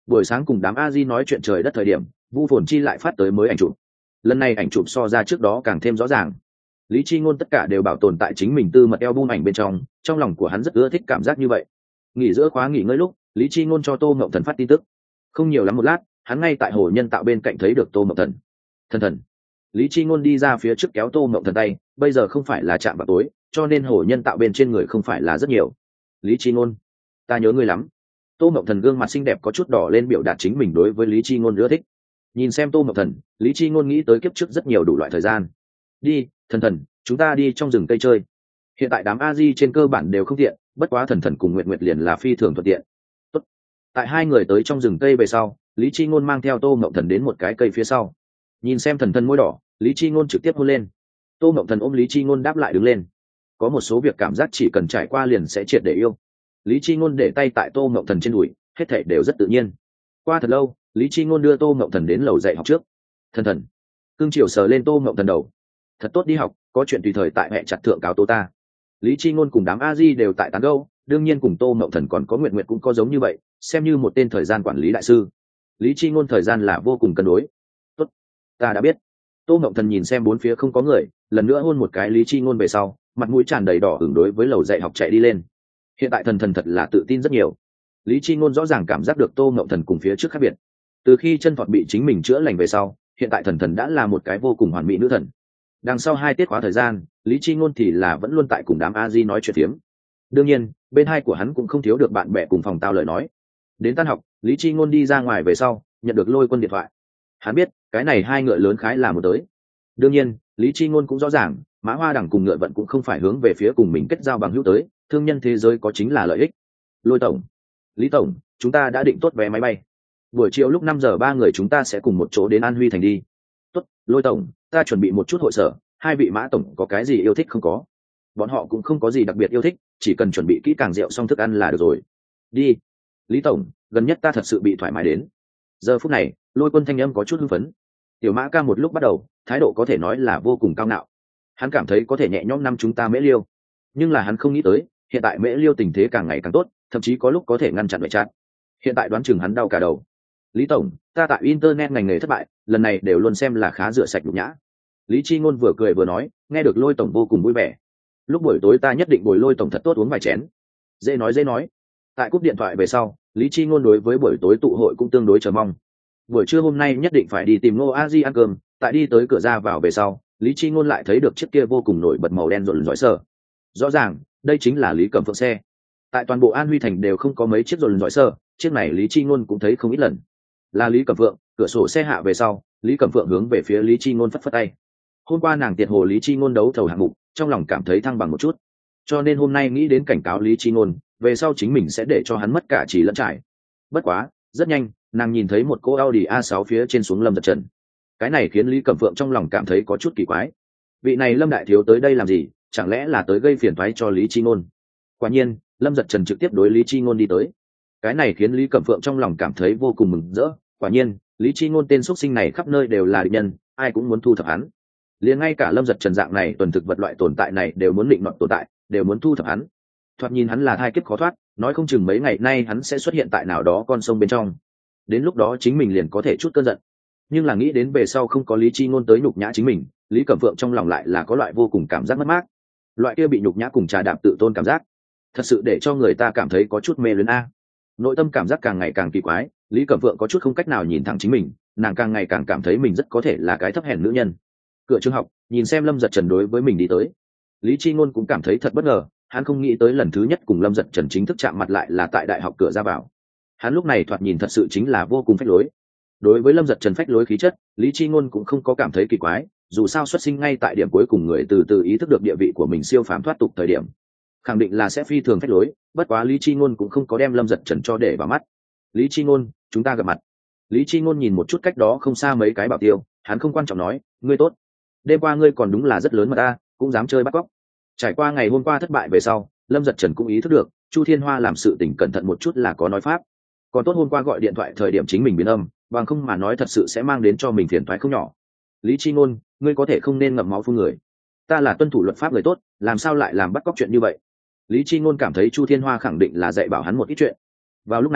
Buổi sáng cùng đám a di nói chuyện trời đất thời điểm, Vu Phồn Chi lại phát tới mới ảnh chụp. Lần này ảnh chụp so ra trước đó càng thêm rõ ràng. Lý Chi Ngôn tất cả đều bảo tồn tại chính mình tư mật album ảnh bên trong, trong lòng của hắn rất ưa thích cảm giác như vậy. Nghỉ giữa khóa nghỉ ngơi lúc, Lý Chi Ngôn cho Tô Ngộng Thần phát tin tức. Không nhiều lắm một lát, hắn ngay tại hồ nhân tạo bên cạnh thấy được Tô Ngộng Thần. Thần thần. Lý Chi Ngôn đi ra phía trước kéo Tô Ngộng Thần tay, bây giờ không phải là chạm vào tối, cho nên hồ nhân tạo bên trên người không phải là rất nhiều. Lý Chi Ngôn, ta nhớ ngươi lắm. Tô Ngộng Thần gương mặt xinh đẹp có chút đỏ lên biểu đạt chính mình đối với Lý Chi Ngôn ưa thích. Nhìn xem Tô Ngộng Thần, Lý Chi Ngôn nghĩ tới kiếp trước rất nhiều đủ loại thời gian. Đi, thần thần, chúng ta đi trong rừng cây chơi. Hiện tại đám a di trên cơ bản đều không tiện, bất quá thần thần cùng Nguyệt Nguyệt liền là phi thường thuận tiện. Tốt. Tại hai người tới trong rừng cây về sau, Lý Chi Ngôn mang theo Tô Ngộng Thần đến một cái cây phía sau. Nhìn xem thần thần môi đỏ, Lý Chi Ngôn trực tiếp hôn lên. Tô Ngộng Thần ôm Lý Chi Ngôn đáp lại đứng lên. Có một số việc cảm giác chỉ cần trải qua liền sẽ triệt để yêu. Lý Chi Ngôn để tay tại Tô Ngộng Thần trên đùi, hết thảy đều rất tự nhiên. Qua thật lâu, Lý Chi Ngôn đưa Tô Ngộng Thần đến lầu dạy học trước. Thần thần, cương chiều sờ lên Tô Ngộng Thần đầu. Thật tốt đi học, có chuyện tùy thời tại mẹ chặt thượng cáo tố ta. Lý Chi Ngôn cùng đám a di đều tại tán gẫu, đương nhiên cùng Tô Ngộng Thần còn có Nguyệt Nguyệt cũng có giống như vậy, xem như một tên thời gian quản lý đại sư. Lý Chi Ngôn thời gian là vô cùng cân đối. Tốt, ta đã biết. Tô Ngộng Thần nhìn xem bốn phía không có người, lần nữa hôn một cái Lý Chi Ngôn về sau, mặt mũi tràn đầy đỏ ửng đối với lầu dạy học chạy đi lên. Hiện tại thần thần thật là tự tin rất nhiều. Lý Chi Ngôn rõ ràng cảm giác được Tô Ngộng Thần cùng phía trước khác biệt. Từ khi chân thọt bị chính mình chữa lành về sau, hiện tại thần thần đã là một cái vô cùng hoàn mỹ nữ thần. Đằng sau hai tiết khóa thời gian, Lý Chi Ngôn thì là vẫn luôn tại cùng đám a di nói chuyện phiếm. Đương nhiên, bên hai của hắn cũng không thiếu được bạn bè cùng phòng tao lời nói. Đến tan học, Lý Chi Ngôn đi ra ngoài về sau, nhận được Lôi Quân điện thoại. Hắn biết, cái này hai ngựa lớn khái là một tới. Đương nhiên, Lý Chi Ngôn cũng rõ ràng, Mã Hoa Đằng cùng ngựa vận cũng không phải hướng về phía cùng mình kết giao bằng hữu tới, thương nhân thế giới có chính là lợi ích. Lôi tổng, Lý tổng, chúng ta đã định tốt vé máy bay. Buổi chiều lúc năm giờ ba người chúng ta sẽ cùng một chỗ đến An Huy thành đi. Tốt, Lôi tổng, ta chuẩn bị một chút hội sở, hai vị Mã tổng có cái gì yêu thích không có? Bọn họ cũng không có gì đặc biệt yêu thích, chỉ cần chuẩn bị kỹ càng rượu xong thức ăn là được rồi. Đi. Lý tổng, gần nhất ta thật sự bị thoải mái đến. Giờ phút này, Lôi Quân thanh âm có chút hưng phấn. Tiểu Mã ca một lúc bắt đầu, thái độ có thể nói là vô cùng cao ngạo. Hắn cảm thấy có thể nhẹ nhõm năm chúng ta Mễ Liêu, nhưng là hắn không nghĩ tới, hiện tại Mễ Liêu tình thế càng ngày càng tốt, thậm chí có lúc có thể ngăn chặn bệ chát. Hiện tại đoán chừng hắn đau cả đầu. Lý tổng, ta tại internet ngành nghề thất bại, lần này đều luôn xem là khá rửa sạch nhục nhã. Lý Chi Ngôn vừa cười vừa nói, nghe được Lôi tổng vô cùng vui vẻ. Lúc buổi tối ta nhất định bồi Lôi tổng thật tốt uống vài chén. Dễ nói dễ nói. Tại cúp điện thoại về sau, Lý Chi Ngôn đối với buổi tối tụ hội cũng tương đối chờ mong. Buổi trưa hôm nay nhất định phải đi tìm Ngô A Di ăn cơm, tại đi tới cửa ra vào về sau, Lý Chi Ngôn lại thấy được chiếc kia vô cùng nổi bật màu đen rộn rõi sở. Rõ ràng, đây chính là Lý Cẩm Phượng xe. Tại toàn bộ An Huy thành đều không có mấy chiếc rộn rõi sở, chiếc này Lý Chi Ngôn cũng thấy không ít lần. Là Lý Cẩm Phượng, cửa sổ xe hạ về sau, Lý Cẩm Phượng hướng về phía Lý Chi Ngôn phất phất tay. Hôm qua nàng tiệt hồ Lý Chi Ngôn đấu thầu hạng mục, trong lòng cảm thấy thăng bằng một chút, cho nên hôm nay nghĩ đến cảnh cáo Lý Chi Ngôn, về sau chính mình sẽ để cho hắn mất cả chỉ lẫn trải. Bất quá, rất nhanh, nàng nhìn thấy một cô Audi a sáu phía trên xuống Lâm Giật Trần. Cái này khiến Lý Cẩm Phượng trong lòng cảm thấy có chút kỳ quái. Vị này Lâm đại thiếu tới đây làm gì, chẳng lẽ là tới gây phiền toái cho Lý Chi Ngôn? Quả nhiên, Lâm Giật Trần trực tiếp đối Lý Chi Ngôn đi tới. Cái này khiến Lý Cẩm Phượng trong lòng cảm thấy vô cùng mừng rỡ. Quả nhiên, Lý Chi Ngôn tên xuất sinh này khắp nơi đều là địch nhân, ai cũng muốn thu thập hắn. Liền ngay cả Lâm Giật Trần dạng này tuần thực vật loại tồn tại này đều muốn định nọt tồn tại, đều muốn thu thập hắn. Thoạt nhìn hắn là thai kiếp khó thoát, nói không chừng mấy ngày nay hắn sẽ xuất hiện tại nào đó con sông bên trong. Đến lúc đó chính mình liền có thể chút cơn giận. Nhưng là nghĩ đến về sau không có Lý Chi Ngôn tới nhục nhã chính mình, Lý Cẩm Phượng trong lòng lại là có loại vô cùng cảm giác mất mát. Loại kia bị nhục nhã cùng trà đạp tự tôn cảm giác, thật sự để cho người ta cảm thấy có chút mê luyến a. Nội tâm cảm giác càng ngày càng kỳ quái, Lý Cẩm Phượng có chút không cách nào nhìn thẳng chính mình, nàng càng ngày càng cảm thấy mình rất có thể là cái thấp hèn nữ nhân. Cửa trường học, nhìn xem Lâm Giật Trần đối với mình đi tới, Lý Chi Ngôn cũng cảm thấy thật bất ngờ, hắn không nghĩ tới lần thứ nhất cùng Lâm Giật Trần chính thức chạm mặt lại là tại đại học cửa ra vào. Hắn lúc này thoạt nhìn thật sự chính là vô cùng phách lối. Đối với Lâm Giật Trần phách lối khí chất, Lý Chi Ngôn cũng không có cảm thấy kỳ quái, dù sao xuất sinh ngay tại điểm cuối cùng người từ từ ý thức được địa vị của mình siêu phàm thoát tục thời điểm, khẳng định là sẽ phi thường phách lối, bất quá Lý Chi Ngôn cũng không có đem Lâm Giật Trần cho để vào mắt. Lý Chi Ngôn, chúng ta gặp mặt. Lý Chi Ngôn nhìn một chút cách đó không xa mấy cái bảo tiêu, hắn không quan trọng nói, ngươi tốt. Đêm qua ngươi còn đúng là rất lớn mà ta, cũng dám chơi bắt cóc. Trải qua ngày hôm qua thất bại về sau, Lâm Giật Trần cũng ý thức được, Chu Thiên Hoa làm sự tình cẩn thận một chút là có nói pháp. Còn tốt hôm qua gọi điện thoại thời điểm chính mình biến âm, bằng không mà nói thật sự sẽ mang đến cho mình phiền toái không nhỏ. Lý Chi Ngôn, ngươi có thể không nên ngậm máu phun người. Ta là tuân thủ luật pháp người tốt, làm sao lại làm bắt cóc chuyện như vậy? Lý Chi Ngôn cảm thấy Chu Thiên Hoa khẳng định là dạy bảo hắn một ít chuyện. Vào lúc này,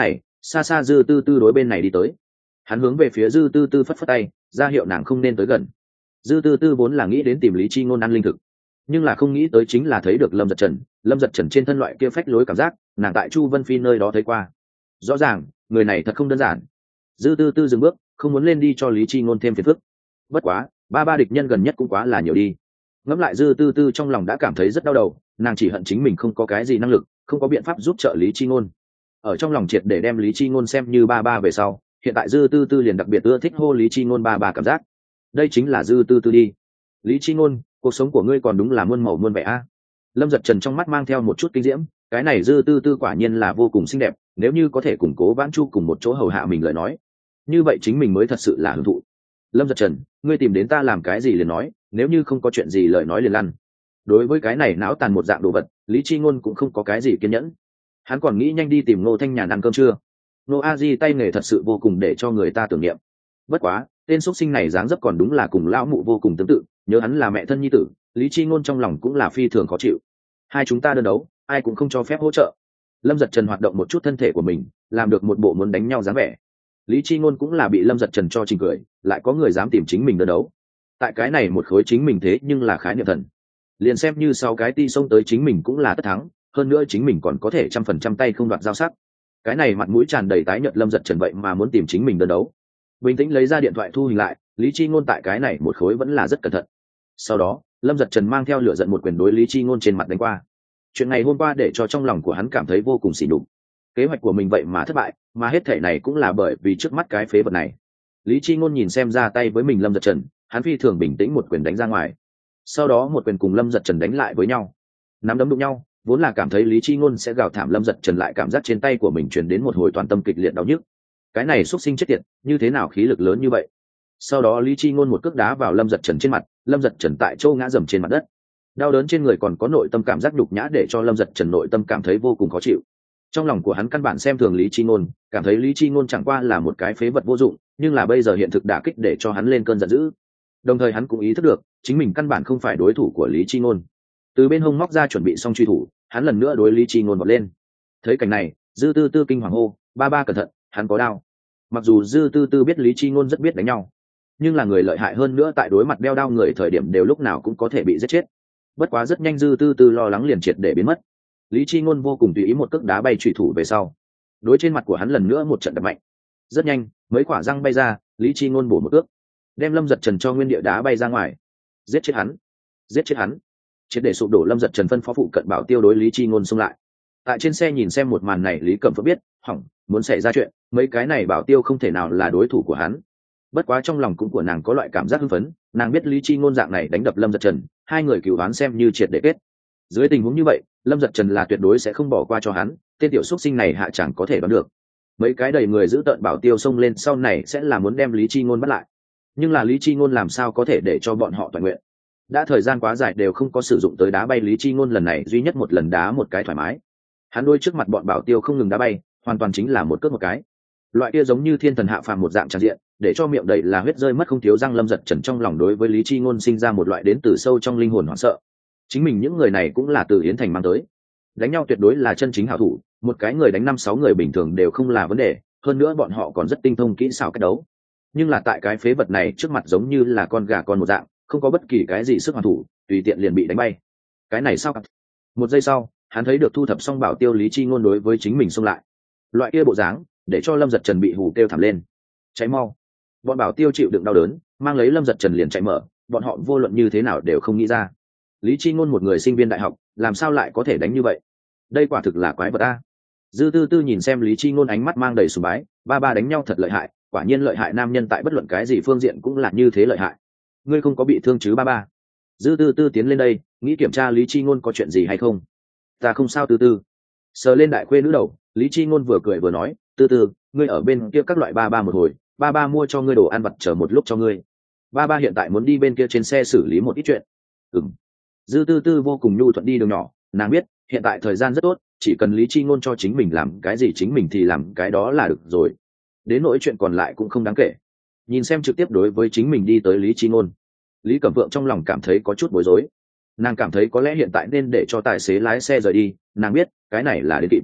xa xa dư tư tư đối bên này đi tới. Hắn hướng về phía dư tư tư phất phất tay, ra hiệu nàng không nên tới gần. Dư tư tư vốn là nghĩ đến tìm Lý Chi Ngôn ăn linh thực, nhưng là không nghĩ tới chính là thấy được Lâm Giật Trần. Lâm Giật Trần trên thân loại kia phách lối cảm giác, nàng tại Chu Vân Phi nơi đó thấy qua. Rõ ràng người này thật không đơn giản. Dư tư tư dừng bước, không muốn lên đi cho Lý Chi Ngôn thêm phiền phức. Bất quá ba ba địch nhân gần nhất cũng quá là nhiều đi. Ngẫm lại dư tư tư trong lòng đã cảm thấy rất đau đầu, nàng chỉ hận chính mình không có cái gì năng lực, không có biện pháp giúp trợ Lý Chi Ngôn. Ở trong lòng triệt để đem Lý Chi Ngôn xem như ba ba về sau, hiện tại dư tư tư liền đặc biệt ưa thích hô Lý Chi Ngôn ba ba cảm giác. Đây chính là dư tư tư đi. Lý Chi Ngôn, cuộc sống của ngươi còn đúng là muôn màu muôn vẻ a. Lâm Giật Trần trong mắt mang theo một chút kinh diễm, cái này dư tư tư quả nhiên là vô cùng xinh đẹp, nếu như có thể củng cố Vãn Chu cùng một chỗ hầu hạ mình lời nói, như vậy chính mình mới thật sự là hưởng thụ. Lâm Giật Trần, ngươi tìm đến ta làm cái gì liền nói, nếu như không có chuyện gì lời nói liền lăn. Đối với cái này não tàn một dạng đồ vật, Lý Chi Ngôn cũng không có cái gì kiên nhẫn. Hắn còn nghĩ nhanh đi tìm Ngô Thanh Nhàn ăn cơm trưa. Ngô A Di tay nghề thật sự vô cùng để cho người ta tưởng niệm. Bất quá, tên xuất sinh này dáng dấp còn đúng là cùng lão mụ vô cùng tương tự, nhớ hắn là mẹ thân nhi tử, Lý Chi Ngôn trong lòng cũng là phi thường khó chịu. Hai chúng ta đơn đấu, ai cũng không cho phép hỗ trợ. Lâm Giật Trần hoạt động một chút thân thể của mình, làm được một bộ muốn đánh nhau dáng vẻ. Lý Chi Ngôn cũng là bị Lâm Giật Trần cho trình cười, lại có người dám tìm chính mình đơn đấu. Tại cái này một khối chính mình thế nhưng là khái niệm thần. Liền xem như sau cái ti xông tới chính mình cũng là tất thắng, hơn nữa chính mình còn có thể trăm phần trăm tay không đoạt giao sắc. Cái này mặt mũi tràn đầy tái nhợt Lâm Giật Trần vậy mà muốn tìm chính mình đơn đấu. Bình tĩnh lấy ra điện thoại thu hình lại, Lý Chi Ngôn tại cái này một khối vẫn là rất cẩn thận. Sau đó, Lâm Giật Trần mang theo lửa giận một quyền đối Lý Chi Ngôn trên mặt đánh qua. Chuyện này hôm qua để cho trong lòng của hắn cảm thấy vô cùng sỉ nhục. Kế hoạch của mình vậy mà thất bại, mà hết thảy này cũng là bởi vì trước mắt cái phế vật này. Lý Chi Ngôn nhìn xem ra tay với mình Lâm Giật Trần, hắn phi thường bình tĩnh một quyền đánh ra ngoài. Sau đó một quyền cùng Lâm Giật Trần đánh lại với nhau. Nắm đấm đụng nhau, vốn là cảm thấy Lý Chi Ngôn sẽ gào thảm, Lâm Giật Trần lại cảm giác trên tay của mình truyền đến một hồi toàn tâm kịch liệt đau nhức. Cái này xuất sinh chết tiệt, như thế nào khí lực lớn như vậy? Sau đó Lý Chi Ngôn một cước đá vào Lâm Giật Trần trên mặt, Lâm Giật Trần tại chỗ ngã dầm trên mặt đất. Đau đớn trên người còn có nội tâm cảm giác nhục nhã để cho Lâm Giật Trần nội tâm cảm thấy vô cùng khó chịu. Trong lòng của hắn căn bản xem thường Lý Chi Ngôn, cảm thấy Lý Chi Ngôn chẳng qua là một cái phế vật vô dụng, nhưng là bây giờ hiện thực đả kích để cho hắn lên cơn giận dữ. Đồng thời hắn cũng ý thức được, chính mình căn bản không phải đối thủ của Lý Chi Ngôn. Từ bên hông móc ra chuẩn bị xong truy thủ, hắn lần nữa đối Lý Chi Ngôn vọt lên. Thấy cảnh này, Dư Tư Tư kinh hoàng hô, "Ba ba cẩn thận, hắn có đao." Mặc dù Dư Tư Tư biết Lý Chi Ngôn rất biết đánh nhau, nhưng là người lợi hại hơn nữa tại đối mặt đeo đao người thời điểm đều lúc nào cũng có thể bị giết chết. Bất quá rất nhanh Dư Tư Tư lo lắng liền triệt để biến mất. Lý Chi Ngôn vô cùng tùy ý một cước đá bay truy thủ về sau, đối trên mặt của hắn lần nữa một trận đập mạnh. Rất nhanh, mấy quả răng bay ra, Lý Chi Ngôn bổ một cước, đem Lâm Giật Trần cho nguyên địa đá bay ra ngoài. Giết chết hắn, giết chết hắn. Triệt để sụp đổ Lâm Giật Trần phân phó phụ cận bảo tiêu đối Lý Chi Ngôn xông lại. Tại trên xe nhìn xem một màn này, Lý Cẩm Phượng biết, hỏng, muốn xảy ra chuyện, mấy cái này bảo tiêu không thể nào là đối thủ của hắn. Bất quá trong lòng cũng của nàng có loại cảm giác hưng phấn, nàng biết Lý Chi Ngôn dạng này đánh đập Lâm Giật Trần, hai người cừu đoán xem như triệt để kết. Dưới tình huống như vậy, Lâm Giật Trần là tuyệt đối sẽ không bỏ qua cho hắn, tên tiểu xuất sinh này hạ chẳng có thể đoán được. Mấy cái đầy người giữ tợn bảo tiêu xông lên sau này sẽ là muốn đem Lý Chi Ngôn bắt lại. Nhưng là Lý Chi Ngôn làm sao có thể để cho bọn họ toàn nguyện. Đã thời gian quá dài đều không có sử dụng tới đá bay, Lý Chi Ngôn lần này duy nhất một lần đá một cái thoải mái. Hắn đôi trước mặt bọn bảo tiêu không ngừng đá bay, hoàn toàn chính là một cước một cái. Loại kia giống như thiên thần hạ phàm một dạng tràn diện, để cho miệng đầy là huyết rơi mất không thiếu răng. Lâm Giật Trần trong lòng đối với Lý Chi Ngôn sinh ra một loại đến từ sâu trong linh hồn hoảng sợ. Chính mình những người này cũng là từ Yến Thành mang tới, đánh nhau tuyệt đối là chân chính hảo thủ, một cái người đánh năm sáu người bình thường đều không là vấn đề, hơn nữa bọn họ còn rất tinh thông kỹ xảo cách đấu. Nhưng là tại cái phế vật này trước mặt giống như là con gà con một dạng, không có bất kỳ cái gì sức hoàn thủ, tùy tiện liền bị đánh bay. Cái này sao? Một giây sau, hắn thấy được thu thập xong bảo tiêu Lý Chi Ngôn đối với chính mình xông lại. Loại kia bộ dáng, để cho Lâm Giật Trần bị hù kêu thảm lên. Cháy mau! Bọn bảo tiêu chịu đựng đau đớn, mang lấy Lâm Giật Trần liền chạy mở, bọn họ vô luận như thế nào đều không nghĩ ra. Lý Chi Ngôn một người sinh viên đại học, làm sao lại có thể đánh như vậy? Đây quả thực là quái vật a. Dư Tư Tư nhìn xem Lý Chi Ngôn ánh mắt mang đầy sùng bái, ba ba đánh nhau thật lợi hại, quả nhiên lợi hại, nam nhân tại bất luận cái gì phương diện cũng là như thế lợi hại. Ngươi không có bị thương chứ ba ba? Dư Tư Tư tiến lên đây, nghĩ kiểm tra Lý Chi Ngôn có chuyện gì hay không. Ta không sao Tư Tư. Sờ lên đại khuê nữ đầu, Lý Chi Ngôn vừa cười vừa nói, Tư Tư, ngươi ở bên kia các loại ba ba một hồi, ba ba mua cho ngươi đồ ăn vặt chờ một lúc cho ngươi. Ba ba hiện tại muốn đi bên kia trên xe xử lý một ít chuyện. Ừm. Dư Tư Tư vô cùng nhu thuận đi đường nhỏ, nàng biết hiện tại thời gian rất tốt, chỉ cần Lý Chi Ngôn cho chính mình làm cái gì chính mình thì làm cái đó là được rồi, đến nỗi chuyện còn lại cũng không đáng kể. Nhìn xem trực tiếp đối với chính mình đi tới Lý Chi Ngôn, Lý Cẩm Vượng trong lòng cảm thấy có chút bối rối. Nàng cảm thấy có lẽ hiện tại nên để cho tài xế lái xe rời đi, nàng biết cái này là đến kịp.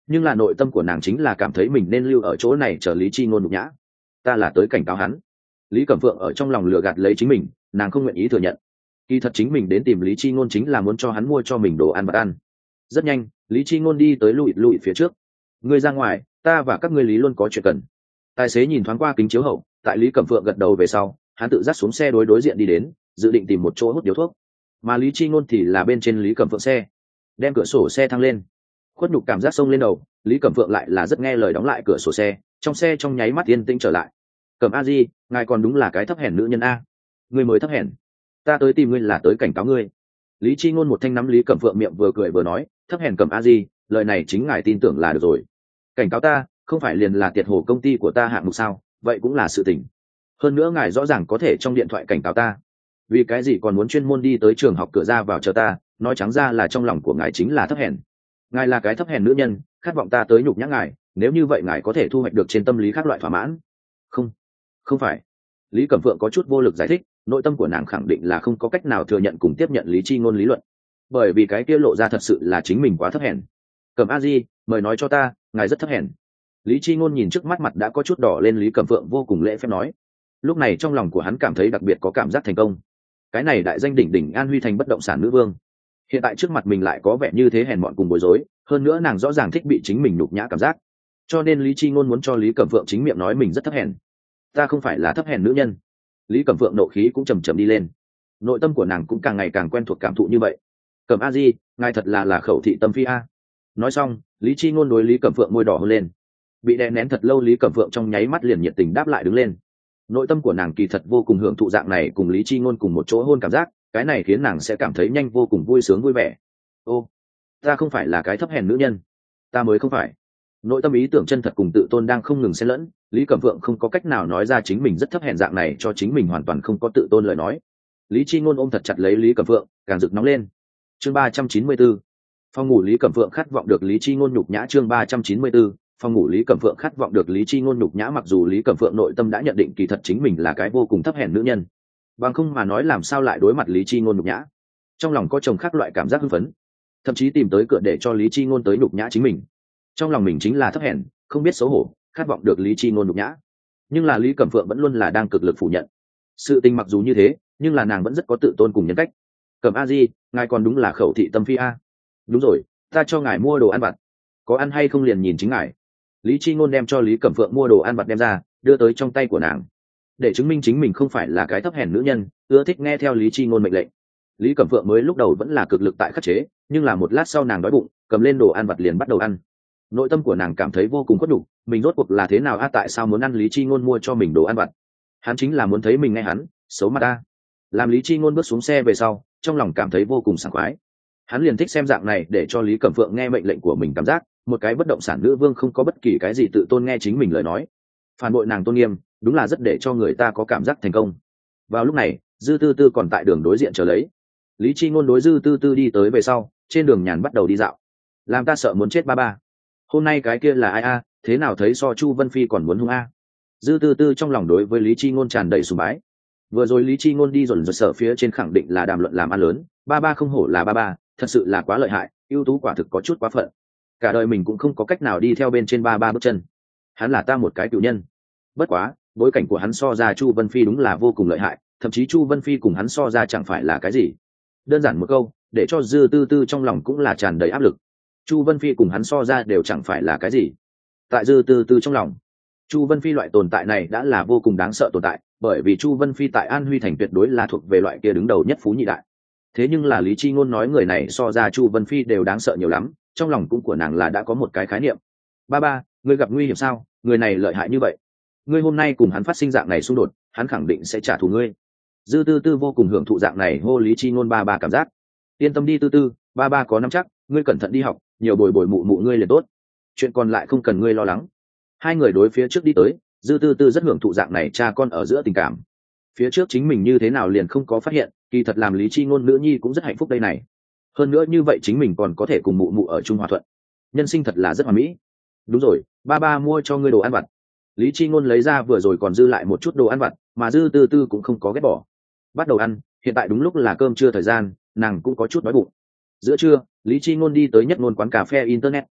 nhưng là nội tâm của nàng chính là cảm thấy mình nên lưu ở chỗ này chờ lý chi ngôn nhục nhã. Ta là tới cảnh cáo hắn. Lý Cẩm Phượng ở trong lòng lừa gạt lấy chính mình, nàng không nguyện ý thừa nhận kỳ thật chính mình đến tìm lý chi ngôn chính là muốn cho hắn mua cho mình đồ ăn vặt ăn. Rất nhanh lý chi ngôn đi tới lùi lùi phía trước. Ngươi ra ngoài, ta và các ngươi lý luôn có chuyện cần. Tài xế nhìn thoáng qua kính chiếu hậu, tại Lý Cẩm Phượng gật đầu về sau, hắn tự dắt xuống xe đối đối diện đi đến, dự định tìm một chỗ hút điếu thuốc. Mà Lý Chi Ngôn thì là bên trên Lý Cẩm Phượng xe, đem cửa sổ xe thăng lên. Khuất nhục cảm giác xông lên đầu, Lý Cẩm Phượng lại là rất nghe lời đóng lại cửa sổ xe, trong xe trong nháy mắt yên tĩnh trở lại. Cẩm A Di, ngài còn đúng là cái thấp hèn nữ nhân a. Ngươi mới thấp hèn, ta tới tìm ngươi là tới cảnh cáo ngươi. Lý Chi Ngôn một thanh nắm Lý Cẩm Phượng miệng vừa cười vừa nói, thấp hèn Cẩm A Di, lời này chính ngài tin tưởng là được rồi. Cảnh cáo ta, không phải liền là tiệt hồ công ty của ta hạng mục sao? Vậy cũng là sự tình. Hơn nữa ngài rõ ràng có thể trong điện thoại cảnh cáo ta, vì cái gì còn muốn chuyên môn đi tới trường học cửa ra vào chờ ta? Nói trắng ra là trong lòng của ngài chính là thấp hèn. Ngài là cái thấp hèn nữ nhân, khát vọng ta tới nhục nhã ngài, nếu như vậy ngài có thể thu hoạch được trên tâm lý các loại thỏa mãn. Không, không phải. Lý Cẩm Phượng có chút vô lực giải thích, nội tâm của nàng khẳng định là không có cách nào thừa nhận cùng tiếp nhận Lý Chi Ngôn lý luận, bởi vì cái kia lộ ra thật sự là chính mình quá thấp hèn. Cẩm A Di, mời nói cho ta, ngài rất thấp hèn. Lý Chi Ngôn nhìn trước mắt mặt đã có chút đỏ lên Lý Cẩm Phượng vô cùng lễ phép nói. Lúc này trong lòng của hắn cảm thấy đặc biệt có cảm giác thành công. Cái này đại danh đỉnh đỉnh An Huy thành bất động sản nữ vương, hiện tại trước mặt mình lại có vẻ như thế hèn mọn cùng bối rối, hơn nữa nàng rõ ràng thích bị chính mình nhục nhã cảm giác, cho nên Lý Chi Ngôn muốn cho Lý Cẩm Phượng chính miệng nói mình rất thấp hèn. Ta không phải là thấp hèn nữ nhân. Lý Cẩm Phượng nộ khí cũng chầm chậm đi lên, nội tâm của nàng cũng càng ngày càng quen thuộc cảm thụ như vậy. Cẩm A Di, ngài thật là là khẩu thị tâm phi a. Nói xong Lý Chi Ngôn đối Lý Cẩm Phượng môi đỏ hơn lên. Bị đè nén thật lâu Lý Cẩm Phượng trong nháy mắt liền nhiệt tình đáp lại đứng lên. Nội tâm của nàng kỳ thật vô cùng hưởng thụ dạng này cùng Lý Chi Ngôn cùng một chỗ hôn cảm giác, cái này khiến nàng sẽ cảm thấy nhanh vô cùng vui sướng vui vẻ. Ô, ta không phải là cái thấp hèn nữ nhân, ta mới không phải. Nội tâm ý tưởng chân thật cùng tự tôn đang không ngừng xen lẫn, Lý Cẩm Phượng không có cách nào nói ra chính mình rất thấp hèn dạng này cho chính mình hoàn toàn không có tự tôn lời nói. Lý Chi Ngôn ôm thật chặt lấy Lý Cẩm Phượng, càng rực nóng lên. Chương ba trăm chín mươi tư. Phòng ngủ Lý Cẩm Phượng khát vọng được Lý Chi Ngôn nhục nhã. Chương ba trăm chín mươi tư. Phòng ngủ Lý Cẩm Phượng khát vọng được Lý Chi Ngôn nhục nhã. Mặc dù Lý Cẩm Phượng nội tâm đã nhận định kỳ thật chính mình là cái vô cùng thấp hèn nữ nhân, bằng không mà nói làm sao lại đối mặt Lý Chi Ngôn nhục nhã. Trong lòng có chồng khác loại cảm giác hưng phấn, thậm chí tìm tới cửa để cho Lý Chi Ngôn tới nhục nhã chính mình. Trong lòng mình chính là thấp hèn, không biết xấu hổ, khát vọng được Lý Chi Ngôn nhục nhã. Nhưng là Lý Cẩm Phượng vẫn luôn là đang cực lực phủ nhận. Sự tình mặc dù như thế, nhưng là nàng vẫn rất có tự tôn cùng nhân cách. Cẩm A Di, ngài còn đúng là khẩu thị tâm phi a. Đúng rồi, ta cho ngài mua đồ ăn vặt, có ăn hay không liền nhìn chính ngài. Lý Chi Ngôn đem cho Lý Cẩm Phượng mua đồ ăn vặt đem ra, đưa tới trong tay của nàng, để chứng minh chính mình không phải là cái thấp hèn nữ nhân, ưa thích nghe theo Lý Chi Ngôn mệnh lệnh. Lý Cẩm Phượng mới lúc đầu vẫn là cực lực tại khắc chế, nhưng là một lát sau nàng đói bụng, cầm lên đồ ăn vặt liền bắt đầu ăn. Nội tâm của nàng cảm thấy vô cùng khuất nhục, mình rốt cuộc là thế nào a, tại sao muốn ăn Lý Chi Ngôn mua cho mình đồ ăn vặt? Hắn chính là muốn thấy mình nghe hắn, xấu mặt a. Làm Lý Chi Ngôn bước xuống xe về sau, trong lòng cảm thấy vô cùng sảng khoái. Hắn liền thích xem dạng này để cho Lý Cẩm Phượng nghe mệnh lệnh của mình cảm giác, một cái bất động sản nữ vương không có bất kỳ cái gì tự tôn nghe chính mình lời nói, phản bội nàng tôn nghiêm, đúng là rất để cho người ta có cảm giác thành công. Vào lúc này, Dư Tư Tư còn tại đường đối diện chờ lấy. Lý Chi Ngôn đối Dư Tư Tư đi tới về sau, trên đường nhàn bắt đầu đi dạo. Làm ta sợ muốn chết ba ba. Hôm nay cái kia là ai a, thế nào thấy so Chu Vân Phi còn muốn hung a. Dư Tư Tư trong lòng đối với Lý Chi Ngôn tràn đầy sùng bái. Vừa rồi Lý Chi Ngôn đi dồn dập sở phía trên khẳng định là đàm luận làm ăn lớn, ba ba không hổ là ba ba, thật sự là quá lợi hại, ưu tú quả thực có chút quá phận. Cả đời mình cũng không có cách nào đi theo bên trên ba ba bước chân. Hắn là ta một cái cựu nhân. Bất quá, bối cảnh của hắn so ra Chu Vân Phi đúng là vô cùng lợi hại, thậm chí Chu Vân Phi cùng hắn so ra chẳng phải là cái gì. Đơn giản một câu, để cho Dư Tư Tư trong lòng cũng là tràn đầy áp lực. Chu Vân Phi cùng hắn so ra đều chẳng phải là cái gì. Tại Dư Tư Tư trong lòng, Chu Vân Phi loại tồn tại này đã là vô cùng đáng sợ tồn tại, bởi vì Chu Vân Phi tại An Huy thành tuyệt đối là thuộc về loại kia đứng đầu nhất phú nhị đại. Thế nhưng là Lý Chi Ngôn nói người này so ra Chu Vân Phi đều đáng sợ nhiều lắm, trong lòng cũng của nàng là đã có một cái khái niệm. Ba ba, ngươi gặp nguy hiểm sao? Người này lợi hại như vậy, ngươi hôm nay cùng hắn phát sinh dạng này xung đột, hắn khẳng định sẽ trả thù ngươi. Dư Tư Tư vô cùng hưởng thụ dạng này hô Lý Chi Ngôn ba ba cảm giác. Yên tâm đi Tư Tư, ba ba có nắm chắc, ngươi cẩn thận đi học, nhiều bồi bồi mụ mụ ngươi liền tốt, chuyện còn lại không cần ngươi lo lắng. Hai người đối phía trước đi tới, Dư Tư Tư rất hưởng thụ dạng này cha con ở giữa tình cảm. Phía trước chính mình như thế nào liền không có phát hiện, kỳ thật làm Lý Chi Ngôn nữ nhi cũng rất hạnh phúc đây này. Hơn nữa như vậy chính mình còn có thể cùng mụ mụ ở chung hòa thuận, nhân sinh thật là rất hoàn mỹ. Đúng rồi, ba ba mua cho ngươi đồ ăn vặt. Lý Chi Ngôn lấy ra vừa rồi còn dư lại một chút đồ ăn vặt, mà Dư Tư Tư cũng không có ghét bỏ. Bắt đầu ăn, hiện tại đúng lúc là cơm trưa thời gian, nàng cũng có chút đói bụng. Giữa trưa, Lý Chi Ngôn đi tới Nhất Ngôn quán cà phê internet.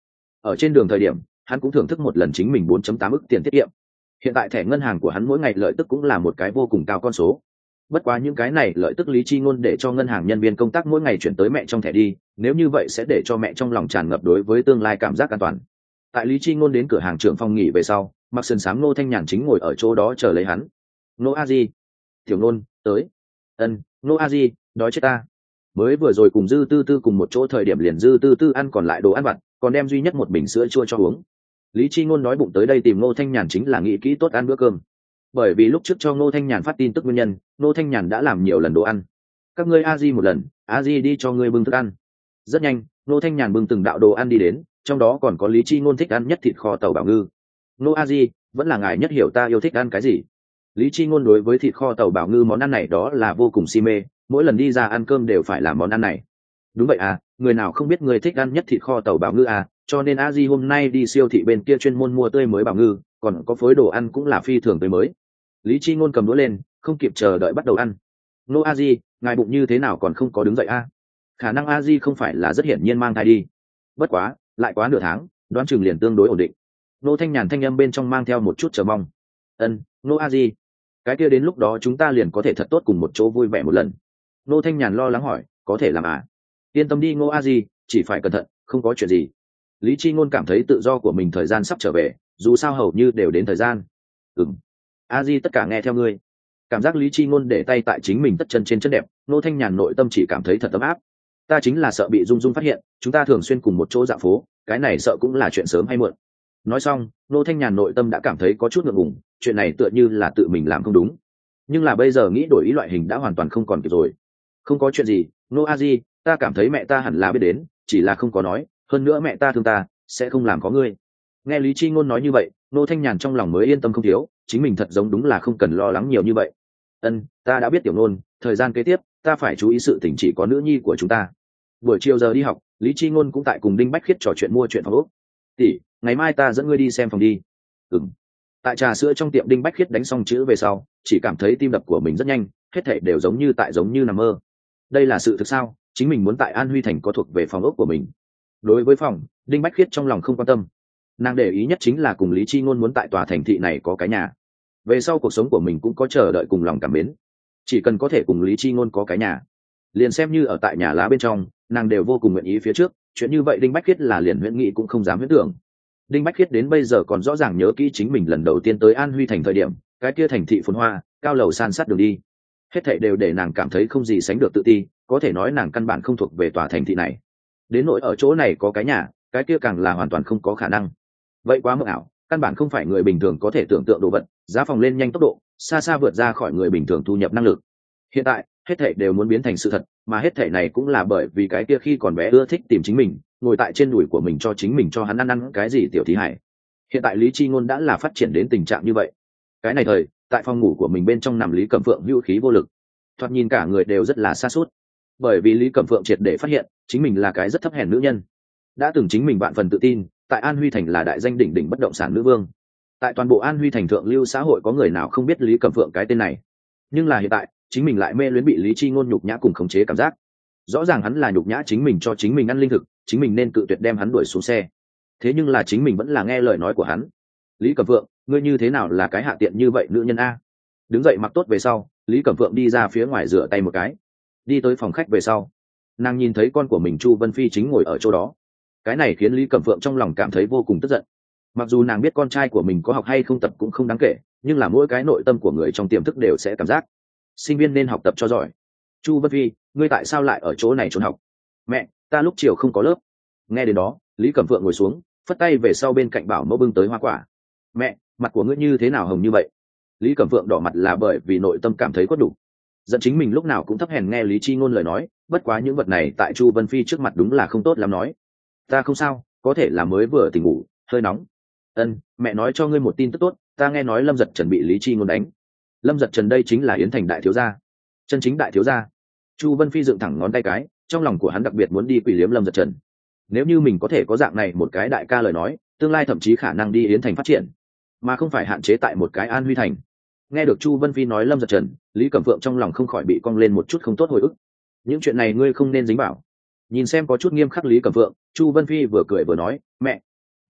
ở trên đường thời điểm hắn cũng thưởng thức một lần chính mình bốn phẩy tám ức tiền tiết kiệm. Hiện tại thẻ ngân hàng của hắn mỗi ngày lợi tức cũng là một cái vô cùng cao con số. Bất quá những cái này lợi tức Lý Chi Ngôn để cho ngân hàng nhân viên công tác mỗi ngày chuyển tới mẹ trong thẻ đi, nếu như vậy sẽ để cho mẹ trong lòng tràn ngập đối với tương lai cảm giác an toàn. Tại Lý Chi Ngôn đến cửa hàng trưởng phòng nghỉ về sau, mặc sườn xám Ngô Thanh Nhàn chính ngồi ở chỗ đó chờ lấy hắn. Ngô A Di, tiểu Ngôn tới. Ân, Ngô A Di, đói chết ta. Mới vừa rồi cùng Dư Tư Tư cùng một chỗ thời điểm liền Dư Tư Tư ăn còn lại đồ ăn vặt, còn đem duy nhất một bình sữa chua cho uống. Lý Chi Ngôn nói bụng tới đây tìm Ngô Thanh Nhàn chính là nghĩ kỹ tốt ăn bữa cơm. Bởi vì lúc trước cho Ngô Thanh Nhàn phát tin tức nguyên nhân, Ngô Thanh Nhàn đã làm nhiều lần đồ ăn. Các ngươi A Di một lần, A Di đi cho ngươi bưng thức ăn. Rất nhanh, Ngô Thanh Nhàn bưng từng đạo đồ ăn đi đến, trong đó còn có Lý Chi Ngôn thích ăn nhất thịt kho tàu bảo ngư. Ngô A Di, vẫn là ngài nhất hiểu ta yêu thích ăn cái gì. Lý Chi Ngôn đối với thịt kho tàu bảo ngư món ăn này đó là vô cùng si mê, mỗi lần đi ra ăn cơm đều phải làm món ăn này. Đúng vậy à, người nào không biết người thích ăn nhất thịt kho tàu bảo ngư à, cho nên A Di hôm nay đi siêu thị bên kia chuyên môn mua tươi mới bảo ngư, còn có phối đồ ăn cũng là phi thường tươi mới. Lý Chi Ngôn cầm đũa lên, không kịp chờ đợi bắt đầu ăn. Ngô A Di, ngài bụng như thế nào còn không có đứng dậy a? À? Khả năng A Di không phải là rất hiển nhiên mang thai đi. Bất quá, lại quá nửa tháng, đoán chừng liền tương đối ổn định. Ngô Thanh Nhàn thanh âm bên trong mang theo một chút chờ mong. Ân, Ngô A Di, cái kia đến lúc đó chúng ta liền có thể thật tốt cùng một chỗ vui vẻ một lần. Ngô Thanh Nhàn lo lắng hỏi, có thể làm à? Yên tâm đi Ngô A Di, chỉ phải cẩn thận, không có chuyện gì. Lý Chi Ngôn cảm thấy tự do của mình thời gian sắp trở về, dù sao hầu như đều đến thời gian. Ừm. A Di tất cả nghe theo ngươi. Cảm giác Lý Chi Ngôn để tay tại chính mình tất chân trên chân đẹp, Ngô Thanh Nhàn nội tâm chỉ cảm thấy thật ấm áp. Ta chính là sợ bị Dung Dung phát hiện, chúng ta thường xuyên cùng một chỗ dạo phố, cái này sợ cũng là chuyện sớm hay muộn. Nói xong, Ngô Thanh Nhàn nội tâm đã cảm thấy có chút ngượng ngùng, chuyện này tựa như là tự mình làm không đúng. Nhưng là bây giờ nghĩ đổi ý loại hình đã hoàn toàn không còn kịp rồi. Không có chuyện gì, Ngô A Di, ta cảm thấy mẹ ta hẳn là biết đến, chỉ là không có nói, hơn nữa mẹ ta thương ta, sẽ không làm có ngươi. Nghe Lý Chi Ngôn nói như vậy, Ngô Thanh Nhàn trong lòng mới yên tâm không thiếu, chính mình thật giống đúng là không cần lo lắng nhiều như vậy. Ân, ta đã biết tiểu Ngôn, thời gian kế tiếp, ta phải chú ý sự tình chỉ có nữ nhi của chúng ta. Buổi chiều giờ đi học, Lý Chi Ngôn cũng tại cùng Đinh Bách Khiết trò chuyện mua chuyện phòng ốc. Tỷ, ngày mai ta dẫn ngươi đi xem phòng đi. Ừm. Tại trà sữa trong tiệm Đinh Bách Khiết đánh xong chữ về sau, chỉ cảm thấy tim đập của mình rất nhanh, hết thảy đều giống như tại giống như nằm mơ. Đây là sự thực sao? Chính mình muốn tại An Huy Thành có thuộc về phòng ốc của mình. Đối với phòng, Đinh Bách Khiết trong lòng không quan tâm. Nàng để ý nhất chính là cùng Lý Chi Ngôn muốn tại tòa thành thị này có cái nhà. Về sau cuộc sống của mình cũng có chờ đợi cùng lòng cảm mến. Chỉ cần có thể cùng Lý Chi Ngôn có cái nhà, liền xem như ở tại nhà lá bên trong, nàng đều vô cùng nguyện ý phía trước. Chuyện như vậy Đinh Bách Khiết là liền huyễn nghĩ cũng không dám huyễn tưởng. Đinh Bách Khiết đến bây giờ còn rõ ràng nhớ kỹ chính mình lần đầu tiên tới An Huy Thành thời điểm, cái kia thành thị phồn hoa, cao lầu san sát đường đi, hết thảy đều để nàng cảm thấy không gì sánh được tự ti, có thể nói nàng căn bản không thuộc về tòa thành thị này. Đến nỗi ở chỗ này có cái nhà, cái kia càng là hoàn toàn không có khả năng. Vậy quá mộng ảo, căn bản không phải người bình thường có thể tưởng tượng đồ vật, giá phòng lên nhanh tốc độ, xa xa vượt ra khỏi người bình thường thu nhập năng lực. Hiện tại, hết thảy đều muốn biến thành sự thật, mà hết thảy này cũng là bởi vì cái kia khi còn bé ưa thích tìm chính mình, ngồi tại trên đùi của mình cho chính mình cho hắn ăn ăn cái gì tiểu thí hải. Hiện tại Lý Chi Ngôn đã là phát triển đến tình trạng như vậy. Cái này thời, tại phòng ngủ của mình bên trong nằm Lý Cẩm Phượng hữu khí vô lực, thoạt nhìn cả người đều rất là sa sút. Bởi vì Lý Cẩm Phượng triệt để phát hiện, chính mình là cái rất thấp hèn nữ nhân. Đã từng chính mình vạn phần tự tin, tại An Huy Thành là đại danh đỉnh đỉnh bất động sản nữ vương. Tại toàn bộ An Huy Thành thượng lưu xã hội có người nào không biết Lý Cẩm Phượng cái tên này. Nhưng là hiện tại, chính mình lại mê luyến bị Lý Chi Ngôn nhục nhã cùng khống chế cảm giác. Rõ ràng hắn là nhục nhã chính mình cho chính mình ăn linh thực, chính mình nên cự tuyệt đem hắn đuổi xuống xe. Thế nhưng là chính mình vẫn là nghe lời nói của hắn. Lý Cẩm Phượng, ngươi như thế nào là cái hạ tiện như vậy nữ nhân a? Đứng dậy mặc tốt về sau, Lý Cẩm Phượng đi ra phía ngoài rửa tay một cái, đi tới phòng khách về sau, nàng nhìn thấy con của mình Chu Vân Phi chính ngồi ở chỗ đó. Cái này khiến Lý Cẩm Phượng trong lòng cảm thấy vô cùng tức giận. Mặc dù nàng biết con trai của mình có học hay không tập cũng không đáng kể, nhưng là mỗi cái nội tâm của người trong tiềm thức đều sẽ cảm giác sinh viên nên học tập cho giỏi. Chu Vân Phi, ngươi tại sao lại ở chỗ này trốn học? Mẹ, ta lúc chiều không có lớp. Nghe đến đó, Lý Cẩm Phượng ngồi xuống, phất tay về sau bên cạnh bảo mẫu bưng tới hoa quả. Mẹ, mặt của ngươi như thế nào hồng như vậy? Lý Cẩm Phượng đỏ mặt là bởi vì nội tâm cảm thấy có đủ giận, chính mình lúc nào cũng thấp hèn nghe Lý Chi Ngôn lời nói, bất quá những vật này tại Chu Vân Phi trước mặt đúng là không tốt lắm nói. Ta không sao, có thể là mới vừa tỉnh ngủ, hơi nóng. Ân, mẹ nói cho ngươi một tin tức tốt, ta nghe nói Lâm Giật Trần bị Lý Chi Ngôn đánh. Lâm Giật Trần đây chính là Yến Thành đại thiếu gia, chân chính đại thiếu gia. Chu Vân Phi dựng thẳng ngón tay cái, trong lòng của hắn đặc biệt muốn đi quỷ liếm Lâm Giật Trần. Nếu như mình có thể có dạng này một cái đại ca lời nói, tương lai thậm chí khả năng đi Yến Thành phát triển, mà không phải hạn chế tại một cái An Huy Thành. Nghe được Chu Vân Phi nói Lâm Giật Trần, Lý Cẩm Phượng trong lòng không khỏi bị cong lên một chút không tốt hồi ức. Những chuyện này ngươi không nên dính vào. Nhìn xem có chút nghiêm khắc Lý Cẩm Phượng, Chu Vân Phi vừa cười vừa nói, mẹ,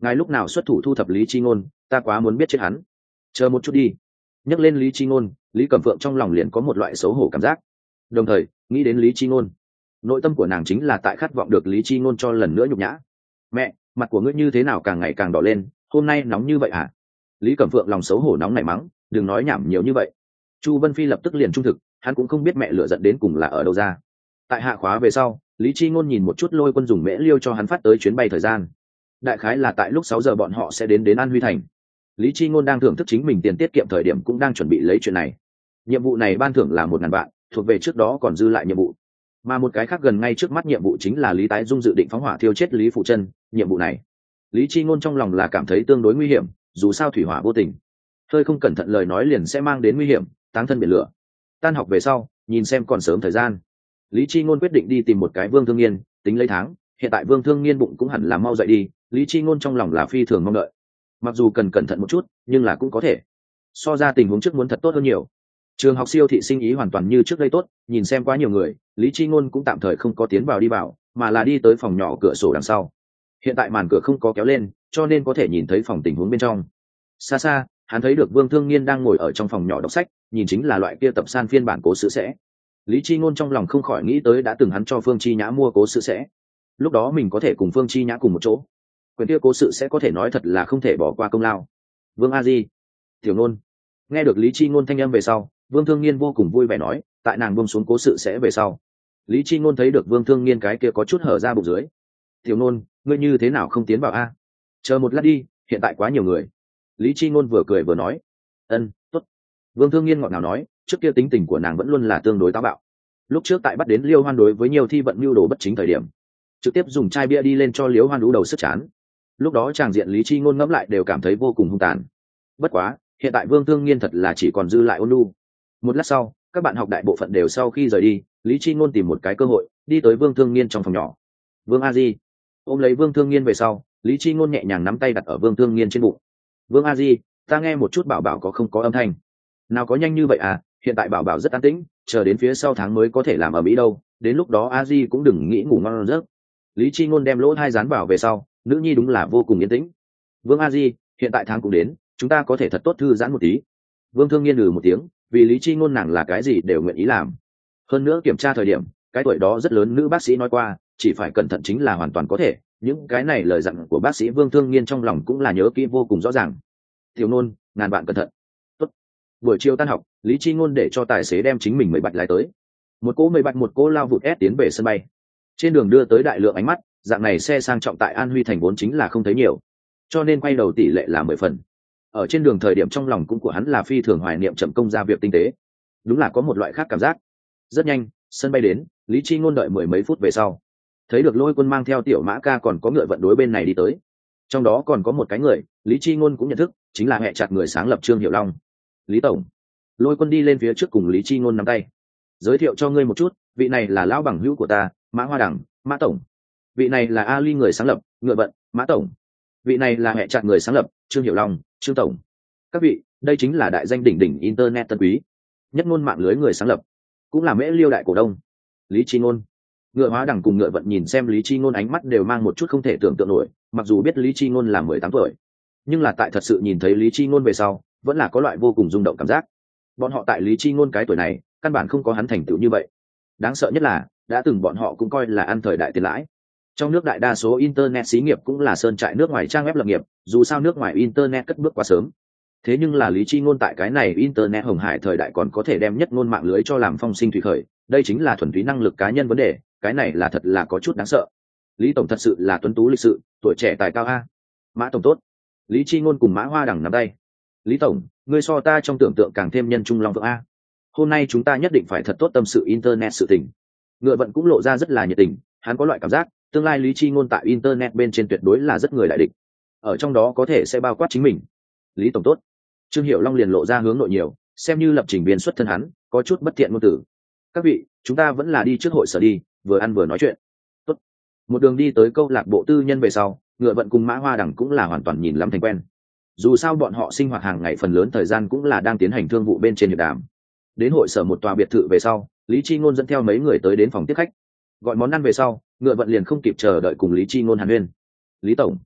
ngài lúc nào xuất thủ thu thập lý chi ngôn, ta quá muốn biết chết hắn. Chờ một chút đi. Nhắc lên lý chi ngôn, lý cẩm phượng trong lòng liền có một loại xấu hổ cảm giác, đồng thời nghĩ đến lý chi ngôn, nội tâm của nàng chính là tại khát vọng được lý chi ngôn cho lần nữa nhục nhã. Mẹ, mặt của ngươi như thế nào càng ngày càng đỏ lên, hôm nay nóng như vậy à? Lý cẩm phượng lòng xấu hổ nóng nảy mắng, đừng nói nhảm nhiều như vậy. Chu Vân Phi lập tức liền trung thực, hắn cũng không biết mẹ lửa giận đến cùng là ở đâu ra. Tại hạ khóa về sau, lý chi ngôn nhìn một chút Lôi Quân dùng mễ liêu cho hắn phát tới chuyến bay thời gian, đại khái là tại lúc sáu giờ bọn họ sẽ đến đến An Huy Thành. Lý chi ngôn đang thưởng thức chính mình tiền tiết kiệm thời điểm cũng đang chuẩn bị lấy chuyện này. Nhiệm vụ này ban thưởng là một ngàn vạn, thuộc về trước đó còn dư lại nhiệm vụ, mà một cái khác gần ngay trước mắt nhiệm vụ chính là Lý Tái Dung dự định phóng hỏa thiêu chết Lý Phụ Chân. Nhiệm vụ này lý chi ngôn trong lòng là cảm thấy tương đối nguy hiểm, dù sao thủy hỏa vô tình, hơi không cẩn thận lời nói liền sẽ mang đến nguy hiểm, táng thân biển lửa. Tan học về sau, nhìn xem còn sớm thời gian, lý chi ngôn quyết định đi tìm một cái Vương Thương Nghiên tính lấy tháng. Hiện tại Vương Thương Nghiên bụng cũng hẳn là mau dậy đi, lý chi ngôn trong lòng là phi thường mong đợi, mặc dù cần cẩn thận một chút nhưng là cũng có thể so ra tình huống trước muốn thật tốt hơn nhiều. Trường học siêu thị sinh ý hoàn toàn như trước đây tốt, nhìn xem quá nhiều người, lý chi ngôn cũng tạm thời không có tiến vào đi vào, mà là đi tới phòng nhỏ cửa sổ đằng sau. Hiện tại màn cửa không có kéo lên, cho nên có thể nhìn thấy phòng tình huống bên trong. Xa xa hắn thấy được Vương Thương Nghiên đang ngồi ở trong phòng nhỏ đọc sách, nhìn chính là loại kia tập san phiên bản cố sự sẽ. Lý chi ngôn trong lòng không khỏi nghĩ tới đã từng hắn cho Phương Chi Nhã mua cố sự sẽ, lúc đó mình có thể cùng Phương Chi Nhã cùng một chỗ, quyển kia cố sự sẽ có thể nói thật là không thể bỏ qua công lao. Vương A Di, tiểu nôn. Nghe được Lý chi ngôn thanh âm về sau, Vương Thương Nghiên vô cùng vui vẻ nói, tại nàng buông xuống cố sự sẽ về sau, lý chi ngôn thấy được Vương Thương Nghiên cái kia có chút hở ra bụng dưới. Tiểu nôn, ngươi như thế nào không tiến vào a? Chờ một lát đi, hiện tại quá nhiều người. Lý chi ngôn vừa cười vừa nói. Ân, tốt. Vương Thương Nghiên ngọt ngào nói, trước kia tính tình của nàng vẫn luôn là tương đối táo bạo. Lúc trước tại bắt đến Liêu Hoan đối với nhiều thi vận mưu đồ bất chính thời điểm, trực tiếp dùng chai bia đi lên cho Liêu Hoan đú đầu sức chán. Lúc đó chàng diện Lý chi ngôn ngẫm lại đều cảm thấy vô cùng hung tàn. Bất quá, hiện tại Vương Thương Nghiên thật là chỉ còn dư lại ôn nhu. Một lát sau, các bạn học đại bộ phận đều sau khi rời đi, Lý chi ngôn tìm một cái cơ hội đi tới Vương Thương Nghiên trong phòng nhỏ. Vương A Di. Ôm lấy Vương Thương Nghiên về sau, lý chi ngôn nhẹ nhàng nắm tay đặt ở Vương Thương Nghiên trên bụng. Vương A Di, ta nghe một chút bảo bảo có không có âm thanh. Nào có nhanh như vậy à, hiện tại bảo bảo rất an tĩnh, chờ đến phía sau tháng mới có thể làm ở Mỹ đâu, đến lúc đó A Di cũng đừng nghĩ ngủ ngon giấc. Lý chi ngôn đem lỗ hai dán vào về sau, nữ nhi đúng là vô cùng yên tĩnh. Vương A Di, hiện tại tháng cũng đến, chúng ta có thể thật tốt thư giãn một tí. Vương Thương Nghiên lừ một tiếng, vì lý chi ngôn nàng là cái gì đều nguyện ý làm. Hơn nữa kiểm tra thời điểm, cái tuổi đó rất lớn nữ bác sĩ nói qua, chỉ phải cẩn thận chính là hoàn toàn có thể. Những cái này lời dặn của bác sĩ Vương Thương Nghiên trong lòng cũng là nhớ kỹ vô cùng rõ ràng. Tiểu nôn, ngàn bạn cẩn thận. Tốt. Buổi chiều tan học, lý chi ngôn để cho tài xế đem chính mình mười bạch lái tới. Một cỗ mười bạch một cỗ lao vụt ép tiến về sân bay. Trên đường đưa tới đại lượng ánh mắt, dạng này xe sang trọng tại An Huy thành vốn chính là không thấy nhiều, cho nên quay đầu tỷ lệ là mười phần. Ở trên đường thời điểm trong lòng cũng của hắn là phi thường hoài niệm chậm công ra việc tinh tế, đúng là có một loại khác cảm giác. Rất nhanh, sân bay đến, lý chi ngôn đợi mười mấy phút về sau, thấy được Lôi Quân mang theo tiểu mã ca còn có ngựa vận đối bên này đi tới. Trong đó còn có một cái người lý chi ngôn cũng nhận thức, chính là hệ chặt người sáng lập Trương Hiểu Long. Lý tổng. Lôi Quân đi lên phía trước cùng lý chi ngôn nắm tay. Giới thiệu cho ngươi một chút, vị này là lão bằng hữu của ta, Mã Hoa Đằng, Mã tổng. Vị này là Ali người sáng lập, ngựa vận, Mã tổng. Vị này là hệ chặt người sáng lập, Trương Hiểu Long, Trương tổng. Các vị, đây chính là đại danh đỉnh đỉnh internet tân quý, nhất ngôn mạng lưới người sáng lập, cũng là Mễ Liêu đại cổ đông, Lý Chi Ngôn. Ngựa Hóa Đằng cùng ngựa vận nhìn xem Lý Chi Ngôn ánh mắt đều mang một chút không thể tưởng tượng nổi, mặc dù biết Lý Chi Ngôn là mười tám tuổi, nhưng là tại thật sự nhìn thấy Lý Chi Ngôn về sau, vẫn là có loại vô cùng rung động cảm giác. Bọn họ tại Lý Chi Ngôn cái tuổi này, căn bản không có hắn thành tựu như vậy. Đáng sợ nhất là, đã từng bọn họ cũng coi là ăn thời đại tiền lãi. Trong nước đại đa số internet xí nghiệp cũng là sơn trại nước ngoài trang web lập nghiệp, dù sao nước ngoài internet cất bước quá sớm. Thế nhưng là Lý Chi Ngôn tại cái này internet hồng hải thời đại còn có thể đem nhất ngôn mạng lưới cho làm phong sinh thủy khởi, đây chính là thuần túy năng lực cá nhân vấn đề, cái này là thật là có chút đáng sợ. Lý tổng thật sự là tuấn tú lịch sự, tuổi trẻ tài cao a. Mã tổng tốt. Lý Chi Ngôn cùng Mã Hoa Đằng nắm tay. Lý tổng, ngươi so ta trong tưởng tượng càng thêm nhân trung long phượng a. Hôm nay chúng ta nhất định phải thật tốt tâm sự internet sự tình. Ngựa vận cũng lộ ra rất là nhiệt tình, hắn có loại cảm giác, tương lai Lý Chi Ngôn tại internet bên trên tuyệt đối là rất người đại địch. Ở trong đó có thể sẽ bao quát chính mình. Lý tổng tốt. Trương Hiểu Long liền lộ ra hướng nội nhiều, xem như lập trình viên xuất thân hắn, có chút bất thiện ngôn từ. Các vị, chúng ta vẫn là đi trước hội sở đi, vừa ăn vừa nói chuyện. Tốt. Một đường đi tới câu lạc bộ tư nhân về sau, ngựa vận cùng Mã Hoa Đằng cũng là hoàn toàn nhìn lắm thành quen. Dù sao bọn họ sinh hoạt hàng ngày phần lớn thời gian cũng là đang tiến hành thương vụ bên trên hiệp đàm. Đến hội sở một tòa biệt thự về sau, Lý Chi Ngôn dẫn theo mấy người tới đến phòng tiếp khách. Gọi món ăn về sau, ngựa vận liền không kịp chờ đợi cùng Lý Chi Ngôn hàn huyên. Lý tổng,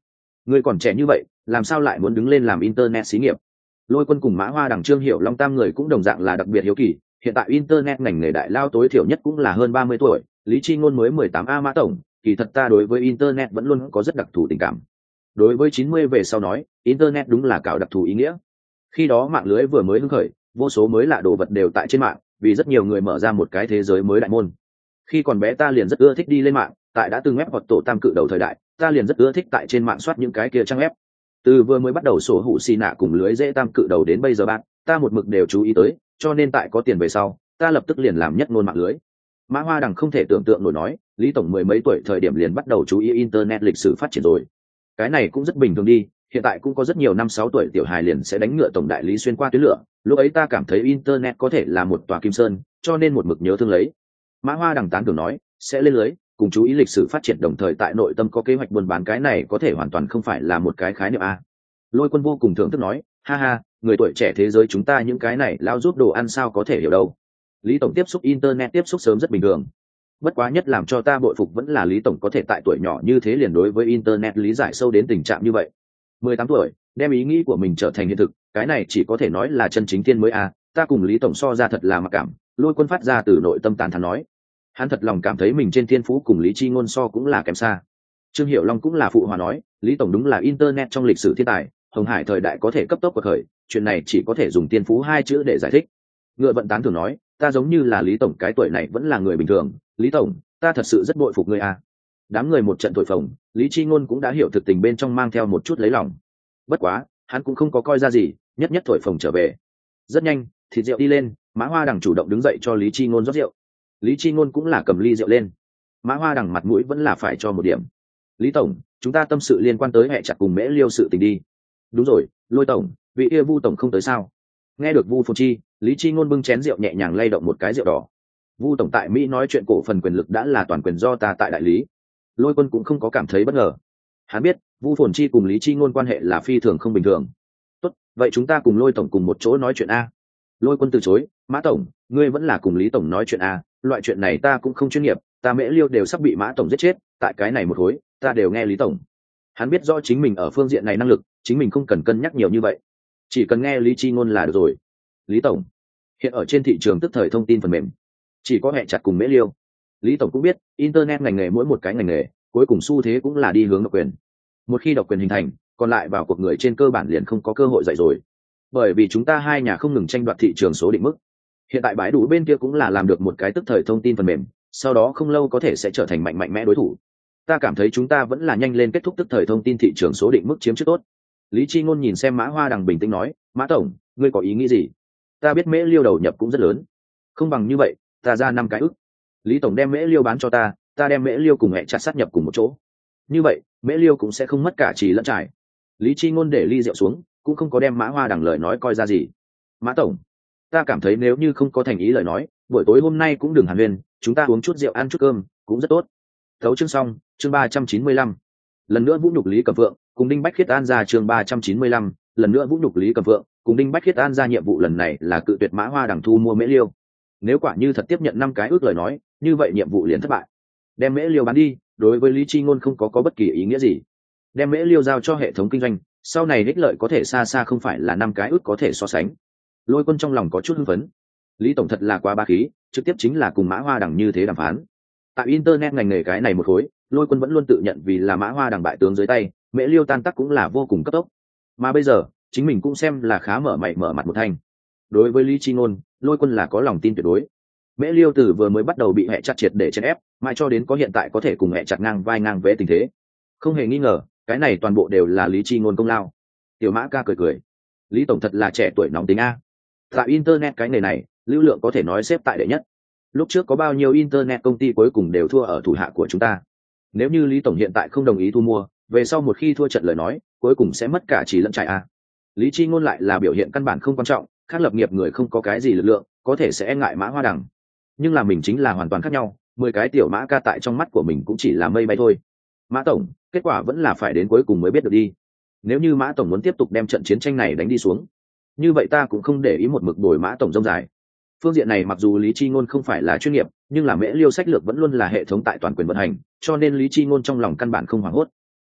Ngươi còn trẻ như vậy, làm sao lại muốn đứng lên làm internet xí nghiệp? Lôi Quân cùng Mã Hoa đằng Trương Hiểu Long tam người cũng đồng dạng là đặc biệt hiếu kỳ, hiện tại internet ngành nghề đại lao tối thiểu nhất cũng là hơn ba mươi tuổi, Lý Chi Ngôn mới mười tám a. Mã tổng, kỳ thật ta đối với internet vẫn luôn có rất đặc thù tình cảm. Đối với chín mươi về sau nói, internet đúng là cạo đặc thù ý nghĩa. Khi đó mạng lưới vừa mới hưng khởi, vô số mới lạ đồ vật đều tại trên mạng, vì rất nhiều người mở ra một cái thế giới mới đại môn. Khi còn bé ta liền rất ưa thích đi lên mạng, tại đã từng web hoặc tổ tam cự đầu thời đại, ta liền rất ưa thích tại trên mạng soát những cái kia trang web. Từ vừa mới bắt đầu sổ hủ xì nạ cùng lưới dễ tam cự đầu đến bây giờ bạn, ta một mực đều chú ý tới, cho nên tại có tiền về sau, ta lập tức liền làm nhất ngôn mạng lưới. Mã Hoa đằng không thể tưởng tượng nổi nói, Lý tổng mười mấy tuổi thời điểm liền bắt đầu chú ý internet lịch sử phát triển rồi. Cái này cũng rất bình thường đi, hiện tại cũng có rất nhiều năm sáu tuổi tiểu hài liền sẽ đánh ngựa tổng đại lý xuyên qua tuyến lửa, lúc ấy ta cảm thấy internet có thể là một tòa kim sơn, cho nên một mực nhớ thương lấy. Mã Hoa đằng tán tưởng nói, sẽ lên lưới, cùng chú ý lịch sử phát triển đồng thời tại nội tâm có kế hoạch buôn bán, cái này có thể hoàn toàn không phải là một cái khái niệm a. Lôi Quân vô cùng thưởng thức nói, ha ha, người tuổi trẻ thế giới chúng ta những cái này lao giúp đồ ăn sao có thể hiểu đâu. Lý tổng tiếp xúc internet tiếp xúc sớm rất bình thường. Bất quá nhất làm cho ta bội phục vẫn là Lý tổng có thể tại tuổi nhỏ như thế liền đối với internet lý giải sâu đến tình trạng như vậy. mười tám tuổi, đem ý nghĩ của mình trở thành hiện thực, cái này chỉ có thể nói là chân chính tiên mới a, ta cùng Lý tổng so ra thật là mặc cảm. Lôi Quân phát ra từ nội tâm tán thán nói, hắn thật lòng cảm thấy mình trên thiên phú cùng Lý Chi Ngôn so cũng là kém xa. Trương Hiểu Long cũng là phụ hòa nói, Lý tổng đúng là internet trong lịch sử thiên tài, Hồng Hải thời đại có thể cấp tốc quật khởi, chuyện này chỉ có thể dùng tiên phú hai chữ để giải thích. Ngựa vận tán thường nói, ta giống như là Lý tổng cái tuổi này vẫn là người bình thường, Lý tổng, ta thật sự rất bội phục ngươi a. Đám người một trận thổi phồng, Lý Chi Ngôn cũng đã hiểu thực tình bên trong mang theo một chút lấy lòng. Bất quá, hắn cũng không có coi ra gì, nhất nhất thổi phồng trở về. Rất nhanh, thịt rượu đi lên, Mã Hoa đằng chủ động đứng dậy cho Lý Chi Ngôn rót rượu. Lý Chi Ngôn cũng là cầm ly rượu lên. Mã Hoa đằng mặt mũi vẫn là phải cho một điểm. Lý tổng, chúng ta tâm sự liên quan tới hệ chặt cùng Mễ Liêu sự tình đi. Đúng rồi, Lôi tổng, vị kia Vu tổng không tới sao? Nghe được Vu Phồn Chi, Lý Chi Ngôn bưng chén rượu nhẹ nhàng lay động một cái rượu đỏ. Vu tổng tại Mỹ nói chuyện cổ phần quyền lực đã là toàn quyền do ta tại đại lý. Lôi Quân cũng không có cảm thấy bất ngờ. Hắn biết, Vu Phồn Chi cùng Lý Chi Ngôn quan hệ là phi thường không bình thường. Tốt, vậy chúng ta cùng Lôi tổng cùng một chỗ nói chuyện a. Lôi Quân từ chối, Mã tổng, ngươi vẫn là cùng Lý tổng nói chuyện a, loại chuyện này ta cũng không chuyên nghiệp, ta Mễ Liêu đều sắp bị Mã tổng giết chết, tại cái này một khối, ta đều nghe Lý tổng. Hắn biết rõ chính mình ở phương diện này năng lực, chính mình không cần cân nhắc nhiều như vậy, chỉ cần nghe Lý Chi Ngôn là được rồi. Lý tổng, hiện ở trên thị trường tức thời thông tin phần mềm, chỉ có hệ chặt cùng Mễ Liêu. Lý tổng cũng biết, internet ngành nghề mỗi một cái ngành nghề, cuối cùng xu thế cũng là đi hướng độc quyền. Một khi độc quyền hình thành, còn lại vào cuộc người trên cơ bản liền không có cơ hội dạy rồi. Bởi vì chúng ta hai nhà không ngừng tranh đoạt thị trường số định mức. Hiện tại bãi đủ bên kia cũng là làm được một cái tức thời thông tin phần mềm, sau đó không lâu có thể sẽ trở thành mạnh mạnh mẽ đối thủ. Ta cảm thấy chúng ta vẫn là nhanh lên kết thúc tức thời thông tin thị trường số định mức chiếm trước tốt. Lý Chi Ngôn nhìn xem Mã Hoa đằng bình tĩnh nói, Mã tổng, ngươi có ý nghĩ gì? Ta biết Mễ Liêu đầu nhập cũng rất lớn, không bằng như vậy, ta ra năm cái ức. Lý tổng đem Mễ Liêu bán cho ta, ta đem Mễ Liêu cùng hệ chặt sát nhập cùng một chỗ. Như vậy, Mễ Liêu cũng sẽ không mất cả trì lẫn trải. Lý Chi Ngôn để ly rượu xuống, cũng không có đem Mã Hoa đằng lời nói coi ra gì. Mã tổng, ta cảm thấy nếu như không có thành ý lời nói, buổi tối hôm nay cũng đừng hàn huyên, chúng ta uống chút rượu ăn chút cơm, cũng rất tốt. Thấu chương xong, chương ba trăm chín mươi lăm. Lần nữa vũ nhục Lý Cẩm Phượng, cùng Đinh Bách Khiết An ra chương ba trăm chín mươi lăm, lần nữa vũ nhục Lý Cẩm Phượng, cùng Đinh Bách Khiết An ra nhiệm vụ lần này là cự tuyệt Mã Hoa đằng thu mua Mễ Liêu. Nếu quả như thật tiếp nhận năm cái ước lời nói, như vậy nhiệm vụ liền thất bại. Đem Mễ Liêu bán đi, đối với Lý Chi Ngôn không có có bất kỳ ý nghĩa gì. Đem Mễ Liêu giao cho hệ thống kinh doanh, sau này ích lợi có thể xa xa không phải là năm cái ước có thể so sánh. Lôi Quân trong lòng có chút hưng phấn. Lý tổng thật là quá ba khí, trực tiếp chính là cùng Mã Hoa đằng như thế đàm phán. Tại internet ngành nghề cái này một khối, Lôi Quân vẫn luôn tự nhận vì là Mã Hoa đằng bại tướng dưới tay, Mễ Liêu tan tác cũng là vô cùng cấp tốc. Mà bây giờ, chính mình cũng xem là khá mở mày mở mặt một thanh. Đối với Lý Chi Ngôn, Lôi Quân là có lòng tin tuyệt đối. Mễ Liêu từ vừa mới bắt đầu bị hệ chặt triệt để chèn ép, mãi cho đến có hiện tại có thể cùng hệ chặt ngang vai ngang vế tình thế. Không hề nghi ngờ, cái này toàn bộ đều là Lý Chi Ngôn công lao. Tiểu Mã ca cười cười, Lý tổng thật là trẻ tuổi nóng tính a. Tại internet cái nghề này, lưu lượng có thể nói xếp tại đệ nhất. Lúc trước có bao nhiêu internet công ty cuối cùng đều thua ở thủ hạ của chúng ta. Nếu như Lý tổng hiện tại không đồng ý thu mua, về sau một khi thua trận lời nói, cuối cùng sẽ mất cả trí lẫn trải a. Lý Chi Ngôn lại là biểu hiện căn bản không quan trọng, khác lập nghiệp người không có cái gì lực lượng, có thể sẽ e ngại Mã Hoa đằng. Nhưng là mình chính là hoàn toàn khác nhau, mười cái tiểu Mã ca tại trong mắt của mình cũng chỉ là mây bay thôi. Mã tổng, kết quả vẫn là phải đến cuối cùng mới biết được đi. Nếu như Mã tổng muốn tiếp tục đem trận chiến tranh này đánh đi xuống, như vậy ta cũng không để ý một mực đổi Mã tổng rông dài. Phương diện này mặc dù Lý Chi Ngôn không phải là chuyên nghiệp, nhưng là Mễ Liêu sách lược vẫn luôn là hệ thống tại toàn quyền vận hành, cho nên Lý Chi Ngôn trong lòng căn bản không hoảng hốt.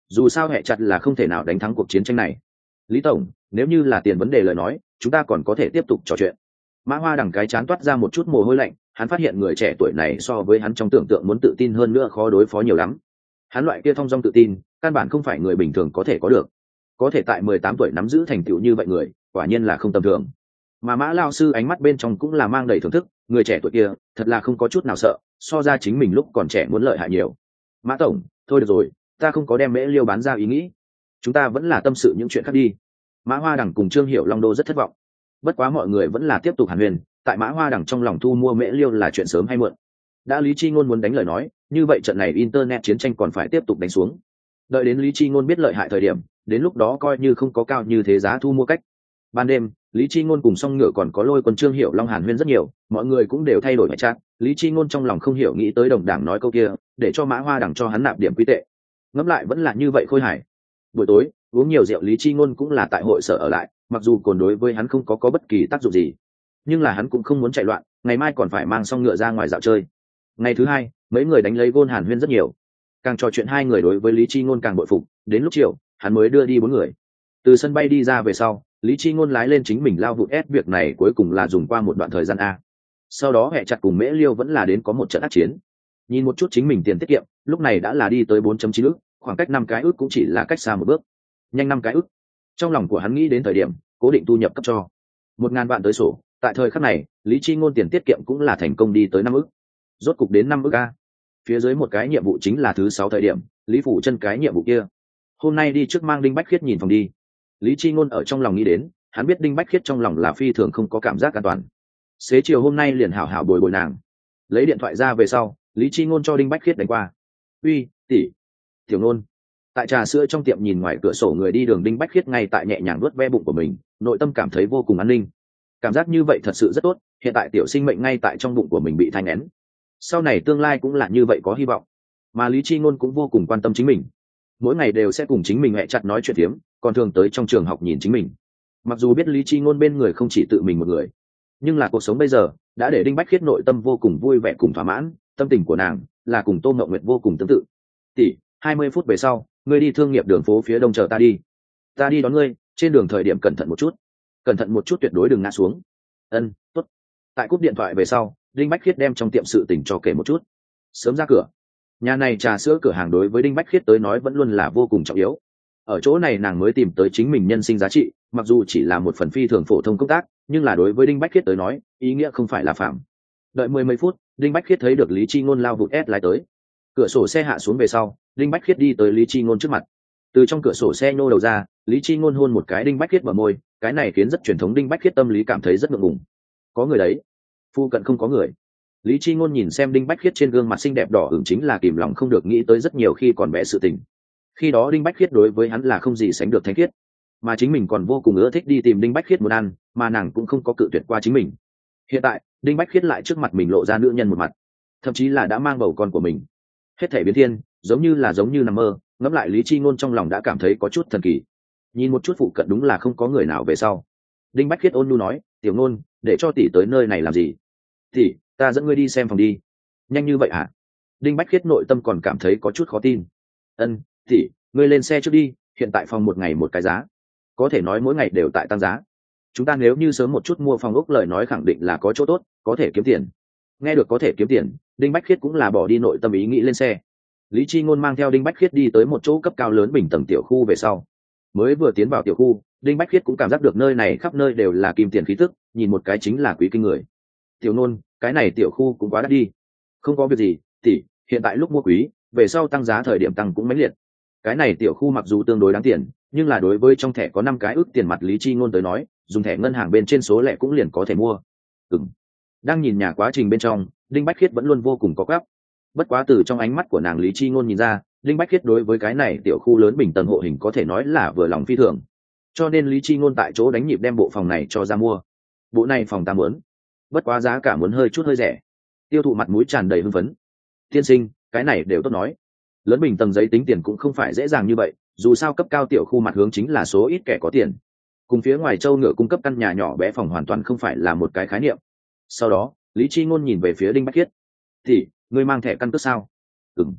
dù sao hệ chặt là không thể nào đánh thắng cuộc chiến tranh này. Lý tổng, nếu như là tiền vấn đề lời nói, chúng ta còn có thể tiếp tục trò chuyện. Mã Hoa đằng cái chán toát ra một chút mồ hôi lạnh, hắn phát hiện người trẻ tuổi này so với hắn trong tưởng tượng muốn tự tin hơn nữa, khó đối phó nhiều lắm. Hắn loại kia thong dong tự tin, căn bản không phải người bình thường có thể có được. Có thể tại mười tám tuổi nắm giữ thành tựu như vậy người, quả nhiên là không tầm thường. Mà Mã lão sư ánh mắt bên trong cũng là mang đầy thưởng thức, người trẻ tuổi kia, thật là không có chút nào sợ, so ra chính mình lúc còn trẻ muốn lợi hại nhiều. Mã tổng, thôi được rồi, ta không có đem Mễ Liêu bán ra ý nghĩ, chúng ta vẫn là tâm sự những chuyện khác đi. Mã Hoa đằng cùng Trương Hiểu Long đô rất thất vọng. Bất quá mọi người vẫn là tiếp tục hàn huyền, tại Mã Hoa đằng trong lòng thu mua Mễ Liêu là chuyện sớm hay muộn. Đã Lý Chi Ngôn muốn đánh lời nói, như vậy trận này internet chiến tranh còn phải tiếp tục đánh xuống. Đợi đến Lý Chi Ngôn biết lợi hại thời điểm, đến lúc đó coi như không có cao như thế giá thu mua cách. Ban đêm, Lý Chi Ngôn cùng Song Ngựa còn có Lôi Quân Trương Hiểu Long hàn huyên rất nhiều, mọi người cũng đều thay đổi ngoại trạng. Lý Chi Ngôn trong lòng không hiểu nghĩ tới đồng đảng nói câu kia, để cho Mã Hoa đằng cho hắn nạp điểm quý tệ. Ngẫm lại vẫn là như vậy khôi hài. Buổi tối, uống nhiều rượu Lý Chi Ngôn cũng là tại hội sở ở lại, mặc dù cồn đối với hắn không có có bất kỳ tác dụng gì, nhưng là hắn cũng không muốn chạy loạn, ngày mai còn phải mang Song Ngựa ra ngoài dạo chơi. Ngày thứ hai, mấy người đánh lấy gôn hàn huyên rất nhiều, càng trò chuyện hai người đối với Lý Chi Ngôn càng bội phục. Đến lúc chiều, hắn mới đưa đi bốn người. Từ sân bay đi ra về sau, Lý Chi Ngôn lái lên chính mình lao vụ ép, việc này cuối cùng là dùng qua một đoạn thời gian a. Sau đó hệ chặt cùng Mễ Liêu vẫn là đến có một trận ác chiến. Nhìn một chút chính mình tiền tiết kiệm, lúc này đã là đi tới bốn phẩy chín ức, khoảng cách năm cái ức cũng chỉ là cách xa một bước. Nhanh năm cái ức. Trong lòng của hắn nghĩ đến thời điểm, cố định thu nhập cấp cho một ngàn vạn tới sổ, tại thời khắc này, Lý Chi Ngôn tiền tiết kiệm cũng là thành công đi tới năm ức. Rốt cục đến năm ức a. Phía dưới một cái nhiệm vụ chính là thứ sáu thời điểm, Lý Phủ Chân cái nhiệm vụ kia. Hôm nay đi trước mang Đinh Bách Khiết nhìn phòng đi. Lý Chi Ngôn ở trong lòng nghĩ đến, hắn biết Đinh Bách Khiết trong lòng là phi thường không có cảm giác an toàn. Xế chiều hôm nay liền hảo hảo bồi bồi nàng. Lấy điện thoại ra về sau, Lý Chi Ngôn cho Đinh Bách Khiết đánh qua. "Uy, tỷ." "Tiểu Ngôn." Tại trà sữa trong tiệm nhìn ngoài cửa sổ người đi đường Đinh Bách Khiết ngay tại nhẹ nhàng vuốt ve bụng của mình, nội tâm cảm thấy vô cùng an ninh. Cảm giác như vậy thật sự rất tốt, hiện tại tiểu sinh mệnh ngay tại trong bụng của mình bị thai nghén. Sau này tương lai cũng là như vậy có hy vọng. Mà Lý Chi Ngôn cũng vô cùng quan tâm chính mình. Mỗi ngày đều sẽ cùng chính mình mẹ chặt nói chuyện thiếm, còn thường tới trong trường học nhìn chính mình. Mặc dù biết Lý Chi Ngôn bên người không chỉ tự mình một người, nhưng là cuộc sống bây giờ đã để Đinh Bách Khiết nội tâm vô cùng vui vẻ cùng thỏa mãn, tâm tình của nàng là cùng Tô Ngọc Nguyệt vô cùng tương tự. "Tỷ, hai mươi phút về sau, ngươi đi thương nghiệp đường phố phía đông chờ ta đi. Ta đi đón ngươi, trên đường thời điểm cẩn thận một chút. Cẩn thận một chút tuyệt đối đừng ngã xuống." "Ân, tốt." Tại cúp điện thoại về sau, Đinh Bách Khiết đem trong tiệm sự tình cho kể một chút. Sớm ra cửa, nhà này trà sữa cửa hàng đối với Đinh Bách Khiết tới nói vẫn luôn là vô cùng trọng yếu. Ở chỗ này nàng mới tìm tới chính mình nhân sinh giá trị, mặc dù chỉ là một phần phi thường phổ thông công tác, nhưng là đối với Đinh Bách Khiết tới nói, ý nghĩa không phải là phạm. Đợi mười mấy phút, Đinh Bách Khiết thấy được Lý Chi Ngôn lao vụt ép lái tới. Cửa sổ xe hạ xuống về sau, Đinh Bách Khiết đi tới Lý Chi Ngôn trước mặt. Từ trong cửa sổ xe nhô đầu ra, Lý Chi Ngôn hôn một cái Đinh Bách Khiết vào môi, cái này khiến rất truyền thống Đinh Bách Khiết tâm lý cảm thấy rất ngượng ngùng. Có người đấy. Phu cận không có người. Lý Chi Ngôn nhìn xem Đinh Bách Khiết trên gương mặt xinh đẹp đỏ ửng, chính là kìm lòng không được nghĩ tới rất nhiều khi còn bé sự tình. Khi đó Đinh Bách Khiết đối với hắn là không gì sánh được thánh khiết, mà chính mình còn vô cùng ưa thích đi tìm Đinh Bách Khiết muốn ăn, mà nàng cũng không có cự tuyệt qua chính mình. Hiện tại, Đinh Bách Khiết lại trước mặt mình lộ ra nữ nhân một mặt, thậm chí là đã mang bầu con của mình. Hết thảy biến thiên, giống như là giống như nằm mơ, ngẫm lại Lý Chi Ngôn trong lòng đã cảm thấy có chút thần kỳ. Nhìn một chút phụ cận đúng là không có người nào về sau. Đinh Bách Khiết ôn nhu nói, "Tiểu Ngôn, để cho tỷ tới nơi này làm gì?" "Tỷ, ta dẫn ngươi đi xem phòng đi." "Nhanh như vậy hả?" Đinh Bách Khiết nội tâm còn cảm thấy có chút khó tin. "Ân, tỷ, ngươi lên xe trước đi, hiện tại phòng một ngày một cái giá, có thể nói mỗi ngày đều tại tăng giá. Chúng ta nếu như sớm một chút mua phòng ốc lời nói khẳng định là có chỗ tốt, có thể kiếm tiền." Nghe được có thể kiếm tiền, Đinh Bách Khiết cũng là bỏ đi nội tâm ý nghĩ lên xe. Lý Chi Ngôn mang theo Đinh Bách Khiết đi tới một chỗ cấp cao lớn bình tầng tiểu khu về sau. Mới vừa tiến vào tiểu khu, Đinh Bách Khiết cũng cảm giác được nơi này khắp nơi đều là kim tiền khí tức, nhìn một cái chính là quý kinh người. "Tiểu Nôn, cái này tiểu khu cũng quá đắt đi." "Không có việc gì, tỷ, hiện tại lúc mua quý, về sau tăng giá thời điểm tăng cũng mãnh liệt. Cái này tiểu khu mặc dù tương đối đáng tiền, nhưng là đối với trong thẻ có năm cái ức tiền mặt Lý Chi Ngôn tới nói, dùng thẻ ngân hàng bên trên số lẻ cũng liền có thể mua." Ừm. Đang nhìn nhà quá trình bên trong, Đinh Bách Khiết vẫn luôn vô cùng có gấp. Bất quá từ trong ánh mắt của nàng Lý Chi Ngôn nhìn ra, Đinh Bách Khiết đối với cái này tiểu khu lớn bình tầng hộ hình có thể nói là vừa lòng phi thường. Cho nên Lý Chi Ngôn tại chỗ đánh nhịp đem bộ phòng này cho ra mua. "Bộ này phòng ta muốn, bất quá giá cả muốn hơi chút hơi rẻ." Tiêu thụ mặt mũi tràn đầy hưng phấn. "Tiên sinh, cái này đều tốt nói. Lớn bình tầng giấy tính tiền cũng không phải dễ dàng như vậy, dù sao cấp cao tiểu khu mặt hướng chính là số ít kẻ có tiền. Cùng phía ngoài châu ngựa cung cấp căn nhà nhỏ bé phòng hoàn toàn không phải là một cái khái niệm." Sau đó, Lý Chi Ngôn nhìn về phía Đinh Bách Khiết. "Thì, ngươi mang thẻ căn cước sao?" "Ừm."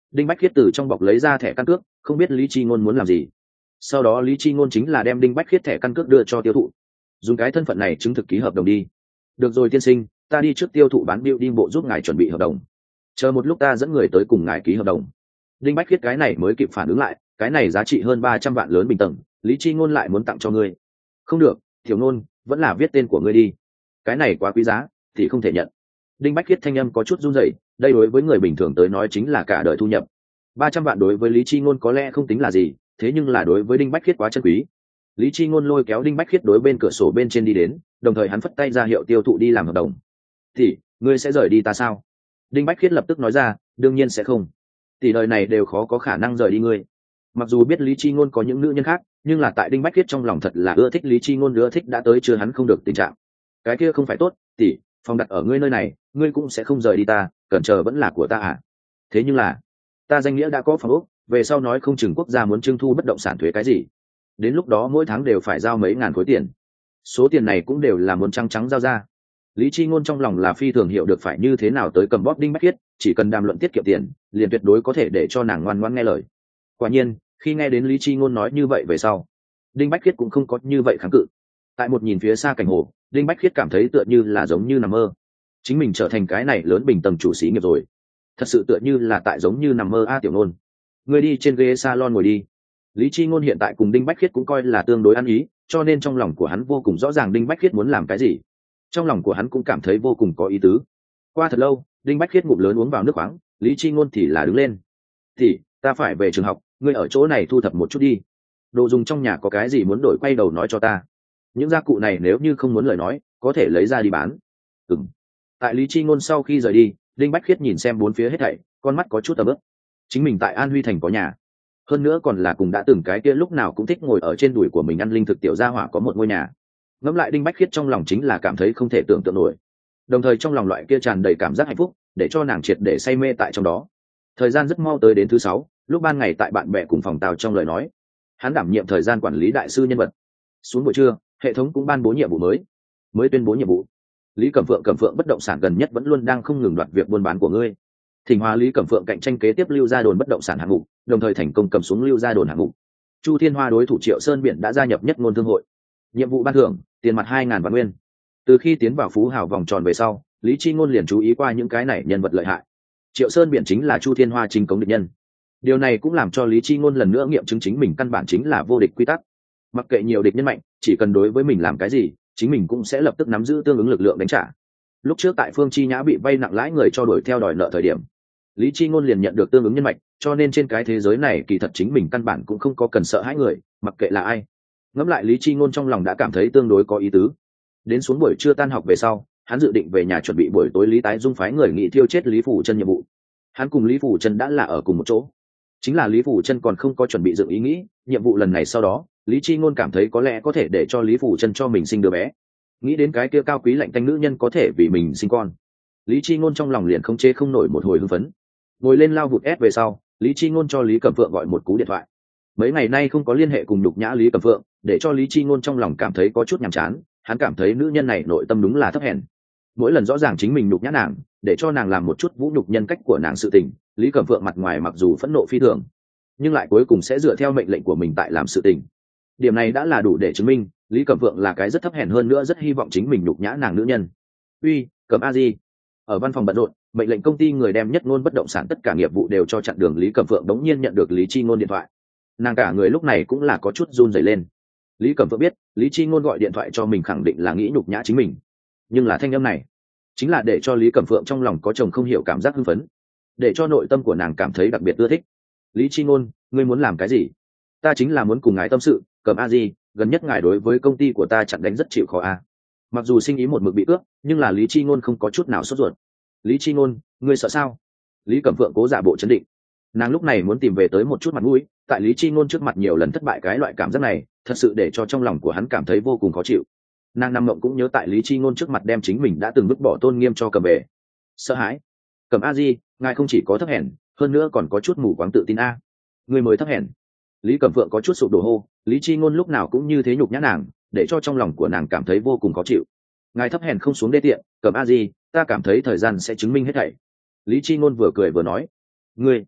Đinh Bách Khiết từ trong bọc lấy ra thẻ căn cước, không biết Lý Chi Ngôn muốn làm gì. Sau đó Lý Chi Ngôn chính là đem Đinh Bách Khiết thẻ căn cước đưa cho tiêu thụ, dùng cái thân phận này chứng thực ký hợp đồng đi. Được rồi tiên sinh, ta đi trước tiêu thụ bán biểu đi bộ giúp ngài chuẩn bị hợp đồng, chờ một lúc ta dẫn người tới cùng ngài ký hợp đồng. Đinh Bách Khiết cái này mới kịp phản ứng lại, cái này giá trị hơn ba trăm vạn lớn bình tầng, Lý Chi Ngôn lại muốn tặng cho ngươi. Không được, Tiểu Ngôn, vẫn là viết tên của ngươi đi, cái này quá quý giá thì không thể nhận. Đinh Bách Khiết thanh âm có chút run rẩy, đây đối với người bình thường tới nói chính là cả đời thu nhập. Ba trăm vạn đối với Lý Chi Ngôn có lẽ không tính là gì, thế nhưng là đối với Đinh Bách Khiết quá chân quý. Lý Chi Ngôn lôi kéo Đinh Bách Khiết đối bên cửa sổ bên trên đi đến, đồng thời hắn phất tay ra hiệu tiêu thụ đi làm hợp đồng. "Thì, ngươi sẽ rời đi ta sao?" Đinh Bách Khiết lập tức nói ra, "Đương nhiên sẽ không. Tỷ đời này đều khó có khả năng rời đi ngươi." Mặc dù biết Lý Chi Ngôn có những nữ nhân khác, nhưng là tại Đinh Bách Khiết trong lòng thật là ưa thích Lý Chi Ngôn, ưa thích đã tới chưa hắn không được tình trạng. "Cái kia không phải tốt, tỷ, phòng đặt ở ngươi nơi này, ngươi cũng sẽ không rời đi ta, cần chờ vẫn là của ta à?" "Thế nhưng là, ta danh nghĩa đã có phòng ốc, về sau nói không chừng quốc gia muốn trưng thu bất động sản thuế cái gì, đến lúc đó mỗi tháng đều phải giao mấy ngàn khối tiền, số tiền này cũng đều là muốn trắng trắng giao ra." Lý Chi Ngôn trong lòng là phi thường hiểu được phải như thế nào tới cầm bóp Đinh Bách Khiết, chỉ cần đàm luận tiết kiệm tiền, liền tuyệt đối có thể để cho nàng ngoan ngoãn nghe lời. Quả nhiên, khi nghe đến Lý Chi Ngôn nói như vậy về sau, Đinh Bách Khiết cũng không có như vậy kháng cự. Tại một nhìn phía xa cảnh hồ, Đinh Bách Khiết cảm thấy tựa như là giống như nằm mơ, chính mình trở thành cái này lớn bình tầng chủ xí nghiệp rồi, thật sự tựa như là tại giống như nằm mơ. A Tiểu Ngôn, ngươi đi trên ghế salon ngồi đi. Lý Chi Ngôn hiện tại cùng Đinh Bách Khiết cũng coi là tương đối ăn ý, cho nên trong lòng của hắn vô cùng rõ ràng Đinh Bách Khiết muốn làm cái gì, trong lòng của hắn cũng cảm thấy vô cùng có ý tứ. Qua thật lâu, Đinh Bách Khiết ngụm lớn uống vào nước khoáng, Lý Chi Ngôn thì là đứng lên. "Thì, ta phải về trường học, ngươi ở chỗ này thu thập một chút đi. Đồ dùng trong nhà có cái gì muốn đổi quay đầu nói cho ta. Những gia cụ này nếu như không muốn lời nói, có thể lấy ra đi bán." Ừm. Tại Lý Chi Ngôn sau khi rời đi, Đinh Bách Khiết nhìn xem bốn phía hết thảy, con mắt có chút ấm ức. Chính mình tại An Huy Thành có nhà, hơn nữa còn là cùng đã từng cái kia lúc nào cũng thích ngồi ở trên đùi của mình ăn linh thực tiểu gia hỏa có một ngôi nhà. Ngẫm lại Đinh Bách Khiết trong lòng chính là cảm thấy không thể tưởng tượng nổi, đồng thời trong lòng loại kia tràn đầy cảm giác hạnh phúc, để cho nàng triệt để say mê tại trong đó. Thời gian rất mau tới đến thứ sáu, lúc ban ngày tại bạn bè cùng phòng tàu trong lời nói, hắn đảm nhiệm thời gian quản lý đại sư nhân vật. Xuống buổi trưa, hệ thống cũng ban bố nhiệm vụ mới, mới tuyên bố nhiệm vụ. Lý Cẩm Phượng Cẩm Phượng bất động sản gần nhất vẫn luôn đang không ngừng đoạt việc buôn bán của ngươi. Thỉnh Hóa Lý Cẩm Phượng cạnh tranh kế tiếp lưu gia đồn bất động sản hạng mục, đồng thời thành công cầm xuống lưu gia đồn hạng mục. Chu Thiên Hoa đối thủ Triệu Sơn Biển đã gia nhập nhất ngôn thương hội. Nhiệm vụ ban thưởng, tiền mặt hai ngàn vạn nguyên. Từ khi tiến vào phú hào vòng tròn về sau, Lý Chi Ngôn liền chú ý qua những cái này nhân vật lợi hại. Triệu Sơn Biển chính là Chu Thiên Hoa chính cống địch nhân. Điều này cũng làm cho Lý Chi Ngôn lần nữa nghiệm chứng chính mình căn bản chính là vô địch quy tắc. Mặc kệ nhiều địch nhân mạnh, chỉ cần đối với mình làm cái gì, chính mình cũng sẽ lập tức nắm giữ tương ứng lực lượng đánh trả. Lúc trước tại Phương Chi Nhã bị vay nặng lãi người cho đuổi theo đòi nợ thời điểm, Lý Chi Ngôn liền nhận được tương ứng nhân mạch, cho nên trên cái thế giới này kỳ thật chính mình căn bản cũng không có cần sợ hãi người, mặc kệ là ai. Ngẫm lại Lý Chi Ngôn trong lòng đã cảm thấy tương đối có ý tứ. Đến xuống buổi trưa tan học về sau, hắn dự định về nhà chuẩn bị buổi tối Lý Tái Dung phái người nghị thiêu chết Lý Phủ Chân nhiệm vụ. Hắn cùng Lý Phủ Chân đã là ở cùng một chỗ, chính là Lý Phủ Chân còn không có chuẩn bị dựng ý nghĩ nhiệm vụ lần này. Sau đó Lý Chi Ngôn cảm thấy có lẽ có thể để cho Lý Phủ Chân cho mình sinh đứa bé, nghĩ đến cái kia cao quý lạnh tanh nữ nhân có thể vì mình sinh con, Lý Chi Ngôn trong lòng liền không chế không nổi một hồi hưng phấn. Ngồi lên lao vụt ép về sau, Lý Chi Ngôn cho Lý Cẩm Phượng gọi một cú điện thoại. Mấy ngày nay không có liên hệ cùng nhục nhã Lý Cẩm Phượng, để cho Lý Chi Ngôn trong lòng cảm thấy có chút nhàm chán. Hắn cảm thấy nữ nhân này nội tâm đúng là thấp hèn, mỗi lần rõ ràng chính mình nhục nhã nàng, để cho nàng làm một chút vũ nhục nhân cách của nàng sự tình, Lý Cẩm Phượng mặt ngoài mặc dù phẫn nộ phi thường, nhưng lại cuối cùng sẽ dựa theo mệnh lệnh của mình tại làm sự tình. Điểm này đã là đủ để chứng minh Lý Cẩm Phượng là cái rất thấp hèn, hơn nữa rất hy vọng chính mình nhục nhã nàng nữ nhân. Uy, Cẩm A Di. Ở văn phòng bận rộn, mệnh lệnh công ty người đem nhất ngôn bất động sản tất cả nghiệp vụ đều cho chặn đường Lý Cẩm Phượng đống nhiên nhận được Lý Chi Ngôn điện thoại. Nàng cả người lúc này cũng là có chút run rẩy lên. Lý Cẩm Phượng biết Lý Chi Ngôn gọi điện thoại cho mình khẳng định là nghĩ nhục nhã chính mình, nhưng là thanh âm này chính là để cho Lý Cẩm Phượng trong lòng có chồng không hiểu cảm giác hưng phấn, để cho nội tâm của nàng cảm thấy đặc biệt ưa thích. Lý Chi Ngôn, ngươi muốn làm cái gì? Ta chính là muốn cùng ngài tâm sự. Cẩm A Di, gần nhất ngài đối với công ty của ta chặn đánh rất chịu khó a. Mặc dù sinh ý một mực bị cướp, nhưng là Lý Chi Ngôn không có chút nào sốt ruột. Lý Chi Ngôn, ngươi sợ sao? Lý Cẩm Phượng cố giả bộ trấn định. Nàng lúc này muốn tìm về tới một chút mặt mũi, tại Lý Chi Ngôn trước mặt nhiều lần thất bại, cái loại cảm giác này thật sự để cho trong lòng của hắn cảm thấy vô cùng khó chịu. Nàng nằm mộng cũng nhớ tại Lý Chi Ngôn trước mặt đem chính mình đã từng vứt bỏ tôn nghiêm cho cầm về. Sợ hãi. Cẩm A Di, ngài không chỉ có thấp hèn, hơn nữa còn có chút mù quáng tự tin a. Ngươi mới thấp hèn. Lý Cẩm Phượng có chút sụp đổ hô, Lý Chi Ngôn lúc nào cũng như thế nhục nhã nàng, để cho trong lòng của nàng cảm thấy vô cùng khó chịu. Ngài thấp hèn không xuống đê tiện, Cẩm A Di, ta cảm thấy thời gian sẽ chứng minh hết thảy. Lý Chi Ngôn vừa cười vừa nói. Ngươi,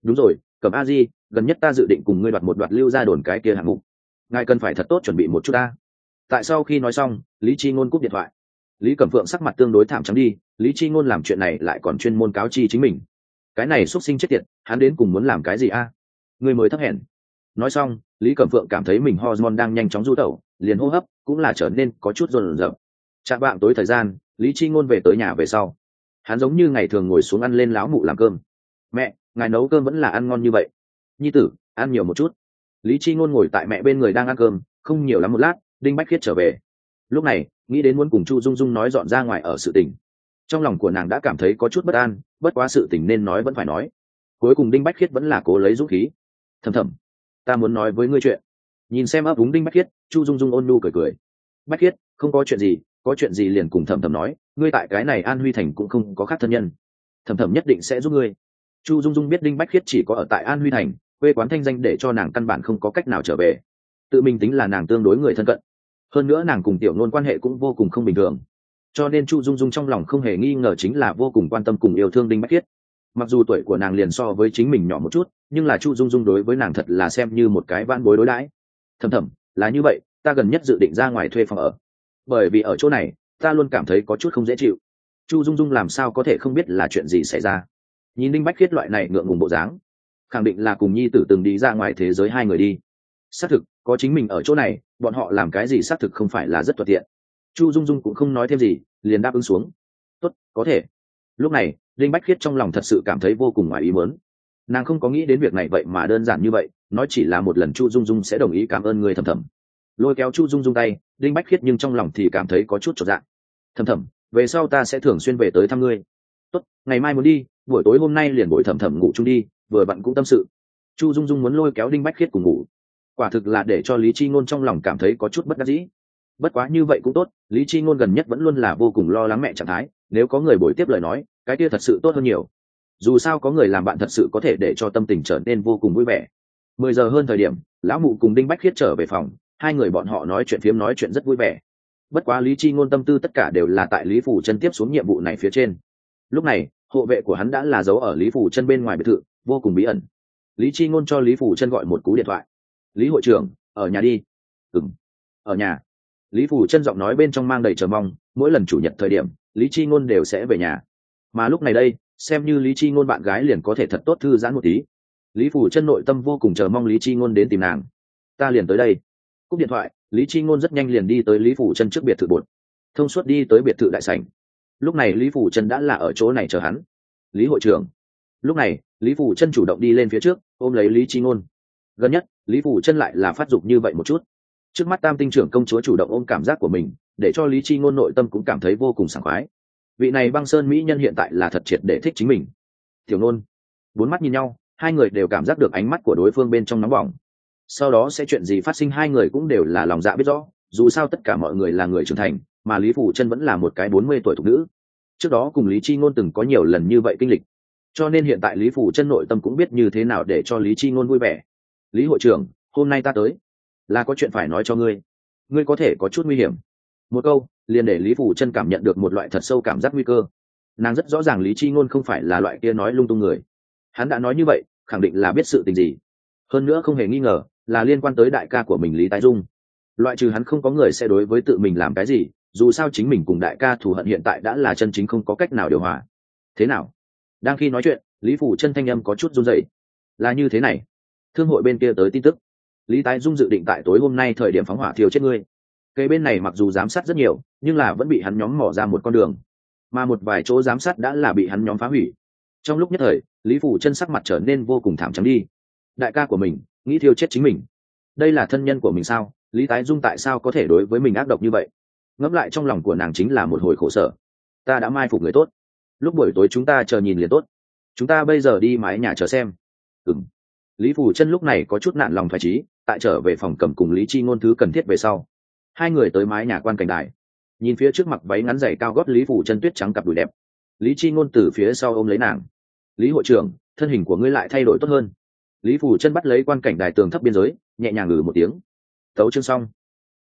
đúng rồi, Cẩm a di, gần nhất ta dự định cùng ngươi đoạt một đoạt lưu ra đồn cái kia hạng mục, ngài cần phải thật tốt chuẩn bị một chút ta. Tại sau khi nói xong, Lý Chi Ngôn cúp điện thoại. Lý Cẩm Phượng sắc mặt tương đối thảm trắng đi, Lý Chi Ngôn làm chuyện này lại còn chuyên môn cáo chi chính mình. Cái này xuất sinh chết tiệt, hắn đến cùng muốn làm cái gì a? À? Người mới thấp hèn. Nói xong, Lý Cẩm Phượng cảm thấy mình hormone đang nhanh chóng du tẩu, liền hô hấp cũng là trở nên có chút run rợn. Chạm vạng tối thời gian, Lý Chi Ngôn về tới nhà về sau, hắn giống như ngày thường ngồi xuống ăn lên láo mụ làm cơm. Mẹ, ngài nấu cơm vẫn là ăn ngon như vậy. Nhi tử, ăn nhiều một chút. Lý Chi Ngôn ngồi tại mẹ bên người đang ăn cơm, không nhiều lắm một lát, Đinh Bách Khiết trở về. Lúc này, nghĩ đến muốn cùng Chu Dung Dung nói dọn ra ngoài ở sự tình, trong lòng của nàng đã cảm thấy có chút bất an, bất quá sự tình nên nói vẫn phải nói. Cuối cùng Đinh Bách Khiết vẫn là cố lấy dũng khí. Thầm thầm, ta muốn nói với ngươi chuyện. Nhìn xem ấp úng Đinh Bách Khiết, Chu Dung Dung ôn nhu cười cười. Bách Khiết, không có chuyện gì, có chuyện gì liền cùng Thầm Thầm nói, ngươi tại cái này An Huy Thành cũng không có khác thân nhân, Thầm Thầm nhất định sẽ giúp ngươi. Chu Dung Dung biết Đinh Bách Khiết chỉ có ở tại An Huy Thành, quê quán thanh danh để cho nàng căn bản không có cách nào trở về. Tự mình tính là nàng tương đối người thân cận, hơn nữa nàng cùng Tiểu Nôn quan hệ cũng vô cùng không bình thường, cho nên Chu Dung Dung trong lòng không hề nghi ngờ chính là vô cùng quan tâm cùng yêu thương Đinh Bách Khiết. Mặc dù tuổi của nàng liền so với chính mình nhỏ một chút, nhưng là Chu Dung Dung đối với nàng thật là xem như một cái vãn bối đối đãi. Thầm thầm, là như vậy, ta gần nhất dự định ra ngoài thuê phòng ở, bởi vì ở chỗ này ta luôn cảm thấy có chút không dễ chịu. Chu Dung Dung làm sao có thể không biết là chuyện gì xảy ra. Nhìn Đinh Bách Khiết loại này ngượng ngùng bộ dáng, khẳng định là cùng nhi tử từng đi ra ngoài thế giới hai người đi. Xác thực, có chính mình ở chỗ này, bọn họ làm cái gì xác thực không phải là rất thuận tiện. Chu Dung Dung cũng không nói thêm gì, liền đáp ứng xuống. Tốt, có thể. Lúc này, Đinh Bách Khiết trong lòng thật sự cảm thấy vô cùng ngoài ý muốn. Nàng không có nghĩ đến việc này vậy mà đơn giản như vậy, nói chỉ là một lần Chu Dung Dung sẽ đồng ý cảm ơn người. Thầm Thầm lôi kéo Chu Dung Dung tay, Đinh Bách Khiết nhưng trong lòng thì cảm thấy có chút chột dạ. Thầm Thầm, về sau ta sẽ thường xuyên về tới thăm ngươi. Tốt, ngày mai muốn đi, buổi tối hôm nay liền bồi Thầm Thầm ngủ chung đi, vừa vặn cũng tâm sự. Chu Dung Dung muốn lôi kéo Đinh Bách Khiết cùng ngủ, quả thực là để cho Lý Chi Ngôn trong lòng cảm thấy có chút bất đắc dĩ. Bất quá như vậy cũng tốt, Lý Chi Ngôn gần nhất vẫn luôn là vô cùng lo lắng mẹ trạng thái, nếu có người bồi tiếp lời nói, cái kia thật sự tốt hơn nhiều. Dù sao có người làm bạn thật sự có thể để cho tâm tình trở nên vô cùng vui vẻ. Mười giờ hơn thời điểm, lão mụ cùng Đinh Bách Khiết trở về phòng, hai người bọn họ nói chuyện phiếm nói chuyện rất vui vẻ. Bất quá Lý Chi Ngôn tâm tư tất cả đều là tại Lý Phủ Chân tiếp xuống nhiệm vụ này phía trên. Lúc này, hộ vệ của hắn đã là giấu ở Lý Phủ Chân bên ngoài biệt thự, vô cùng bí ẩn. Lý Chi Ngôn cho Lý Phủ Chân gọi một cú điện thoại. Lý hội trưởng, ở nhà đi. Ừm, ở nhà. Lý Phủ Chân giọng nói bên trong mang đầy chờ mong, mỗi lần chủ nhật thời điểm, Lý Chi Ngôn đều sẽ về nhà. Mà lúc này đây, xem như Lý Chi Ngôn bạn gái liền có thể thật tốt thư giãn một tí. Lý Phủ Chân nội tâm vô cùng chờ mong Lý Chi Ngôn đến tìm nàng. Ta liền tới đây. Cúp điện thoại, Lý Chi Ngôn rất nhanh liền đi tới Lý Phủ Chân trước biệt thự bột, thông suốt đi tới biệt thự đại sảnh. Lúc này Lý Phủ Chân đã là ở chỗ này chờ hắn. Lý hội trưởng. Lúc này, Lý Phủ Chân chủ động đi lên phía trước, ôm lấy Lý Chi Ngôn. Gần nhất, Lý Phủ Chân lại là phát dục như vậy một chút. Trước mắt Tam tinh trưởng công chúa chủ động ôm cảm giác của mình, để cho Lý Chi Ngôn nội tâm cũng cảm thấy vô cùng sảng khoái. Vị này băng sơn mỹ nhân hiện tại là thật triệt để thích chính mình. Tiểu Nôn. Bốn mắt nhìn nhau, hai người đều cảm giác được ánh mắt của đối phương bên trong nóng bỏng. Sau đó sẽ chuyện gì phát sinh hai người cũng đều là lòng dạ biết rõ, dù sao tất cả mọi người là người trưởng thành, mà Lý Phủ Chân vẫn là một cái bốn mươi tuổi thục nữ. Trước đó cùng Lý Chi Ngôn từng có nhiều lần như vậy kinh lịch, cho nên hiện tại Lý Phủ Chân nội tâm cũng biết như thế nào để cho Lý Chi Ngôn vui vẻ. Lý hội trưởng, hôm nay ta tới là có chuyện phải nói cho ngươi, ngươi có thể có chút nguy hiểm. Một câu liền để Lý Phủ Chân cảm nhận được một loại thật sâu cảm giác nguy cơ. Nàng rất rõ ràng Lý Chi Ngôn không phải là loại kia nói lung tung người, hắn đã nói như vậy khẳng định là biết sự tình gì, hơn nữa không hề nghi ngờ là liên quan tới đại ca của mình Lý Tái Dung. Loại trừ hắn không có người sẽ đối với tự mình làm cái gì, dù sao chính mình cùng đại ca thù hận hiện tại đã là chân chính không có cách nào điều hòa. Thế nào? Đang khi nói chuyện, Lý Phủ Chân thanh âm có chút run rẩy. Là như thế này, thương hội bên kia tới tin tức, Lý Tái Dung dự định tại tối hôm nay thời điểm phóng hỏa thiêu chết ngươi. Cây bên này mặc dù giám sát rất nhiều, nhưng là vẫn bị hắn nhóm mỏ ra một con đường, mà một vài chỗ giám sát đã là bị hắn nhóm phá hủy. Trong lúc nhất thời, Lý Phủ Chân sắc mặt trở nên vô cùng thảm trắng đi. Đại ca của mình nghĩ thiêu chết chính mình, đây là thân nhân của mình sao? Lý Tái Dung tại sao có thể đối với mình ác độc như vậy? Ngẫm lại trong lòng của nàng chính là một hồi khổ sở. Ta đã mai phục người tốt, lúc buổi tối chúng ta chờ nhìn liền tốt. Chúng ta bây giờ đi mái nhà chờ xem. Ừm. Lý Phủ Chân lúc này có chút nản lòng thoái chí, tại trở về phòng cầm cùng Lý Chi Ngôn thứ cần thiết về sau, hai người tới mái nhà quan cảnh đài. Nhìn phía trước mặc váy ngắn giày cao gót Lý Phủ Chân tuyết trắng cặp đùi đẹp, Lý Chi Ngôn từ phía sau ôm lấy nàng. Lý hội trưởng, thân hình của ngươi lại thay đổi tốt hơn. Lý Phủ Chân bắt lấy quan cảnh đài tường thấp biên giới, nhẹ nhàng ngừ một tiếng. Tấu chương xong.